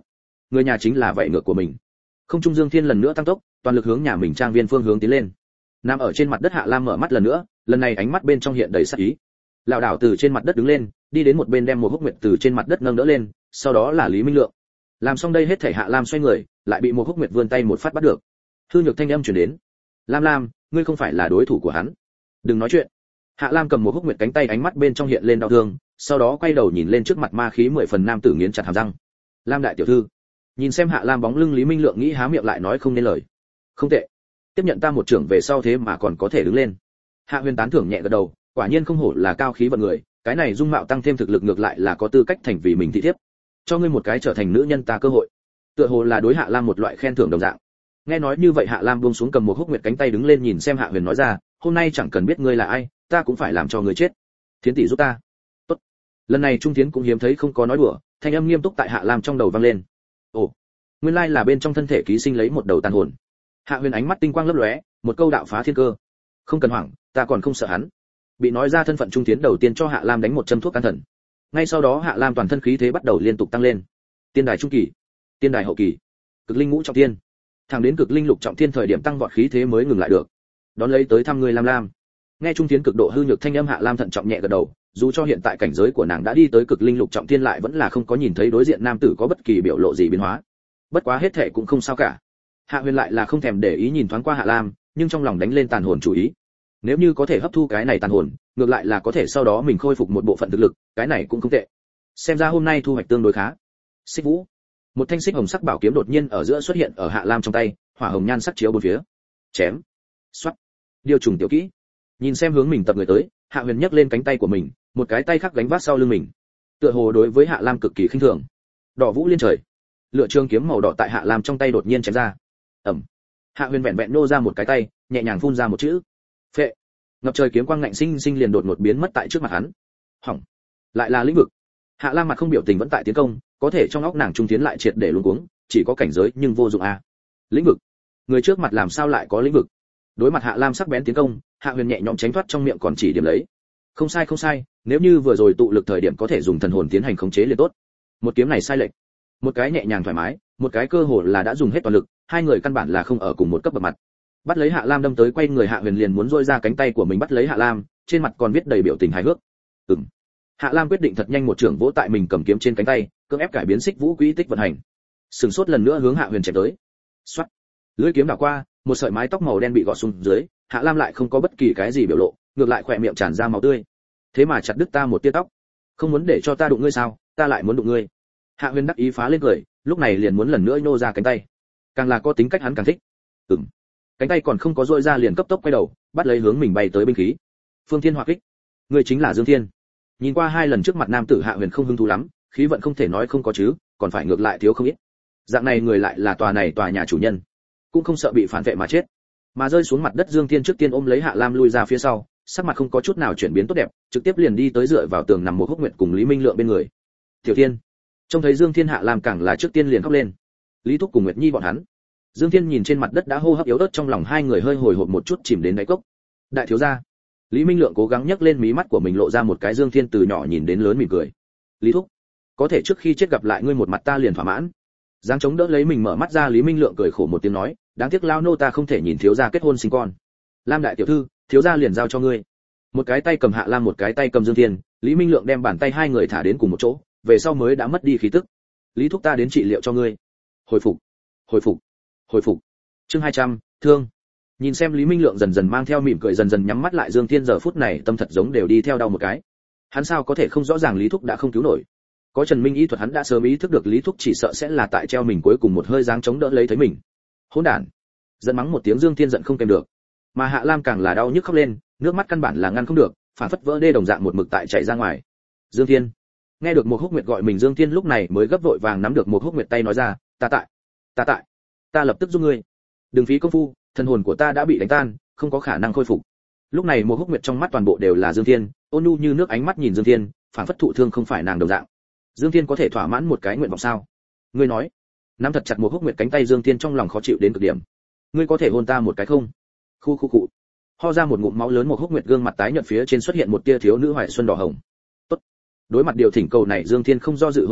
người nhà chính là vậy ngược của mình. Không trung Dương Thiên lần nữa tăng tốc, toàn lực hướng nhà mình trang viên phương hướng tiến lên. Nằm ở trên mặt đất Hạ Lam mở mắt lần nữa, lần này ánh mắt bên trong hiện đầy sát ý. Lão đảo từ trên mặt đất đứng lên, đi đến một bên đem một hốc nguyệt từ trên mặt đất nâng đỡ lên, sau đó là Lý Minh Lượng. Làm xong đây hết thảy Hạ Lam xoay người, lại bị một hốc nguyệt vươn tay một phát bắt được. Hư nhược thanh âm truyền đến. Lam Lam, ngươi không phải là đối thủ của hắn. Đừng nói chuyện. Hạ Lam cầm một hốc nguyệt cánh tay, ánh mắt bên trong hiện lên đau thương, sau đó quay đầu nhìn lên trước mặt ma khí 10 phần nam tử nghiến chặt hàm răng. Lam đại tiểu thư. Nhìn xem Hạ Lam bóng lưng, Lý Minh Lượng nghĩ há miệng lại nói không nên lời. Không tệ, tiếp nhận ta một trưởng về sau thế mà còn có thể đứng lên. Hạ Huyền tán thưởng nhẹ gật đầu, quả nhiên không hổ là cao khí vận người, cái này dung mạo tăng thêm thực lực ngược lại là có tư cách thành vì mình thị thiếp. Cho ngươi một cái trở thành nữ nhân ta cơ hội. Tựa hồ là đối Hạ Lam một loại khen thưởng đồng dạng. Nghe nói như vậy Hạ Lam buông xuống cầm một hốc nguyệt cánh tay, đứng lên nhìn xem Hạ Huyền nói ra, hôm nay chẳng cần biết ngươi là ai, ta cũng phải làm cho ngươi chết. Thiến tỷ giúp ta. Tốt. Lần này Trung Thiến cũng hiếm thấy không có nói đùa, thanh âm nghiêm túc tại Hạ Lam trong đầu vang lên. Ồ, nguyên lai là bên trong thân thể ký sinh lấy một đầu tàn hồn. Hạ Huyền ánh mắt tinh quang lấp lóe, một câu đạo phá thiên cơ. Không cần hoảng, ta còn không sợ hắn. Bị nói ra thân phận Trung Thiến đầu tiên cho Hạ Lam đánh một châm thuốc can thần. Ngay sau đó Hạ Lam toàn thân khí thế bắt đầu liên tục tăng lên. Tiên đài trung kỳ, tiên đài hậu kỳ, cực linh ngũ trọng thiên, thẳng đến cực linh lục trọng thiên thời điểm tăng vọt khí thế mới ngừng lại được. Đón lấy tới thăm người Lam Lam. Nghe Trung Thiến cực độ hư nhược thanh âm, Hạ Lam thận trọng nhẹ gật đầu, dù cho hiện tại cảnh giới của nàng đã đi tới cực linh lục trọng thiên lại vẫn là không có nhìn thấy đối diện nam tử có bất kỳ biểu lộ gì biến hóa. Bất quá hết thảy cũng không sao cả. Hạ Huyền lại là không thèm để ý nhìn thoáng qua Hạ Lam, nhưng trong lòng đánh lên tàn hồn chủ ý. Nếu như có thể hấp thu cái này tàn hồn, ngược lại là có thể sau đó mình khôi phục một bộ phận thực lực, cái này cũng không tệ. Xem ra hôm nay thu hoạch tương đối khá. Xích Vũ, một thanh xích hồng sắc bảo kiếm đột nhiên ở giữa xuất hiện ở Hạ Lam trong tay, hỏa hồng nhan sắc chiếu bốn phía. Chém, xoát, điều trùng tiểu kỹ. Nhìn xem hướng mình tập người tới, Hạ Huyền nhấc lên cánh tay của mình, một cái tay khác gánh vác sau lưng mình. Tựa hồ đối với Hạ Lam cực kỳ khinh thường. Đỏ vũ liên trời. Lựa trường kiếm màu đỏ tại Hạ Lam trong tay đột nhiên chém ra. Ầm. Hạ Huyền vẹn vẹn nô ra một cái tay, nhẹ nhàng phun ra một chữ. Phệ. Ngập trời kiếm quang ngạnh sinh sinh liền đột ngột biến mất tại trước mặt hắn. Hỏng. Lại là lĩnh vực. Hạ Lam mặt không biểu tình vẫn tại tiến công, có thể trong óc nàng Trung Tiến lại triệt để luống cuống, chỉ có cảnh giới nhưng vô dụng a. Lĩnh vực. Người trước mặt làm sao lại có lĩnh vực? Đối mặt Hạ Lam sắc bén tiến công, Hạ Huyền nhẹ nhõm tránh thoát, trong miệng còn chỉ điểm lấy. Không sai không sai, nếu như vừa rồi tụ lực thời điểm có thể dùng thần hồn tiến hành khống chế liền tốt. Một kiếm này sai lệch. Một cái nhẹ nhàng thoải mái, một cái cơ hồ là đã dùng hết toàn lực, hai người căn bản là không ở cùng một cấp bậc mặt. Bắt lấy Hạ Lam đâm tới, quay người Hạ Huyền liền muốn rôi ra cánh tay của mình bắt lấy Hạ Lam, trên mặt còn viết đầy biểu tình hài hước. Hạ Lam quyết định thật nhanh một trường vỗ tại mình cầm kiếm trên cánh tay, cưỡng ép cải biến xích vũ quỹ tích vận hành. Sừng sốt lần nữa hướng Hạ Huyền chém tới. Xoát. Lưỡi kiếm đảo qua, một sợi mái tóc màu đen bị gọt xuống dưới, Hạ Lam lại không có bất kỳ cái gì biểu lộ, ngược lại khỏe miệng tràn ra máu tươi. Thế mà chặt đứt ta một tia tóc, không muốn để cho ta đụng ngươi sao? Ta lại muốn đụng ngươi. Hạ Huyền đắc ý phá lên cười, lúc này liền muốn lần nữa nhô ra cánh tay. Càng là có tính cách hắn càng thích. Cánh tay còn không có dội ra liền cấp tốc quay đầu, bắt lấy hướng mình bay tới binh khí. Phương Thiên Hỏa Kích. Ngươi chính là Dương Thiên. Nhìn qua hai lần trước mặt nam tử, Hạ Huyền không hứng thú lắm, khí vận không thể nói không có chứ, còn phải ngược lại thiếu không ít. Dạng này người lại là tòa nhà chủ nhân, cũng không sợ bị phản vệ mà chết. Mà rơi xuống mặt đất Dương Thiên trước tiên ôm lấy Hạ Lam lui ra phía sau, sắc mặt không có chút nào chuyển biến tốt đẹp, trực tiếp liền đi tới dựa vào tường nằm một hốc nguyệt cùng Lý Minh Lượng bên người. Tiểu Thiên. Trông thấy Dương Thiên, Hạ Lam càng là trước tiên liền khóc lên. Lý Thúc cùng Nguyệt Nhi bọn hắn. Dương Thiên nhìn trên mặt đất đã hô hấp yếu ớt, trong lòng hai người hơi hồi hộp một chút, chìm đến đáy cốc. Đại thiếu gia. Lý Minh Lượng cố gắng nhấc lên mí mắt của mình, lộ ra một cái. Dương Thiên từ nhỏ nhìn đến lớn mỉm cười. Lý Thúc, có thể trước khi chết gặp lại ngươi một mặt ta liền thỏa mãn. Giang chống đỡ lấy mình mở mắt ra, Lý Minh Lượng cười khổ một tiếng nói, đáng tiếc lao nô ta không thể nhìn thiếu gia kết hôn sinh con. Lam đại tiểu thư, thiếu gia liền giao cho ngươi. Một cái tay cầm Hạ Lam, một cái tay cầm Dương Thiên, Lý Minh Lượng đem bàn tay hai người thả đến cùng một chỗ, về sau mới đã mất đi khí tức. Lý Thúc, ta đến trị liệu cho ngươi. Hồi phục, hồi phục, hồi phục. Chương 200, thương. Nhìn xem Lý Minh Lượng dần dần mang theo mỉm cười, dần dần nhắm mắt lại, Dương Thiên giờ phút này tâm thật giống đều đi theo đau một cái. Hắn sao có thể không rõ ràng Lý Thúc đã không cứu nổi. Có Trần Minh y thuật hắn đã sớm ý thức được Lý Thúc chỉ sợ sẽ là tại treo mình cuối cùng một hơi dáng chống đỡ lấy thấy mình. Hỗn đản. Giận mắng một tiếng, Dương Thiên giận không kèm được. Mà Hạ Lam càng là đau nhức khóc lên, nước mắt căn bản là ngăn không được, phản phất vỡ đê đồng dạng một mực tại chảy ra ngoài. Dương Thiên. Nghe được một Húc Nguyệt gọi mình, Dương Thiên lúc này mới gấp vội vàng nắm được một Húc Nguyệt tay nói ra, ta lập tức giúp ngươi. Đừng phí công phu, thần hồn của ta đã bị đánh tan, không có khả năng khôi phục. Lúc này một Húc Nguyệt trong mắt toàn bộ đều là Dương Thiên, ôn nhu như nước ánh mắt nhìn Dương Thiên, phản phất thụ thương không phải nàng đồng dạng. Dương Thiên có thể thỏa mãn một cái nguyện vọng sao? Ngươi nói. Nắm thật chặt một Húc Nguyệt cánh tay, Dương Thiên trong lòng khó chịu đến cực điểm. Ngươi có thể hôn ta một cái không? Khu. Ho ra một ngụm máu lớn, một Húc Nguyệt gương mặt tái nhợt, phía trên xuất hiện một tia thiếu nữ hoài xuân đỏ hồng. Tốt. Đối mặt điều thỉnh cầu này, Dương Thiên không do dự hôn lên,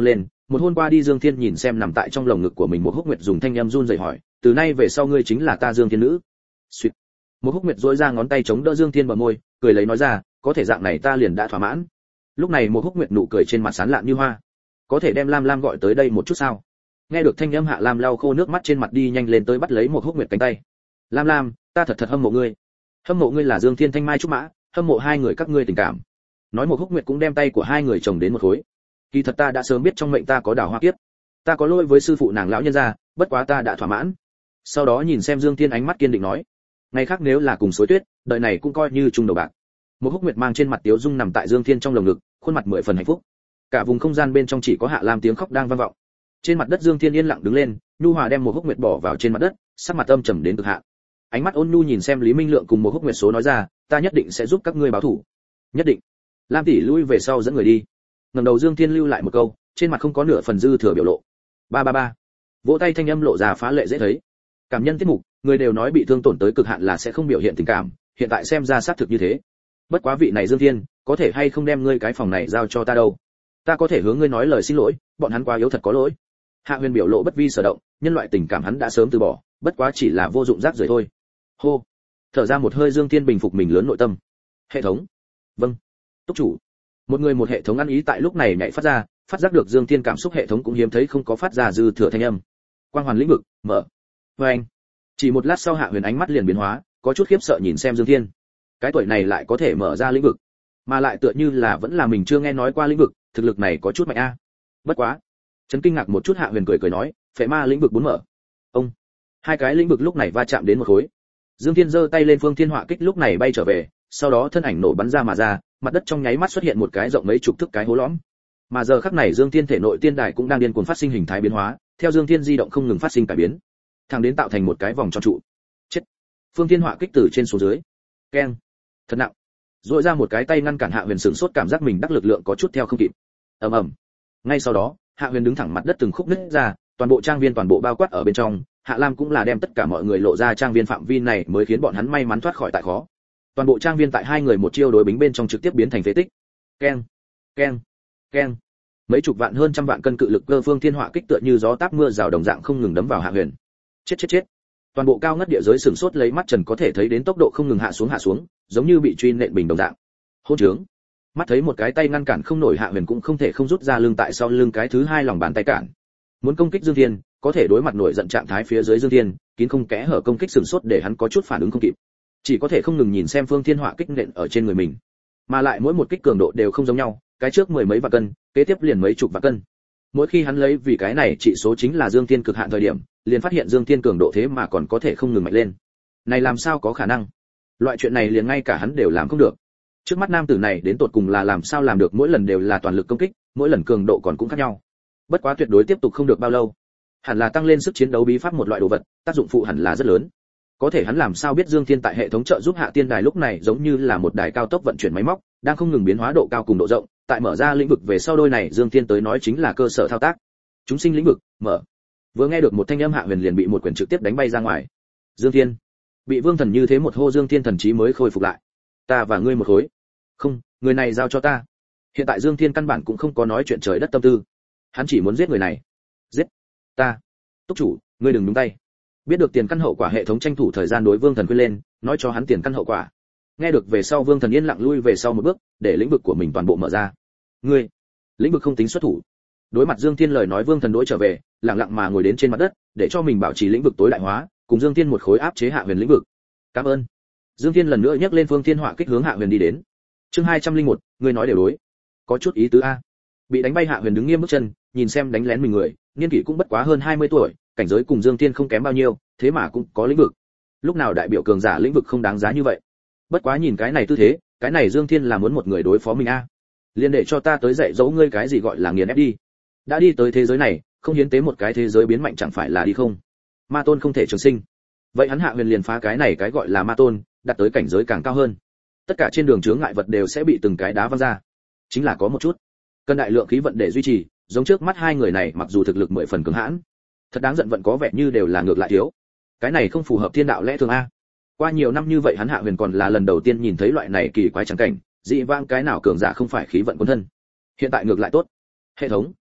một hôn qua đi Dương Thiên nhìn xem nằm tại trong lồng ngực của mình một Húc Nguyệt dùng thanh âm run rẩy hỏi, từ nay về sau ngươi chính là ta Dương Thiên nữ. Xuyệt. Một Húc Nguyệt duỗi ra ngón tay chống đỡ Dương Thiên bờ môi, cười lấy nói ra, có thể dạng này ta liền đã thỏa mãn. Lúc này một Húc Nguyệt nụ cười trên mặt sán lạn như hoa. Có thể đem Lam Lam gọi tới đây một chút sao? Nghe được thanh âm Hạ Lam lau khô nước mắt trên mặt đi nhanh lên tới bắt lấy một Húc Nguyệt cánh tay. Lam Lam, ta thật hâm mộ ngươi. Hâm mộ ngươi là Dương Thiên thanh mai trúc mã, hâm mộ hai người các ngươi tình cảm. Nói một Húc Nguyệt cũng đem tay của hai người chồng đến một khối. Kỳ thật ta đã sớm biết trong mệnh ta có đào hoa kiếp, ta có lỗi với sư phụ nàng lão nhân gia, bất quá ta đã thỏa mãn. Sau đó nhìn xem Dương Thiên ánh mắt kiên định nói, ngày khác nếu là cùng Suối Tuyết, đời này cũng coi như chung đầu bạc. Một Húc Nguyệt mang trên mặt tiếu dung nằm tại Dương Thiên trong lồng ngực, khuôn mặt 10 phần hạnh phúc. Cả vùng không gian bên trong chỉ có Hạ Lam tiếng khóc đang vang vọng. Trên mặt đất Dương Thiên yên lặng đứng lên, nhu hòa đem một Húc Nguyệt bỏ vào trên mặt đất, sắc mặt âm trầm đến cực hạn. Ánh mắt ôn nhu nhìn xem Lý Minh Lượng cùng một Húc Nguyệt số nói ra, ta nhất định sẽ giúp các ngươi báo thù. Nhất định. Lam tỷ lui về sau dẫn người đi. Ngẩng đầu Dương Thiên lưu lại một câu, trên mặt không có nửa phần dư thừa biểu lộ. Ba ba ba. Vỗ tay thanh âm lộ ra phá lệ dễ thấy. Cảm nhân tiết mục, người đều nói bị thương tổn tới cực hạn là sẽ không biểu hiện tình cảm, hiện tại xem ra xác thực như thế. Bất quá vị này Dương Thiên, có thể hay không đem ngươi cái phòng này giao cho ta đâu? Ta có thể hướng ngươi nói lời xin lỗi, bọn hắn quá yếu thật có lỗi. Hạ Huyền biểu lộ bất vi sở động, nhân loại tình cảm hắn đã sớm từ bỏ, bất quá chỉ là vô dụng rác rưởi thôi. Hô. Thở ra một hơi Dương Thiên bình phục mình lớn nội tâm. Hệ thống. Vâng. Túc chủ. Một người một hệ thống ăn ý tại lúc này nhảy phát ra, phát giác được Dương Thiên cảm xúc hệ thống cũng hiếm thấy không có phát ra dư thừa thanh âm. Quang hoàn lĩnh vực, mở. Và anh. Chỉ một lát sau Hạ Huyền ánh mắt liền biến hóa, có chút khiếp sợ nhìn xem Dương Thiên. Cái tuổi này lại có thể mở ra lĩnh vực, mà lại tựa như là vẫn là mình chưa nghe nói qua lĩnh vực, thực lực này có chút mạnh a. Bất quá. Chấn kinh ngạc một chút Hạ Huyền cười nói, phệ ma lĩnh vực 4 mở. Ông. Hai cái lĩnh vực lúc này va chạm đến một khối. Dương Thiên giơ tay lên phương thiên hỏa kích lúc này bay trở về, sau đó thân ảnh nổ bắn ra mà ra, mặt đất trong nháy mắt xuất hiện một cái rộng mấy chục thước cái hố lõm. Mà giờ khắc này Dương Thiên thể nội tiên đài cũng đang điên cuồng phát sinh hình thái biến hóa, theo Dương Thiên di động không ngừng phát sinh cải biến, thẳng đến tạo thành một cái vòng tròn trụ. Chết. Phương thiên hỏa kích từ trên xuống dưới. Keng. Thật nặng. Rồi ra một cái tay ngăn cản Hạ Huyền sửng sốt cảm giác mình đắc lực lượng có chút theo không kịp. Ầm ầm. Ngay sau đó, Hạ Huyền đứng thẳng mặt đất từng khúc nứt ra, toàn bộ trang viên toàn bộ bao quát ở bên trong, Hạ Lam cũng là đem tất cả mọi người lộ ra trang viên phạm vi này mới khiến bọn hắn may mắn thoát khỏi tại khó. Toàn bộ trang viên tại hai người một chiêu đối bính bên trong trực tiếp biến thành phế tích. Keng, keng, keng. Mấy chục vạn hơn trăm vạn cân cự lực cơ phương thiên hỏa kích tựa như gió táp mưa rào đồng dạng không ngừng đấm vào Hạ Huyền. Chết chết chết. Toàn bộ cao ngất địa giới sửng sốt lấy mắt trần có thể thấy đến tốc độ không ngừng hạ xuống, giống như bị truy nện bình đồng dạng. Hỗn trướng. Mắt thấy một cái tay ngăn cản không nổi Hạ Huyền cũng không thể không rút ra lưng tại sau lưng cái thứ hai lòng bàn tay cản. Muốn công kích Dương Thiên, có thể đối mặt nổi giận trạng thái phía dưới Dương Thiên, kín không kẽ hở công kích sửng sốt để hắn có chút phản ứng không kịp. Chỉ có thể không ngừng nhìn xem phương thiên hỏa kích nện ở trên người mình, mà lại mỗi một kích cường độ đều không giống nhau, cái trước 10 mấy vạn cân, kế tiếp liền mấy chục vạn cân. Mỗi khi hắn lấy vì cái này trị số chính là Dương Thiên cực hạn thời điểm, liền phát hiện Dương Thiên cường độ thế mà còn có thể không ngừng mạnh lên. Này làm sao có khả năng? Loại chuyện này liền ngay cả hắn đều làm không được. Trước mắt nam tử này đến tột cùng là làm sao làm được mỗi lần đều là toàn lực công kích, mỗi lần cường độ còn cũng khác nhau. Bất quá tuyệt đối tiếp tục không được bao lâu. Hẳn là tăng lên sức chiến đấu bí pháp một loại đồ vật, tác dụng phụ hẳn là rất lớn. Có thể hắn làm sao biết Dương Thiên tại hệ thống trợ giúp Hạ Tiên Đài lúc này giống như là một đài cao tốc vận chuyển máy móc, đang không ngừng biến hóa độ cao cùng độ rộng, tại mở ra lĩnh vực về sau đôi này Dương Thiên tới nói chính là cơ sở thao tác. Chúng sinh lĩnh vực, mở. Vừa nghe được một thanh âm Hạ Huyền liền bị một quyền trực tiếp đánh bay ra ngoài. Dương Thiên, bị Vương Thần như thế một hô Dương Thiên thần trí mới khôi phục lại. Ta và ngươi một khối. Không, người này giao cho ta. Hiện tại Dương Thiên căn bản cũng không có nói chuyện trời đất tâm tư. Hắn chỉ muốn giết người này. Giết ta. Túc chủ, ngươi đừng nhúng tay. Biết được tiền căn hậu quả hệ thống tranh thủ thời gian đối Vương Thần khuyên lên, nói cho hắn tiền căn hậu quả. Nghe được về sau Vương Thần yên lặng lui về sau một bước, để lĩnh vực của mình toàn bộ mở ra. Ngươi, lĩnh vực không tính xuất thủ. Đối mặt Dương Thiên lời nói Vương Thần đối trở về, lặng lặng mà ngồi đến trên mặt đất, để cho mình bảo trì lĩnh vực tối đại hóa, cùng Dương Thiên một khối áp chế Hạ Huyền lĩnh vực. Cảm ơn. Dương Thiên lần nữa nhấc lên phương thiên hỏa kích hướng Hạ Huyền đi đến. Chương 201, ngươi nói đều đối. Có chút ý tứ a. Bị đánh bay Hạ Huyền đứng nghiêm bước chân, nhìn xem đánh lén mình người, niên kỷ cũng bất quá hơn 20 tuổi, cảnh giới cùng Dương Thiên không kém bao nhiêu, thế mà cũng có lĩnh vực. Lúc nào đại biểu cường giả lĩnh vực không đáng giá như vậy. Bất quá nhìn cái này tư thế, cái này Dương Thiên là muốn một người đối phó mình a. Liên để cho ta tới dạy dỗ ngươi cái gì gọi là nghiền ép đi. Đã đi tới thế giới này, không hiến tế một cái thế giới biến mạnh chẳng phải là đi không? Ma tôn không thể trường sinh. Vậy hắn Hạ Huyền liền phá cái này cái gọi là ma tôn, đạt tới cảnh giới càng cao hơn. Tất cả trên đường chướng ngại vật đều sẽ bị từng cái đá văng ra. Chính là có một chút, cần đại lượng khí vận để duy trì, giống trước mắt hai người này mặc dù thực lực 10 phần cường hãn, thật đáng giận vận có vẻ như đều là ngược lại thiếu. Cái này không phù hợp thiên đạo lẽ thường a. Qua nhiều năm như vậy hắn Hạ Huyền còn là lần đầu tiên nhìn thấy loại này kỳ quái chẳng cảnh, dị vãng cái nào cường giả không phải khí vận quân thân. Hiện tại ngược lại tốt. Hệ thống,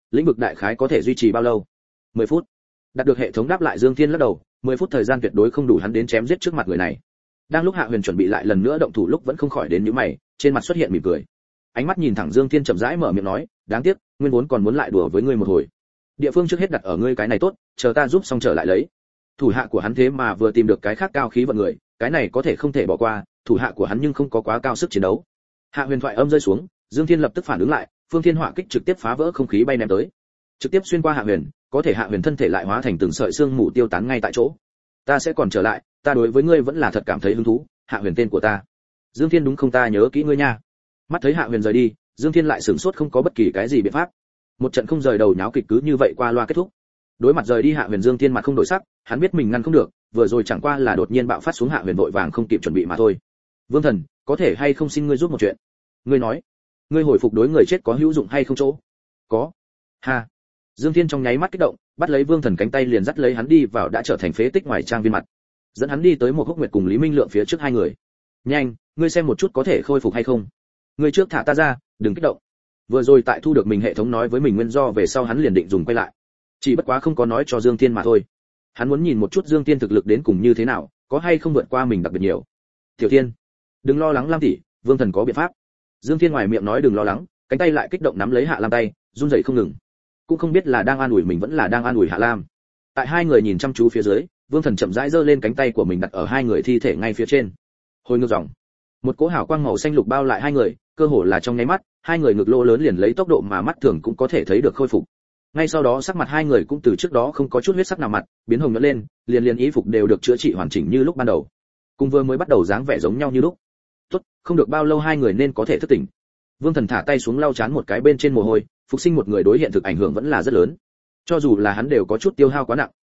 lĩnh vực đại khái có thể duy trì bao lâu? 10 phút. Đạt được hệ thống đáp lại Dương Thiên lắc đầu, 10 phút thời gian tuyệt đối không đủ hắn đến chém giết trước mặt người này. Đang lúc Hạ Huyền chuẩn bị lại lần nữa động thủ lúc vẫn không khỏi đến nhíu mày, trên mặt xuất hiện mỉm cười. Ánh mắt nhìn thẳng Dương Thiên chậm rãi mở miệng nói, đáng tiếc, nguyên vốn còn muốn lại đùa với ngươi một hồi. Địa phương trước hết đặt ở ngươi cái này tốt, chờ ta giúp xong trở lại lấy. Thủ hạ của hắn thế mà vừa tìm được cái khác cao khí vận người, cái này có thể không thể bỏ qua, thủ hạ của hắn nhưng không có quá cao sức chiến đấu. Hạ Huyền thoại âm rơi xuống, Dương Thiên lập tức phản ứng lại, Phương Thiên Hỏa kích trực tiếp phá vỡ không khí bay ném tới, trực tiếp xuyên qua Hạ Huyền, có thể Hạ Huyền thân thể lại hóa thành từng sợi xương mù tiêu tán ngay tại chỗ. Ta sẽ còn trở lại, ta đối với ngươi vẫn là thật cảm thấy hứng thú, Hạ Huyền tên của ta. Dương Thiên đúng không, ta nhớ kỹ ngươi nha. Mắt thấy Hạ Huyền rời đi, Dương Thiên lại sửng sốt không có bất kỳ cái gì biện pháp. Một trận không rời đầu nháo kịch cứ như vậy qua loa kết thúc. Đối mặt rời đi Hạ Huyền, Dương Thiên mặt không đổi sắc, hắn biết mình ngăn không được, vừa rồi chẳng qua là đột nhiên bạo phát xuống Hạ Huyền vội vàng không kịp chuẩn bị mà thôi. Vương Thần, có thể hay không xin ngươi giúp một chuyện? Ngươi nói, ngươi hồi phục đối người chết có hữu dụng hay không chỗ? Có. Ha. Dương Thiên trong nháy mắt kích động, bắt lấy Vương Thần cánh tay liền dắt lấy hắn đi vào đã trở thành phế tích ngoài trang viên mặt. Dẫn hắn đi tới một Húc Nguyệt cùng Lý Minh Lượng phía trước hai người. Nhanh, ngươi xem một chút có thể khôi phục hay không? Ngươi trước thả ta ra, đừng kích động. Vừa rồi tại thu được mình hệ thống nói với mình nguyên do về sau hắn liền định dùng quay lại. Chỉ bất quá không có nói cho Dương Thiên mà thôi. Hắn muốn nhìn một chút Dương Thiên thực lực đến cùng như thế nào, có hay không vượt qua mình đặc biệt nhiều. Tiểu Thiên, đừng lo lắng Lam tỷ, Vương Thần có biện pháp. Dương Thiên ngoài miệng nói đừng lo lắng, cánh tay lại kích động nắm lấy Hạ Lam tay, run rẩy không ngừng. Cũng không biết là đang an ủi mình vẫn là đang an ủi Hạ Lam. Tại hai người nhìn chăm chú phía dưới, Vương Thần chậm rãi giơ lên cánh tay của mình đặt ở hai người thi thể ngay phía trên. Hồi ngược dòng, một cỗ hào quang màu xanh lục bao lại hai người, cơ hồ là trong nháy mắt, hai người ngực lỗ lớn liền lấy tốc độ mà mắt thường cũng có thể thấy được khôi phục. Ngay sau đó sắc mặt hai người cũng từ trước đó không có chút huyết sắc nào mặt, biến hồng nhợt lên, liền y phục đều được chữa trị hoàn chỉnh như lúc ban đầu. Cùng vừa mới bắt đầu dáng vẻ giống nhau như lúc. Tốt, không được bao lâu hai người nên có thể thức tỉnh. Vương Thần thả tay xuống lau chán một cái bên trên mồ hôi, phục sinh một người đối hiện thực ảnh hưởng vẫn là rất lớn. Cho dù là hắn đều có chút tiêu hao quá nặng.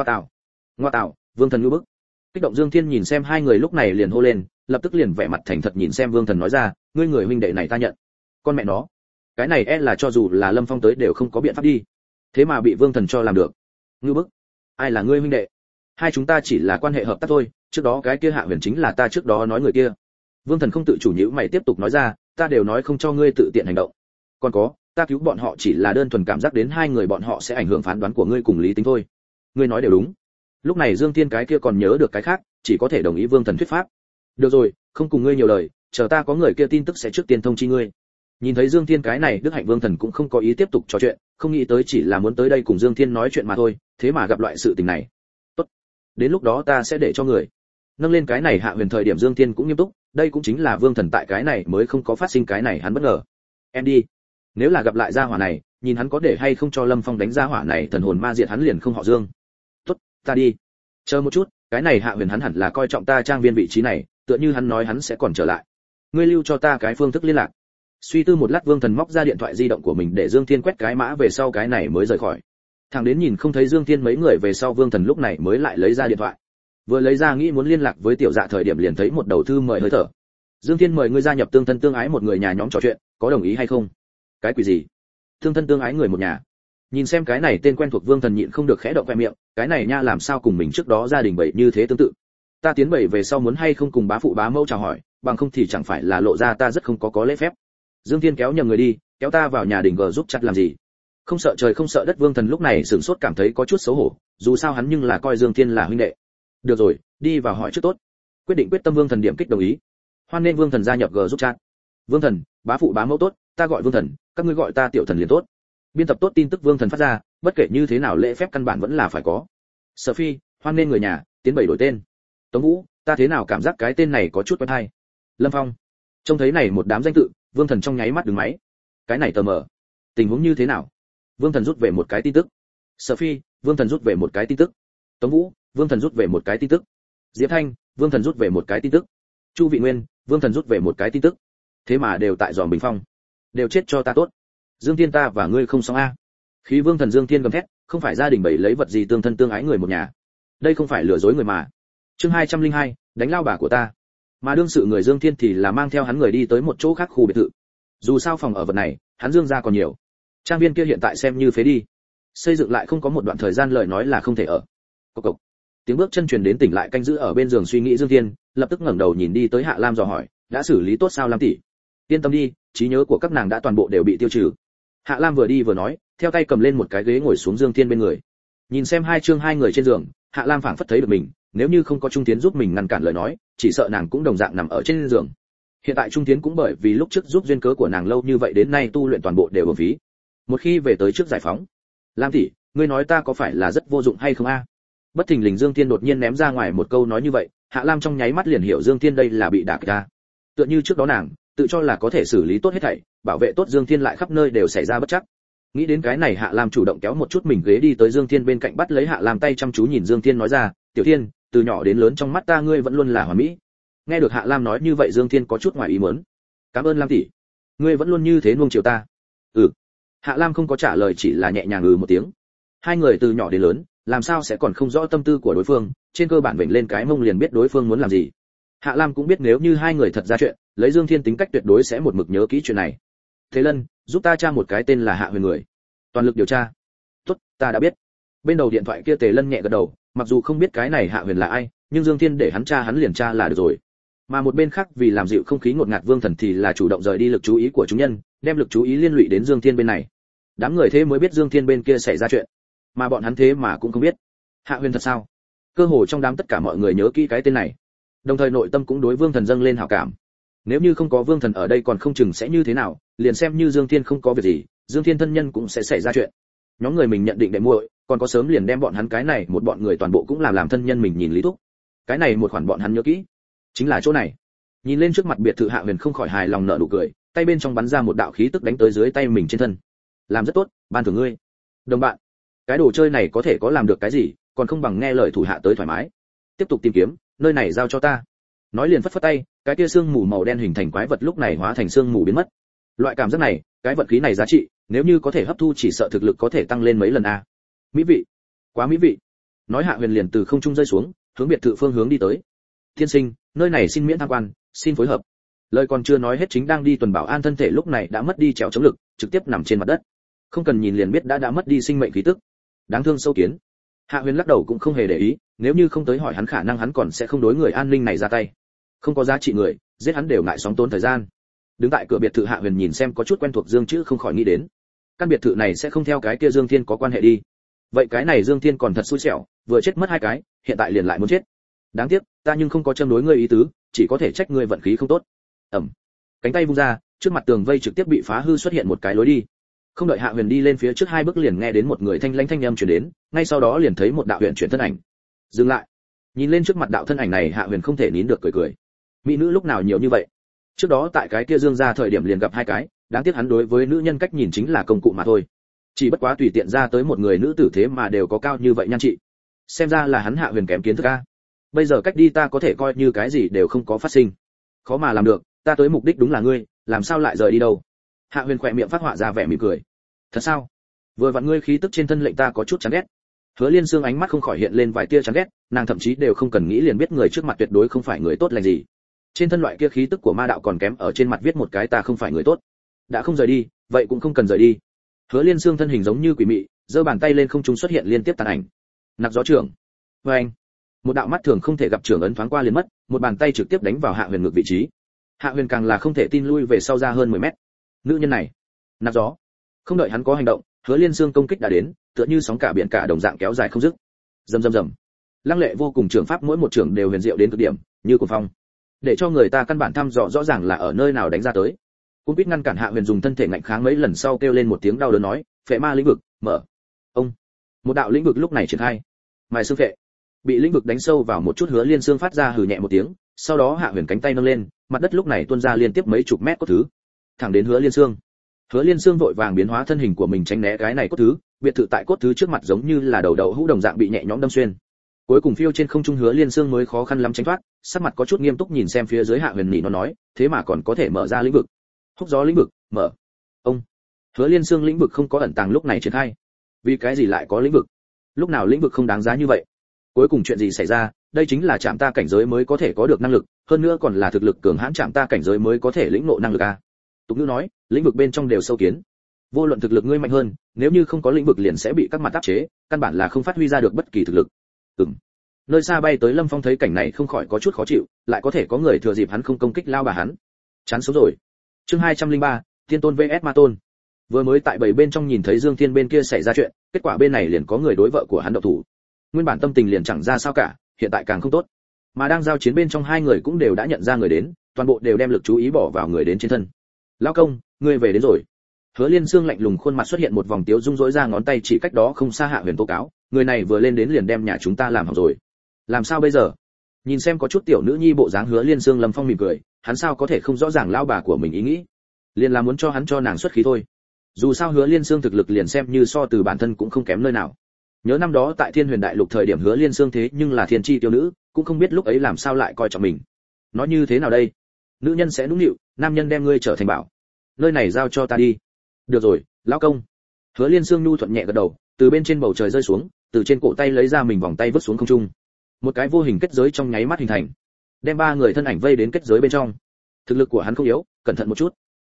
Ngoa tạo, Vương Thần ngư bức. Kích động Dương Thiên nhìn xem hai người lúc này liền hô lên, lập tức liền vẻ mặt thành thật nhìn xem Vương Thần nói ra, ngươi người huynh đệ này ta nhận. Con mẹ nó, cái này là cho dù là Lâm Phong tới đều không có biện pháp đi. Thế mà bị Vương Thần cho làm được. Ngư bức. Ai là ngươi huynh đệ? Hai chúng ta chỉ là quan hệ hợp tác thôi, trước đó cái kia Hạ Huyền chính là ta trước đó nói người kia. Vương Thần không tự chủ nhíu mày tiếp tục nói ra, ta đều nói không cho ngươi tự tiện hành động. Còn có, ta cứu bọn họ chỉ là đơn thuần cảm giác đến hai người bọn họ sẽ ảnh hưởng phán đoán của ngươi cùng lý tính thôi. Ngươi nói đều đúng. Lúc này Dương Thiên cái kia còn nhớ được cái khác, chỉ có thể đồng ý Vương Thần thuyết pháp. Được rồi, không cùng ngươi nhiều lời, chờ ta có người kia tin tức sẽ trước tiên thông chi ngươi. Nhìn thấy Dương Thiên cái này, Đức Hạnh Vương Thần cũng không có ý tiếp tục trò chuyện, không nghĩ tới chỉ là muốn tới đây cùng Dương Thiên nói chuyện mà thôi, thế mà gặp loại sự tình này. Tốt, đến lúc đó ta sẽ để cho người. Nâng lên cái này Hạ Huyền thời điểm Dương Thiên cũng nghiêm túc, đây cũng chính là Vương Thần tại cái này mới không có phát sinh cái này hắn bất ngờ. Em đi. Nếu là gặp lại gia hỏa này, nhìn hắn có để hay không cho Lâm Phong đánh gia hỏa này thần hồn ma diệt hắn liền không họ Dương. Tốt, ta đi. Chờ một chút, cái này Hạ Huyền hắn hẳn là coi trọng ta trang viên vị trí này, tựa như hắn nói hắn sẽ còn trở lại. Ngươi lưu cho ta cái phương thức liên lạc. Suy tư một lát Vương Thần móc ra điện thoại di động của mình để Dương Thiên quét cái mã về sau cái này mới rời khỏi. Thằng đến nhìn không thấy Dương Thiên mấy người về sau Vương Thần lúc này mới lại lấy ra điện thoại. Vừa lấy ra nghĩ muốn liên lạc với tiểu dạ thời điểm liền thấy một đầu thư mời hơi thở. Dương Thiên mời ngươi gia nhập tương thân tương ái một người nhà nhóm trò chuyện, có đồng ý hay không? Cái quỷ gì? Tương thân tương ái người một nhà? Nhìn xem cái này tên quen thuộc Vương Thần nhịn không được khẽ động khoe miệng, cái này nha làm sao cùng mình trước đó gia đình bảy như thế tương tự. Ta tiến bảy về sau muốn hay không cùng bá phụ bá mẫu chào hỏi, bằng không thì chẳng phải là lộ ra ta rất không có lễ phép. Dương Thiên kéo nhầm người đi, kéo ta vào nhà đình gờ giúp chặt làm gì? Không sợ trời không sợ đất Vương Thần lúc này sửng sốt cảm thấy có chút xấu hổ, dù sao hắn nhưng là coi Dương Thiên là huynh đệ. Được rồi, đi vào hỏi trước tốt. Quyết tâm Vương Thần điểm kích đồng ý. Hoan nên Vương Thần gia nhập G giúp chat. Vương Thần, bá phụ bá mẫu tốt, ta gọi Vương Thần, các ngươi gọi ta Tiểu Thần liền tốt. Biên tập tốt tin tức Vương Thần phát ra, bất kể như thế nào lễ phép căn bản vẫn là phải có. Sở Phi, hoan nên người nhà, tiến bảy đổi tên. Tống Vũ, ta thế nào cảm giác cái tên này có chút quen tai. Lâm Phong, trông thấy này một đám danh tự, Vương Thần trong nháy mắt đứng máy. Cái này tờ mờ, tình huống như thế nào? Vương Thần rút về một cái tin tức. Sở Phi, Vương Thần rút về một cái tin tức. Tống Vũ, Vương Thần rút về một cái tin tức. Diệp Thanh, Vương Thần rút về một cái tin tức. Chu Vị Nguyên, Vương Thần rút về một cái tin tức. Thế mà đều tại giòm bình phong, đều chết cho ta tốt. Dương Thiên ta và ngươi không xong a. Khí Vương Thần Dương Thiên gầm thét, không phải gia đình bảy lấy vật gì tương thân tương ái người một nhà. Đây không phải lừa dối người mà. Chương 202, đánh lao bà của ta. Mà đương sự người Dương Thiên thì là mang theo hắn người đi tới một chỗ khác khu biệt thự. Dù sao phòng ở vật này, hắn Dương gia còn nhiều. Trang viên kia hiện tại xem như phế đi. Xây dựng lại không có một đoạn thời gian lời nói là không thể ở. Cộc cộc. Tiếng bước chân truyền đến tỉnh lại canh giữ ở bên giường suy nghĩ Dương Thiên, lập tức ngẩng đầu nhìn đi tới Hạ Lam dò hỏi, đã xử lý tốt sao Lam tỷ? Yên tâm đi, trí nhớ của các nàng đã toàn bộ đều bị tiêu trừ. Hạ Lam vừa đi vừa nói, theo tay cầm lên một cái ghế ngồi xuống Dương Thiên bên người. Nhìn xem hai người trên giường, Hạ Lam phảng phất thấy được mình, nếu như không có Trung Tiến giúp mình ngăn cản lời nói, chỉ sợ nàng cũng đồng dạng nằm ở trên giường. Hiện tại Trung Tiến cũng bởi vì lúc trước giúp duyên cớ của nàng lâu như vậy đến nay tu luyện toàn bộ đều uổng phí. Một khi về tới trước giải phóng, Lam tỷ, ngươi nói ta có phải là rất vô dụng hay không a? Bất thình lình Dương Thiên đột nhiên ném ra ngoài một câu nói như vậy, Hạ Lam trong nháy mắt liền hiểu Dương Thiên đây là bị đả kích ra. Tựa như trước đó nàng tự cho là có thể xử lý tốt hết thảy, bảo vệ tốt Dương Thiên lại khắp nơi đều xảy ra bất trắc. Nghĩ đến cái này Hạ Lam chủ động kéo một chút mình ghế đi tới Dương Thiên bên cạnh bắt lấy Hạ Lam tay chăm chú nhìn Dương Thiên nói ra, "Tiểu Thiên, từ nhỏ đến lớn trong mắt ta ngươi vẫn luôn là hoàn mỹ." Nghe được Hạ Lam nói như vậy Dương Thiên có chút ngoài ý muốn. "Cảm ơn Lam tỷ, ngươi vẫn luôn như thế nuông chiều ta." "Ừ." Hạ Lam không có trả lời chỉ là nhẹ nhàng một tiếng. Hai người từ nhỏ đến lớn, làm sao sẽ còn không rõ tâm tư của đối phương, trên cơ bản vểnh lên cái mông liền biết đối phương muốn làm gì. Hạ Lam cũng biết nếu như hai người thật ra chuyện, lấy Dương Thiên tính cách tuyệt đối sẽ một mực nhớ kỹ chuyện này. "Thế Lân, giúp ta tra một cái tên là Hạ Huyền người." "Toàn lực điều tra." "Tốt, ta đã biết." Bên đầu điện thoại kia Tề Lân nhẹ gật đầu, mặc dù không biết cái này Hạ Huyền là ai, nhưng Dương Thiên để hắn tra hắn liền tra là được rồi. Mà một bên khác vì làm dịu không khí ngột ngạt Vương Thần thì là chủ động rời đi lực chú ý của chúng nhân, đem lực chú ý liên lụy đến Dương Thiên bên này. Đám người thế mới biết Dương Thiên bên kia xảy ra chuyện, mà bọn hắn thế mà cũng không biết. Hạ Huyền thật sao? Cơ hồ trong đám tất cả mọi người nhớ kỹ cái tên này, đồng thời nội tâm cũng đối Vương Thần dâng lên hảo cảm. Nếu như không có Vương Thần ở đây còn không chừng sẽ như thế nào, liền xem như Dương Thiên không có việc gì, Dương Thiên thân nhân cũng sẽ xảy ra chuyện. Nhóm người mình nhận định đệ muội, còn có sớm liền đem bọn hắn cái này một bọn người toàn bộ cũng làm thân nhân mình nhìn lý thúc. Cái này một khoản bọn hắn nhớ kỹ, chính là chỗ này. Nhìn lên trước mặt biệt thự Hạ Huyền không khỏi hài lòng nở nụ cười, tay bên trong bắn ra một đạo khí tức đánh tới dưới tay mình trên thân. Làm rất tốt, ban thưởng ngươi. Đồng bạn, cái đồ chơi này có thể có làm được cái gì, còn không bằng nghe lời thủ hạ tới thoải mái. Tiếp tục tìm kiếm, nơi này giao cho ta. Nói liền phất phất tay, cái kia sương mù màu đen hình thành quái vật lúc này hóa thành sương mù biến mất. Loại cảm giác này, cái vật khí này giá trị, nếu như có thể hấp thu chỉ sợ thực lực có thể tăng lên mấy lần a. Mỹ vị, quá mỹ vị. Nói Hạ Huyền liền từ không trung rơi xuống, hướng biệt thự phương hướng đi tới. "Tiên sinh, nơi này xin miễn tham quan, xin phối hợp." Lời còn chưa nói hết chính đang đi tuần bảo an thân thể lúc này đã mất đi trèo chống lực, trực tiếp nằm trên mặt đất. Không cần nhìn liền biết đã mất đi sinh mệnh khí tức. Đáng thương sâu kiến. Hạ Huyền lắc đầu cũng không hề để ý, nếu như không tới hỏi hắn khả năng hắn còn sẽ không đối người an ninh này ra tay. Không có giá trị người, giết hắn đều ngại sóng tốn thời gian. Đứng tại cửa biệt thự Hạ Huyền nhìn xem có chút quen thuộc Dương chữ không khỏi nghĩ đến, căn biệt thự này sẽ không theo cái kia Dương Thiên có quan hệ đi. Vậy cái này Dương Thiên còn thật xui xẻo, vừa chết mất hai cái, hiện tại liền lại muốn chết. Đáng tiếc, ta nhưng không có châm đối ngươi ý tứ, chỉ có thể trách ngươi vận khí không tốt. Cánh tay vung ra, trước mặt tường vây trực tiếp bị phá hư xuất hiện một cái lối đi. Không đợi Hạ Huyền đi lên phía trước hai bước liền nghe đến một người thanh lãnh thanh âm truyền đến, ngay sau đó liền thấy một đạo huyền chuyển thân ảnh. Dừng lại. Nhìn lên trước mặt đạo thân ảnh này Hạ Huyền không thể nín được cười. Mỹ nữ lúc nào nhiều như vậy? Trước đó tại cái kia Dương gia thời điểm liền gặp hai cái, đáng tiếc hắn đối với nữ nhân cách nhìn chính là công cụ mà thôi. Chỉ bất quá tùy tiện ra tới một người nữ tử thế mà đều có cao như vậy nhan trị. Xem ra là hắn Hạ Huyền kém kiến thức a. Bây giờ cách đi ta có thể coi như cái gì đều không có phát sinh. Khó mà làm được, ta tới mục đích đúng là ngươi, làm sao lại rời đi đâu? Hạ Huyền khỏe miệng phát họa ra vẻ mỉm cười. Thật sao? Vừa vặn ngươi khí tức trên thân lệnh ta có chút chán ghét. Hứa Liên Sương ánh mắt không khỏi hiện lên vài tia chán ghét, nàng thậm chí đều không cần nghĩ liền biết người trước mặt tuyệt đối không phải người tốt lành gì. Trên thân loại kia khí tức của ma đạo còn kém ở trên mặt viết một cái ta không phải người tốt. Đã không rời đi, vậy cũng không cần rời đi. Hứa Liên Sương thân hình giống như quỷ mị, giơ bàn tay lên không trung xuất hiện liên tiếp tàn ảnh. Nặc gió trưởng. Và anh, một đạo mắt thường không thể gặp trưởng ấn thoáng qua liền mất, một bàn tay trực tiếp đánh vào Hạ Huyền ngược vị trí. Hạ Huyền càng là không thể tin lui về sau ra hơn 10 mét. Nữ nhân này, nặc gió. Không đợi hắn có hành động, Hứa Liên Sương công kích đã đến, tựa như sóng cả biển cả đồng dạng kéo dài không dứt. Rầm rầm rầm. Lăng lệ vô cùng trường pháp mỗi một trường đều huyền diệu đến cực điểm, như cuồng phong. Để cho người ta căn bản thăm dò rõ ràng là ở nơi nào đánh ra tới. Cung Quýt ngăn cản Hạ Huyền dùng thân thể ngạnh kháng mấy lần sau kêu lên một tiếng đau đớn nói, "Phệ ma lĩnh vực, mở." Ông. Một đạo lĩnh vực lúc này triển khai. Mài xương phệ. Bị lĩnh vực đánh sâu vào một chút Hứa Liên Sương phát ra hừ nhẹ một tiếng, sau đó Hạ Huyền cánh tay nâng lên, mặt đất lúc này tuôn ra liên tiếp mấy chục mét cốt thứ, thẳng đến Hứa Liên Sương. Hứa Liên Sương vội vàng biến hóa thân hình của mình tránh né cái này cốt thứ, biệt thự tại cốt thứ trước mặt giống như là đầu đậu hũ đồng dạng bị nhẹ nhõm đâm xuyên. Cuối cùng phiêu trên không trung Hứa Liên Sương mới khó khăn lắm tránh thoát, sắc mặt có chút nghiêm túc nhìn xem phía dưới Hạ Huyền nỉ nó nói, thế mà còn có thể mở ra lĩnh vực. Húc gió lĩnh vực, mở. Ông. Hứa Liên Sương lĩnh vực không có ẩn tàng lúc này triển khai. Vì cái gì lại có lĩnh vực? Lúc nào lĩnh vực không đáng giá như vậy? Cuối cùng chuyện gì xảy ra? Đây chính là chạm ta cảnh giới mới có thể có được năng lực, hơn nữa còn là thực lực cường hãn chạm ta cảnh giới mới có thể lĩnh ngộ năng lực a. Tục ngữ nói, lĩnh vực bên trong đều sâu kiến. Vô luận thực lực ngươi mạnh hơn, nếu như không có lĩnh vực liền sẽ bị các mặt áp chế, căn bản là không phát huy ra được bất kỳ thực lực. Nơi xa bay tới Lâm Phong thấy cảnh này không khỏi có chút khó chịu, lại có thể có người thừa dịp hắn không công kích lao bà hắn. Chán sống rồi. Chương 203, Tiên Tôn vs Ma Tôn. Vừa mới tại bầy bên trong nhìn thấy Dương Thiên bên kia xảy ra chuyện, kết quả bên này liền có người đối vợ của hắn động thủ. Nguyên bản tâm tình liền chẳng ra sao cả, hiện tại càng không tốt. Mà đang giao chiến bên trong hai người cũng đều đã nhận ra người đến, toàn bộ đều đem lực chú ý bỏ vào người đến trên thân. Lão công, ngươi về đến rồi. Hứa Liên Xương lạnh lùng khuôn mặt xuất hiện một vòng tiếu dung, rỗi ra ngón tay chỉ cách đó không xa Hạ Huyền tố cáo, người này vừa lên đến liền đem nhà chúng ta làm hỏng rồi. Làm sao bây giờ? Nhìn xem có chút tiểu nữ nhi bộ dáng Hứa Liên Xương, Lâm Phong mỉm cười, hắn sao có thể không rõ ràng lão bà của mình ý nghĩ, liền là muốn cho hắn cho nàng xuất khí thôi. Dù sao Hứa Liên Xương thực lực liền xem như so từ bản thân cũng không kém nơi nào. Nhớ năm đó tại Thiên Huyền Đại Lục thời điểm Hứa Liên Xương thế nhưng là thiên chi tiểu nữ, cũng không biết lúc ấy làm sao lại coi trọng mình. Nói như thế nào đây? Nữ nhân sẽ nũng nịu, nam nhân đem ngươi trở thành bảo. Nơi này giao cho ta đi. Được rồi, lão công. Hứa Liên Xương nhu thuận nhẹ gật đầu, từ bên trên bầu trời rơi xuống, từ trên cổ tay lấy ra mình vòng tay vứt xuống không trung. Một cái vô hình kết giới trong nháy mắt hình thành, đem ba người thân ảnh vây đến kết giới bên trong. Thực lực của hắn không yếu, cẩn thận một chút.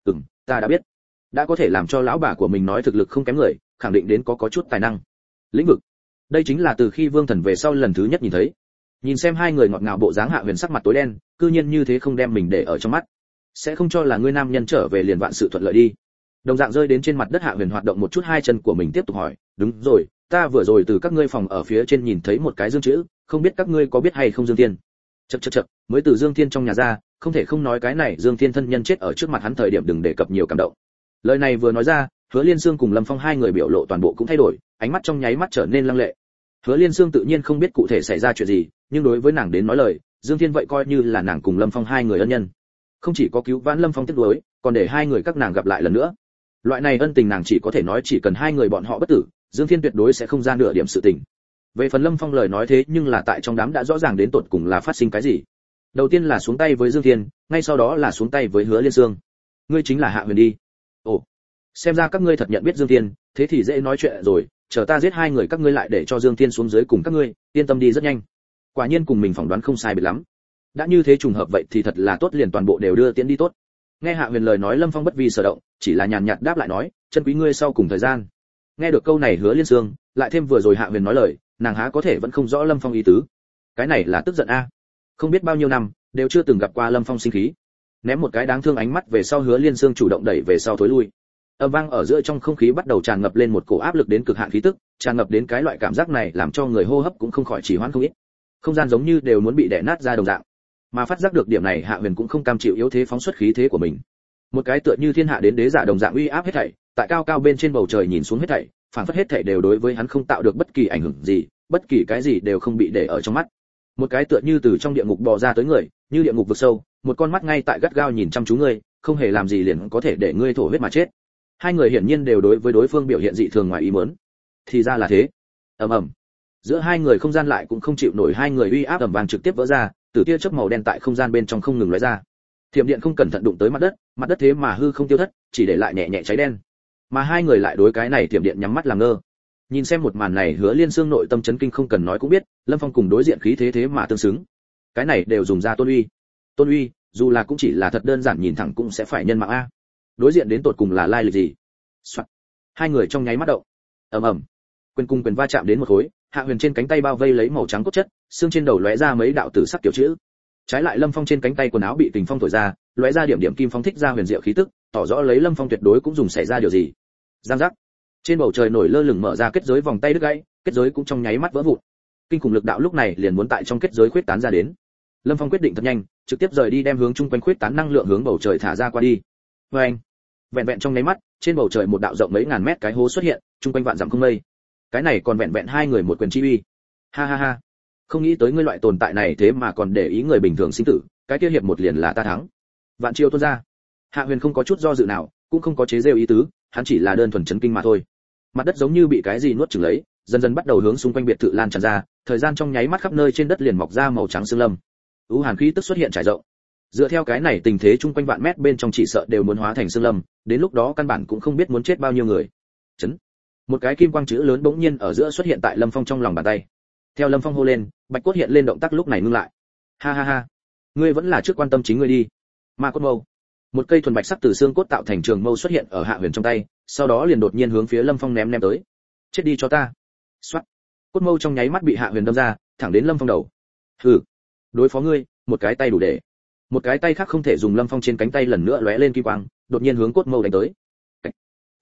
Ta đã biết. Đã có thể làm cho lão bà của mình nói thực lực không kém người, khẳng định đến có chút tài năng. Lĩnh vực. Đây chính là từ khi Vương Thần về sau lần thứ nhất nhìn thấy. Nhìn xem hai người ngọt ngào bộ dáng, Hạ Huyền sắc mặt tối đen, cư nhiên như thế không đem mình để ở trong mắt. Sẽ không cho là ngươi nam nhân trở về liền vạn sự thuận lợi đi. Đồng dạng rơi đến trên mặt đất, Hạ Huyền hoạt động một chút hai chân của mình, tiếp tục hỏi, đúng rồi, ta vừa rồi từ các ngươi phòng ở phía trên nhìn thấy một cái dương chữ, không biết các ngươi có biết hay không Dương Thiên. Chậc, mới từ Dương Thiên trong nhà ra, không thể không nói cái này Dương Thiên thân nhân chết ở trước mặt hắn thời điểm đừng đề cập nhiều cảm động. Lời này vừa nói ra, Hứa Liên Xương cùng Lâm Phong hai người biểu lộ toàn bộ cũng thay đổi, ánh mắt trong nháy mắt trở nên lăng lệ. Hứa Liên Xương tự nhiên không biết cụ thể xảy ra chuyện gì, nhưng đối với nàng đến nói lời, Dương Thiên vậy coi như là nàng cùng Lâm Phong hai người ân nhân. Không chỉ có cứu vãn Lâm Phong tiếc nuối, còn để hai người các nàng gặp lại lần nữa. Loại này ân tình nàng chỉ có thể nói chỉ cần hai người bọn họ bất tử, Dương Thiên tuyệt đối sẽ không ra nửa điểm sự tình. Về phần Lâm Phong lời nói thế nhưng là tại trong đám đã rõ ràng đến tột cùng là phát sinh cái gì. Đầu tiên là xuống tay với Dương Thiên, ngay sau đó là xuống tay với Hứa Liên Xương. Ngươi chính là Hạ Huyền đi. Ồ, xem ra các ngươi thật nhận biết Dương Thiên, thế thì dễ nói chuyện rồi, chờ ta giết hai người các ngươi lại để cho Dương Thiên xuống dưới cùng các ngươi, yên tâm đi rất nhanh. Quả nhiên cùng mình phỏng đoán không sai biệt lắm. Đã như thế trùng hợp vậy thì thật là tốt, liền toàn bộ đều đưa tiễn đi tốt. Nghe Hạ Huyền lời nói, Lâm Phong bất vi sở động, chỉ là nhàn nhạt đáp lại nói, chân quý ngươi sau cùng thời gian. Nghe được câu này Hứa Liên Xương, lại thêm vừa rồi Hạ Huyền nói lời, nàng há có thể vẫn không rõ Lâm Phong ý tứ. Cái này là tức giận a. Không biết bao nhiêu năm, đều chưa từng gặp qua Lâm Phong sinh khí. Ném một cái đáng thương ánh mắt về sau, Hứa Liên Xương chủ động đẩy về sau thối lui. Âm vang ở giữa trong không khí bắt đầu tràn ngập lên một cổ áp lực đến cực hạn khí tức, tràn ngập đến cái loại cảm giác này làm cho người hô hấp cũng không khỏi trì hoãn không ít. Không gian giống như đều muốn bị đè nát ra đồng dạng. Mà phát giác được điểm này, Hạ Huyền cũng không cam chịu yếu thế phóng xuất khí thế của mình. Một cái tựa như thiên hạ đến đế giả đồng dạng uy áp hết thảy, tại cao cao bên trên bầu trời nhìn xuống hết thảy, phản phất hết thảy đều đối với hắn không tạo được bất kỳ ảnh hưởng gì, bất kỳ cái gì đều không bị để ở trong mắt. Một cái tựa như từ trong địa ngục bò ra tới người, như địa ngục vực sâu, một con mắt ngay tại gắt gao nhìn chăm chú ngươi, không hề làm gì liền có thể để ngươi thổ huyết mà chết. Hai người hiển nhiên đều đối với đối phương biểu hiện dị thường ngoài ý muốn. Thì ra là thế. Ầm ầm. Giữa hai người không gian lại cũng không chịu nổi hai người uy áp ầm vang trực tiếp vỡ ra, từ tia chớp màu đen tại không gian bên trong không ngừng lóe ra. Thiểm điện không cẩn thận đụng tới mặt đất thế mà hư không tiêu thất, chỉ để lại nhẹ nhẹ cháy đen. Mà hai người lại đối cái này thiểm điện nhắm mắt làm ngơ. Nhìn xem một màn này, Hứa Liên Xương nội tâm chấn kinh không cần nói cũng biết, Lâm Phong cùng đối diện khí thế thế mà tương xứng. Cái này đều dùng ra tôn uy. Tôn uy, dù là cũng chỉ là thật đơn giản nhìn thẳng cũng sẽ phải nhân mạng a. Đối diện đến tột cùng là lai lịch gì? Soạn. Hai người trong nháy mắt động. Ầm ầm. Quyền cung quyền va chạm đến một khối, Hạ Huyền trên cánh tay bao vây lấy màu trắng cốt chất, xương trên đầu lóe ra mấy đạo tử sắc kiểu chữ. Trái lại Lâm Phong trên cánh tay quần áo bị tình phong thổi ra, lóe ra điểm điểm kim phong thích ra huyền diệu khí tức, tỏ rõ lấy Lâm Phong tuyệt đối cũng dùng xảy ra điều gì. Giang giác. Trên bầu trời nổi lơ lửng mở ra kết giới vòng tay đứt gãy, kết giới cũng trong nháy mắt vỡ vụn. Kinh khủng lực đạo lúc này liền muốn tại trong kết giới khuyết tán ra đến. Lâm Phong quyết định thật nhanh, trực tiếp rời đi đem hướng chung quanh khuyết tán năng lượng hướng bầu trời thả ra qua đi. Oeng. Vẹn vẹn trong nháy mắt, trên bầu trời một đạo rộng mấy ngàn mét cái hố xuất hiện, chung quanh vạn dặm không mây. Cái này còn vẹn vẹn hai người một quyền chi uy. Ha ha ha. Không nghĩ tới ngươi loại tồn tại này thế mà còn để ý người bình thường sinh tử, cái kia hiệp một liền là ta thắng. Vạn chiêu tuôn ra. Hạ Huyền không có chút do dự nào, cũng không có chế giễu ý tứ, hắn chỉ là đơn thuần chấn kinh mà thôi. Mặt đất giống như bị cái gì nuốt chửng lấy, dần dần bắt đầu hướng xung quanh biệt thự lan tràn ra, thời gian trong nháy mắt khắp nơi trên đất liền mọc ra màu trắng sương lâm. Hàn khí tức xuất hiện trải rộng. Dựa theo cái này tình thế chung quanh vạn mét bên trong chỉ sợ đều muốn hóa thành sương lâm, đến lúc đó căn bản cũng không biết muốn chết bao nhiêu người. Chấn. Một cái kim quang chữ lớn bỗng nhiên ở giữa xuất hiện tại Lâm Phong trong lòng bàn tay. Theo Lâm Phong hô lên, bạch cốt hiện lên động tác lúc này ngưng lại. Ha ha ha, ngươi vẫn là trước quan tâm chính ngươi đi. Ma cốt mâu. Một cây thuần bạch sắc từ xương cốt tạo thành trường mâu xuất hiện ở Hạ Huyền trong tay, sau đó liền đột nhiên hướng phía Lâm Phong ném tới. Chết đi cho ta. Xoát. Cốt mâu trong nháy mắt bị Hạ Huyền đâm ra, thẳng đến Lâm Phong đầu. Hừ, đối phó ngươi, một cái tay đủ để. Một cái tay khác không thể dùng, Lâm Phong trên cánh tay lần nữa lóe lên kim quang, đột nhiên hướng cốt mâu đánh tới.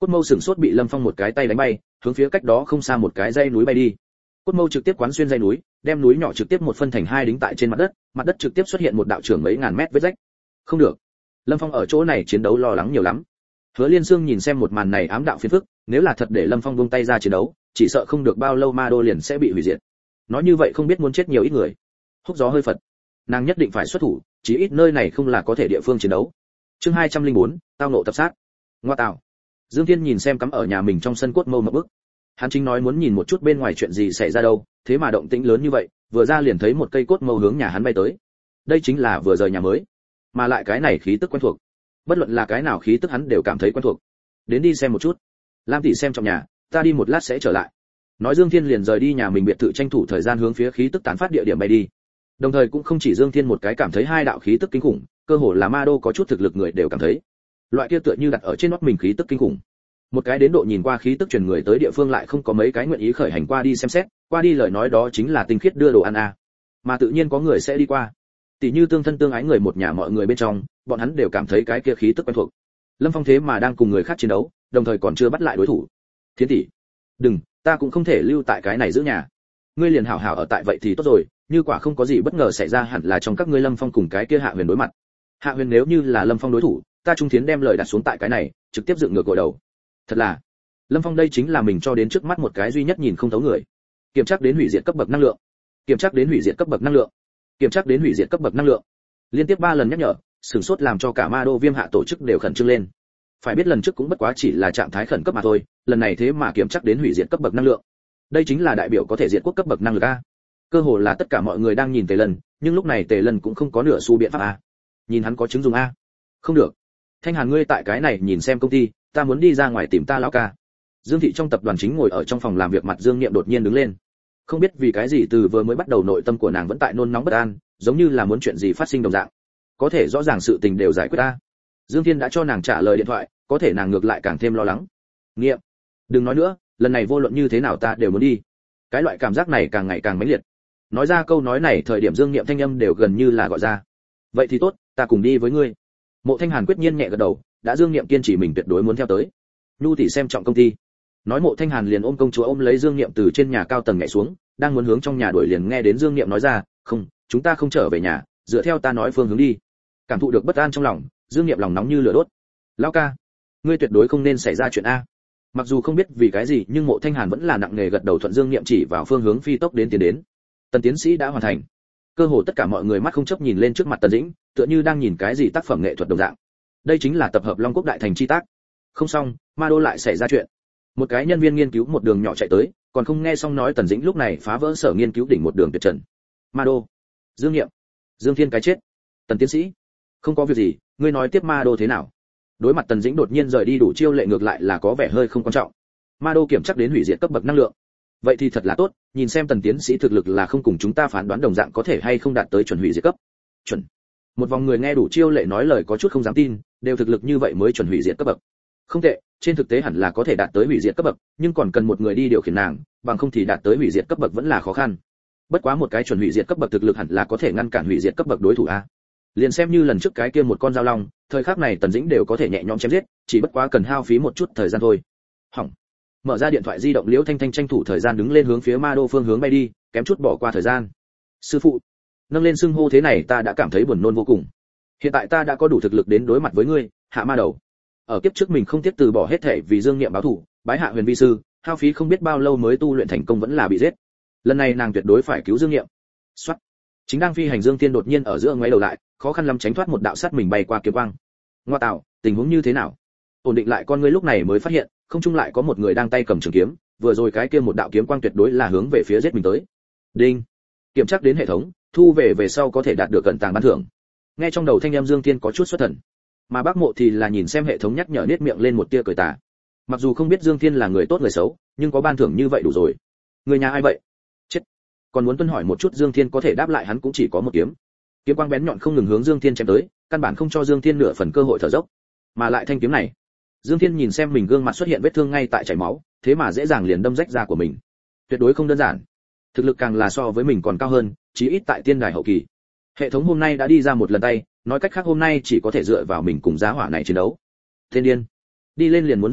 Cốt Mâu sửng sốt bị Lâm Phong một cái tay đánh bay, hướng phía cách đó không xa một cái dãy núi bay đi. Cốt Mâu trực tiếp quán xuyên dãy núi, đem núi nhỏ trực tiếp một phân thành hai đính tại trên mặt đất trực tiếp xuất hiện một đạo trưởng mấy ngàn mét vết rách. Không được. Lâm Phong ở chỗ này chiến đấu lo lắng nhiều lắm. Hứa Liên Xương nhìn xem một màn này ám đạo phiền phức, nếu là thật để Lâm Phong buông tay ra chiến đấu, chỉ sợ không được bao lâu Ma Đô liền sẽ bị hủy diệt. Nói như vậy không biết muốn chết nhiều ít người. Húc gió hơi phật, nàng nhất định phải xuất thủ, chí ít nơi này không là có thể địa phương chiến đấu. Chương 204, tao nộ tập sát. Ngoa tạo. Dương Thiên nhìn xem cắm ở nhà mình trong sân Cốt Mâu một bức. Hắn chính nói muốn nhìn một chút bên ngoài chuyện gì xảy ra đâu, thế mà động tĩnh lớn như vậy, vừa ra liền thấy một cây cốt mâu hướng nhà hắn bay tới. Đây chính là vừa rời nhà mới, mà lại cái này khí tức quen thuộc. Bất luận là cái nào khí tức hắn đều cảm thấy quen thuộc. Đến đi xem một chút. Lam tỷ xem trong nhà, ta đi một lát sẽ trở lại. Nói Dương Thiên liền rời đi nhà mình biệt thự tranh thủ thời gian hướng phía khí tức tán phát địa điểm bay đi. Đồng thời cũng không chỉ Dương Thiên một cái cảm thấy hai đạo khí tức kinh khủng, cơ hồ là Ma Đô có chút thực lực người đều cảm thấy. Loại kia tựa như đặt ở trên nót mình khí tức kinh khủng. Một cái đến độ nhìn qua khí tức truyền người tới địa phương lại không có mấy cái nguyện ý khởi hành qua đi xem xét, qua đi lời nói đó chính là tinh khiết đưa đồ ăn a. Mà tự nhiên có người sẽ đi qua. Tỷ như tương thân tương ái người một nhà mọi người bên trong, bọn hắn đều cảm thấy cái kia khí tức quen thuộc. Lâm Phong thế mà đang cùng người khác chiến đấu, đồng thời còn chưa bắt lại đối thủ. Thiến tỷ, đừng, ta cũng không thể lưu tại cái này giữ nhà. Ngươi liền hảo hảo ở tại vậy thì tốt rồi, như quả không có gì bất ngờ xảy ra hẳn là trong các ngươi Lâm Phong cùng cái kia Hạ Huyền đối mặt. Hạ Huyền nếu như là Lâm Phong đối thủ, ta Trung Thiến đem lời đặt xuống tại cái này, trực tiếp dựng ngược gội đầu. Thật là, Lâm Phong đây chính là mình cho đến trước mắt một cái duy nhất nhìn không thấu người. Kiểm tra đến hủy diệt cấp bậc năng lượng. Kiểm tra đến hủy diệt cấp bậc năng lượng. Kiểm tra đến hủy diệt cấp bậc năng lượng. Liên tiếp 3 lần nhắc nhở, sửng sốt làm cho cả Ma Đô Viêm hạ tổ chức đều khẩn trương lên. Phải biết lần trước cũng bất quá chỉ là trạng thái khẩn cấp mà thôi, lần này thế mà kiểm tra đến hủy diệt cấp bậc năng lượng. Đây chính là đại biểu có thể diệt quốc cấp bậc năng lực a. Cơ hồ là tất cả mọi người đang nhìn Tề Lân, nhưng lúc này Tề Lân cũng không có nửa xu biện pháp a. Nhìn hắn có chứng dùng a. Không được. Thanh Hàn ngươi tại cái này nhìn xem công ty, ta muốn đi ra ngoài tìm ta lão ca. Dương thị trong tập đoàn chính ngồi ở trong phòng làm việc mặt Dương Niệm đột nhiên đứng lên. Không biết vì cái gì từ vừa mới bắt đầu nội tâm của nàng vẫn tại nôn nóng bất an, giống như là muốn chuyện gì phát sinh đồng dạng. Có thể rõ ràng sự tình đều giải quyết ta. Dương Thiên đã cho nàng trả lời điện thoại, có thể nàng ngược lại càng thêm lo lắng. Niệm, đừng nói nữa, lần này vô luận như thế nào ta đều muốn đi. Cái loại cảm giác này càng ngày càng mãnh liệt. Nói ra câu nói này thời điểm Dương Niệm thanh âm đều gần như là gọi ra. Vậy thì tốt, ta cùng đi với ngươi. Mộ Thanh Hàn quyết nhiên nhẹ gật đầu, đã Dương Niệm kiên trì mình tuyệt đối muốn theo tới. Nhu tỷ xem trọng công ty. Nói Mộ Thanh Hàn liền ôm công chúa ôm lấy Dương Niệm từ trên nhà cao tầng nhảy xuống, đang muốn hướng trong nhà đuổi liền nghe đến Dương Niệm nói ra, "Không, chúng ta không trở về nhà, dựa theo ta nói phương hướng đi." Cảm thụ được bất an trong lòng, Dương Niệm lòng nóng như lửa đốt. "Lão ca, ngươi tuyệt đối không nên xảy ra chuyện a." Mặc dù không biết vì cái gì, nhưng Mộ Thanh Hàn vẫn là nặng nề gật đầu thuận Dương Niệm chỉ vào phương hướng phi tốc đến tiến đến. Tần tiến sĩ đã hoàn thành. Cơ hồ tất cả mọi người mắt không chấp nhìn lên trước mặt Tần Dĩnh, tựa như đang nhìn cái gì tác phẩm nghệ thuật đồng dạng. Đây chính là tập hợp Long Quốc đại thành chi tác. Không xong, Ma Đô lại xảy ra chuyện. Một cái nhân viên nghiên cứu một đường nhỏ chạy tới, còn không nghe xong nói Tần Dĩnh lúc này phá vỡ sở nghiên cứu đỉnh một đường tuyệt trần. Ma Đô, Dương Niệm, Dương Thiên cái chết. Tần tiến sĩ, không có việc gì, ngươi nói tiếp Ma Đô thế nào? Đối mặt Tần Dĩnh đột nhiên rời đi đủ chiêu lệ ngược lại là có vẻ hơi không quan trọng. Ma Đô kiểm chắc đến hủy diệt cấp bậc năng lượng. Vậy thì thật là tốt, nhìn xem Tần tiến sĩ thực lực là không cùng chúng ta phán đoán đồng dạng có thể hay không đạt tới chuẩn hủy diệt cấp. Chuẩn. Một vòng người nghe đủ chiêu lệ nói lời có chút không dám tin, đều thực lực như vậy mới chuẩn hủy diệt cấp bậc. Không tệ, trên thực tế hẳn là có thể đạt tới hủy diệt cấp bậc, nhưng còn cần một người đi điều khiển nàng, bằng không thì đạt tới hủy diệt cấp bậc vẫn là khó khăn. Bất quá một cái chuẩn hủy diệt cấp bậc thực lực hẳn là có thể ngăn cản hủy diệt cấp bậc đối thủ a. Liền xem như lần trước cái kia một con dao long, thời khắc này Tần Dĩnh đều có thể nhẹ nhõm chém giết, chỉ bất quá cần hao phí một chút thời gian thôi. Hỏng. Mở ra điện thoại di động Liễu Thanh Thanh tranh thủ thời gian đứng lên hướng phía Ma Đô phương hướng bay đi, kém chút bỏ qua thời gian. Sư phụ, nâng lên xưng hô thế này ta đã cảm thấy buồn nôn vô cùng. Hiện tại ta đã có đủ thực lực đến đối mặt với ngươi, Hạ Ma Đầu. Ở kiếp trước mình không tiếp từ bỏ hết thể vì Dương Niệm báo thù, bái Hạ Huyền vi sư, hao phí không biết bao lâu mới tu luyện thành công vẫn là bị giết. Lần này nàng tuyệt đối phải cứu Dương Niệm. Soát. Chính đang phi hành Dương Tiên đột nhiên ở giữa ngoáy đầu lại, khó khăn lắm tránh thoát một đạo sát mình bay qua kiếm quang. Ngoa tạo, tình huống như thế nào? Ổn định lại con ngươi lúc này mới phát hiện, không trung lại có một người đang tay cầm trường kiếm, vừa rồi cái kia một đạo kiếm quang tuyệt đối là hướng về phía giết mình tới. Đinh. Kiểm tra đến hệ thống, thu về sau có thể đạt được cận tàng ban thưởng. Nghe trong đầu thanh em Dương Tiên có chút xuất thần, mà Bác Mộ thì là nhìn xem hệ thống nhắc nhở nết miệng lên một tia cười tà. Mặc dù không biết Dương Tiên là người tốt người xấu, nhưng có ban thưởng như vậy đủ rồi. Người nhà ai vậy? Chết. Còn muốn tuân hỏi một chút Dương Thiên có thể đáp lại hắn cũng chỉ có một kiếm. Kiếm quang bén nhọn không ngừng hướng Dương Thiên chém tới, căn bản không cho Dương Thiên nửa phần cơ hội thở dốc. Mà lại thanh kiếm này, Dương Thiên nhìn xem mình gương mặt xuất hiện vết thương ngay tại chảy máu, thế mà dễ dàng liền đâm rách da của mình. Tuyệt đối không đơn giản. Thực lực càng là so với mình còn cao hơn, chí ít tại tiên đài hậu kỳ. Hệ thống hôm nay đã đi ra một lần tay, nói cách khác hôm nay chỉ có thể dựa vào mình cùng giá hỏa này chiến đấu. Thiên điên, đi lên liền muốn giết mình,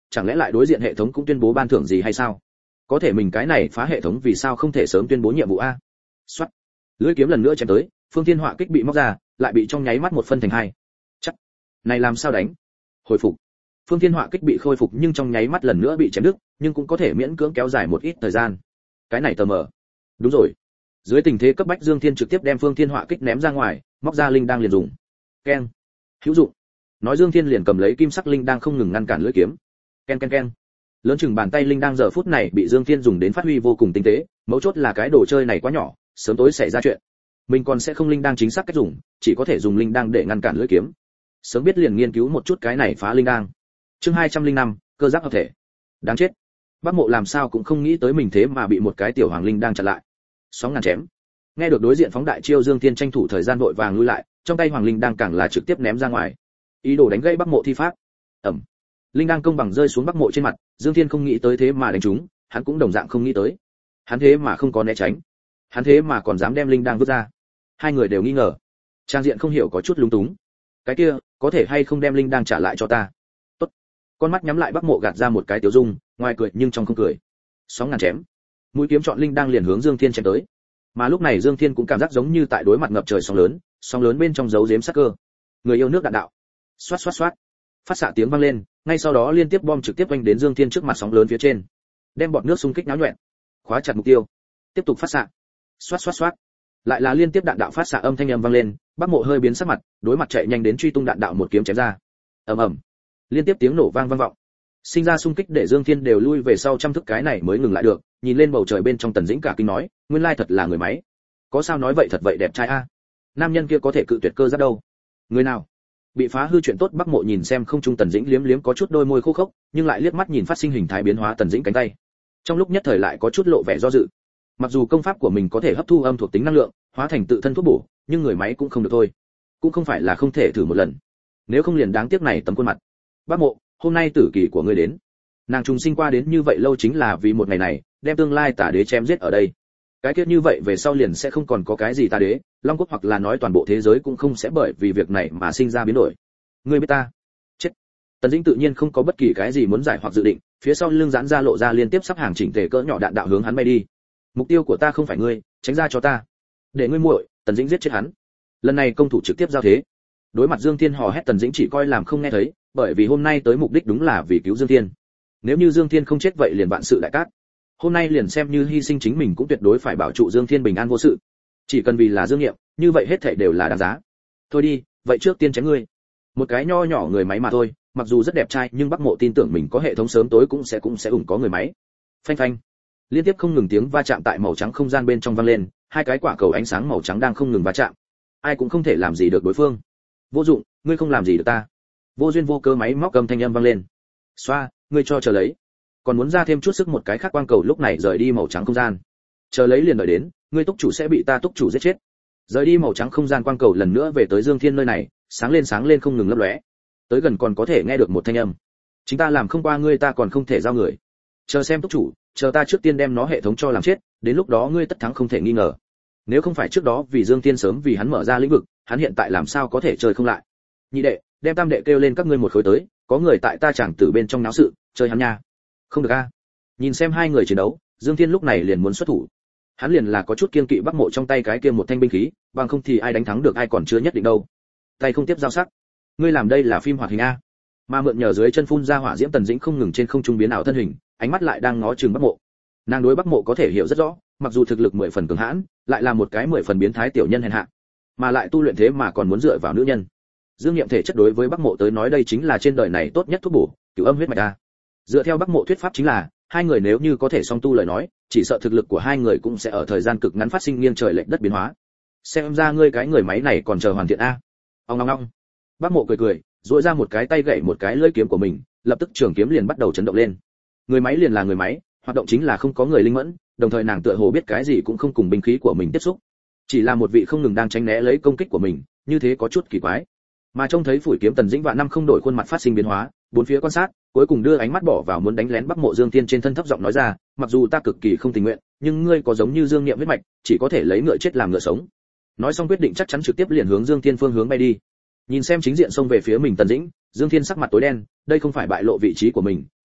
chẳng lẽ lại đối diện hệ thống cũng tuyên bố ban thưởng gì hay sao? Có thể mình cái này phá hệ thống vì sao không thể sớm tuyên bố nhiệm vụ a? Soát. Lưỡi kiếm lần nữa chém tới, Phương Thiên Họa kích bị móc ra, lại bị trong nháy mắt một phân thành hai. Chắc. Này làm sao đánh? Hồi phục. Phương Thiên Họa kích bị khôi phục nhưng trong nháy mắt lần nữa bị chém đứt, nhưng cũng có thể miễn cưỡng kéo dài một ít thời gian. Cái này tờ mờ. Đúng rồi. Dưới tình thế cấp bách Dương Thiên trực tiếp đem Phương Thiên Họa kích ném ra ngoài, móc ra linh đang liền dùng. Keng. Hữu dụng. Nói Dương Thiên liền cầm lấy kim sắc linh đang không ngừng ngăn cản lưỡi kiếm. Ken ken ken. Lớn chừng bàn tay linh đang giờ phút này bị Dương Thiên dùng đến phát huy vô cùng tinh tế, mấu chốt là cái đồ chơi này quá nhỏ, sớm tối xảy ra chuyện. Mình còn sẽ không linh đang chính xác cách dùng, chỉ có thể dùng linh đang để ngăn cản lưỡi kiếm. Sớm biết liền nghiên cứu một chút cái này phá linh đang. Chương 205, cơ giáp hợp thể. Đáng chết. Bác Mộ làm sao cũng không nghĩ tới mình thế mà bị một cái tiểu hoàng linh đang chặn lại. Sóng ngàn chém. Nghe được đối diện phóng đại chiêu Dương Thiên tranh thủ thời gian vội vàng lui lại, trong tay hoàng linh đang càng là trực tiếp ném ra ngoài. Ý đồ đánh gãy Bác Mộ thi pháp. Ầm. Linh đang công bằng rơi xuống Bác Mộ trên mặt, Dương Thiên không nghĩ tới thế mà đánh trúng, hắn cũng đồng dạng không nghĩ tới. Hắn thế mà không có né tránh. Hắn thế mà còn dám đem linh đang vứt ra. Hai người đều nghi ngờ. Trang diện không hiểu có chút lúng túng. Cái kia, có thể hay không đem linh đang trả lại cho ta? Tốt. Con mắt nhắm lại Bác Mộ gạt ra một cái tiểu dung, ngoài cười nhưng trong không cười. Sóng ngàn chém. Mũi kiếm chọn linh đang liền hướng Dương Thiên chém tới. Mà lúc này Dương Thiên cũng cảm giác giống như tại đối mặt ngập trời sóng lớn bên trong giấu giếm sắc cơ. Người yêu nước đạn đạo. Xoát xoát xoát. Phát xạ tiếng vang lên, ngay sau đó liên tiếp bom trực tiếp vanh đến Dương Thiên trước mặt sóng lớn phía trên. Đem bọt nước xung kích náo nhuyễn. Khóa chặt mục tiêu. Tiếp tục phát xạ. Xoát xoát xoát. Lại là liên tiếp đạn đạo phát xạ âm thanh vang lên, Bác Mộ hơi biến sắc mặt, đối mặt chạy nhanh đến truy tung đạn đạo một kiếm chém ra. Ầm ầm. Liên tiếp tiếng nổ vang vang vọng. Sinh ra xung kích để Dương Thiên đều lui về sau trăm thước cái này mới ngừng lại được, nhìn lên bầu trời bên trong Tần Dĩnh cả kinh nói, nguyên lai thật là người máy. Có sao nói vậy thật vậy đẹp trai a. Nam nhân kia có thể cự tuyệt cơ giáp đâu. Người nào? Bị phá hư chuyện tốt Bác Mộ nhìn xem không trung Tần Dĩnh liếm liếm có chút đôi môi khô khốc, nhưng lại liếc mắt nhìn phát sinh hình thái biến hóa Tần Dĩnh cánh tay. Trong lúc nhất thời lại có chút lộ vẻ do dự. Mặc dù công pháp của mình có thể hấp thu âm thuộc tính năng lượng, hóa thành tự thân thuốc bổ, nhưng người máy cũng không được thôi. Cũng không phải là không thể thử một lần. Nếu không liền đáng tiếc này tấm khuôn mặt. Bác Mộ, hôm nay tử kỳ của ngươi đến. Nàng trùng sinh qua đến như vậy lâu chính là vì một ngày này, đem tương lai Tà Đế chém giết ở đây. Cái kết như vậy về sau liền sẽ không còn có cái gì Tà Đế, Long Quốc hoặc là nói toàn bộ thế giới cũng không sẽ bởi vì việc này mà sinh ra biến đổi. Ngươi biết ta? Chết. Tần Dĩnh tự nhiên không có bất kỳ cái gì muốn giải hoặc dự định, phía sau lưng giãn ra lộ ra liên tiếp sắp hàng chỉnh tề cỡ nhỏ đạn đạo hướng hắn bay đi. Mục tiêu của ta không phải ngươi, tránh ra cho ta. Để ngươi muội, Tần Dĩnh giết chết hắn. Lần này công thủ trực tiếp giao thế. Đối mặt Dương Thiên hò hét Tần Dĩnh chỉ coi làm không nghe thấy, bởi vì hôm nay tới mục đích đúng là vì cứu Dương Thiên. Nếu như Dương Thiên không chết vậy liền vạn sự đại cát. Hôm nay liền xem như hy sinh chính mình cũng tuyệt đối phải bảo trụ Dương Thiên bình an vô sự. Chỉ cần vì là Dương Nghiệm, như vậy hết thảy đều là đáng giá. Thôi đi, vậy trước tiên chém ngươi. Một cái nho nhỏ người máy mà thôi, mặc dù rất đẹp trai nhưng Bác Mộ tin tưởng mình có hệ thống sớm tối cũng sẽ ủng có người máy. Phanh phanh. Liên tiếp không ngừng tiếng va chạm tại màu trắng không gian bên trong vang lên, hai cái quả cầu ánh sáng màu trắng đang không ngừng va chạm. Ai cũng không thể làm gì được đối phương. Vô dụng, ngươi không làm gì được ta. Vô duyên vô cớ máy móc cầm thanh âm vang lên. Xoa, ngươi cho chờ lấy. Còn muốn ra thêm chút sức một cái khác quang cầu lúc này rời đi màu trắng không gian. Chờ lấy liền đợi đến, ngươi túc chủ sẽ bị ta túc chủ giết chết. Rời đi màu trắng không gian quang cầu lần nữa về tới Dương Thiên nơi này, sáng lên không ngừng lấp lóe. Tới gần còn có thể nghe được một thanh âm. Chính ta làm không qua ngươi ta còn không thể giao người. Chờ xem túc chủ, chờ ta trước tiên đem nó hệ thống cho làm chết, đến lúc đó ngươi tất thắng không thể nghi ngờ. Nếu không phải trước đó vì Dương Thiên sớm vì hắn mở ra lĩnh vực, hắn hiện tại làm sao có thể chơi không lại. Nhị đệ, đem tam đệ kêu lên các ngươi một khối tới, có người tại ta chẳng tử bên trong náo sự, chơi hắn nha. Không được a. Nhìn xem hai người chiến đấu, Dương Thiên lúc này liền muốn xuất thủ. Hắn liền là có chút kiên kỵ Bác Mộ trong tay cái kia một thanh binh khí, bằng không thì ai đánh thắng được ai còn chưa nhất định đâu. Tay không tiếp giao sắc. Ngươi làm đây là phim hoạt hình a. Mà mượn nhờ dưới chân phun ra hỏa diễm Tần Dĩnh không ngừng trên không trung biến ảo thân hình, ánh mắt lại đang ngó chừng Bác Mộ. Nàng đối Bác Mộ có thể hiểu rất rõ, mặc dù thực lực 10 phần cường hãn, lại là một cái 10 phần biến thái tiểu nhân hèn hạ, mà lại tu luyện thế mà còn muốn dựa vào nữ nhân. Dương Nghiệm thể chất đối với Bác Mộ tới nói đây chính là trên đời này tốt nhất thuốc bổ, cửu âm huyết mạch a. Dựa theo Bác Mộ thuyết pháp chính là, hai người nếu như có thể song tu lời nói, chỉ sợ thực lực của hai người cũng sẽ ở thời gian cực ngắn phát sinh nghiêng trời lệch đất biến hóa. Xem ra ngươi cái người máy này còn chờ hoàn thiện a. Ong ong ong. Bác Mộ cười, duỗi ra một cái tay gậy một cái lưỡi kiếm của mình, lập tức trường kiếm liền bắt đầu chấn động lên. Người máy liền là người máy, hoạt động chính là không có người linh mẫn, đồng thời nàng tựa hồ biết cái gì cũng không cùng binh khí của mình tiếp xúc, chỉ là một vị không ngừng đang tránh né lấy công kích của mình, như thế có chút kỳ quái. Mà trông thấy phủi kiếm Tần Dĩnh vạn năm không đổi khuôn mặt phát sinh biến hóa, bốn phía quan sát, cuối cùng đưa ánh mắt bỏ vào muốn đánh lén Bác Mộ Dương Thiên trên thân thấp giọng nói ra, mặc dù ta cực kỳ không tình nguyện, nhưng ngươi có giống như Dương Nghiệm huyết mạch, chỉ có thể lấy ngựa chết làm ngựa sống. Nói xong quyết định chắc chắn trực tiếp liền hướng Dương Thiên phương hướng bay đi. Nhìn xem chính diện xông về phía mình Tần Dĩnh, Dương Thiên sắc mặt tối đen, đây không phải bại lộ vị trí của mình,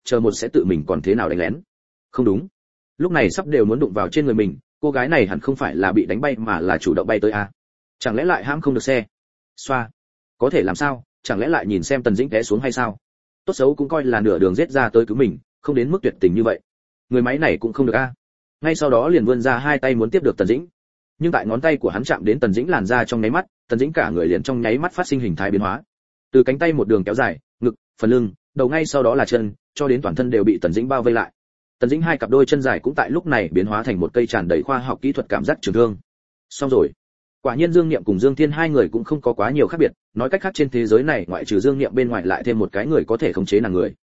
chờ một sẽ tự mình còn thế nào đánh lén. Không đúng, lúc này sắp đều muốn đụng vào trên người mình, cô gái này hẳn không phải là bị đánh bay mà là chủ động bay tới à? Chẳng lẽ lại hãm không được xe? Xoa, có thể làm sao, chẳng lẽ lại nhìn xem Tần Dĩnh té xuống hay sao? Tốt xấu cũng coi là nửa đường giết ra tới cứu mình, không đến mức tuyệt tình như vậy. Người máy này cũng không được a. Ngay sau đó liền vươn ra hai tay muốn tiếp được Tần Dĩnh, nhưng tại ngón tay của hắn chạm đến Tần Dĩnh làn da trong nháy mắt, Tần Dĩnh cả người liền trong nháy mắt phát sinh hình thái biến hóa. Từ cánh tay một đường kéo dài, ngực, phần lưng, đầu ngay sau đó là chân, cho đến toàn thân đều bị Tần Dĩnh bao vây lại. Tần Dĩnh hai cặp đôi chân dài cũng tại lúc này biến hóa thành một cây tràn đầy khoa học kỹ thuật cảm giác trường thương. Xong rồi. Quả nhiên Dương Niệm cùng Dương Thiên hai người cũng không có quá nhiều khác biệt, nói cách khác trên thế giới này ngoại trừ Dương Niệm bên ngoài lại thêm một cái người có thể khống chế nàng người.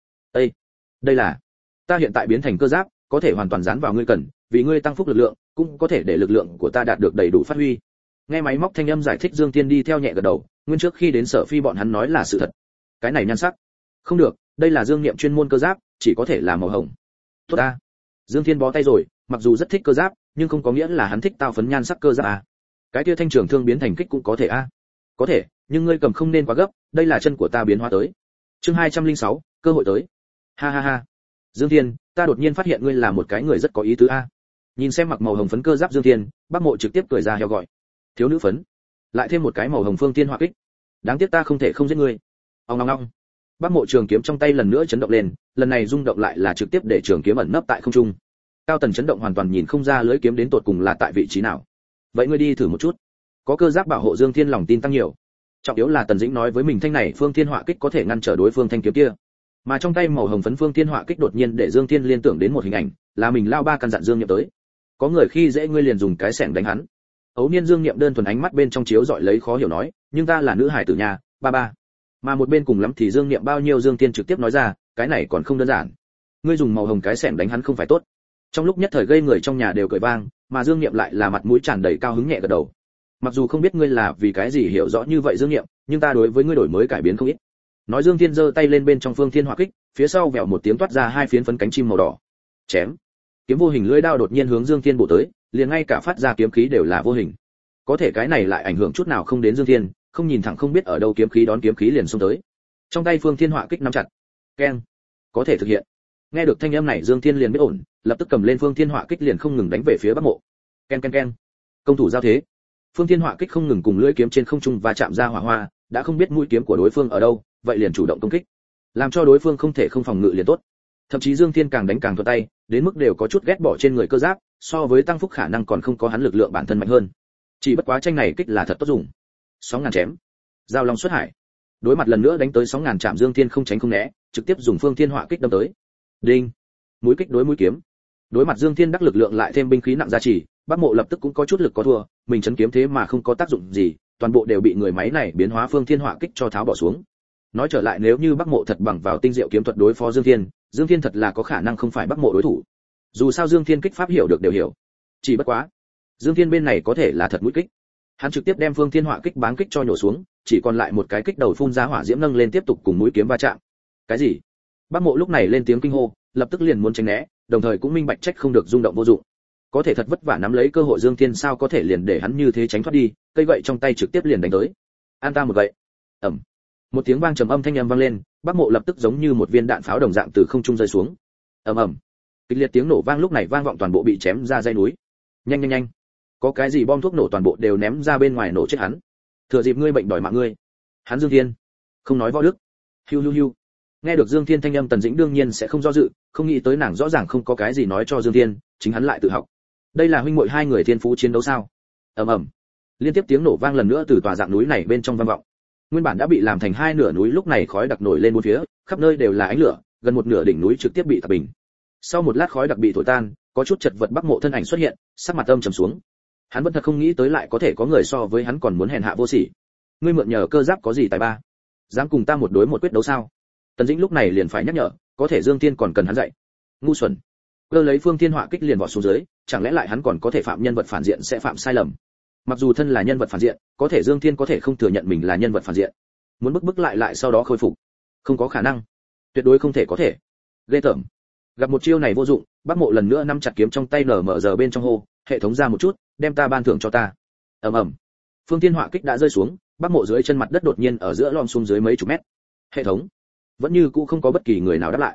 Đây là, ta hiện tại biến thành cơ giáp, có thể hoàn toàn dán vào ngươi cần, vì ngươi tăng phúc lực lượng, cũng có thể để lực lượng của ta đạt được đầy đủ phát huy. Nghe máy móc thanh âm giải thích Dương Thiên đi theo nhẹ gật đầu, nguyên trước khi đến Sở Phi bọn hắn nói là sự thật. Cái này nhan sắc, không được, đây là Dương Niệm chuyên môn cơ giáp, chỉ có thể là màu hồng. Tốt ta. Dương Thiên bó tay rồi, mặc dù rất thích cơ giáp, nhưng không có nghĩa là hắn thích tao phấn nhan sắc cơ giáp à. Cái kia thanh trường thương biến thành kích cũng có thể a. Có thể, nhưng ngươi cầm không nên quá gấp, đây là chân của ta biến hóa tới. Chương 206, cơ hội tới. Ha ha ha. Dương Thiên, ta đột nhiên phát hiện ngươi là một cái người rất có ý tứ a. Nhìn xem mặc màu hồng phấn cơ giáp Dương Thiên, Bác Mộ trực tiếp cười ra heo gọi. Thiếu nữ phấn, lại thêm một cái màu hồng phương tiên hỏa kích. Đáng tiếc ta không thể không giết ngươi. Ong ong ong. Bác Mộ trường kiếm trong tay lần nữa chấn động lên, lần này rung động lại là trực tiếp để trường kiếm ẩn nấp tại không trung. Cao tần chấn động hoàn toàn nhìn không ra lưỡi kiếm đến tột cùng là tại vị trí nào. Vậy ngươi đi thử một chút. Có cơ giáp bảo hộ Dương Thiên lòng tin tăng nhiều. Trọng yếu là Tần Dĩnh nói với mình thanh này phương thiên hỏa kích có thể ngăn trở đối phương thanh kiếm kia. Mà trong tay màu hồng phấn phương thiên hỏa kích đột nhiên để Dương Thiên liên tưởng đến một hình ảnh, là mình lao ba căn dặn Dương Niệm tới. Có người khi dễ ngươi liền dùng cái xẻng đánh hắn. Ấu niên Dương Niệm đơn thuần ánh mắt bên trong chiếu dọi lấy khó hiểu nói, nhưng ta là nữ hải tử nhà, ba ba. Mà một bên cùng lắm thì Dương Niệm bao nhiêu Dương Thiên trực tiếp nói ra, cái này còn không đơn giản. Ngươi dùng màu hồng cái xẻng đánh hắn không phải tốt. Trong lúc nhất thời gây người trong nhà đều cười vang, mà Dương Niệm lại là mặt mũi tràn đầy cao hứng nhẹ gật đầu. Mặc dù không biết ngươi là vì cái gì hiểu rõ như vậy Dương Niệm, nhưng ta đối với ngươi đổi mới cải biến không ít. Nói Dương Thiên giơ tay lên bên trong phương thiên hỏa kích, phía sau vèo một tiếng toát ra hai phiến phấn cánh chim màu đỏ. Chém. Kiếm vô hình lưỡi đao đột nhiên hướng Dương Thiên bổ tới, liền ngay cả phát ra kiếm khí đều là vô hình. Có thể cái này lại ảnh hưởng chút nào không đến Dương Thiên, không nhìn thẳng không biết ở đâu kiếm khí đón kiếm khí liền xông tới. Trong tay phương thiên hỏa kích nắm chặt. Keng. Có thể thực hiện. Nghe được thanh âm này Dương Thiên liền biết ổn, lập tức cầm lên phương thiên hỏa kích liền không ngừng đánh về phía Bác Mộ. Ken ken ken. Công thủ giao thế. Phương thiên hỏa kích không ngừng cùng lưỡi kiếm trên không trung và chạm ra hỏa hoa, đã không biết mũi kiếm của đối phương ở đâu, vậy liền chủ động công kích, làm cho đối phương không thể không phòng ngự liền tốt. Thậm chí Dương Thiên càng đánh càng thuận tay, đến mức đều có chút ghét bỏ trên người cơ giáp, so với tăng phúc khả năng còn không có hắn lực lượng bản thân mạnh hơn. Chỉ bất quá tranh này kích là thật tốt dùng. Sóng ngàn chém, giao long xuất hải. Đối mặt lần nữa đánh tới sóng ngàn chạm Dương Thiên không tránh không né, trực tiếp dùng phương thiên hỏa kích đâm tới. Đinh, mũi kích đối mũi kiếm. Đối mặt Dương Thiên đắc lực lượng lại thêm binh khí nặng gia trì, Bác Mộ lập tức cũng có chút lực có thua, mình chấn kiếm thế mà không có tác dụng gì, toàn bộ đều bị người máy này biến hóa phương thiên hỏa kích cho tháo bỏ xuống. Nói trở lại nếu như Bác Mộ thật bằng vào tinh diệu kiếm thuật đối phó Dương Thiên thật là có khả năng không phải Bác Mộ đối thủ. Dù sao Dương Thiên kích pháp hiểu được đều hiểu. Chỉ bất quá, Dương Thiên bên này có thể là thật mũi kích. Hắn trực tiếp đem phương thiên hỏa kích báng kích cho nhổ xuống, chỉ còn lại một cái kích đầu phun ra hỏa diễm nâng lên tiếp tục cùng mũi kiếm va chạm. Cái gì? Bác Mộ lúc này lên tiếng kinh hô, lập tức liền muốn tránh né, đồng thời cũng minh bạch trách không được rung động vô dụng. Có thể thật vất vả nắm lấy cơ hội Dương Thiên sao có thể liền để hắn như thế tránh thoát đi, cây gậy trong tay trực tiếp liền đánh tới. An ta một gậy. Ầm. Một tiếng vang trầm âm thanh âm vang lên, Bác Mộ lập tức giống như một viên đạn pháo đồng dạng từ không trung rơi xuống. Ầm ầm. Kịch liệt tiếng nổ vang lúc này vang vọng toàn bộ bị chém ra dãy núi. Nhanh nhanh nhanh. Có cái gì bom thuốc nổ toàn bộ đều ném ra bên ngoài nổ chết hắn. Thừa dịp ngươi bệnh đòi mạng ngươi. Hắn Dương Thiên. Không nói võ đức. Hiu hiu hiu. Nghe được Dương Thiên thanh âm Tần Dĩnh đương nhiên sẽ không do dự, không nghĩ tới nàng rõ ràng không có cái gì nói cho Dương Thiên, chính hắn lại tự học. Đây là huynh muội hai người thiên phú chiến đấu sao? Ầm ầm. Liên tiếp tiếng nổ vang lần nữa từ tòa dạng núi này bên trong vang vọng. Nguyên bản đã bị làm thành hai nửa núi lúc này khói đặc nổi lên bốn phía, khắp nơi đều là ánh lửa, gần một nửa đỉnh núi trực tiếp bị tạc bình. Sau một lát khói đặc bị thổi tan, có chút chật vật Bác Mộ thân ảnh xuất hiện, sắc mặt âm trầm xuống. Hắn vẫn thật không nghĩ tới lại có thể có người so với hắn còn muốn hèn hạ vô sỉ. Ngươi mượn nhờ cơ giáp có gì tài ba? Dám cùng ta một đối một quyết đấu sao? Tần Dĩnh lúc này liền phải nhắc nhở, có thể Dương Thiên còn cần hắn dạy. Ngu xuẩn. Cơ lấy phương thiên hỏa kích liền vọt xuống dưới, chẳng lẽ lại hắn còn có thể phạm nhân vật phản diện sẽ phạm sai lầm? Mặc dù thân là nhân vật phản diện, có thể Dương Thiên có thể không thừa nhận mình là nhân vật phản diện. Muốn bức lại sau đó khôi phục, không có khả năng. Tuyệt đối không thể có thể. Ghê tởm. Gặp một chiêu này vô dụng, Bác Mộ lần nữa nắm chặt kiếm trong tay nở mở giờ bên trong hô, hệ thống ra một chút, đem ta ban thưởng cho ta. Ầm ầm. Phương thiên hỏa kích đã rơi xuống, Bác Mộ dưới chân mặt đất đột nhiên ở giữa lom xuống dưới mấy chục mét. Hệ thống vẫn như cũ không có bất kỳ người nào đáp lại.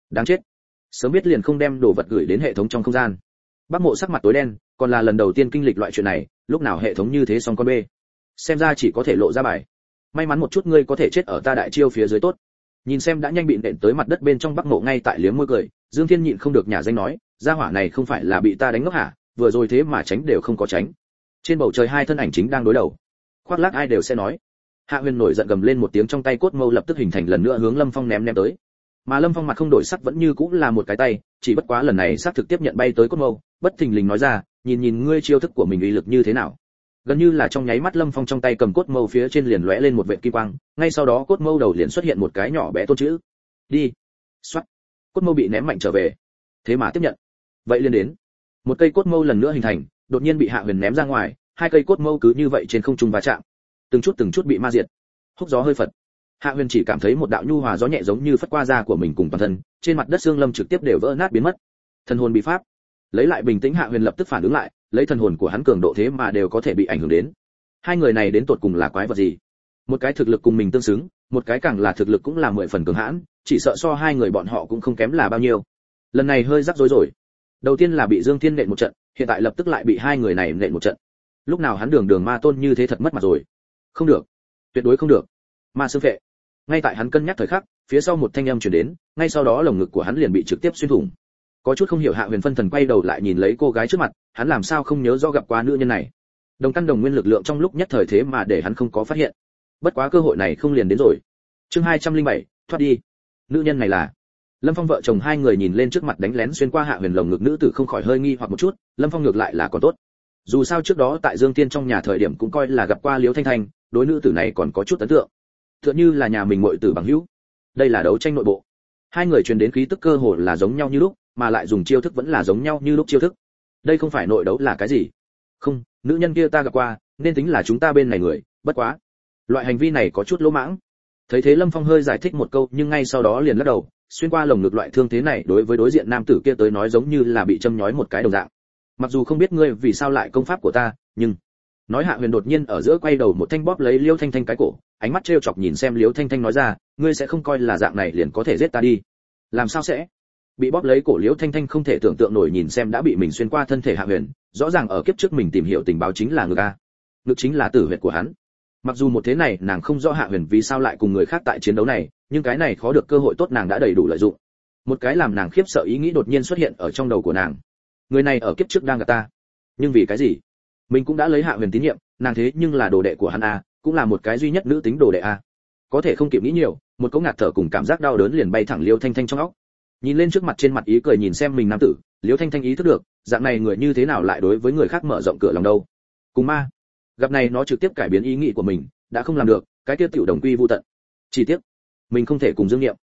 Đáng chết, sớm biết liền không đem đồ vật gửi đến hệ thống trong không gian. Bác Mộ sắc mặt tối đen, còn là lần đầu tiên kinh lịch loại chuyện này, lúc nào hệ thống như thế xong con bê. Xem ra chỉ có thể lộ ra bài. May mắn một chút ngươi có thể chết ở ta đại chiêu phía dưới tốt. Nhìn xem đã nhanh bị nện tới mặt đất bên trong Bác Mộ ngay tại liếm môi cười, Dương Thiên nhịn không được nhả danh nói, gia hỏa này không phải là bị ta đánh ngốc hả, vừa rồi thế mà tránh đều không có tránh. Trên bầu trời hai thân ảnh chính đang đối đầu. Khoác lác ai đều sẽ nói. Hạ Huyền nổi giận gầm lên một tiếng, trong tay cốt mâu lập tức hình thành lần nữa hướng Lâm Phong ném tới. Mà Lâm Phong mặt không đổi sắc vẫn như cũng là một cái tay, chỉ bất quá lần này xác thực tiếp nhận bay tới cốt mâu, bất thình lình nói ra, nhìn nhìn ngươi chiêu thức của mình uy lực như thế nào. Gần như là trong nháy mắt Lâm Phong trong tay cầm cốt mâu phía trên liền lóe lên một vệt kim quang, ngay sau đó cốt mâu đầu liền xuất hiện một cái nhỏ bé tôn chữ. Đi. Xoát. Cốt mâu bị ném mạnh trở về. Thế mà tiếp nhận. Vậy liền đến. Một cây cốt mâu lần nữa hình thành, đột nhiên bị Hạ Huyền ném ra ngoài, hai cây cốt mâu cứ như vậy trên không trung va chạm. Từng chút bị ma diệt. Húc gió hơi phật. Hạ Huyền chỉ cảm thấy một đạo nhu hòa gió nhẹ giống như phất qua da của mình cùng toàn thân, trên mặt đất xương lâm trực tiếp đều vỡ nát biến mất. Thần hồn bị pháp. Lấy lại bình tĩnh Hạ Huyền lập tức phản ứng lại, lấy thần hồn của hắn cường độ thế mà đều có thể bị ảnh hưởng đến. Hai người này đến tột cùng là quái vật gì? Một cái thực lực cùng mình tương xứng, một cái càng là thực lực cũng là 10 phần cường hãn, chỉ sợ so hai người bọn họ cũng không kém là bao nhiêu. Lần này hơi rắc rối rồi. Đầu tiên là bị Dương Thiên nện một trận, hiện tại lập tức lại bị hai người này nện một trận. Lúc nào hắn đường ma tôn như thế thật mất mặt rồi. Không được, tuyệt đối không được. Ma xương phệ. Ngay tại hắn cân nhắc thời khắc, phía sau một thanh âm truyền đến, ngay sau đó lồng ngực của hắn liền bị trực tiếp xuyên thủng. Có chút không hiểu Hạ Huyền phân thần quay đầu lại nhìn lấy cô gái trước mặt, hắn làm sao không nhớ rõ gặp qua nữ nhân này. Đồng căn đồng nguyên lực lượng trong lúc nhất thời thế mà để hắn không có phát hiện. Bất quá cơ hội này không liền đến rồi. Chương 207, thoát đi. Nữ nhân này là Lâm Phong. Vợ chồng hai người nhìn lên trước mặt đánh lén xuyên qua Hạ Huyền lồng ngực nữ tử không khỏi hơi nghi hoặc một chút, Lâm Phong ngược lại là còn tốt. Dù sao trước đó tại Dương Tiên trong nhà thời điểm cũng coi là gặp qua Liễu Thanh Thanh, đối nữ tử này còn có chút ấn tượng. Tựa như là nhà mình muội tử bằng hữu. Đây là đấu tranh nội bộ. Hai người truyền đến khí tức cơ hồ là giống nhau như lúc, mà lại dùng chiêu thức vẫn là giống nhau như lúc chiêu thức. Đây không phải nội đấu là cái gì? Không, nữ nhân kia ta gặp qua, nên tính là chúng ta bên này người, bất quá, loại hành vi này có chút lỗ mãng. Thấy thế Lâm Phong hơi giải thích một câu, nhưng ngay sau đó liền lắc đầu, xuyên qua lồng ngực loại thương thế này đối với đối diện nam tử kia tới nói giống như là bị châm nhói một cái đồng dạng. Mặc dù không biết ngươi vì sao lại công pháp của ta, nhưng nói Hạ Huyền đột nhiên ở giữa quay đầu một thanh bóp lấy Liễu Thanh Thanh cái cổ, ánh mắt trêu chọc nhìn xem Liễu Thanh Thanh nói ra, ngươi sẽ không coi là dạng này liền có thể giết ta đi. Làm sao sẽ? Bị bóp lấy cổ Liễu Thanh Thanh không thể tưởng tượng nổi nhìn xem đã bị mình xuyên qua thân thể Hạ Huyền, rõ ràng ở kiếp trước mình tìm hiểu tình báo chính là ngực a. Ngực chính là tử huyệt của hắn. Mặc dù một thế này nàng không rõ Hạ Huyền vì sao lại cùng người khác tại chiến đấu này, nhưng cái này khó được cơ hội tốt nàng đã đầy đủ lợi dụng. Một cái làm nàng khiếp sợ ý nghĩ đột nhiên xuất hiện ở trong đầu của nàng. Người này ở kiếp trước đang gạt ta, nhưng vì cái gì? Mình cũng đã lấy Hạ Huyền tín nhiệm, nàng thế nhưng là đồ đệ của hắn a, cũng là một cái duy nhất nữ tính đồ đệ a. Có thể không kịp nghĩ nhiều, một cỗ ngạt thở cùng cảm giác đau đớn liền bay thẳng Liễu Thanh Thanh trong óc. Nhìn lên trước mặt trên mặt ý cười nhìn xem mình nam tử, Liễu Thanh Thanh ý thức được, dạng này người như thế nào lại đối với người khác mở rộng cửa lòng đâu? Cùng ma. Gặp này nó trực tiếp cải biến ý nghĩ của mình, đã không làm được, cái kia tiểu đồng quy vu tận. Chỉ tiếc, mình không thể cùng Dương Nghiệm.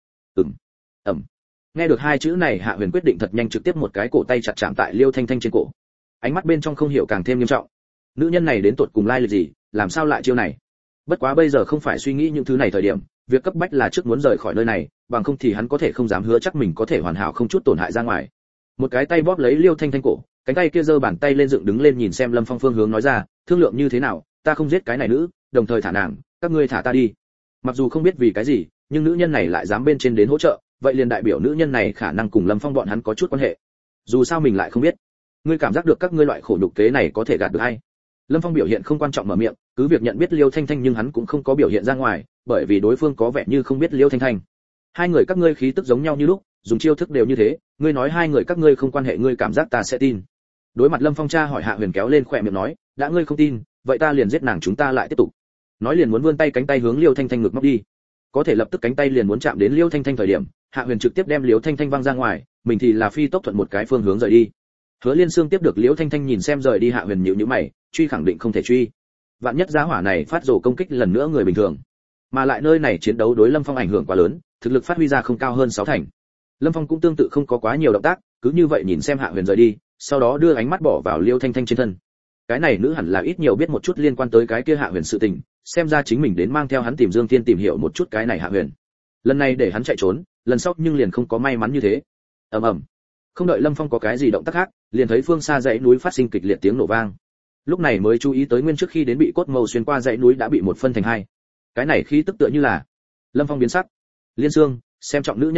Ẩm. Nghe được hai chữ này Hạ Huyền quyết định thật nhanh trực tiếp một cái cổ tay chặt chạm tại Liễu Thanh Thanh trên cổ. Ánh mắt bên trong không hiểu càng thêm nghiêm trọng. Nữ nhân này đến tột cùng lai lịch gì, làm sao lại chiêu này? Bất quá bây giờ không phải suy nghĩ những thứ này thời điểm, việc cấp bách là trước muốn rời khỏi nơi này, bằng không thì hắn có thể không dám hứa chắc mình có thể hoàn hảo không chút tổn hại ra ngoài. Một cái tay bóp lấy Liễu Thanh Thanh cổ, cánh tay kia giơ bàn tay lên dựng đứng lên nhìn xem Lâm Phong phương hướng nói ra, thương lượng như thế nào, ta không giết cái này nữ, đồng thời thả nàng, các ngươi thả ta đi. Mặc dù không biết vì cái gì, nhưng nữ nhân này lại dám bên trên đến hỗ trợ, vậy liền đại biểu nữ nhân này khả năng cùng Lâm Phong bọn hắn có chút quan hệ. Dù sao mình lại không biết. Ngươi cảm giác được các ngươi loại khổ nhục kế này có thể gạt được hay? Lâm Phong biểu hiện không quan trọng mở miệng, cứ việc nhận biết Liễu Thanh Thanh nhưng hắn cũng không có biểu hiện ra ngoài, bởi vì đối phương có vẻ như không biết Liễu Thanh Thanh. Hai người các ngươi khí tức giống nhau như lúc, dùng chiêu thức đều như thế, ngươi nói hai người các ngươi không quan hệ, ngươi cảm giác ta sẽ tin? Đối mặt Lâm Phong tra hỏi Hạ Huyền kéo lên khóe miệng nói, đã ngươi không tin, vậy ta liền giết nàng, chúng ta lại tiếp tục. Nói liền muốn vươn tay cánh tay hướng Liễu Thanh Thanh ngực móc đi. Có thể lập tức cánh tay liền muốn chạm đến Liễu Thanh Thanh thời điểm, Hạ Huyền trực tiếp đem Liễu Thanh Thanh văng ra ngoài, mình thì là phi tốc thuận một cái phương hướng rời đi. Hứa Liên Xương tiếp được Liễu Thanh Thanh nhìn xem rời đi Hạ Huyền nhíu nhíu mày, truy khẳng định không thể truy. Vạn nhất giá hỏa này phát rồ công kích lần nữa người bình thường, mà lại nơi này chiến đấu đối Lâm Phong ảnh hưởng quá lớn, thực lực phát huy ra không cao hơn 6 thành. Lâm Phong cũng tương tự không có quá nhiều động tác, cứ như vậy nhìn xem Hạ Huyền rời đi, sau đó đưa ánh mắt bỏ vào Liễu Thanh Thanh trên thân. Cái này nữ hẳn là ít nhiều biết một chút liên quan tới cái kia Hạ Huyền sự tình, xem ra chính mình đến mang theo hắn tìm Dương Tiên tìm hiểu một chút cái này Hạ Huyền. Lần này để hắn chạy trốn, lần sau nhưng liền không có may mắn như thế. Ầm. Không đợi Lâm Phong có cái gì động tác khác, liền thấy phương xa dãy núi phát sinh kịch liệt tiếng nổ vang. Lúc này mới chú ý tới nguyên trước khi đến bị cốt mâu xuyên qua dãy núi đã bị một phân thành hai. Cái này khí tức tựa như là Lâm Phong biến sắc. Liên Xương, xem trọng nữ nhân này,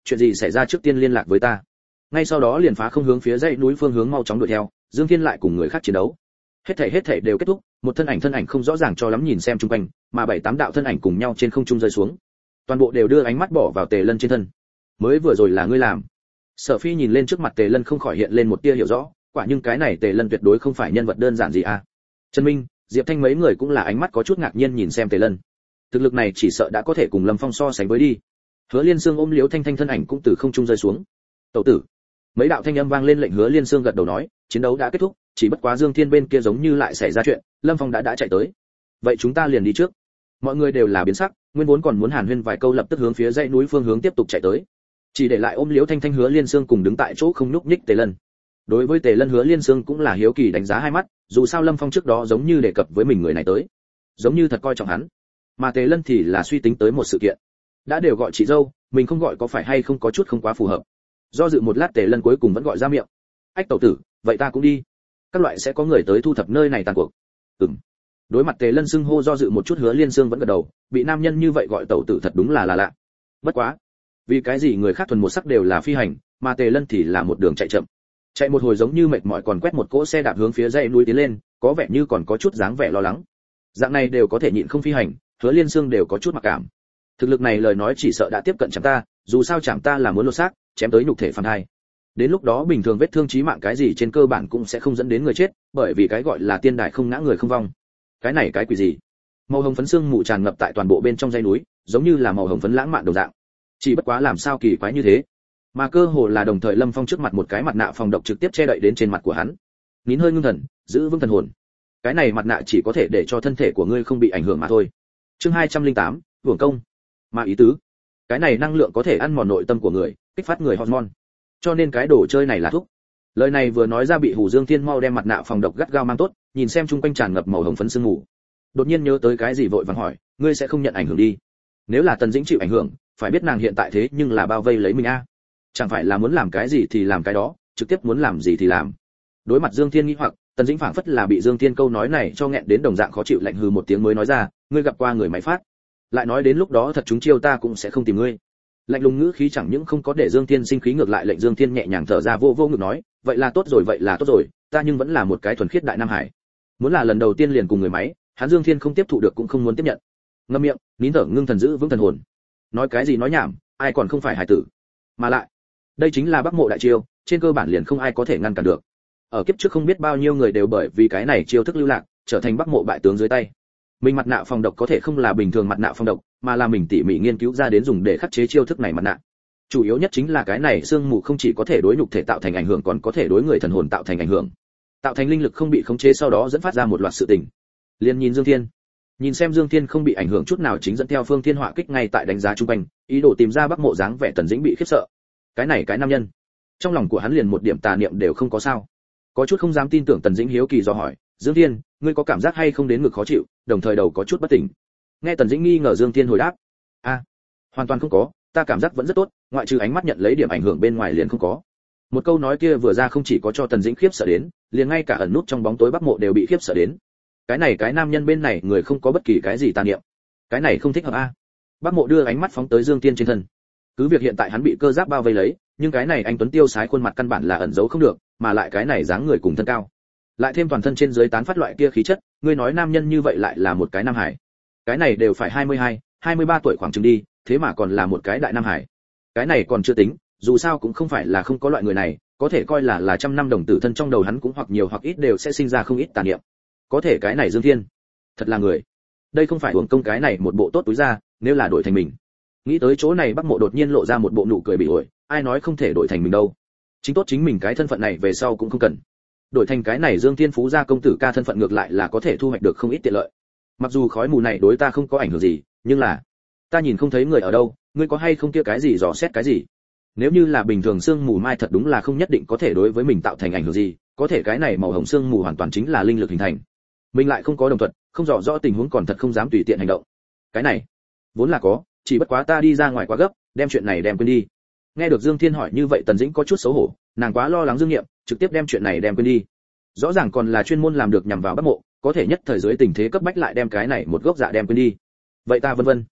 chuyện gì xảy ra trước tiên liên lạc với ta. Ngay sau đó liền phá không hướng phía dãy núi phương hướng mau chóng đuổi theo, Dương Thiên lại cùng người khác chiến đấu. Hết thảy đều kết thúc, một thân ảnh không rõ ràng cho lắm nhìn xem xung quanh, mà 7-8 đạo thân ảnh cùng nhau trên không trung rơi xuống. Toàn bộ đều đưa ánh mắt bỏ vào Tề Lân trên thân. Mới vừa rồi là ngươi làm? Sở Phi nhìn lên trước mặt Tề Lân không khỏi hiện lên một tia hiểu rõ, quả nhưng cái này Tề Lân tuyệt đối không phải nhân vật đơn giản gì à. Trần Minh, Diệp Thanh mấy người cũng là ánh mắt có chút ngạc nhiên nhìn xem Tề Lân. Thực lực này chỉ sợ đã có thể cùng Lâm Phong so sánh với đi. Hứa Liên Sương ôm Liễu Thanh Thanh thân ảnh cũng từ không trung rơi xuống. Tẩu tử. Mấy đạo thanh âm vang lên lệnh Hứa Liên Sương gật đầu nói, chiến đấu đã kết thúc, chỉ bất quá Dương Thiên bên kia giống như lại xảy ra chuyện, Lâm Phong đã chạy tới. Vậy chúng ta liền đi trước. Mọi người đều là biến sắc, nguyên vốn còn muốn hàn huyên vài câu lập tức hướng phía dãy núi phương hướng tiếp tục chạy tới. Chỉ để lại ôm Liễu Thanh Thanh Hứa Liên Sương cùng đứng tại chỗ không nhúc nhích Tề Lân. Đối với Tề Lân Hứa Liên Sương cũng là hiếu kỳ đánh giá hai mắt, dù sao Lâm Phong trước đó giống như đề cập với mình người này tới, giống như thật coi trọng hắn. Mà Tề Lân thì là suy tính tới một sự kiện. Đã đều gọi chị dâu, mình không gọi có phải hay không có chút không quá phù hợp. Do dự một lát Tề Lân cuối cùng vẫn gọi ra miệng. Ách tẩu tử, vậy ta cũng đi. Các loại sẽ có người tới thu thập nơi này tàn cuộc. Đối mặt Tề Lân xưng hô do dự một chút Hứa Liên Sương vẫn gật đầu, bị nam nhân như vậy gọi tẩu tử thật đúng là lạ. Bất quá, vì cái gì người khác thuần một sắc đều là phi hành, mà Tề Lân thì là một đường chạy chậm. Chạy một hồi giống như mệt mỏi còn quét một cỗ xe đạp hướng phía dãy núi tiến lên, có vẻ như còn có chút dáng vẻ lo lắng. Dạng này đều có thể nhịn không phi hành, Hứa Liên Sương đều có chút mặc cảm. Thực lực này lời nói chỉ sợ đã tiếp cận chạm ta, dù sao chạm ta là muốn lột xác, chém tới nhục thể phàm thai. Đến lúc đó bình thường vết thương chí mạng cái gì trên cơ bản cũng sẽ không dẫn đến người chết, bởi vì cái gọi là tiên đài không ngã người không vong. Cái này cái quỷ gì? Màu hồng phấn xương mù tràn ngập tại toàn bộ bên trong dãy núi, giống như là màu hồng phấn lãng mạn đồng dạng. Chỉ bất quá làm sao kỳ quái như thế? Mà cơ hồ là đồng thời Lâm Phong trước mặt một cái mặt nạ phòng độc trực tiếp che đậy đến trên mặt của hắn. Nín hơi ngưng thần, giữ vững thần hồn. Cái này mặt nạ chỉ có thể để cho thân thể của ngươi không bị ảnh hưởng mà thôi. Chương 208, hưởng công. Mà ý tứ, cái này năng lượng có thể ăn mòn nội tâm của người, kích phát người hormone. Cho nên cái đồ chơi này là thuốc. Lời này vừa nói ra bị Hủ Dương Thiên mau đem mặt nạ phòng độc gắt gao mang tốt, nhìn xem chung quanh tràn ngập màu hồng phấn sương mù. Đột nhiên nhớ tới cái gì vội vàng hỏi, ngươi sẽ không nhận ảnh hưởng đi? Nếu là Tần Dĩnh chịu ảnh hưởng, phải biết nàng hiện tại thế nhưng là bao vây lấy mình a. Chẳng phải là muốn làm cái gì thì làm cái đó, trực tiếp muốn làm gì thì làm. Đối mặt Dương Thiên nghĩ hoặc, Tần Dĩnh phảng phất là bị Dương Thiên câu nói này cho nghẹn đến đồng dạng khó chịu lạnh hừ một tiếng mới nói ra, ngươi gặp qua người máy phát. Lại nói đến lúc đó thật chúng chiêu ta cũng sẽ không tìm ngươi. Lạnh lùng ngữ khí chẳng những không có để Dương Thiên sinh khí ngược lại lệnh Dương Thiên nhẹ nhàng thở ra vô ngực nói, vậy là tốt rồi, ta nhưng vẫn là một cái thuần khiết đại nam hải. Muốn là lần đầu tiên liền cùng người máy, hắn Dương Thiên không tiếp thụ được cũng không muốn tiếp nhận. Ngậm miệng, nín thở ngưng thần giữ vững thần hồn. Nói cái gì nói nhảm, ai còn không phải hải tử. Mà lại, đây chính là Bắc Mộ đại chiêu, trên cơ bản liền không ai có thể ngăn cản được. Ở kiếp trước không biết bao nhiêu người đều bởi vì cái này chiêu thức lưu lạc, trở thành Bắc Mộ bại tướng dưới tay. Mình mặt nạ phòng độc có thể không là bình thường mặt nạ phòng độc, mà là mình tỉ mỉ nghiên cứu ra đến dùng để khắc chế chiêu thức này mặt nạ. Chủ yếu nhất chính là cái này xương mù không chỉ có thể đối nhục thể tạo thành ảnh hưởng còn có thể đối người thần hồn tạo thành ảnh hưởng. Tạo thành linh lực không bị khống chế sau đó dẫn phát ra một loạt sự tình. Liên nhìn Dương Thiên. Nhìn xem Dương Thiên không bị ảnh hưởng chút nào chính dẫn theo Phương Thiên Họa kích ngay tại đánh giá trung quanh, ý đồ tìm ra Bắc Mộ dáng vẻ Tần Dĩnh bị khiếp sợ. Cái này cái nam nhân, trong lòng của hắn liền một điểm tà niệm đều không có sao. Có chút không dám tin tưởng Tần Dĩnh hiếu kỳ do hỏi, Dương Thiên, ngươi có cảm giác hay không đến ngực khó chịu, đồng thời đầu có chút bất tỉnh. Nghe Tần Dĩnh nghi ngờ Dương Thiên hồi đáp, hoàn toàn không có, ta cảm giác vẫn rất tốt, ngoại trừ ánh mắt nhận lấy điểm ảnh hưởng bên ngoài liền không có. Một câu nói kia vừa ra không chỉ có cho Tần Dĩnh khiếp sợ đến, liền ngay cả ẩn nút trong bóng tối Bắc Mộ đều bị khiếp sợ đến. Cái này cái nam nhân bên này người không có bất kỳ cái gì tà niệm, cái này không thích hợp a. Bắc Mộ đưa ánh mắt phóng tới Dương Thiên trên thân. Cứ việc hiện tại hắn bị cơ giáp bao vây lấy, nhưng cái này anh tuấn tiêu sái khuôn mặt căn bản là ẩn giấu không được, mà lại cái này dáng người cùng thân cao, lại thêm toàn thân trên dưới tán phát loại kia khí chất, ngươi nói nam nhân như vậy lại là một cái nam hải. Cái này đều phải 22, 23 tuổi khoảng chừng đi, thế mà còn là một cái đại nam hải. Cái này còn chưa tính, dù sao cũng không phải là không có loại người này, có thể coi là trăm năm đồng tử thân trong đầu hắn cũng hoặc nhiều hoặc ít đều sẽ sinh ra không ít tà niệm. Có thể cái này Dương Thiên, thật là người. Đây không phải uổng công cái này một bộ tốt túi ra, nếu là đổi thành mình. Nghĩ tới chỗ này Bắc Mộ đột nhiên lộ ra một bộ nụ cười bị ổi, ai nói không thể đổi thành mình đâu. Chính tốt chính mình cái thân phận này về sau cũng không cần. Đổi thành cái này Dương Thiên phú gia công tử ca thân phận ngược lại là có thể thu hoạch được không ít tiện lợi. Mặc dù khói mù này đối ta không có ảnh hưởng gì, nhưng là ta nhìn không thấy người ở đâu, ngươi có hay không kia cái gì dò xét cái gì? Nếu như là bình thường sương mù mai thật đúng là không nhất định có thể đối với mình tạo thành ảnh hưởng gì, có thể cái này màu hồng sương mù hoàn toàn chính là linh lực hình thành. Mình lại không có đồng thuận, không rõ rõ tình huống còn thật không dám tùy tiện hành động. Cái này vốn là có, chỉ bất quá ta đi ra ngoài quá gấp, đem chuyện này đem quên đi. Nghe được Dương Thiên hỏi như vậy Tần Dĩnh có chút xấu hổ, nàng quá lo lắng Dương Nghiệm, trực tiếp đem chuyện này đem quên đi. Rõ ràng còn là chuyên môn làm được nhằm vào Bắc Mộ, có thể nhất thời dưới tình thế cấp bách lại đem cái này một gốc dạ đem quên đi. Vậy ta vân vân.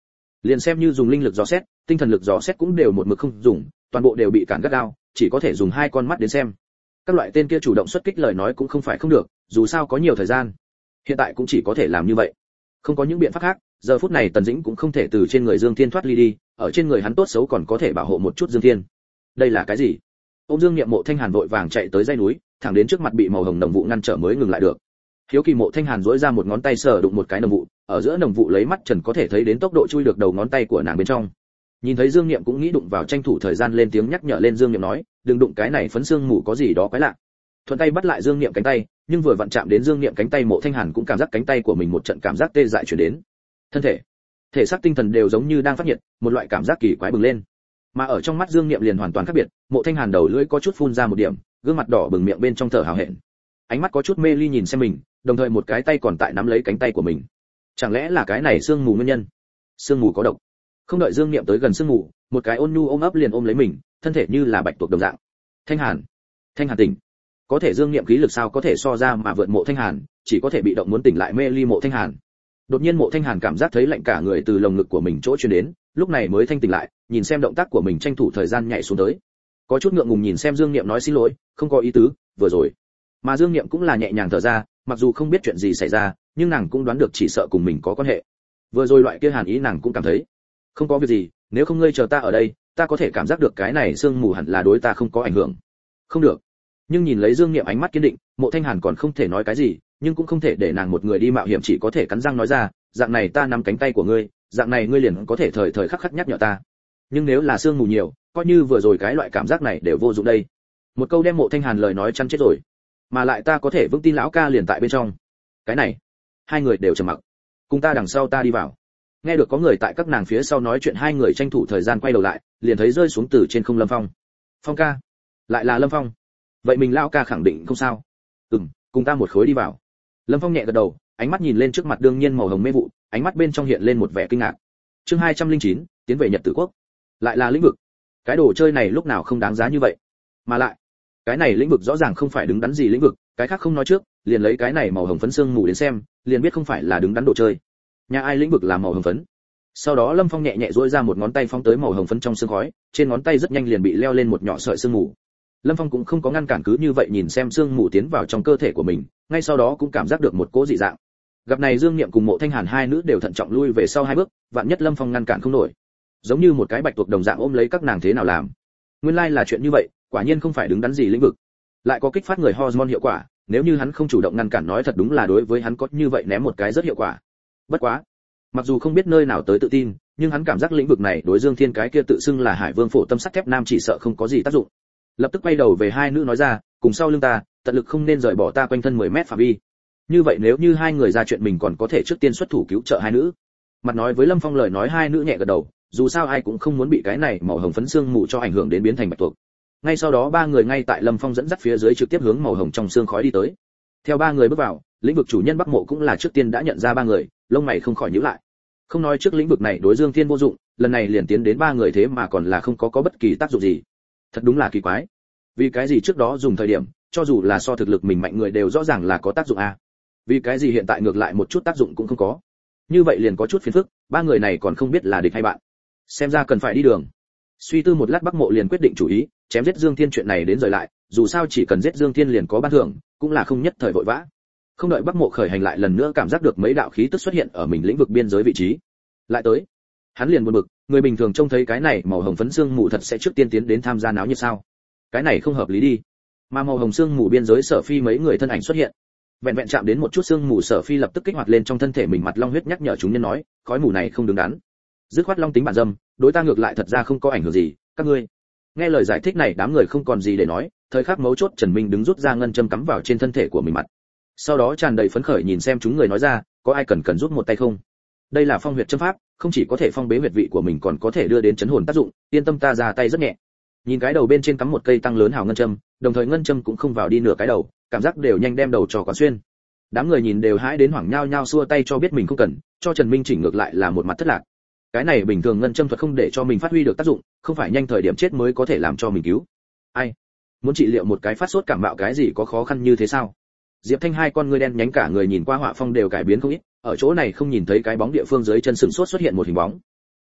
Liền xem như dùng linh lực dò xét, tinh thần lực dò xét cũng đều một mực không dùng, toàn bộ đều bị cản gắt gao, chỉ có thể dùng hai con mắt đến xem. Các loại tên kia chủ động xuất kích lời nói cũng không phải không được, dù sao có nhiều thời gian. Hiện tại cũng chỉ có thể làm như vậy. Không có những biện pháp khác, giờ phút này Tần Dĩnh cũng không thể từ trên người Dương Thiên thoát ly đi, ở trên người hắn tốt xấu còn có thể bảo hộ một chút Dương Thiên. Đây là cái gì? Ôm Dương Niệm Mộ Thanh Hàn vội vàng chạy tới dãy núi, thẳng đến trước mặt bị màu hồng nồng vụ ngăn trở mới ngừng lại được. Hiếu kỳ Mộ Thanh Hàn duỗi ra một ngón tay sờ đụng một cái nồng vụ, ở giữa nồng vụ lấy mắt trần có thể thấy đến tốc độ chui được đầu ngón tay của nàng bên trong. Nhìn thấy Dương Niệm cũng nghĩ đụng vào, tranh thủ thời gian lên tiếng nhắc nhở lên Dương Niệm nói, đừng đụng cái này phấn xương mù có gì đó quái lạ. Thuận tay bắt lại Dương Niệm cánh tay, nhưng vừa vặn chạm đến Dương Niệm cánh tay, Mộ Thanh Hàn cũng cảm giác cánh tay của mình một trận cảm giác tê dại truyền đến. Thân thể, thể xác tinh thần đều giống như đang phát nhiệt, một loại cảm giác kỳ quái bừng lên. Mà ở trong mắt Dương Niệm liền hoàn toàn khác biệt, Mộ Thanh Hàn đầu lưỡi có chút phun ra một điểm, gương mặt đỏ bừng, miệng bên trong thở hào hẹn. Ánh mắt có chút mê ly nhìn xem mình, đồng thời một cái tay còn tại nắm lấy cánh tay của mình. Chẳng lẽ là cái này sương mù nguyên nhân? Sương mù có độc. Không đợi Dương Niệm tới gần sương mù, một cái ôn nhu ôm ấp liền ôm lấy mình, thân thể như là bạch tuộc đồng dạng. Thanh Hàn tỉnh. Có thể Dương Niệm khí lực sao có thể so ra mà vượt Mộ Thanh Hàn, chỉ có thể bị động muốn tỉnh lại mê ly Mộ Thanh Hàn. Đột nhiên Mộ Thanh Hàn cảm giác thấy lạnh cả người từ lồng ngực của mình chỗ truyền đến, lúc này mới thanh tỉnh lại, nhìn xem động tác của mình tranh thủ thời gian nhảy xuống tới. Có chút ngượng ngùng nhìn xem Dương Niệm nói xin lỗi, không có ý tứ, vừa rồi. Mà Dương Niệm cũng là nhẹ nhàng thở ra, mặc dù không biết chuyện gì xảy ra, nhưng nàng cũng đoán được chỉ sợ cùng mình có quan hệ. Vừa rồi loại kia hàn ý nàng cũng cảm thấy. Không có việc gì, nếu không ngươi chờ ta ở đây, ta có thể cảm giác được cái này sương mù hẳn là đối ta không có ảnh hưởng. Không được. Nhưng nhìn lấy Dương Niệm ánh mắt kiên định, Mộ Thanh Hàn còn không thể nói cái gì, nhưng cũng không thể để nàng một người đi mạo hiểm, chỉ có thể cắn răng nói ra, dạng này ta nắm cánh tay của ngươi, dạng này ngươi liền có thể thời thời khắc khắc nhắc nhở ta. Nhưng nếu là sương mù nhiều, coi như vừa rồi cái loại cảm giác này đều vô dụng đây. Một câu đem Mộ Thanh Hàn lời nói chăn chết rồi. Mà lại ta có thể vững tin lão ca liền tại bên trong. Cái này, hai người đều trầm mặc. Cùng ta đằng sau ta đi vào. Nghe được có người tại các nàng phía sau nói chuyện, hai người tranh thủ thời gian quay đầu lại, liền thấy rơi xuống từ trên không Lâm Phong. Phong ca, lại là Lâm Phong. Vậy mình lão ca khẳng định không sao. Cùng ta một khối đi vào. Lâm Phong nhẹ gật đầu, ánh mắt nhìn lên trước mặt đương nhiên màu hồng mê vụ, ánh mắt bên trong hiện lên một vẻ kinh ngạc. Chương 209, tiến về Nhật Tử Quốc. Lại là lĩnh vực. Cái đồ chơi này lúc nào không đáng giá như vậy. Mà lại, cái này lĩnh vực rõ ràng không phải đứng đắn gì lĩnh vực, cái khác không nói trước, liền lấy cái này màu hồng phấn xương mù đến xem, liền biết không phải là đứng đắn đồ chơi. Nhà ai lĩnh vực là màu hồng phấn? Sau đó Lâm Phong nhẹ nhẹ duỗi ra một ngón tay phóng tới màu hồng phấn trong sương khói, trên ngón tay rất nhanh liền bị leo lên một nhỏ sợi sương mù. Lâm Phong cũng không có ngăn cản, cứ như vậy nhìn xem sương mù tiến vào trong cơ thể của mình, ngay sau đó cũng cảm giác được một cỗ dị dạng. Gặp này Dương Niệm cùng Mộ Thanh Hàn hai nữ đều thận trọng lui về sau hai bước, vạn nhất Lâm Phong ngăn cản không nổi, giống như một cái bạch tuộc đồng dạng ôm lấy các nàng thế nào làm. Nguyên lai là chuyện như vậy, quả nhiên không phải đứng đắn gì lĩnh vực, lại có kích phát người hormone hiệu quả, nếu như hắn không chủ động ngăn cản nói thật đúng là đối với hắn có như vậy ném một cái rất hiệu quả. Bất quá, mặc dù không biết nơi nào tới tự tin, nhưng hắn cảm giác lĩnh vực này đối Dương Thiên cái kia tự xưng là Hải Vương phổ tâm sắt thép nam chỉ sợ không có gì tác dụng. Lập tức quay đầu về hai nữ nói ra, cùng sau lưng ta, tận lực không nên rời bỏ ta quanh thân 10 mét phạm vi. Như vậy nếu như hai người ra chuyện mình còn có thể trước tiên xuất thủ cứu trợ hai nữ. Mặt nói với Lâm Phong lời nói, hai nữ nhẹ gật đầu, dù sao ai cũng không muốn bị cái này màu hồng phấn xương mù cho ảnh hưởng đến biến thành bạch tuộc. Ngay sau đó ba người ngay tại Lâm Phong dẫn dắt phía dưới trực tiếp hướng màu hồng trong xương khói đi tới. Theo ba người bước vào, lĩnh vực chủ nhân Bắc Mộ cũng là trước tiên đã nhận ra ba người, lông mày không khỏi nhíu lại. Không nói trước lĩnh vực này đối Dương Thiên vô dụng, lần này liền tiến đến ba người thế mà còn là không có bất kỳ tác dụng gì. Thật đúng là kỳ quái. Vì cái gì trước đó dùng thời điểm, cho dù là so thực lực mình mạnh người đều rõ ràng là có tác dụng a. Vì cái gì hiện tại ngược lại một chút tác dụng cũng không có. Như vậy liền có chút phiền phức, ba người này còn không biết là địch hay bạn. Xem ra cần phải đi đường. Suy tư một lát Bắc Mộ liền quyết định chủ ý, chém giết Dương Thiên chuyện này đến rời lại, dù sao chỉ cần giết Dương Thiên liền có ban thưởng, cũng là không nhất thời vội vã. Không đợi Bắc Mộ khởi hành lại lần nữa cảm giác được mấy đạo khí tức xuất hiện ở mình lĩnh vực biên giới vị trí. Lại tới, hắn liền buồn bực, người bình thường trông thấy cái này màu hồng phấn xương mù thật sẽ trước tiên tiến đến tham gia náo nhiệt sao? Cái này không hợp lý đi. Mà màu hồng xương mù biên giới Sở Phi mấy người thân ảnh xuất hiện. Vẹn vẹn chạm đến một chút xương mù, Sở Phi lập tức kích hoạt lên trong thân thể mình mặt long huyết, nhắc nhở chúng nhân nói, khói mù này không đứng đắn. Dứt khoát long tính bản dâm, đối ta ngược lại thật ra không có ảnh hưởng gì, các ngươi. Nghe lời giải thích này đám người không còn gì để nói, thời khắc mấu chốt Trần Minh đứng rút ra ngân châm cắm vào trên thân thể của mình mặt. Sau đó tràn đầy phấn khởi nhìn xem chúng người nói ra, có ai cần giúp một tay không? Đây là phong huyệt châm pháp, không chỉ có thể phong bế huyệt vị của mình còn có thể đưa đến chấn hồn tác dụng, yên tâm ta ra tay rất nhẹ. Nhìn cái đầu bên trên cắm một cây tăng lớn hào ngân châm, đồng thời ngân châm cũng không vào đi nửa cái đầu, cảm giác đều nhanh đem đầu trò quán xuyên. Đám người nhìn đều hãi đến hoảng nhao nhao xua tay cho biết mình không cần, cho Trần Minh chỉnh ngược lại là một mặt thất lạc. Cái này bình thường ngân châm thuật không để cho mình phát huy được tác dụng, không phải nhanh thời điểm chết mới có thể làm cho mình cứu. Ai? Muốn trị liệu một cái phát sốt cảm mạo cái gì có khó khăn như thế sao? Diệp Thanh hai con ngươi đen nhánh cả người nhìn qua họa phong đều cải biến không ít, ở chỗ này không nhìn thấy cái bóng địa phương dưới chân sừng sốt xuất hiện một hình bóng.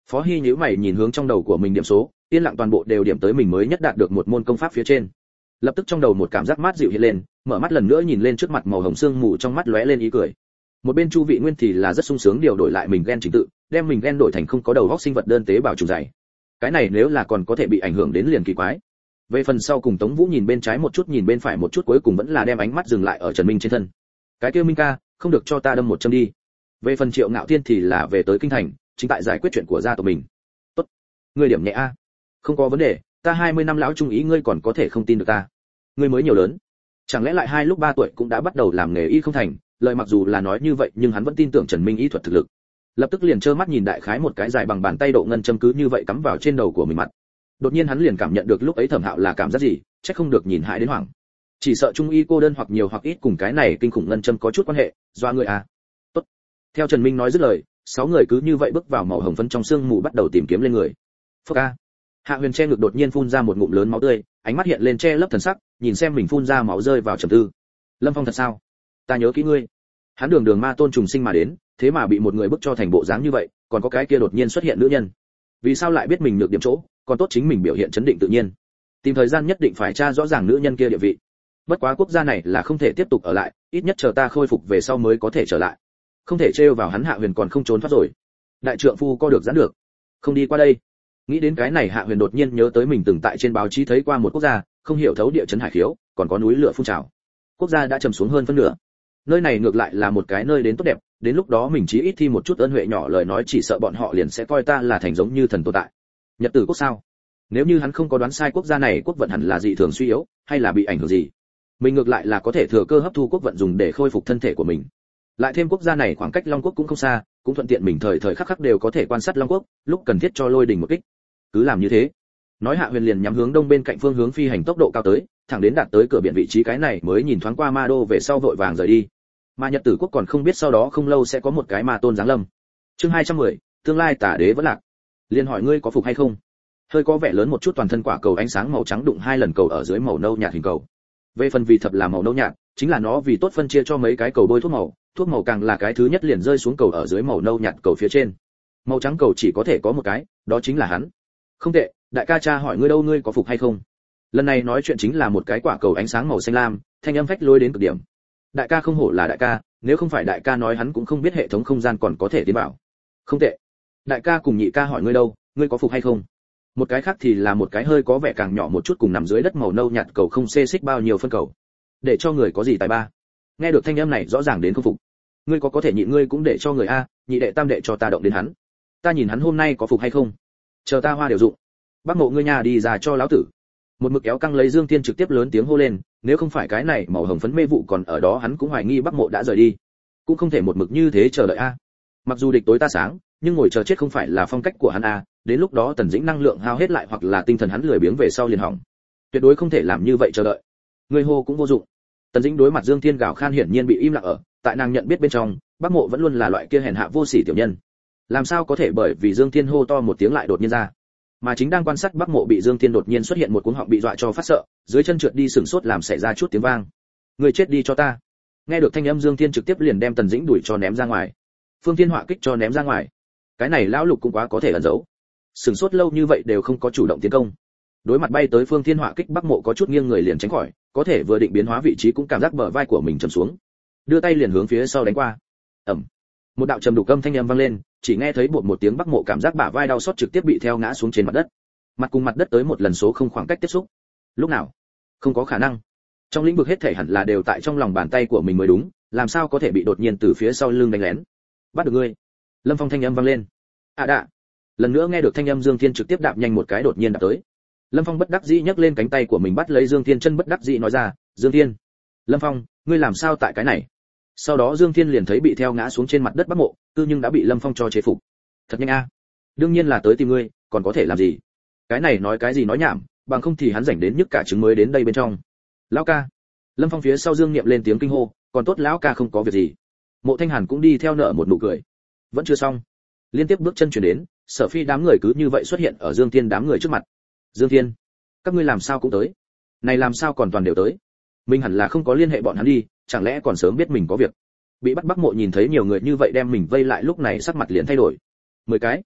Phó Hi nhíu mày nhìn hướng trong đầu của mình điểm số, yên lặng toàn bộ đều điểm tới mình mới nhất đạt được một môn công pháp phía trên. Lập tức trong đầu một cảm giác mát dịu hiện lên, mở mắt lần nữa nhìn lên trước mặt màu hồng sương mù, trong mắt lóe lên ý cười. Một bên Chu Vị Nguyên thì là rất sung sướng điều đổi lại mình gen trình tự, đem mình gen đổi thành không có đầu óc sinh vật đơn tế bào trùng dày. Cái này nếu là còn có thể bị ảnh hưởng đến liền kỳ quái. Về phần sau cùng Tống Vũ nhìn bên trái một chút nhìn bên phải một chút, cuối cùng vẫn là đem ánh mắt dừng lại ở Trần Minh trên thân. Cái kia Minh ca, không được cho ta đâm một châm đi. Về phần Triệu Ngạo Thiên thì là về tới kinh thành, chính tại giải quyết chuyện của gia tộc mình. Tốt, ngươi điểm nhẹ a. Không có vấn đề, ta 20 năm lão trung ý ngươi còn có thể không tin được ta. Ngươi mới nhiều lớn, chẳng lẽ lại hai lúc 3 tuổi cũng đã bắt đầu làm nghề y không thành? Lời mặc dù là nói như vậy nhưng hắn vẫn tin tưởng Trần Minh y thuật thực lực. Lập tức liền trơ mắt nhìn đại khái một cái dài bằng bàn tay độ ngân châm cứ như vậy cắm vào trên đầu của mình mặt. Đột nhiên hắn liền cảm nhận được lúc ấy Thẩm Hạo là cảm giác gì, chắc không được nhìn hại đến hoảng. Chỉ sợ trung y cô đơn hoặc nhiều hoặc ít cùng cái này kinh khủng ngân châm có chút quan hệ, doa người à. Tốt. Theo Trần Minh nói dứt lời, 6 người cứ như vậy bước vào màu hồng phấn trong sương mù bắt đầu tìm kiếm lên người. Phốc a. Hạ Huyền che ngực đột nhiên phun ra một ngụm lớn máu tươi, ánh mắt hiện lên che lấp thần sắc, nhìn xem mình phun ra máu rơi vào trầm tư. Lâm Phong thật sao? Ta nhớ kỹ ngươi. Hắn đường đường ma tôn trùng sinh mà đến, thế mà bị một người bức cho thành bộ dáng như vậy, còn có cái kia đột nhiên xuất hiện nữ nhân. Vì sao lại biết mình được điểm chỗ, còn tốt chính mình biểu hiện chấn định tự nhiên. Tìm thời gian nhất định phải tra rõ ràng nữ nhân kia địa vị. Bất quá quốc gia này là không thể tiếp tục ở lại, ít nhất chờ ta khôi phục về sau mới có thể trở lại. Không thể trêu vào hắn. Hạ Huyền còn không trốn thoát rồi. Đại trượng phu co được giãn được, không đi qua đây. Nghĩ đến cái này, Hạ Huyền đột nhiên nhớ tới mình từng tại trên báo chí thấy qua một quốc gia, không hiểu thấu địa chấn hải khiếu, còn có núi lửa phun trào. Quốc gia đã trầm xuống hơn phân nửa. Nơi này ngược lại là một cái nơi đến tốt đẹp, đến lúc đó mình chí ít thi một chút ơn huệ nhỏ, lời nói chỉ sợ bọn họ liền sẽ coi ta là thành giống như thần tồn tại. Nhật Tử quốc sao? Nếu như hắn không có đoán sai, quốc gia này quốc vận hẳn là dị thường suy yếu, hay là bị ảnh hưởng gì? Mình ngược lại là có thể thừa cơ hấp thu quốc vận dùng để khôi phục thân thể của mình. Lại thêm quốc gia này khoảng cách Long quốc cũng không xa, cũng thuận tiện mình thời thời khắc khắc đều có thể quan sát Long quốc, lúc cần thiết cho lôi đình một kích. Cứ làm như thế. Nói, Hạ Huyền liền nhắm hướng đông bên cạnh phương hướng phi hành tốc độ cao tới, thẳng đến đạt tới cửa biển vị trí, cái này mới nhìn thoáng qua ma đô về sau vội vàng rời đi. Mà Nhật Tử quốc còn không biết sau đó không lâu sẽ có một cái ma tôn giáng lâm. Chương 210, tương lai tả đế vẫn lạc. Liên hỏi ngươi có phục hay không? Hơi có vẻ lớn một chút, toàn thân quả cầu ánh sáng màu trắng đụng 2 lần cầu ở dưới màu nâu nhạt hình cầu. Về phần vì thập là màu nâu nhạt, chính là nó vì tốt phân chia cho mấy cái cầu bôi thuốc màu càng là cái thứ nhất liền rơi xuống cầu ở dưới màu nâu nhạt cầu phía trên. Màu trắng cầu chỉ có thể có một cái, đó chính là hắn. Không tệ, đại ca, cha hỏi ngươi đâu, ngươi có phục hay không? Lần này nói chuyện chính là một cái quả cầu ánh sáng màu xanh lam, thanh âm phách lối đến cực điểm. Đại ca không hổ là đại ca, nếu không phải đại ca nói hắn cũng không biết hệ thống không gian còn có thể tiến vào. Không tệ. Đại ca cùng nhị ca hỏi ngươi đâu, ngươi có phục hay không? Một cái khác thì là một cái hơi có vẻ càng nhỏ một chút, cùng nằm dưới đất màu nâu nhạt cầu không xê xích bao nhiêu phân cầu. Để cho người có gì tài ba. Nghe được thanh âm này rõ ràng đến không phục. Ngươi có thể nhịn, ngươi cũng để cho người a, nhị đệ tam đệ cho ta động đến hắn. Ta nhìn hắn hôm nay có phục hay không. Chờ ta hoa đều dụng. Bác Mộ ngươi nhà đi ra cho lão tử. Một mực kéo căng lấy Dương Thiên trực tiếp lớn tiếng hô lên, nếu không phải cái này màu hồng phấn mê vụ còn ở đó, hắn cũng hoài nghi Bác Mộ đã rời đi. Cũng không thể một mực như thế chờ đợi a. Mặc dù địch tối ta sáng, nhưng ngồi chờ chết không phải là phong cách của hắn a, đến lúc đó Tần Dĩnh năng lượng hao hết lại hoặc là tinh thần hắn lười biếng về sau liền hỏng. Tuyệt đối không thể làm như vậy chờ đợi. Người hô cũng vô dụng. Tần Dĩnh đối mặt Dương Thiên gào khan hiển nhiên bị im lặng ở, tại nàng nhận biết bên trong, Bác Mộ vẫn luôn là loại kia hèn hạ vô sỉ tiểu nhân. Làm sao có thể bởi vì Dương Thiên hô to một tiếng lại đột nhiên ra. Mà chính đang quan sát Bác Mộ bị Dương Thiên đột nhiên xuất hiện một cuống họng bị dọa cho phát sợ, dưới chân trượt đi sừng sốt làm xảy ra chút tiếng vang. Người chết đi cho ta. Nghe được thanh âm, Dương Thiên trực tiếp liền đem Tần Dĩnh đuổi cho ném ra ngoài. Phương Thiên họa kích cho ném ra ngoài. Cái này lão lục cũng quá có thể ẩn giấu. Sừng sốt lâu như vậy đều không có chủ động tiến công. Đối mặt bay tới Phương Thiên họa kích, Bác Mộ có chút nghiêng người liền tránh khỏi, có thể vừa định biến hóa vị trí cũng cảm giác bờ vai của mình trầm xuống. Đưa tay liền hướng phía sau đánh qua. Ầm. Một đạo trầm đục âm thanh âm vang lên, chỉ nghe thấy bột một tiếng, Bác Mộ cảm giác bả vai đau xót trực tiếp bị theo ngã xuống trên mặt đất. Mặt cùng mặt đất tới một lần số không khoảng cách tiếp xúc. Lúc nào? Không có khả năng. Trong lĩnh vực hết thể hẳn là đều tại trong lòng bàn tay của mình mới đúng, làm sao có thể bị đột nhiên từ phía sau lưng đánh lén. Bắt được ngươi. Lâm Phong thanh âm vang lên. Đạ. Lần nữa nghe được thanh âm, Dương Thiên trực tiếp đạp nhanh một cái đột nhiên đạp tới. Lâm Phong bất đắc dĩ nhấc lên cánh tay của mình bắt lấy Dương Thiên chân, bất đắc dĩ nói ra, Dương Thiên. Lâm Phong, ngươi làm sao tại cái này? Sau đó Dương Thiên liền thấy bị theo ngã xuống trên mặt đất Bác Mộ, nhưng đã bị Lâm Phong cho chế phục. Thật nhanh a. Đương nhiên là tới tìm ngươi, còn có thể làm gì? Cái này nói cái gì nói nhảm, bằng không thì hắn rảnh đến nhức cả trứng mới đến đây bên trong. Lão ca. Lâm Phong phía sau Dương Niệm lên tiếng kinh hô, còn tốt lão ca không có việc gì. Mộ Thanh Hàn cũng đi theo nở một nụ cười. Vẫn chưa xong. Liên tiếp bước chân chuyển đến, Sở Phi đám người cứ như vậy xuất hiện ở Dương Thiên đám người trước mặt. Dương Thiên, các ngươi làm sao cũng tới? Này làm sao còn toàn đều tới? Mình hẳn là không có liên hệ bọn hắn đi, chẳng lẽ còn sớm biết mình có việc? Bị bắt Bác Mộ nhìn thấy nhiều người như vậy đem mình vây lại, lúc này sắc mặt liền thay đổi. 10 cái.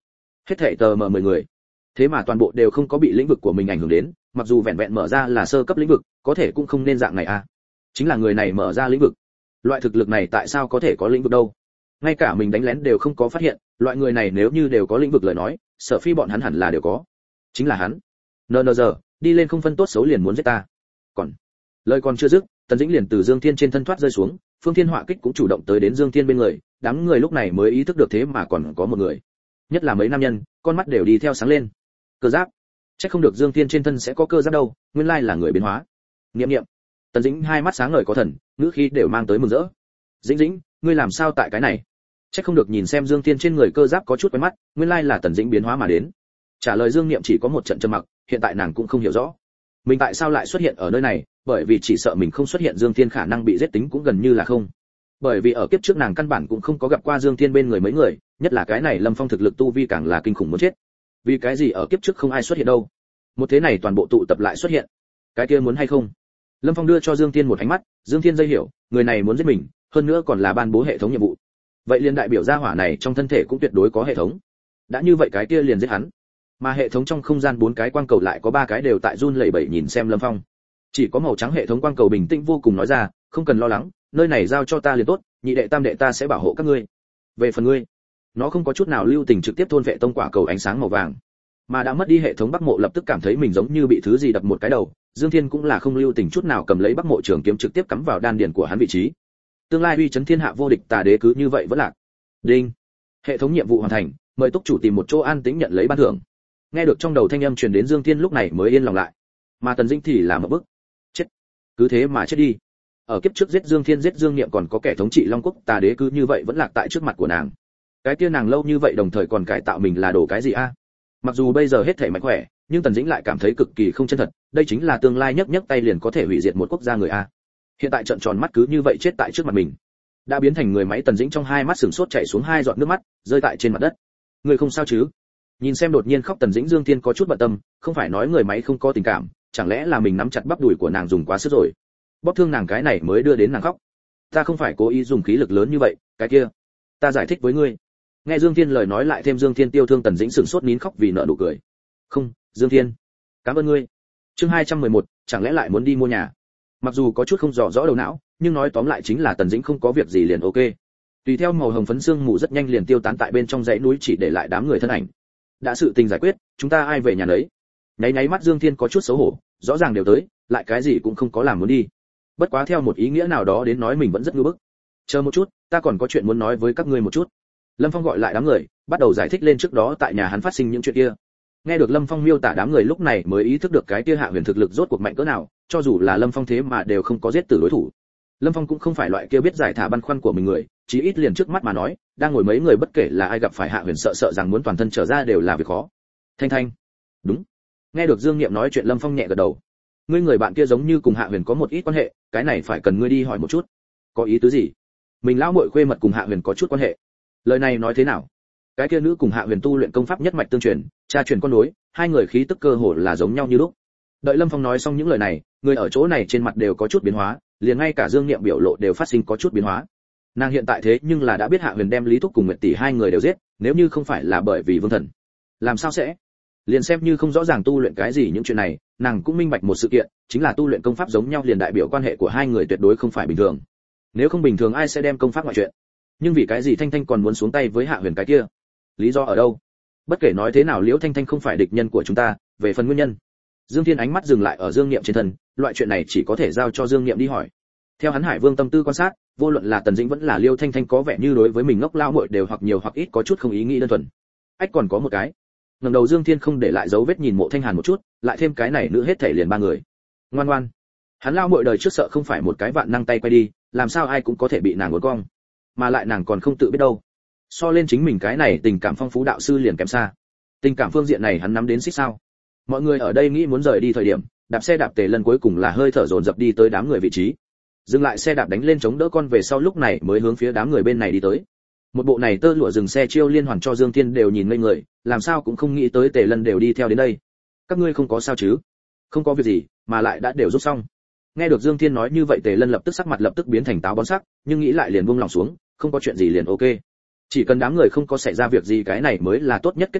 Hết thảy tờ mờ 10 người, thế mà toàn bộ đều không có bị lĩnh vực của mình ảnh hưởng đến, mặc dù vẹn vẹn mở ra là sơ cấp lĩnh vực, có thể cũng không nên dạng này a. Chính là người này mở ra lĩnh vực. Loại thực lực này tại sao có thể có lĩnh vực đâu? Ngay cả mình đánh lén đều không có phát hiện, loại người này nếu như đều có lĩnh vực lời nói, Sở Phi bọn hắn hẳn là đều có. Chính là hắn. NNZ, đi lên không phân tốt xấu liền muốn giết ta. Còn lời còn chưa dứt, Tần Dĩnh liền từ Dương Thiên trên thân thoát rơi xuống, Phương Thiên Họa Kích cũng chủ động tới đến Dương Thiên bên người, đám người lúc này mới ý thức được thế mà còn có một người. Nhất là mấy nam nhân, con mắt đều đi theo sáng lên. Cơ giáp. Chắc không được Dương Thiên trên thân sẽ có cơ giáp đâu, nguyên lai là người biến hóa. Niệm. Tần Dĩnh hai mắt sáng ngời có thần, ngữ khí đều mang tới mừng rỡ. Dĩnh, ngươi làm sao tại cái này? Chắc không được nhìn xem Dương Thiên trên người cơ giáp có chút quen mắt, nguyên lai là Tần Dĩnh biến hóa mà đến. Trả lời Dương Niệm chỉ có một trận trầm mặc, hiện tại nàng cũng không hiểu rõ. Mình tại sao lại xuất hiện ở nơi này, bởi vì chỉ sợ mình không xuất hiện Dương Thiên khả năng bị giết tính cũng gần như là không. Bởi vì ở kiếp trước nàng căn bản cũng không có gặp qua Dương Thiên bên người mấy người, nhất là cái này Lâm Phong thực lực tu vi càng là kinh khủng muốn chết. Vì cái gì ở kiếp trước không ai xuất hiện đâu? Một thế này toàn bộ tụ tập lại xuất hiện. Cái kia muốn hay không? Lâm Phong đưa cho Dương Thiên một ánh mắt, Dương Thiên dây hiểu, người này muốn giết mình, hơn nữa còn là ban bố hệ thống nhiệm vụ. Vậy liền đại biểu gia hỏa này trong thân thể cũng tuyệt đối có hệ thống. Đã như vậy cái kia liền giết hắn. Mà hệ thống trong không gian 4 cái quang cầu lại có 3 cái đều tại run lẩy bẩy nhìn xem Lâm Phong. Chỉ có màu trắng hệ thống quang cầu bình tĩnh vô cùng nói ra, không cần lo lắng, nơi này giao cho ta liền tốt, nhị đệ tam đệ ta sẽ bảo hộ các ngươi. Về phần ngươi, nó không có chút nào lưu tình trực tiếp thôn vệ tông quả cầu ánh sáng màu vàng. Mà đã mất đi hệ thống Bắc Mộ lập tức cảm thấy mình giống như bị thứ gì đập một cái đầu, Dương Thiên cũng là không lưu tình chút nào cầm lấy Bắc Mộ trường kiếm trực tiếp cắm vào đan điền của hắn vị trí. Tương lai uy chấn thiên hạ vô địch tà đế cứ như vậy vẫn lạc. Đinh. Hệ thống nhiệm vụ hoàn thành, mời túc chủ tìm một chỗ an tĩnh nhận lấy ban thưởng. Nghe được trong đầu thanh âm truyền đến Dương Thiên lúc này mới yên lòng lại. Mà Tần Dĩnh thì là một bức. Chết. Cứ thế mà chết đi. Ở kiếp trước giết Dương Thiên giết Dương Niệm còn có kẻ thống trị Long Quốc tà đế cứ như vậy vẫn lạc tại trước mặt của nàng. Cái kia nàng lâu như vậy đồng thời còn cải tạo mình là đồ cái gì a? Mặc dù bây giờ hết thể mạnh khỏe, nhưng Tần Dĩnh lại cảm thấy cực kỳ không chân thật, đây chính là tương lai nhấc tay liền có thể hủy diệt một quốc gia người a. Hiện tại trợn tròn mắt cứ như vậy chết tại trước mặt mình. Đã biến thành người máy Tần Dĩnh trong hai mắt sừng sốt chảy xuống 2 giọt nước mắt, rơi tại trên mặt đất. Người không sao chứ? Nhìn xem đột nhiên khóc Tần Dĩnh, Dương Thiên có chút bận tâm, không phải nói người máy không có tình cảm, chẳng lẽ là mình nắm chặt bắp đùi của nàng dùng quá sức rồi? Bóp thương nàng cái này mới đưa đến nàng khóc. Ta không phải cố ý dùng khí lực lớn như vậy, cái kia, ta giải thích với ngươi. Nghe Dương Thiên lời nói lại thêm Dương Thiên tiêu thương Tần Dĩnh sừng sốt nín khóc vì nợ nụ cười. Không, Dương Thiên, cảm ơn ngươi. Chương 211, chẳng lẽ lại muốn đi mua nhà? Mặc dù có chút không rõ đầu não, nhưng nói tóm lại chính là Tần Dĩnh không có việc gì liền ok. Tùy theo màu hồng phấn xương mù rất nhanh liền tiêu tán tại bên trong dãy núi chỉ để lại đám người thân ảnh. Đã sự tình giải quyết, chúng ta ai về nhà đấy? Nháy mắt Dương Thiên có chút xấu hổ, rõ ràng đều tới, lại cái gì cũng không có làm muốn đi. Bất quá theo một ý nghĩa nào đó đến nói mình vẫn rất ngư bức. Chờ một chút, ta còn có chuyện muốn nói với các ngươi một chút. Lâm Phong gọi lại đám người, bắt đầu giải thích lên trước đó tại nhà hắn phát sinh những chuyện kia. Nghe được Lâm Phong miêu tả, đám người lúc này mới ý thức được cái kia Hạ Huyền thực lực rốt cuộc mạnh cỡ nào, cho dù là Lâm Phong thế mà đều không có giết tử đối thủ. Lâm Phong cũng không phải loại kia biết giải thả băn khoăn của mình người, chí ít liền trước mắt mà nói, đang ngồi mấy người bất kể là ai gặp phải Hạ Huyền sợ rằng muốn toàn thân trở ra đều là việc khó. Thanh. Đúng. Nghe được Dương Nghiệm nói chuyện, Lâm Phong nhẹ gật đầu. Ngươi người bạn kia giống như cùng Hạ Huyền có một ít quan hệ, cái này phải cần ngươi đi hỏi một chút. Có ý tứ gì? Mình lão muội khuê mật cùng Hạ Huyền có chút quan hệ. Lời này nói thế nào? Cái kia nữ cùng Hạ Huyền tu luyện công pháp nhất mạch tương truyền, cha truyền con nối, hai người khí tức cơ hồ là giống nhau như lúc. Đợi Lâm Phong nói xong những lời này, người ở chỗ này trên mặt đều có chút biến hóa, liền ngay cả Dương Niệm biểu lộ đều phát sinh có chút biến hóa. Nàng hiện tại thế nhưng là đã biết Hạ Huyền đem Lý Thúc cùng Nguyệt tỷ hai người đều giết, nếu như không phải là bởi vì Vương Thần, làm sao sẽ? Liền xem như không rõ ràng tu luyện cái gì những chuyện này, nàng cũng minh bạch một sự kiện, chính là tu luyện công pháp giống nhau liền đại biểu quan hệ của hai người tuyệt đối không phải bình thường. Nếu không bình thường ai sẽ đem công pháp ngoại chuyện? Nhưng vì cái gì Thanh Thanh còn muốn xuống tay với Hạ Huyền cái kia? Lý do ở đâu? Bất kể nói thế nào, Liễu Thanh Thanh không phải địch nhân của chúng ta, về phần nguyên nhân, Dương Thiên ánh mắt dừng lại ở Dương Niệm trên thân, loại chuyện này chỉ có thể giao cho Dương Niệm đi hỏi. Theo hắn Hải Vương tâm tư quan sát, vô luận là Tần Dĩnh vẫn là Liêu Thanh Thanh có vẻ như đối với mình ngốc lao muội đều hoặc nhiều hoặc ít có chút không ý nghĩ đơn thuần. Ách, còn có một cái. Ngẩng đầu Dương Thiên không để lại dấu vết nhìn Mộ Thanh Hàn một chút, lại thêm cái này nữ hết thảy liền 3 người. Ngoan. Hắn lao muội đời trước sợ không phải một cái vạn năng tay quay đi, làm sao ai cũng có thể bị nàng uốn cong. Mà lại nàng còn không tự biết đâu. So lên chính mình cái này tình cảm phong phú đạo sư liền kém xa. Tình cảm phương diện này hắn nắm đến xích sao? Mọi người ở đây nghĩ muốn rời đi thời điểm, đạp xe đạp Tề Lân cuối cùng là hơi thở dồn dập đi tới đám người vị trí. Dừng lại xe đạp đánh lên chống đỡ con về sau, lúc này mới hướng phía đám người bên này đi tới. Một bộ này tơ lụa dừng xe chiêu liên hoàn cho Dương Thiên đều nhìn ngây người, làm sao cũng không nghĩ tới Tề Lân đều đi theo đến đây. Các ngươi không có sao chứ? Không có việc gì, mà lại đã đều rút xong. Nghe được Dương Thiên nói như vậy, Tề Lân lập tức sắc mặt lập tức biến thành táo bón sắc, nhưng nghĩ lại liền buông lòng xuống, không có chuyện gì liền ok. Chỉ cần đám người không có xảy ra việc gì, cái này mới là tốt nhất kết quả,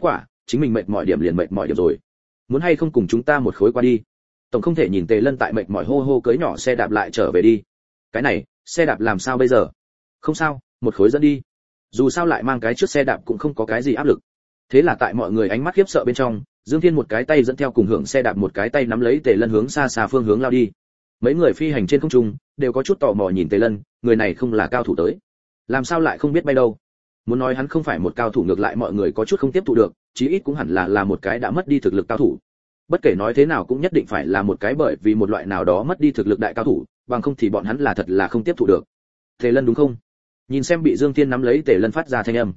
chính mình mệt mỏi điểm liền mệt mỏi điểm rồi. Muốn hay không cùng chúng ta một khối qua đi? Tổng không thể nhìn Tề Lân tại mệt mỏi hô hô cưỡi nhỏ xe đạp lại trở về đi. Cái này, xe đạp làm sao bây giờ? Không sao, một khối dẫn đi. Dù sao lại mang cái trước xe đạp cũng không có cái gì áp lực. Thế là tại mọi người ánh mắt khiếp sợ bên trong, Dương Thiên một cái tay dẫn theo cùng hưởng xe đạp, một cái tay nắm lấy Tề Lân hướng xa xa phương hướng lao đi. Mấy người phi hành trên không trung đều có chút tò mò nhìn Tề Lân, người này không là cao thủ tới, làm sao lại không biết bay đâu? Muốn nói hắn không phải một cao thủ ngược lại mọi người có chút không tiếp thu được, chí ít cũng hẳn là một cái đã mất đi thực lực cao thủ. Bất kể nói thế nào cũng nhất định phải là một cái bởi vì một loại nào đó mất đi thực lực đại cao thủ, bằng không thì bọn hắn là thật là không tiếp thu được. Tề Lân đúng không? Nhìn xem bị Dương Thiên nắm lấy Tề Lân phát ra thanh âm.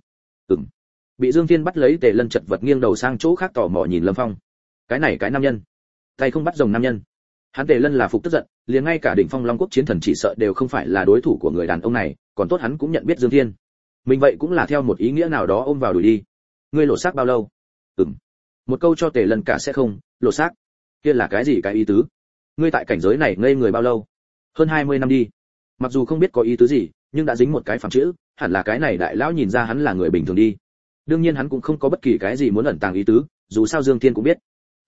Bị Dương Thiên bắt lấy Tề Lân chật vật nghiêng đầu sang chỗ khác tò mò nhìn Lâm Phong. Cái này cái nam nhân, tay không bắt rồng nam nhân. Hắn Tề Lân là phục tức giận, liền ngay cả đỉnh phong Long Quốc chiến thần chỉ sợ đều không phải là đối thủ của người đàn ông này, còn tốt hắn cũng nhận biết Dương Thiên. Mình vậy cũng là theo một ý nghĩa nào đó ôm vào đuổi đi. Ngươi lộ xác bao lâu? Một câu cho Tề Lân cả sẽ không, lộ xác. Kia là cái gì cái ý tứ? Ngươi tại cảnh giới này ngây người bao lâu? Hơn 20 năm đi. Mặc dù không biết có ý tứ gì, nhưng đã dính một cái phàm chữ, hẳn là cái này đại lão nhìn ra hắn là người bình thường đi. Đương nhiên hắn cũng không có bất kỳ cái gì muốn ẩn tàng ý tứ, dù sao Dương Thiên cũng biết.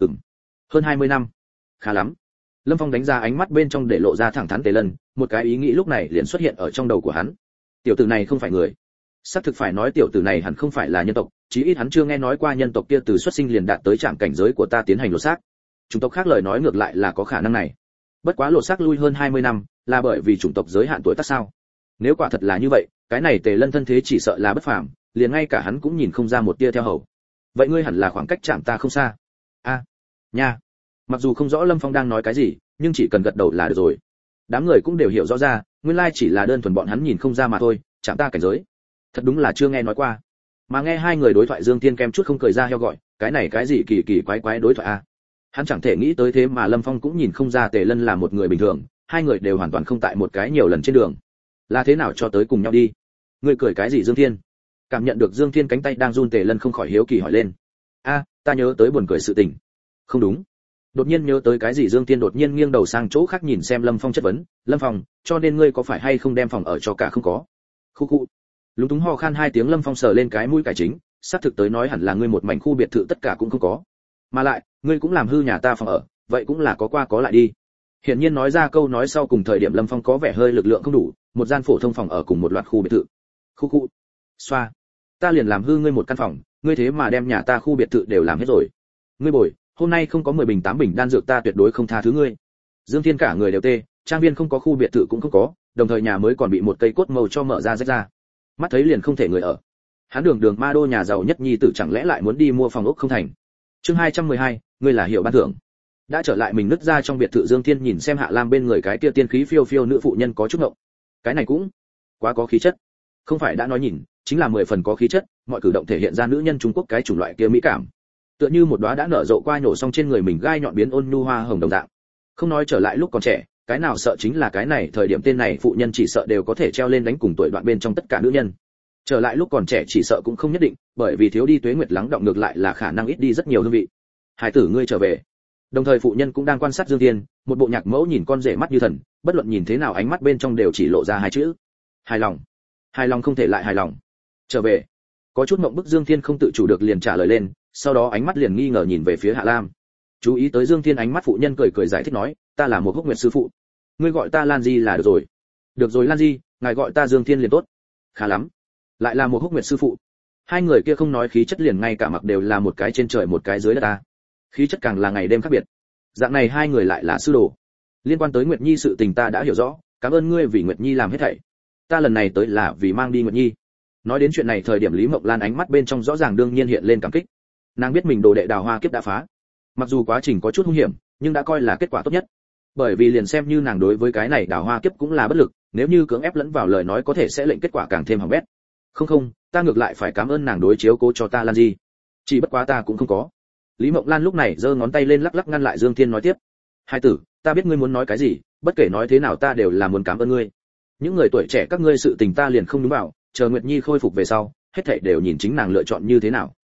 Hơn 20 năm. Khá lắm. Lâm Phong đánh ra ánh mắt bên trong để lộ ra thẳng thắn Tề Lân, một cái ý nghĩ lúc này liền xuất hiện ở trong đầu của hắn. Tiểu tử này không phải người. Xác thực phải nói tiểu tử này hẳn không phải là nhân tộc, chí ít hắn chưa nghe nói qua nhân tộc kia từ xuất sinh liền đạt tới trạm cảnh giới của ta tiến hành lột xác. Chủng tộc khác lời nói ngược lại là có khả năng này. Bất quá lột xác lui hơn 20 năm, là bởi vì chủng tộc giới hạn tuổi tác sao? Nếu quả thật là như vậy, cái này Tề Lân thân thế chỉ sợ là bất phàm, liền ngay cả hắn cũng nhìn không ra một tia theo hầu. Vậy ngươi hẳn là khoảng cách chạm ta không xa. Nha. Mặc dù không rõ Lâm Phong đang nói cái gì, nhưng chỉ cần gật đầu là được rồi. Đám người cũng đều hiểu rõ ra, nguyên lai chỉ là đơn thuần bọn hắn nhìn không ra mà thôi, chạm ta cảnh giới. Thật đúng là chưa nghe nói qua. Mà nghe hai người đối thoại Dương Thiên kem chút không cười ra heo gọi, cái này cái gì kỳ kỳ quái quái đối thoại a? Hắn chẳng thể nghĩ tới thế mà Lâm Phong cũng nhìn không ra Tề Lân là một người bình thường, hai người đều hoàn toàn không tại một cái nhiều lần trên đường. Là thế nào cho tới cùng nhau đi? Ngươi cười cái gì Dương Thiên? Cảm nhận được Dương Thiên cánh tay đang run Tề Lân không khỏi hiếu kỳ hỏi lên. Ta nhớ tới buồn cười sự tình. Không đúng. Đột nhiên nhớ tới cái gì Dương Thiên đột nhiên nghiêng đầu sang chỗ khác nhìn xem Lâm Phong chất vấn. Lâm Phong, cho nên ngươi có phải hay không đem phòng ở cho cả không có? Khu. Lúng túng ho khan hai tiếng Lâm Phong sờ lên cái mũi cải chính, xác thực tới nói hẳn là ngươi một mảnh khu biệt thự tất cả cũng không có. Mà lại, ngươi cũng làm hư nhà ta phòng ở, vậy cũng là có qua có lại đi. Hiển nhiên nói ra câu nói sau cùng thời điểm Lâm Phong có vẻ hơi lực lượng không đủ, một gian phổ thông phòng ở cùng một loạt khu biệt thự. Khu. Xoa. Ta liền làm hư ngươi một căn phòng, ngươi thế mà đem nhà ta khu biệt thự đều làm hết rồi. Ngươi bồi, hôm nay không có 10 bình 8 bình đan dược ta tuyệt đối không tha thứ ngươi. Dương Thiên cả người đều tê, trang viên không có khu biệt thự cũng không có, đồng thời nhà mới còn bị một cây cốt màu cho mở ra rách ra. Mắt thấy liền không thể người ở. Hắn đường ma đô nhà giàu nhất nhi tử chẳng lẽ lại muốn đi mua phòng ốc không thành. Chương 212, ngươi là hiệu ban thưởng. Đã trở lại mình nứt ra trong biệt thự Dương Thiên nhìn xem Hạ Lam bên người cái kia tiên khí phiêu phiêu nữ phụ nhân có chút ngộng. Cái này cũng quá có khí chất. Không phải đã nói nhìn, chính là 10 phần có khí chất, mọi cử động thể hiện ra nữ nhân Trung Quốc cái chủng loại kia mỹ cảm. Tựa như một đóa đã nở rộ qua nhổ xong trên người mình gai nhọn biến ôn nhu hoa hồng đồng dạng. Không nói trở lại lúc còn trẻ, cái nào sợ chính là cái này thời điểm tên này phụ nhân chỉ sợ đều có thể treo lên đánh cùng tuổi đoạn bên trong tất cả nữ nhân. Trở lại lúc còn trẻ chỉ sợ cũng không nhất định, bởi vì thiếu đi tuế nguyệt lắng động ngược lại là khả năng ít đi rất nhiều hương vị. Hải tử ngươi trở về. Đồng thời phụ nhân cũng đang quan sát Dương Thiên, một bộ nhạc mẫu nhìn con rể mắt như thần, bất luận nhìn thế nào ánh mắt bên trong đều chỉ lộ ra hai chữ: hài lòng. Hài lòng không thể lại hài lòng. Trở về. Có chút mộng bức Dương Thiên không tự chủ được liền trả lời lên, sau đó ánh mắt liền nghi ngờ nhìn về phía Hạ Lam. Chú ý tới Dương Thiên ánh mắt phụ nhân cười cười giải thích nói, ta là một Húc Nguyệt sư phụ. Ngươi gọi ta Lan Di là được rồi. Được rồi Lan Di, ngài gọi ta Dương Thiên liền tốt. Khá lắm. Lại là một Húc Nguyệt sư phụ. Hai người kia không nói khí chất liền ngay cả mặc đều là một cái trên trời một cái dưới đất ta. Khí chất càng là ngày đêm khác biệt. Dạng này hai người lại là sư đồ. Liên quan tới Nguyệt Nhi sự tình ta đã hiểu rõ, cảm ơn ngươi vì Nguyệt Nhi làm hết thảy. Ta lần này tới là vì mang đi Nguyệt Nhi. Nói đến chuyện này thời điểm Lý Mộng Lan ánh mắt bên trong rõ ràng đương nhiên hiện lên cảm kích. Nàng biết mình đồ đệ Đào Hoa kiếp đã phá. Mặc dù quá trình có chút hung hiểm, nhưng đã coi là kết quả tốt nhất. Bởi vì liền xem như nàng đối với cái này Đào Hoa kiếp cũng là bất lực, nếu như cưỡng ép lẫn vào lời nói có thể sẽ lệnh kết quả càng thêm hỏng bét. Không, ta ngược lại phải cảm ơn nàng đối chiếu cố cho ta Lan Di. Chỉ bất quá ta cũng không có. Lý Mộng Lan lúc này giơ ngón tay lên lắc lắc ngăn lại Dương Thiên nói tiếp. Hai tử, ta biết ngươi muốn nói cái gì, bất kể nói thế nào ta đều là muốn cảm ơn ngươi. Những người tuổi trẻ các ngươi sự tình ta liền không đúng vào, chờ Nguyệt Nhi khôi phục về sau, hết thảy đều nhìn chính nàng lựa chọn như thế nào.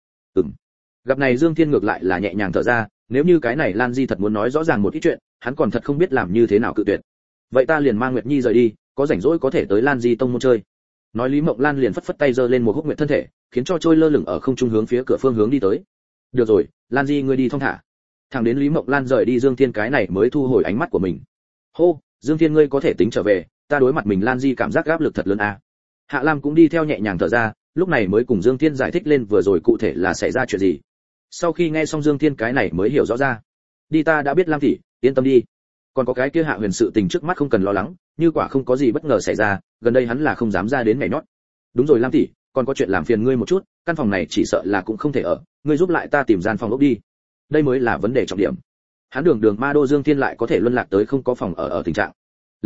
Gặp này Dương Thiên ngược lại là nhẹ nhàng thở ra, nếu như cái này Lan Di thật muốn nói rõ ràng một ít chuyện, hắn còn thật không biết làm như thế nào cự tuyệt. Vậy ta liền mang Nguyệt Nhi rời đi, có rảnh rỗi có thể tới Lan Di tông môn chơi. Nói Lý Mộng Lan liền phất phất tay giơ lên một Húc Nguyệt thân thể, khiến cho trôi lơ lửng ở không trung hướng phía cửa phương hướng đi tới. Được rồi, Lan Di ngươi đi thong thả. Thẳng đến Lý Mộng Lan rời đi, Dương Thiên cái này mới thu hồi ánh mắt của mình. Hô, Dương Thiên ngươi có thể tính trở về, ta đối mặt mình Lan Di cảm giác áp lực thật lớn a. Hạ Lam cũng đi theo nhẹ nhàng thở ra, lúc này mới cùng Dương Thiên giải thích lên vừa rồi cụ thể là xảy ra chuyện gì. Sau khi nghe xong Dương Thiên cái này mới hiểu rõ ra. Đi, ta đã biết Lam tỷ, yên tâm đi. Còn có cái kia Hạ Huyền sự tình trước mắt không cần lo lắng, như quả không có gì bất ngờ xảy ra, gần đây hắn là không dám ra đến nhảy nhót. Đúng rồi Lam tỷ, còn có chuyện làm phiền ngươi một chút, căn phòng này chỉ sợ là cũng không thể ở, ngươi giúp lại ta tìm gian phòng ốc đi. Đây mới là vấn đề trọng điểm. Hắn đường ma đô Dương Thiên lại có thể luân lạc tới không có phòng ở tình trạng.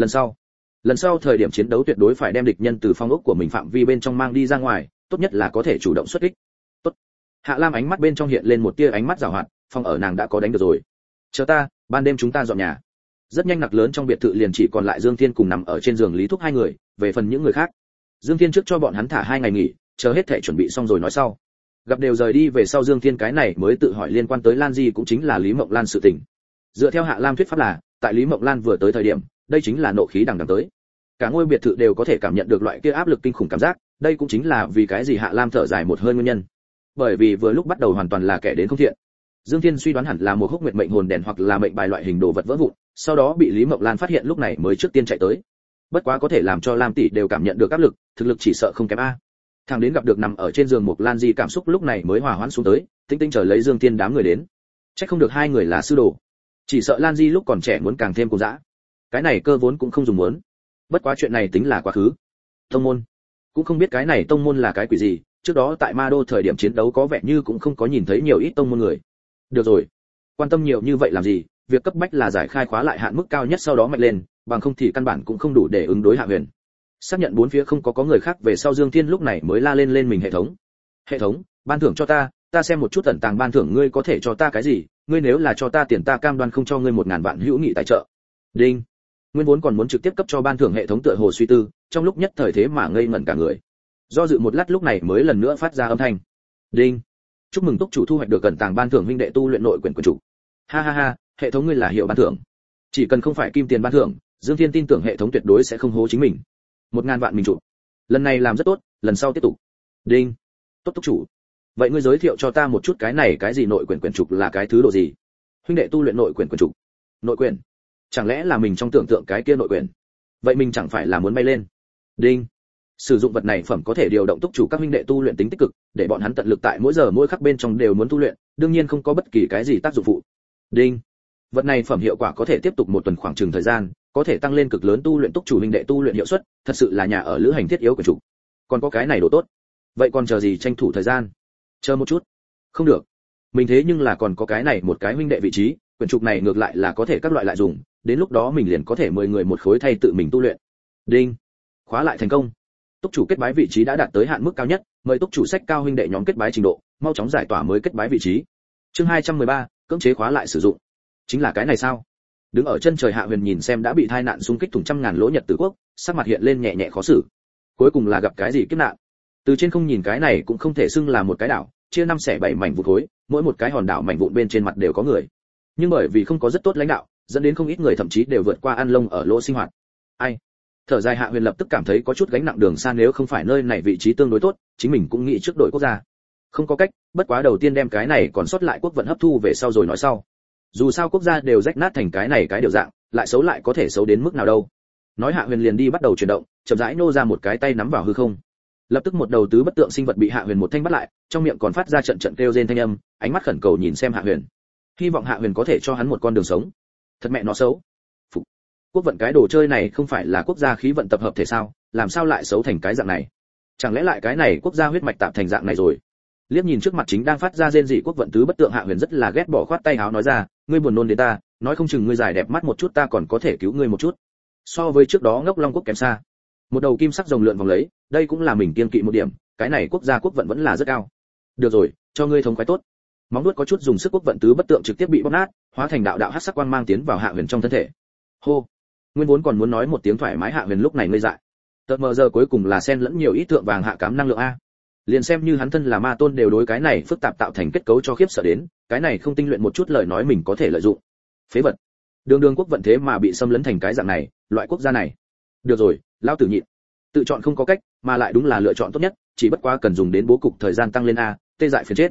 Lần sau thời điểm chiến đấu tuyệt đối phải đem địch nhân từ phòng ốc của mình phạm vi bên trong mang đi ra ngoài, tốt nhất là có thể chủ động xuất kích. Tốt. Hạ Lam ánh mắt bên trong hiện lên một tia ánh mắt giảo hoạt, phòng ở nàng đã có đánh được rồi. Chờ ta, ban đêm chúng ta dọn nhà. Rất nhanh nặc lớn trong biệt thự liền chỉ còn lại Dương Thiên cùng nằm ở trên giường Lý Thúc hai người, về phần những người khác, Dương Thiên trước cho bọn hắn thả 2 ngày nghỉ, chờ hết thể chuẩn bị xong rồi nói sau. Gặp đều rời đi về sau, Dương Thiên cái này mới tự hỏi liên quan tới Lan Di cũng chính là Lý Mộng Lan sự tình. Dựa theo Hạ Lam thuyết pháp là, tại Lý Mộng Lan vừa tới thời điểm, đây chính là nộ khí đằng đằng tới. Cả ngôi biệt thự đều có thể cảm nhận được loại kia áp lực kinh khủng cảm giác, đây cũng chính là vì cái gì Hạ Lam thở dài một hơi nguyên nhân. Bởi vì vừa lúc bắt đầu hoàn toàn là kẻ đến không thiện. Dương Thiên suy đoán hẳn là một húc nguyệt mệnh hồn đèn hoặc là mệnh bài loại hình đồ vật vỡ vụn, sau đó bị Lý Mộng Lan phát hiện lúc này mới trước tiên chạy tới. Bất quá có thể làm cho Lam tỷ đều cảm nhận được áp lực, thực lực chỉ sợ không kém a. Thằng đến gặp được nằm ở trên giường Mộc Lan Di, cảm xúc lúc này mới hòa hoãn xuống tới, tinh tinh chờ lấy Dương Thiên đám người đến. Chắc không được hai người là sư đồ. Chỉ sợ Lan Di lúc còn trẻ muốn càng thêm cuồng dã. Cái này cơ vốn cũng không dùng muốn. Bất quá chuyện này tính là quá khứ. Tông môn, cũng không biết cái này tông môn là cái quỷ gì, trước đó tại Ma Đô thời điểm chiến đấu có vẻ như cũng không có nhìn thấy nhiều ít tông môn người. Được rồi, quan tâm nhiều như vậy làm gì, việc cấp bách là giải khai khóa lại hạn mức cao nhất sau đó mạnh lên, bằng không thì căn bản cũng không đủ để ứng đối Hạ Huyền. Xác nhận bốn phía không có người khác về sau, Dương Thiên lúc này mới la lên mình hệ thống, ban thưởng cho ta xem một chút tận tàng ban thưởng, ngươi có thể cho ta cái gì, ngươi nếu là cho ta tiền ta cam đoan không cho ngươi 1000 vạn hữu nghị tài trợ. Đinh. Nguyên vốn còn muốn trực tiếp cấp cho ban thưởng, hệ thống tựa hồ suy tư, trong lúc nhất thời thế mà ngây ngẩn cả người. Do dự một lát lúc này mới lần nữa phát ra âm thanh. Đinh. Chúc mừng túc chủ thu hoạch được cẩn tàng ban thưởng huynh đệ tu luyện nội quyển chủ. Ha ha ha, hệ thống ngươi là hiệu ban thưởng. Chỉ cần không phải kim tiền ban thưởng, Dương Thiên tin tưởng hệ thống tuyệt đối sẽ không hố chính mình. 1000 vạn mình chủ. Lần này làm rất tốt, lần sau tiếp tục. Đinh. Tốt túc chủ. Vậy ngươi giới thiệu cho ta một chút cái này cái gì nội quyển trục là cái thứ độ gì? Huynh đệ tu luyện nội quyển trục. Nội quyển? Chẳng lẽ là mình trong tưởng tượng cái kia nội quyển? Vậy mình chẳng phải là muốn bay lên? Đinh. Sử dụng vật này phẩm có thể điều động túc chủ các huynh đệ tu luyện tính tích cực, để bọn hắn tận lực tại mỗi giờ mỗi khắc bên trong đều muốn tu luyện, đương nhiên không có bất kỳ cái gì tác dụng phụ. Đinh. Vật này phẩm hiệu quả có thể tiếp tục một tuần khoảng chừng thời gian, có thể tăng lên cực lớn tu luyện túc chủ huynh đệ tu luyện hiệu suất, thật sự là nhà ở lữ hành thiết yếu của chủ. Còn có cái này đồ tốt. Vậy còn chờ gì, tranh thủ thời gian. Chờ một chút. Không được. Mình thế nhưng là còn có cái này một cái huynh đệ vị trí, quyển trục này ngược lại là có thể các loại lại dùng, đến lúc đó mình liền có thể 10 người một khối thay tự mình tu luyện. Đinh. Khóa lại thành công. Túc chủ kết bái vị trí đã đạt tới hạn mức cao nhất, mời túc chủ sách cao huynh đệ nhóm kết bái trình độ, mau chóng giải tỏa mới kết bái vị trí. Chương 213, cưỡng chế khóa lại sử dụng. Chính là cái này sao? Đứng ở chân trời Hạ Huyền nhìn xem đã bị tai nạn xung kích thủng trăm ngàn lỗ Nhật Tử Quốc, sắc mặt hiện lên nhẹ nhẹ khó xử. Cuối cùng là gặp cái gì kiếp nạn? Từ trên không nhìn cái này cũng không thể xưng là một cái đảo, chia 5 xẻ 7 mảnh vụn khối, mỗi một cái hòn đảo mảnh vụn bên trên mặt đều có người. Nhưng bởi vì không có rất tốt lãnh đạo, dẫn đến không ít người thậm chí đều vượt qua ăn lông ở lỗ sinh hoạt. Ai? Thở dài Hạ Huyền lập tức cảm thấy có chút gánh nặng đường xa, nếu không phải nơi này vị trí tương đối tốt, chính mình cũng nghĩ trước đội quốc gia. Không có cách, bất quá đầu tiên đem cái này còn sót lại quốc vận hấp thu về sau rồi nói sau. Dù sao quốc gia đều rách nát thành cái này cái điều dạng, lại xấu lại có thể xấu đến mức nào đâu. Nói Hạ Huyền liền đi bắt đầu chuyển động, chậm rãi nô ra một cái tay nắm vào hư không. Lập tức một đầu tứ bất tượng sinh vật bị Hạ Huyền một thanh bắt lại, trong miệng còn phát ra trận trận kêu rên thanh âm, ánh mắt khẩn cầu nhìn xem Hạ Huyền. Hy vọng Hạ Huyền có thể cho hắn một con đường sống. Thật mẹ nó xấu. Phục. Quốc vận cái đồ chơi này không phải là quốc gia khí vận tập hợp thể sao, làm sao lại xấu thành cái dạng này? Chẳng lẽ lại cái này quốc gia huyết mạch tạm thành dạng này rồi? Liếc nhìn trước mặt chính đang phát ra rên rỉ quốc vận tứ bất tượng, Hạ Huyền rất là ghét bỏ, khoát tay áo nói ra, ngươi buồn nôn đến ta, nói không chừng ngươi dài đẹp mắt một chút ta còn có thể cứu ngươi một chút. So với trước đó ngốc long quốc kém xa. Một đầu kim sắc rồng lượn vòng lấy, đây cũng là mình kiên kỵ một điểm, cái này quốc gia quốc vận vẫn là rất cao. Được rồi, cho ngươi thống khoái tốt. Móng vuốt có chút dùng sức, quốc vận tứ bất tượng trực tiếp bị bóp nát, hóa thành đạo đạo hắc sắc quang mang tiến vào Hạ Huyền trong thân thể. Hô. Nguyên vốn còn muốn nói một tiếng thoải mái Hạ Huyền lúc này ngây dại. Tợt mờ giờ cuối cùng là xen lẫn nhiều ít thượng vàng hạ cám năng lượng a. Liền xem như hắn thân là ma tôn đều đối cái này phức tạp tạo thành kết cấu cho khiếp sợ đến, cái này không tinh luyện một chút lời nói mình có thể lợi dụng. Phế vật. Đường quốc vận thế mà bị xâm lấn thành cái dạng này, loại quốc gia này. Được rồi, lão tử nhịn. Tự chọn không có cách, mà lại đúng là lựa chọn tốt nhất, chỉ bất quá cần dùng đến bố cục thời gian tăng lên a, tê dại phiền chết.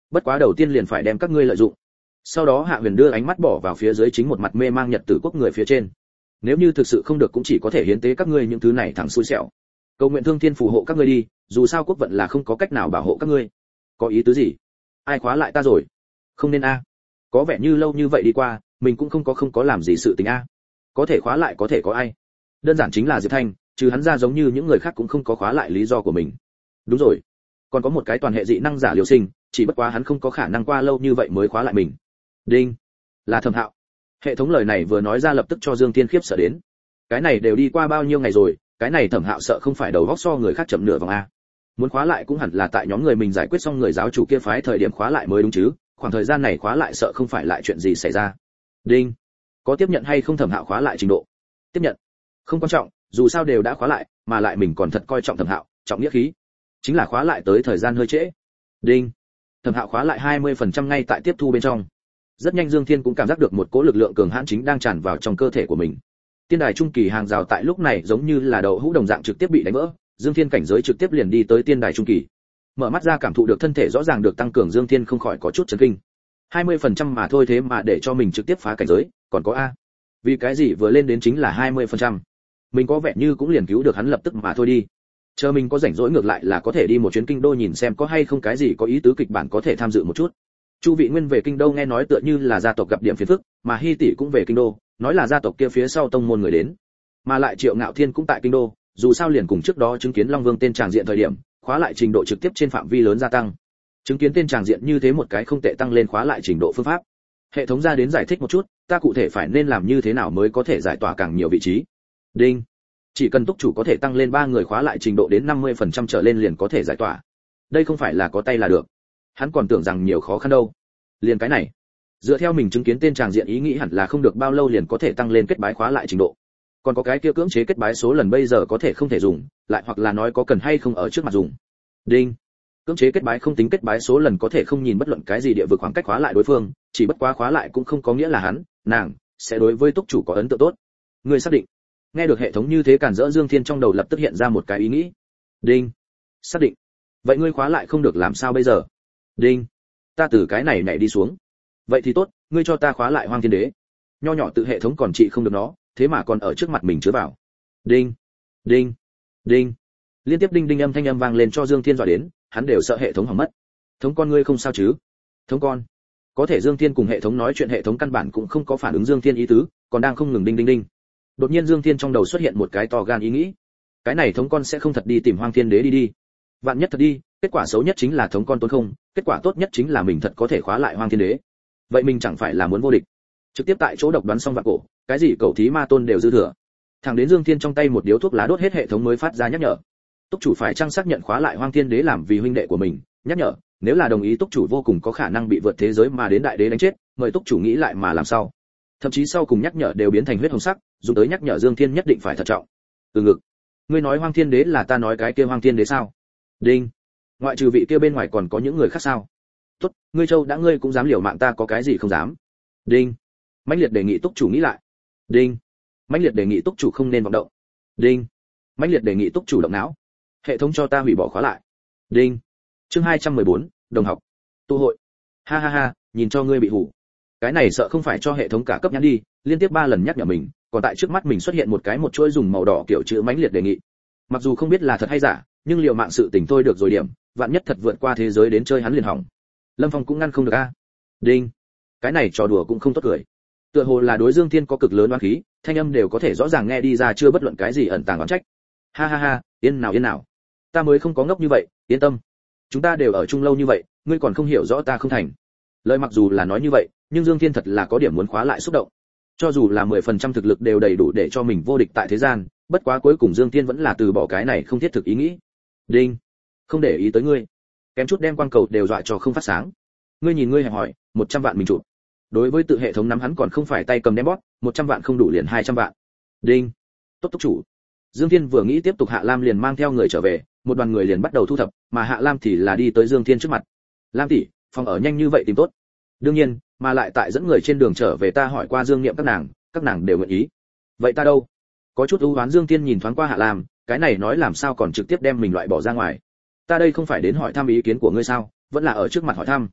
bất quá đầu tiên liền phải đem các ngươi lợi dụng. Sau đó Hạ Huyền đưa ánh mắt bỏ vào phía dưới chính một mặt mê mang Nhật Tử Quốc người phía trên. Nếu như thực sự không được cũng chỉ có thể hiến tế các ngươi những thứ này thẳng xui xẻo. Cầu nguyện Thương Thiên phù hộ các ngươi đi, dù sao quốc vận là không có cách nào bảo hộ các ngươi. Có ý tứ gì? Ai khóa lại ta rồi? Không nên a. Có vẻ như lâu như vậy đi qua, mình cũng không có làm gì sự tình a. Có thể khóa lại có thể có ai? Đơn giản chính là Diệp Thanh, trừ hắn ra giống như những người khác cũng không có khóa lại lý do của mình. Đúng rồi, còn có một cái toàn hệ dị năng giả Liêu Sinh, chỉ bất quá hắn không có khả năng qua lâu như vậy mới khóa lại mình. Đinh, là Thẩm Hạo. Hệ thống lời này vừa nói ra lập tức cho Dương Thiên khiếp sợ đến. Cái này đều đi qua bao nhiêu ngày rồi, cái này Thẩm Hạo sợ không phải đầu óc so người khác chậm nửa vòng a. Muốn khóa lại cũng hẳn là tại nhóm người mình giải quyết xong người giáo chủ kia phái thời điểm khóa lại mới đúng chứ, khoảng thời gian này khóa lại sợ không phải lại chuyện gì xảy ra. Đinh, có tiếp nhận hay không Thẩm Hạo khóa lại trình độ? Tiếp nhận. Không quan trọng, dù sao đều đã khóa lại, mà lại mình còn thật coi trọng Thẩm Hạo, trọng nghĩa khí. Chính là khóa lại tới thời gian hơi trễ. Đinh, Thẩm Hạo khóa lại 20% ngay tại tiếp thu bên trong. Rất nhanh Dương Thiên cũng cảm giác được một cỗ lực lượng cường hãn chính đang tràn vào trong cơ thể của mình. Tiên đài trung kỳ hàng rào tại lúc này giống như là đậu hũ đồng dạng trực tiếp bị đánh vỡ, Dương Thiên cảnh giới trực tiếp liền đi tới tiên đài trung kỳ. Mở mắt ra cảm thụ được thân thể rõ ràng được tăng cường, Dương Thiên không khỏi có chút chấn kinh. 20% mà thôi thế mà để cho mình trực tiếp phá cảnh giới, còn có a. Vì cái gì vừa lên đến chính là 20%? Mình có vẻ như cũng liền cứu được hắn lập tức mà thôi đi. Chờ mình có rảnh rỗi ngược lại là có thể đi một chuyến kinh đô nhìn xem có hay không cái gì có ý tứ kịch bản có thể tham dự một chút. Chu Vị Nguyên về kinh đô nghe nói tựa như là gia tộc gặp điểm phiền phức, mà Hi tỷ cũng về kinh đô, nói là gia tộc kia phía sau tông môn người đến. Mà lại Triệu Ngạo Thiên cũng tại kinh đô, dù sao liền cùng trước đó chứng kiến Long Vương tên tràng diện thời điểm, khóa lại trình độ trực tiếp trên phạm vi lớn gia tăng. Chứng kiến tên tràng diện như thế một cái không tệ tăng lên khóa lại trình độ phương pháp. Hệ thống ra đến giải thích một chút, ta cụ thể phải nên làm như thế nào mới có thể giải tỏa càng nhiều vị trí. Đinh. Chỉ cần túc chủ có thể tăng lên 3 người khóa lại trình độ đến 50% trở lên liền có thể giải tỏa. Đây không phải là có tay là được. Hắn còn tưởng rằng nhiều khó khăn đâu. Liền cái này, dựa theo mình chứng kiến tên tràng diện ý nghĩ hẳn là không được bao lâu liền có thể tăng lên kết bái khóa lại trình độ. Còn có cái kia cưỡng chế kết bái số lần bây giờ có thể không thể dùng, lại hoặc là nói có cần hay không ở trước mặt dùng. Đinh. Cưỡng chế kết bái không tính kết bái số lần có thể không nhìn bất luận cái gì địa vực khoảng cách khóa lại đối phương, chỉ bất quá khóa lại cũng không có nghĩa là hắn, nàng sẽ đối với túc chủ có ấn tượng tốt. Người xác định. Nghe được hệ thống như thế cản rỡ, Dương Thiên trong đầu lập tức hiện ra một cái ý nghĩ. Đinh. Xác định. Vậy ngươi khóa lại không được làm sao bây giờ? Đinh. Ta từ cái này nhảy đi xuống. Vậy thì tốt, ngươi cho ta khóa lại Hoang Thiên Đế. Nho nhỏ tự hệ thống còn trị không được nó, thế mà còn ở trước mặt mình chứa vào. Đinh. Đinh. Đinh. Liên tiếp đinh đinh âm thanh âm vang lên cho Dương Thiên dọa đến, hắn đều sợ hệ thống hỏng mất. Thống con ngươi không sao chứ? Thống con. Có thể Dương Thiên cùng hệ thống nói chuyện, hệ thống căn bản cũng không có phản ứng Dương Thiên ý tứ, còn đang không ngừng đinh đinh đinh. Đột nhiên Dương Thiên trong đầu xuất hiện một cái to gan ý nghĩ. Cái này thống con sẽ không thật đi tìm Hoang Thiên Đế đi. Vạn nhất thật đi, kết quả xấu nhất chính là thống con tốn không, kết quả tốt nhất chính là mình thật có thể khóa lại Hoang Thiên Đế. Vậy mình chẳng phải là muốn vô địch? Trực tiếp tại chỗ độc đoán xong vạn cổ, cái gì cầu thí ma tôn đều dư thừa. Thẳng đến Dương Thiên trong tay một điếu thuốc lá đốt hết, hệ thống mới phát ra nhắc nhở. Túc chủ phải chăng xác nhận khóa lại Hoang Thiên Đế làm vì huynh đệ của mình, nhắc nhở, nếu là đồng ý túc chủ vô cùng có khả năng bị vượt thế giới mà đến đại đế đánh chết, mời túc chủ nghĩ lại mà làm sao. Thậm chí sau cùng nhắc nhở đều biến thành huyết hồng sắc, dùng tới nhắc nhở Dương Thiên nhất định phải thận trọng. Từ ngực. Ngươi nói Hoang Thiên Đế là ta nói cái kia Hoang Thiên Đế sao? Đinh. Ngoại trừ vị kia bên ngoài còn có những người khác sao? Tốt, ngươi Châu đã ngươi cũng dám liều mạng, ta có cái gì không dám. Đinh. Mãnh liệt đề nghị túc chủ nghĩ lại. Đinh. Mãnh liệt đề nghị túc chủ không nên vọng động. Đinh. Mãnh liệt đề nghị túc chủ động não. Hệ thống cho ta hủy bỏ khóa lại. Đinh. Chương 214, đồng học. Tụ hội. Ha ha ha, nhìn cho ngươi bị hủ. Cái này sợ không phải cho hệ thống cả cấp nhắn đi, liên tiếp 3 lần nhắc nhở mình, còn tại trước mắt mình xuất hiện một chuỗi dùng màu đỏ kiểu chữ mãnh liệt đề nghị. Mặc dù không biết là thật hay giả, nhưng liệu mạng sự tình thôi được rồi điểm, vạn nhất thật vượt qua thế giới đến chơi hắn liền hỏng. Lâm Phong cũng ngăn không được a. Đinh. Cái này trò đùa cũng không tốt cười. Tựa hồ là đối Dương Thiên có cực lớn oán khí, thanh âm đều có thể rõ ràng nghe đi ra, chưa bất luận cái gì ẩn tàng oán trách. Ha ha ha, yên nào. Ta mới không có ngốc như vậy, yên tâm. Chúng ta đều ở chung lâu như vậy, ngươi còn không hiểu rõ ta không thành. Lời mặc dù là nói như vậy, nhưng Dương Thiên thật là có điểm muốn khóa lại xúc động. Cho dù là 10% thực lực đều đầy đủ để cho mình vô địch tại thế gian, bất quá cuối cùng Dương Thiên vẫn là từ bỏ cái này không thiết thực ý nghĩ. Đinh. Không để ý tới ngươi. Kém chút đem quang cầu đều dọa cho không phát sáng. Ngươi nhìn ngươi hẹp hỏi, 100 vạn mình chụp. Đối với tự hệ thống nắm hắn còn không phải tay cầm đem bóp, 100 vạn không đủ liền 200 vạn. Đinh. Tốt túc chủ. Dương Thiên vừa nghĩ tiếp tục, Hạ Lam liền mang theo người trở về, một đoàn người liền bắt đầu thu thập, mà Hạ Lam thì là đi tới Dương Thiên trước mặt. Lam tỷ, phòng ở nhanh như vậy tìm tốt. Đương nhiên, mà lại tại dẫn người trên đường trở về ta hỏi qua Dương Niệm các nàng đều nguyện ý. Vậy ta đâu? Có chút ưu hoán Dương Thiên nhìn thoáng qua Hạ Lam, cái này nói làm sao còn trực tiếp đem mình loại bỏ ra ngoài. Ta đây không phải đến hỏi thăm ý kiến của ngươi sao, vẫn là ở trước mặt hỏi thăm.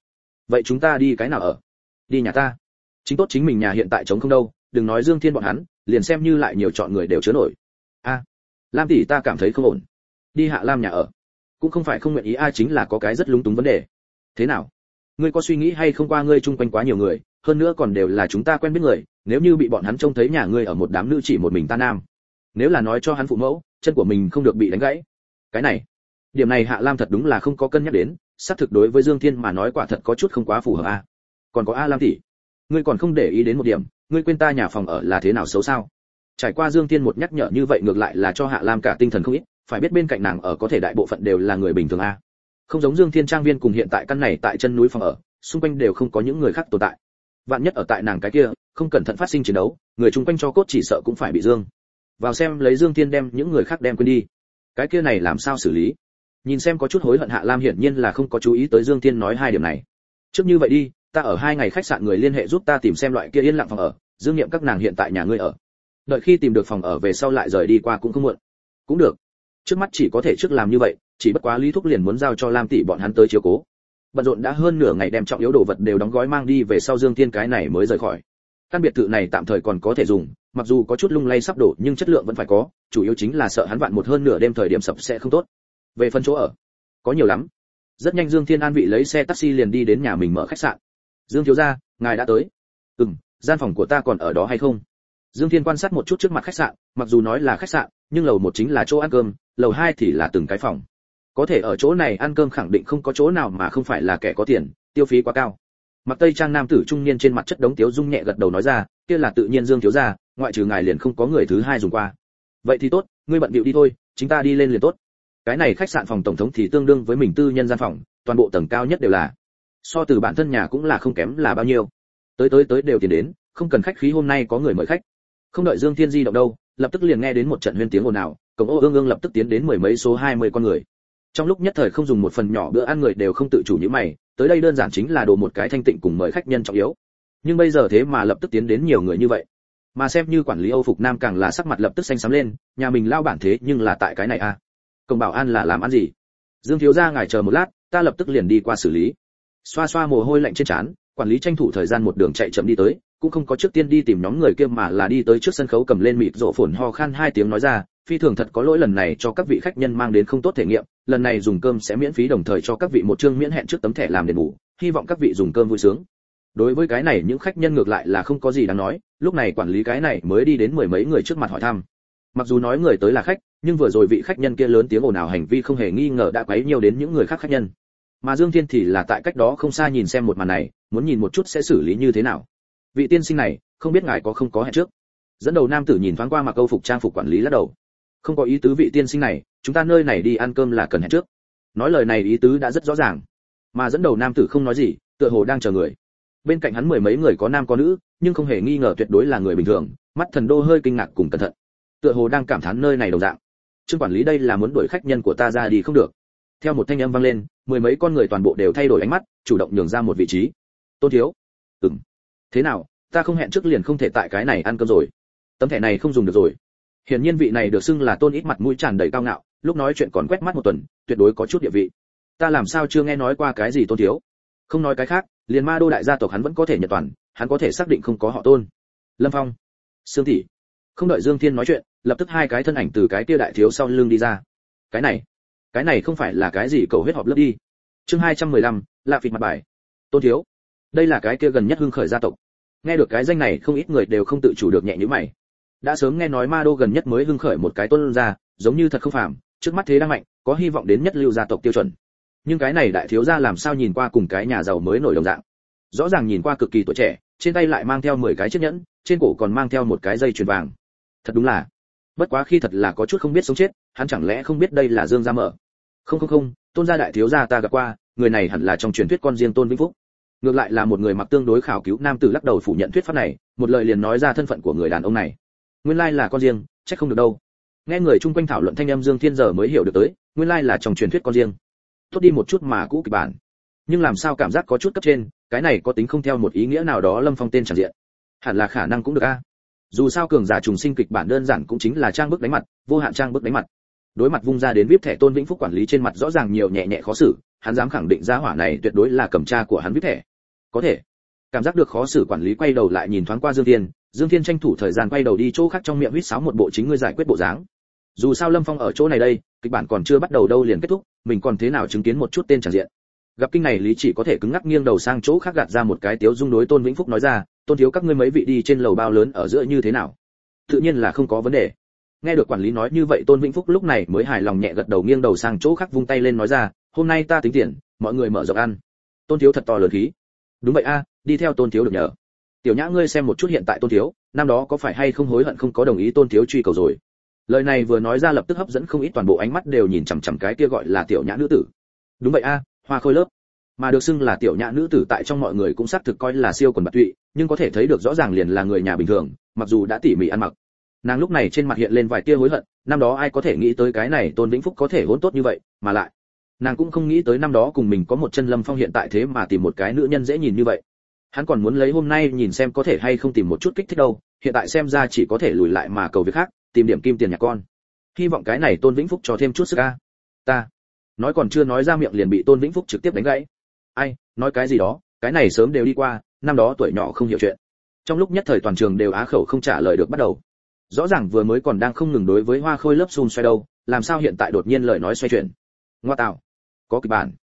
vậy chúng ta đi cái nào ở? Đi nhà ta. Chính tốt chính mình nhà hiện tại trống không đâu, đừng nói Dương Thiên bọn hắn, liền xem như lại nhiều chọn người đều chứa nổi. A, Lam tỷ ta cảm thấy không ổn. Đi Hạ Lam nhà ở. Cũng không phải không nguyện ý, chính là có cái rất lúng túng vấn đề. Thế nào? Ngươi có suy nghĩ hay không, qua ngươi chung quanh quá nhiều người, hơn nữa còn đều là chúng ta quen biết người, nếu như bị bọn hắn trông thấy nhà ngươi ở một đám nữ chỉ một mình ta nam, nếu là nói cho hắn phụ mẫu, chân của mình không được bị đánh gãy. Cái này, điểm này Hạ Lam thật đúng là không có cân nhắc đến, xác thực đối với Dương Thiên mà nói quả thật có chút không quá phù hợp a. Còn có Lam tỷ, ngươi còn không để ý đến một điểm, ngươi quên ta nhà phòng ở là thế nào xấu sao? Trải qua Dương Thiên một nhắc nhở như vậy, ngược lại là cho Hạ Lam cả tinh thần không ít, phải biết bên cạnh nàng ở có thể đại bộ phận đều là người bình thường a. Không giống Dương Thiên trang viên cùng hiện tại căn này tại chân núi phòng ở, xung quanh đều không có những người khác tồn tại. Vạn nhất ở tại nàng cái kia, không cẩn thận phát sinh chiến đấu, người chung quanh cho cốt chỉ sợ cũng phải bị Dương vào xem lấy Dương Thiên đem những người khác đem quên đi. Cái kia này làm sao xử lý? Nhìn xem có chút hối hận Hạ Lam hiển nhiên là không có chú ý tới Dương Thiên nói hai điểm này. Trước như vậy đi, ta ở 2 ngày khách sạn người liên hệ giúp ta tìm xem loại kia yên lặng phòng ở, Dương Nghiệm các nàng hiện tại nhà ngươi ở. Đợi khi tìm được phòng ở về sau lại rời đi qua cũng không muộn. Cũng được. Trước mắt chỉ có thể trước làm như vậy, chỉ bất quá Lý Thúc liền muốn giao cho Lam tỷ bọn hắn tới chiếu cố. Bận rộn đã hơn nửa ngày đem trọng yếu đồ vật đều đóng gói mang đi về sau, Dương Thiên cái này mới rời khỏi. Căn biệt thự này tạm thời còn có thể dùng, mặc dù có chút lung lay sắp đổ nhưng chất lượng vẫn phải có, chủ yếu chính là sợ hắn vạn một hơn nửa đêm thời điểm sập sẽ không tốt. Về phần chỗ ở, có nhiều lắm. Rất nhanh Dương Thiên an vị lấy xe taxi liền đi đến nhà mình mở khách sạn. Dương thiếu gia, ngài đã tới. Gian phòng của ta còn ở đó hay không? Dương Thiên quan sát một chút trước mặt khách sạn, mặc dù nói là khách sạn, nhưng lầu 1 chính là chỗ ăn cơm, lầu 2 thì là từng cái phòng. Có thể ở chỗ này ăn cơm khẳng định không có chỗ nào mà không phải là kẻ có tiền, tiêu phí quá cao. Mặc tây trang nam tử trung niên trên mặt chất đống tiếu dung nhẹ gật đầu nói ra, kia là tự nhiên Dương thiếu gia, ngoại trừ ngài liền không có người thứ hai dùng qua. Vậy thì tốt, ngươi bận bịu đi thôi, chúng ta đi lên liền tốt. Cái này khách sạn phòng tổng thống thì tương đương với mình tư nhân gian phòng, toàn bộ tầng cao nhất đều là. So từ bản thân nhà cũng là không kém là bao nhiêu. Tới đều tiền đến, không cần khách khí, hôm nay có người mời khách. Không đợi Dương Thiên di động đâu, lập tức liền nghe đến một trận huyên tiếng ồn ào, cổng ô ương ương lập tức tiến đến mười mấy số 20 con người. Trong lúc nhất thời không dùng một phần nhỏ bữa ăn người đều không tự chủ như mày, tới đây đơn giản chính là đồ một cái thanh tịnh cùng mời khách nhân trọng yếu. Nhưng bây giờ thế mà lập tức tiến đến nhiều người như vậy. Mà xem như quản lý Âu Phục Nam càng là sắc mặt lập tức xanh xám lên, nhà mình lao bản thế nhưng là tại cái này à? Cổng bảo an là làm ăn gì? Dương thiếu gia ngài chờ một lát, ta lập tức liền đi qua xử lý. Xoa xoa mồ hôi lạnh trên trán, quản lý tranh thủ thời gian một đường chạy chậm đi tới, cũng không có trước tiên đi tìm nhóm người kia mà là đi tới trước sân khấu cầm lên mịt rộ phồn ho khan 2 tiếng nói ra, phi thường thật có lỗi, lần này cho các vị khách nhân mang đến không tốt thể nghiệm, lần này dùng cơm sẽ miễn phí, đồng thời cho các vị một chương miễn hẹn trước tấm thẻ làm đền bù, hy vọng các vị dùng cơm vui sướng. Đối với cái này những khách nhân ngược lại là không có gì đáng nói, lúc này quản lý cái này mới đi đến mười mấy người trước mặt hỏi thăm. Mặc dù nói người tới là khách, nhưng vừa rồi vị khách nhân kia lớn tiếng ồn ào hành vi không hề nghi ngờ đã quấy nhiều đến những người khác khách nhân. Mà Dương Thiên thì là tại cách đó không xa nhìn xem một màn này, muốn nhìn một chút sẽ xử lý như thế nào. Vị tiên sinh này, không biết ngài có không có hẹn trước? Dẫn đầu nam tử nhìn thoáng qua mặc câu phục trang phục quản lý lắc đầu. Không có ý tứ vị tiên sinh này, chúng ta nơi này đi ăn cơm là cần hẹn trước. Nói lời này ý tứ đã rất rõ ràng. Mà dẫn đầu nam tử không nói gì, tựa hồ đang chờ người. Bên cạnh hắn mười mấy người có nam có nữ, nhưng không hề nghi ngờ tuyệt đối là người bình thường, mắt thần đô hơi kinh ngạc cùng cẩn thận. Tựa hồ đang cảm thán nơi này đồng dạng. Trương quản lý đây là muốn đuổi khách nhân của ta ra đi không được. Theo một thanh âm vang lên, mười mấy con người toàn bộ đều thay đổi ánh mắt, chủ động nhường ra một vị trí. Tôn thiếu. Thế nào, ta không hẹn trước liền không thể tại cái này ăn cơm rồi? Tấm thẻ này không dùng được rồi. Hiển nhiên vị này được xưng là Tôn ít mặt mũi tràn đầy cao ngạo, lúc nói chuyện còn quét mắt một tuần, tuyệt đối có chút địa vị. Ta làm sao chưa nghe nói qua cái gì Tôn thiếu? Không nói cái khác, liền Ma Đô đại gia tộc hắn vẫn có thể nhận toàn, hắn có thể xác định không có họ Tôn. Lâm Phong, Sương tỷ. Không đợi Dương Thiên nói chuyện, lập tức hai cái thân ảnh từ cái kia đại thiếu sau lưng đi ra. Cái này không phải là cái gì cầu huyết họp lớp đi. Chương 215, lạ phịt mặt bài. Tôn thiếu, đây là cái kia gần nhất hưng khởi gia tộc. Nghe được cái danh này không ít người đều không tự chủ được nhẹ nhíu mày. Đã sớm nghe nói Ma Đô gần nhất mới hưng khởi một cái Tôn gia, giống như thật không phàm, trước mắt thế đang mạnh, có hy vọng đến nhất lưu gia tộc tiêu chuẩn. Nhưng cái này đại thiếu gia làm sao nhìn qua cùng cái nhà giàu mới nổi đồng dạng. Rõ ràng nhìn qua cực kỳ tuổi trẻ, trên tay lại mang theo 10 cái chiếc nhẫn, trên cổ còn mang theo một cái dây chuyền vàng. Thật đúng là, bất quá khi thật là có chút không biết sống chết, hắn chẳng lẽ không biết đây là Dương gia mở? Không, Tôn gia đại thiếu gia ta gặp qua, người này hẳn là trong truyền thuyết con riêng Tôn Vĩnh Phúc. Ngược lại là một người mặc tương đối khảo cứu nam tử lắc đầu phủ nhận thuyết pháp này, một lời liền nói ra thân phận của người đàn ông này. Nguyên lai là con riêng, chắc không được đâu. Nghe người chung quanh thảo luận thanh âm Dương Thiên giờ mới hiểu được tới, nguyên lai là trong truyền thuyết con riêng. Tốt đi một chút mà cũ kịch bản. Nhưng làm sao cảm giác có chút cấp trên, cái này có tính không theo một ý nghĩa nào đó Lâm Phong tên tràn diện. Hẳn là khả năng cũng được a. Dù sao cường giả trùng sinh kịch bản đơn giản cũng chính là trang bức đánh mặt, vô hạn trang bức đánh mặt. Đối mặt vung ra đến VIP thẻ Tôn Vĩnh Phúc quản lý trên mặt rõ ràng nhiều nhẹ nhẹ khó xử, hắn dám khẳng định giá hỏa này tuyệt đối là cầm cha của hắn VIP thẻ, Có thể. Cảm giác được khó xử quản lý quay đầu lại nhìn thoáng qua Dương Thiên, Dương Thiên tranh thủ thời gian quay đầu đi chỗ khác trong miệng huýt sáo một bộ chính ngươi giải quyết bộ dáng. Dù sao Lâm Phong ở chỗ này đây, kịch bản còn chưa bắt đầu đâu liền kết thúc, mình còn thế nào chứng kiến một chút tên tràng diện. Gặp kinh này Lý Chỉ có thể cứng ngắc nghiêng đầu sang chỗ khác gạt ra một cái tiếu dung đối Tôn Vĩnh Phúc nói ra, Tôn thiếu các ngươi mấy vị đi trên lầu bao lớn ở giữa như thế nào? Tự nhiên là không có vấn đề. Nghe được quản lý nói như vậy Tôn Vĩnh Phúc lúc này mới hài lòng nhẹ gật đầu nghiêng đầu sang chỗ khác vung tay lên nói ra, hôm nay ta tính tiền, mọi người mở rộng ăn. Tôn thiếu thật to lớn khí. Đúng vậy a, đi theo Tôn thiếu được nhờ. Tiểu Nhã ngươi xem một chút hiện tại Tôn thiếu, năm đó có phải hay không hối hận không có đồng ý Tôn thiếu truy cầu rồi. Lời này vừa nói ra lập tức hấp dẫn không ít toàn bộ ánh mắt đều nhìn chằm chằm cái kia gọi là Tiểu Nhã nữ tử. Đúng vậy a, Hoa Khôi lớp. Mà được xưng là Tiểu Nhã nữ tử tại trong mọi người cũng xác thực coi là siêu quần bạc tụy, nhưng có thể thấy được rõ ràng liền là người nhà bình thường, mặc dù đã tỉ mỉ ăn mặc. Nàng lúc này trên mặt hiện lên vài tia hối hận, năm đó ai có thể nghĩ tới cái này Tôn Vĩnh Phúc có thể hỗn tốt như vậy, mà lại nàng cũng không nghĩ tới năm đó cùng mình có một chân Lâm Phong hiện tại thế mà tìm một cái nữ nhân dễ nhìn như vậy. Hắn còn muốn lấy hôm nay nhìn xem có thể hay không tìm một chút kích thích đâu, hiện tại xem ra chỉ có thể lùi lại mà cầu việc khác, tìm điểm kim tiền nhà con. Hy vọng cái này Tôn Vĩnh Phúc cho thêm chút sức a. Ta nói còn chưa nói ra miệng liền bị Tôn Vĩnh Phúc trực tiếp đánh gãy. Ai, nói cái gì đó, cái này sớm đều đi qua, năm đó tuổi nhỏ không hiểu chuyện. Trong lúc nhất thời toàn trường đều á khẩu không trả lời được bắt đầu. Rõ ràng vừa mới còn đang không ngừng đối với Hoa Khôi lớp xun xoay đâu, làm sao hiện tại đột nhiên lời nói xoay chuyển. Ngoa tạo, có kịch bản.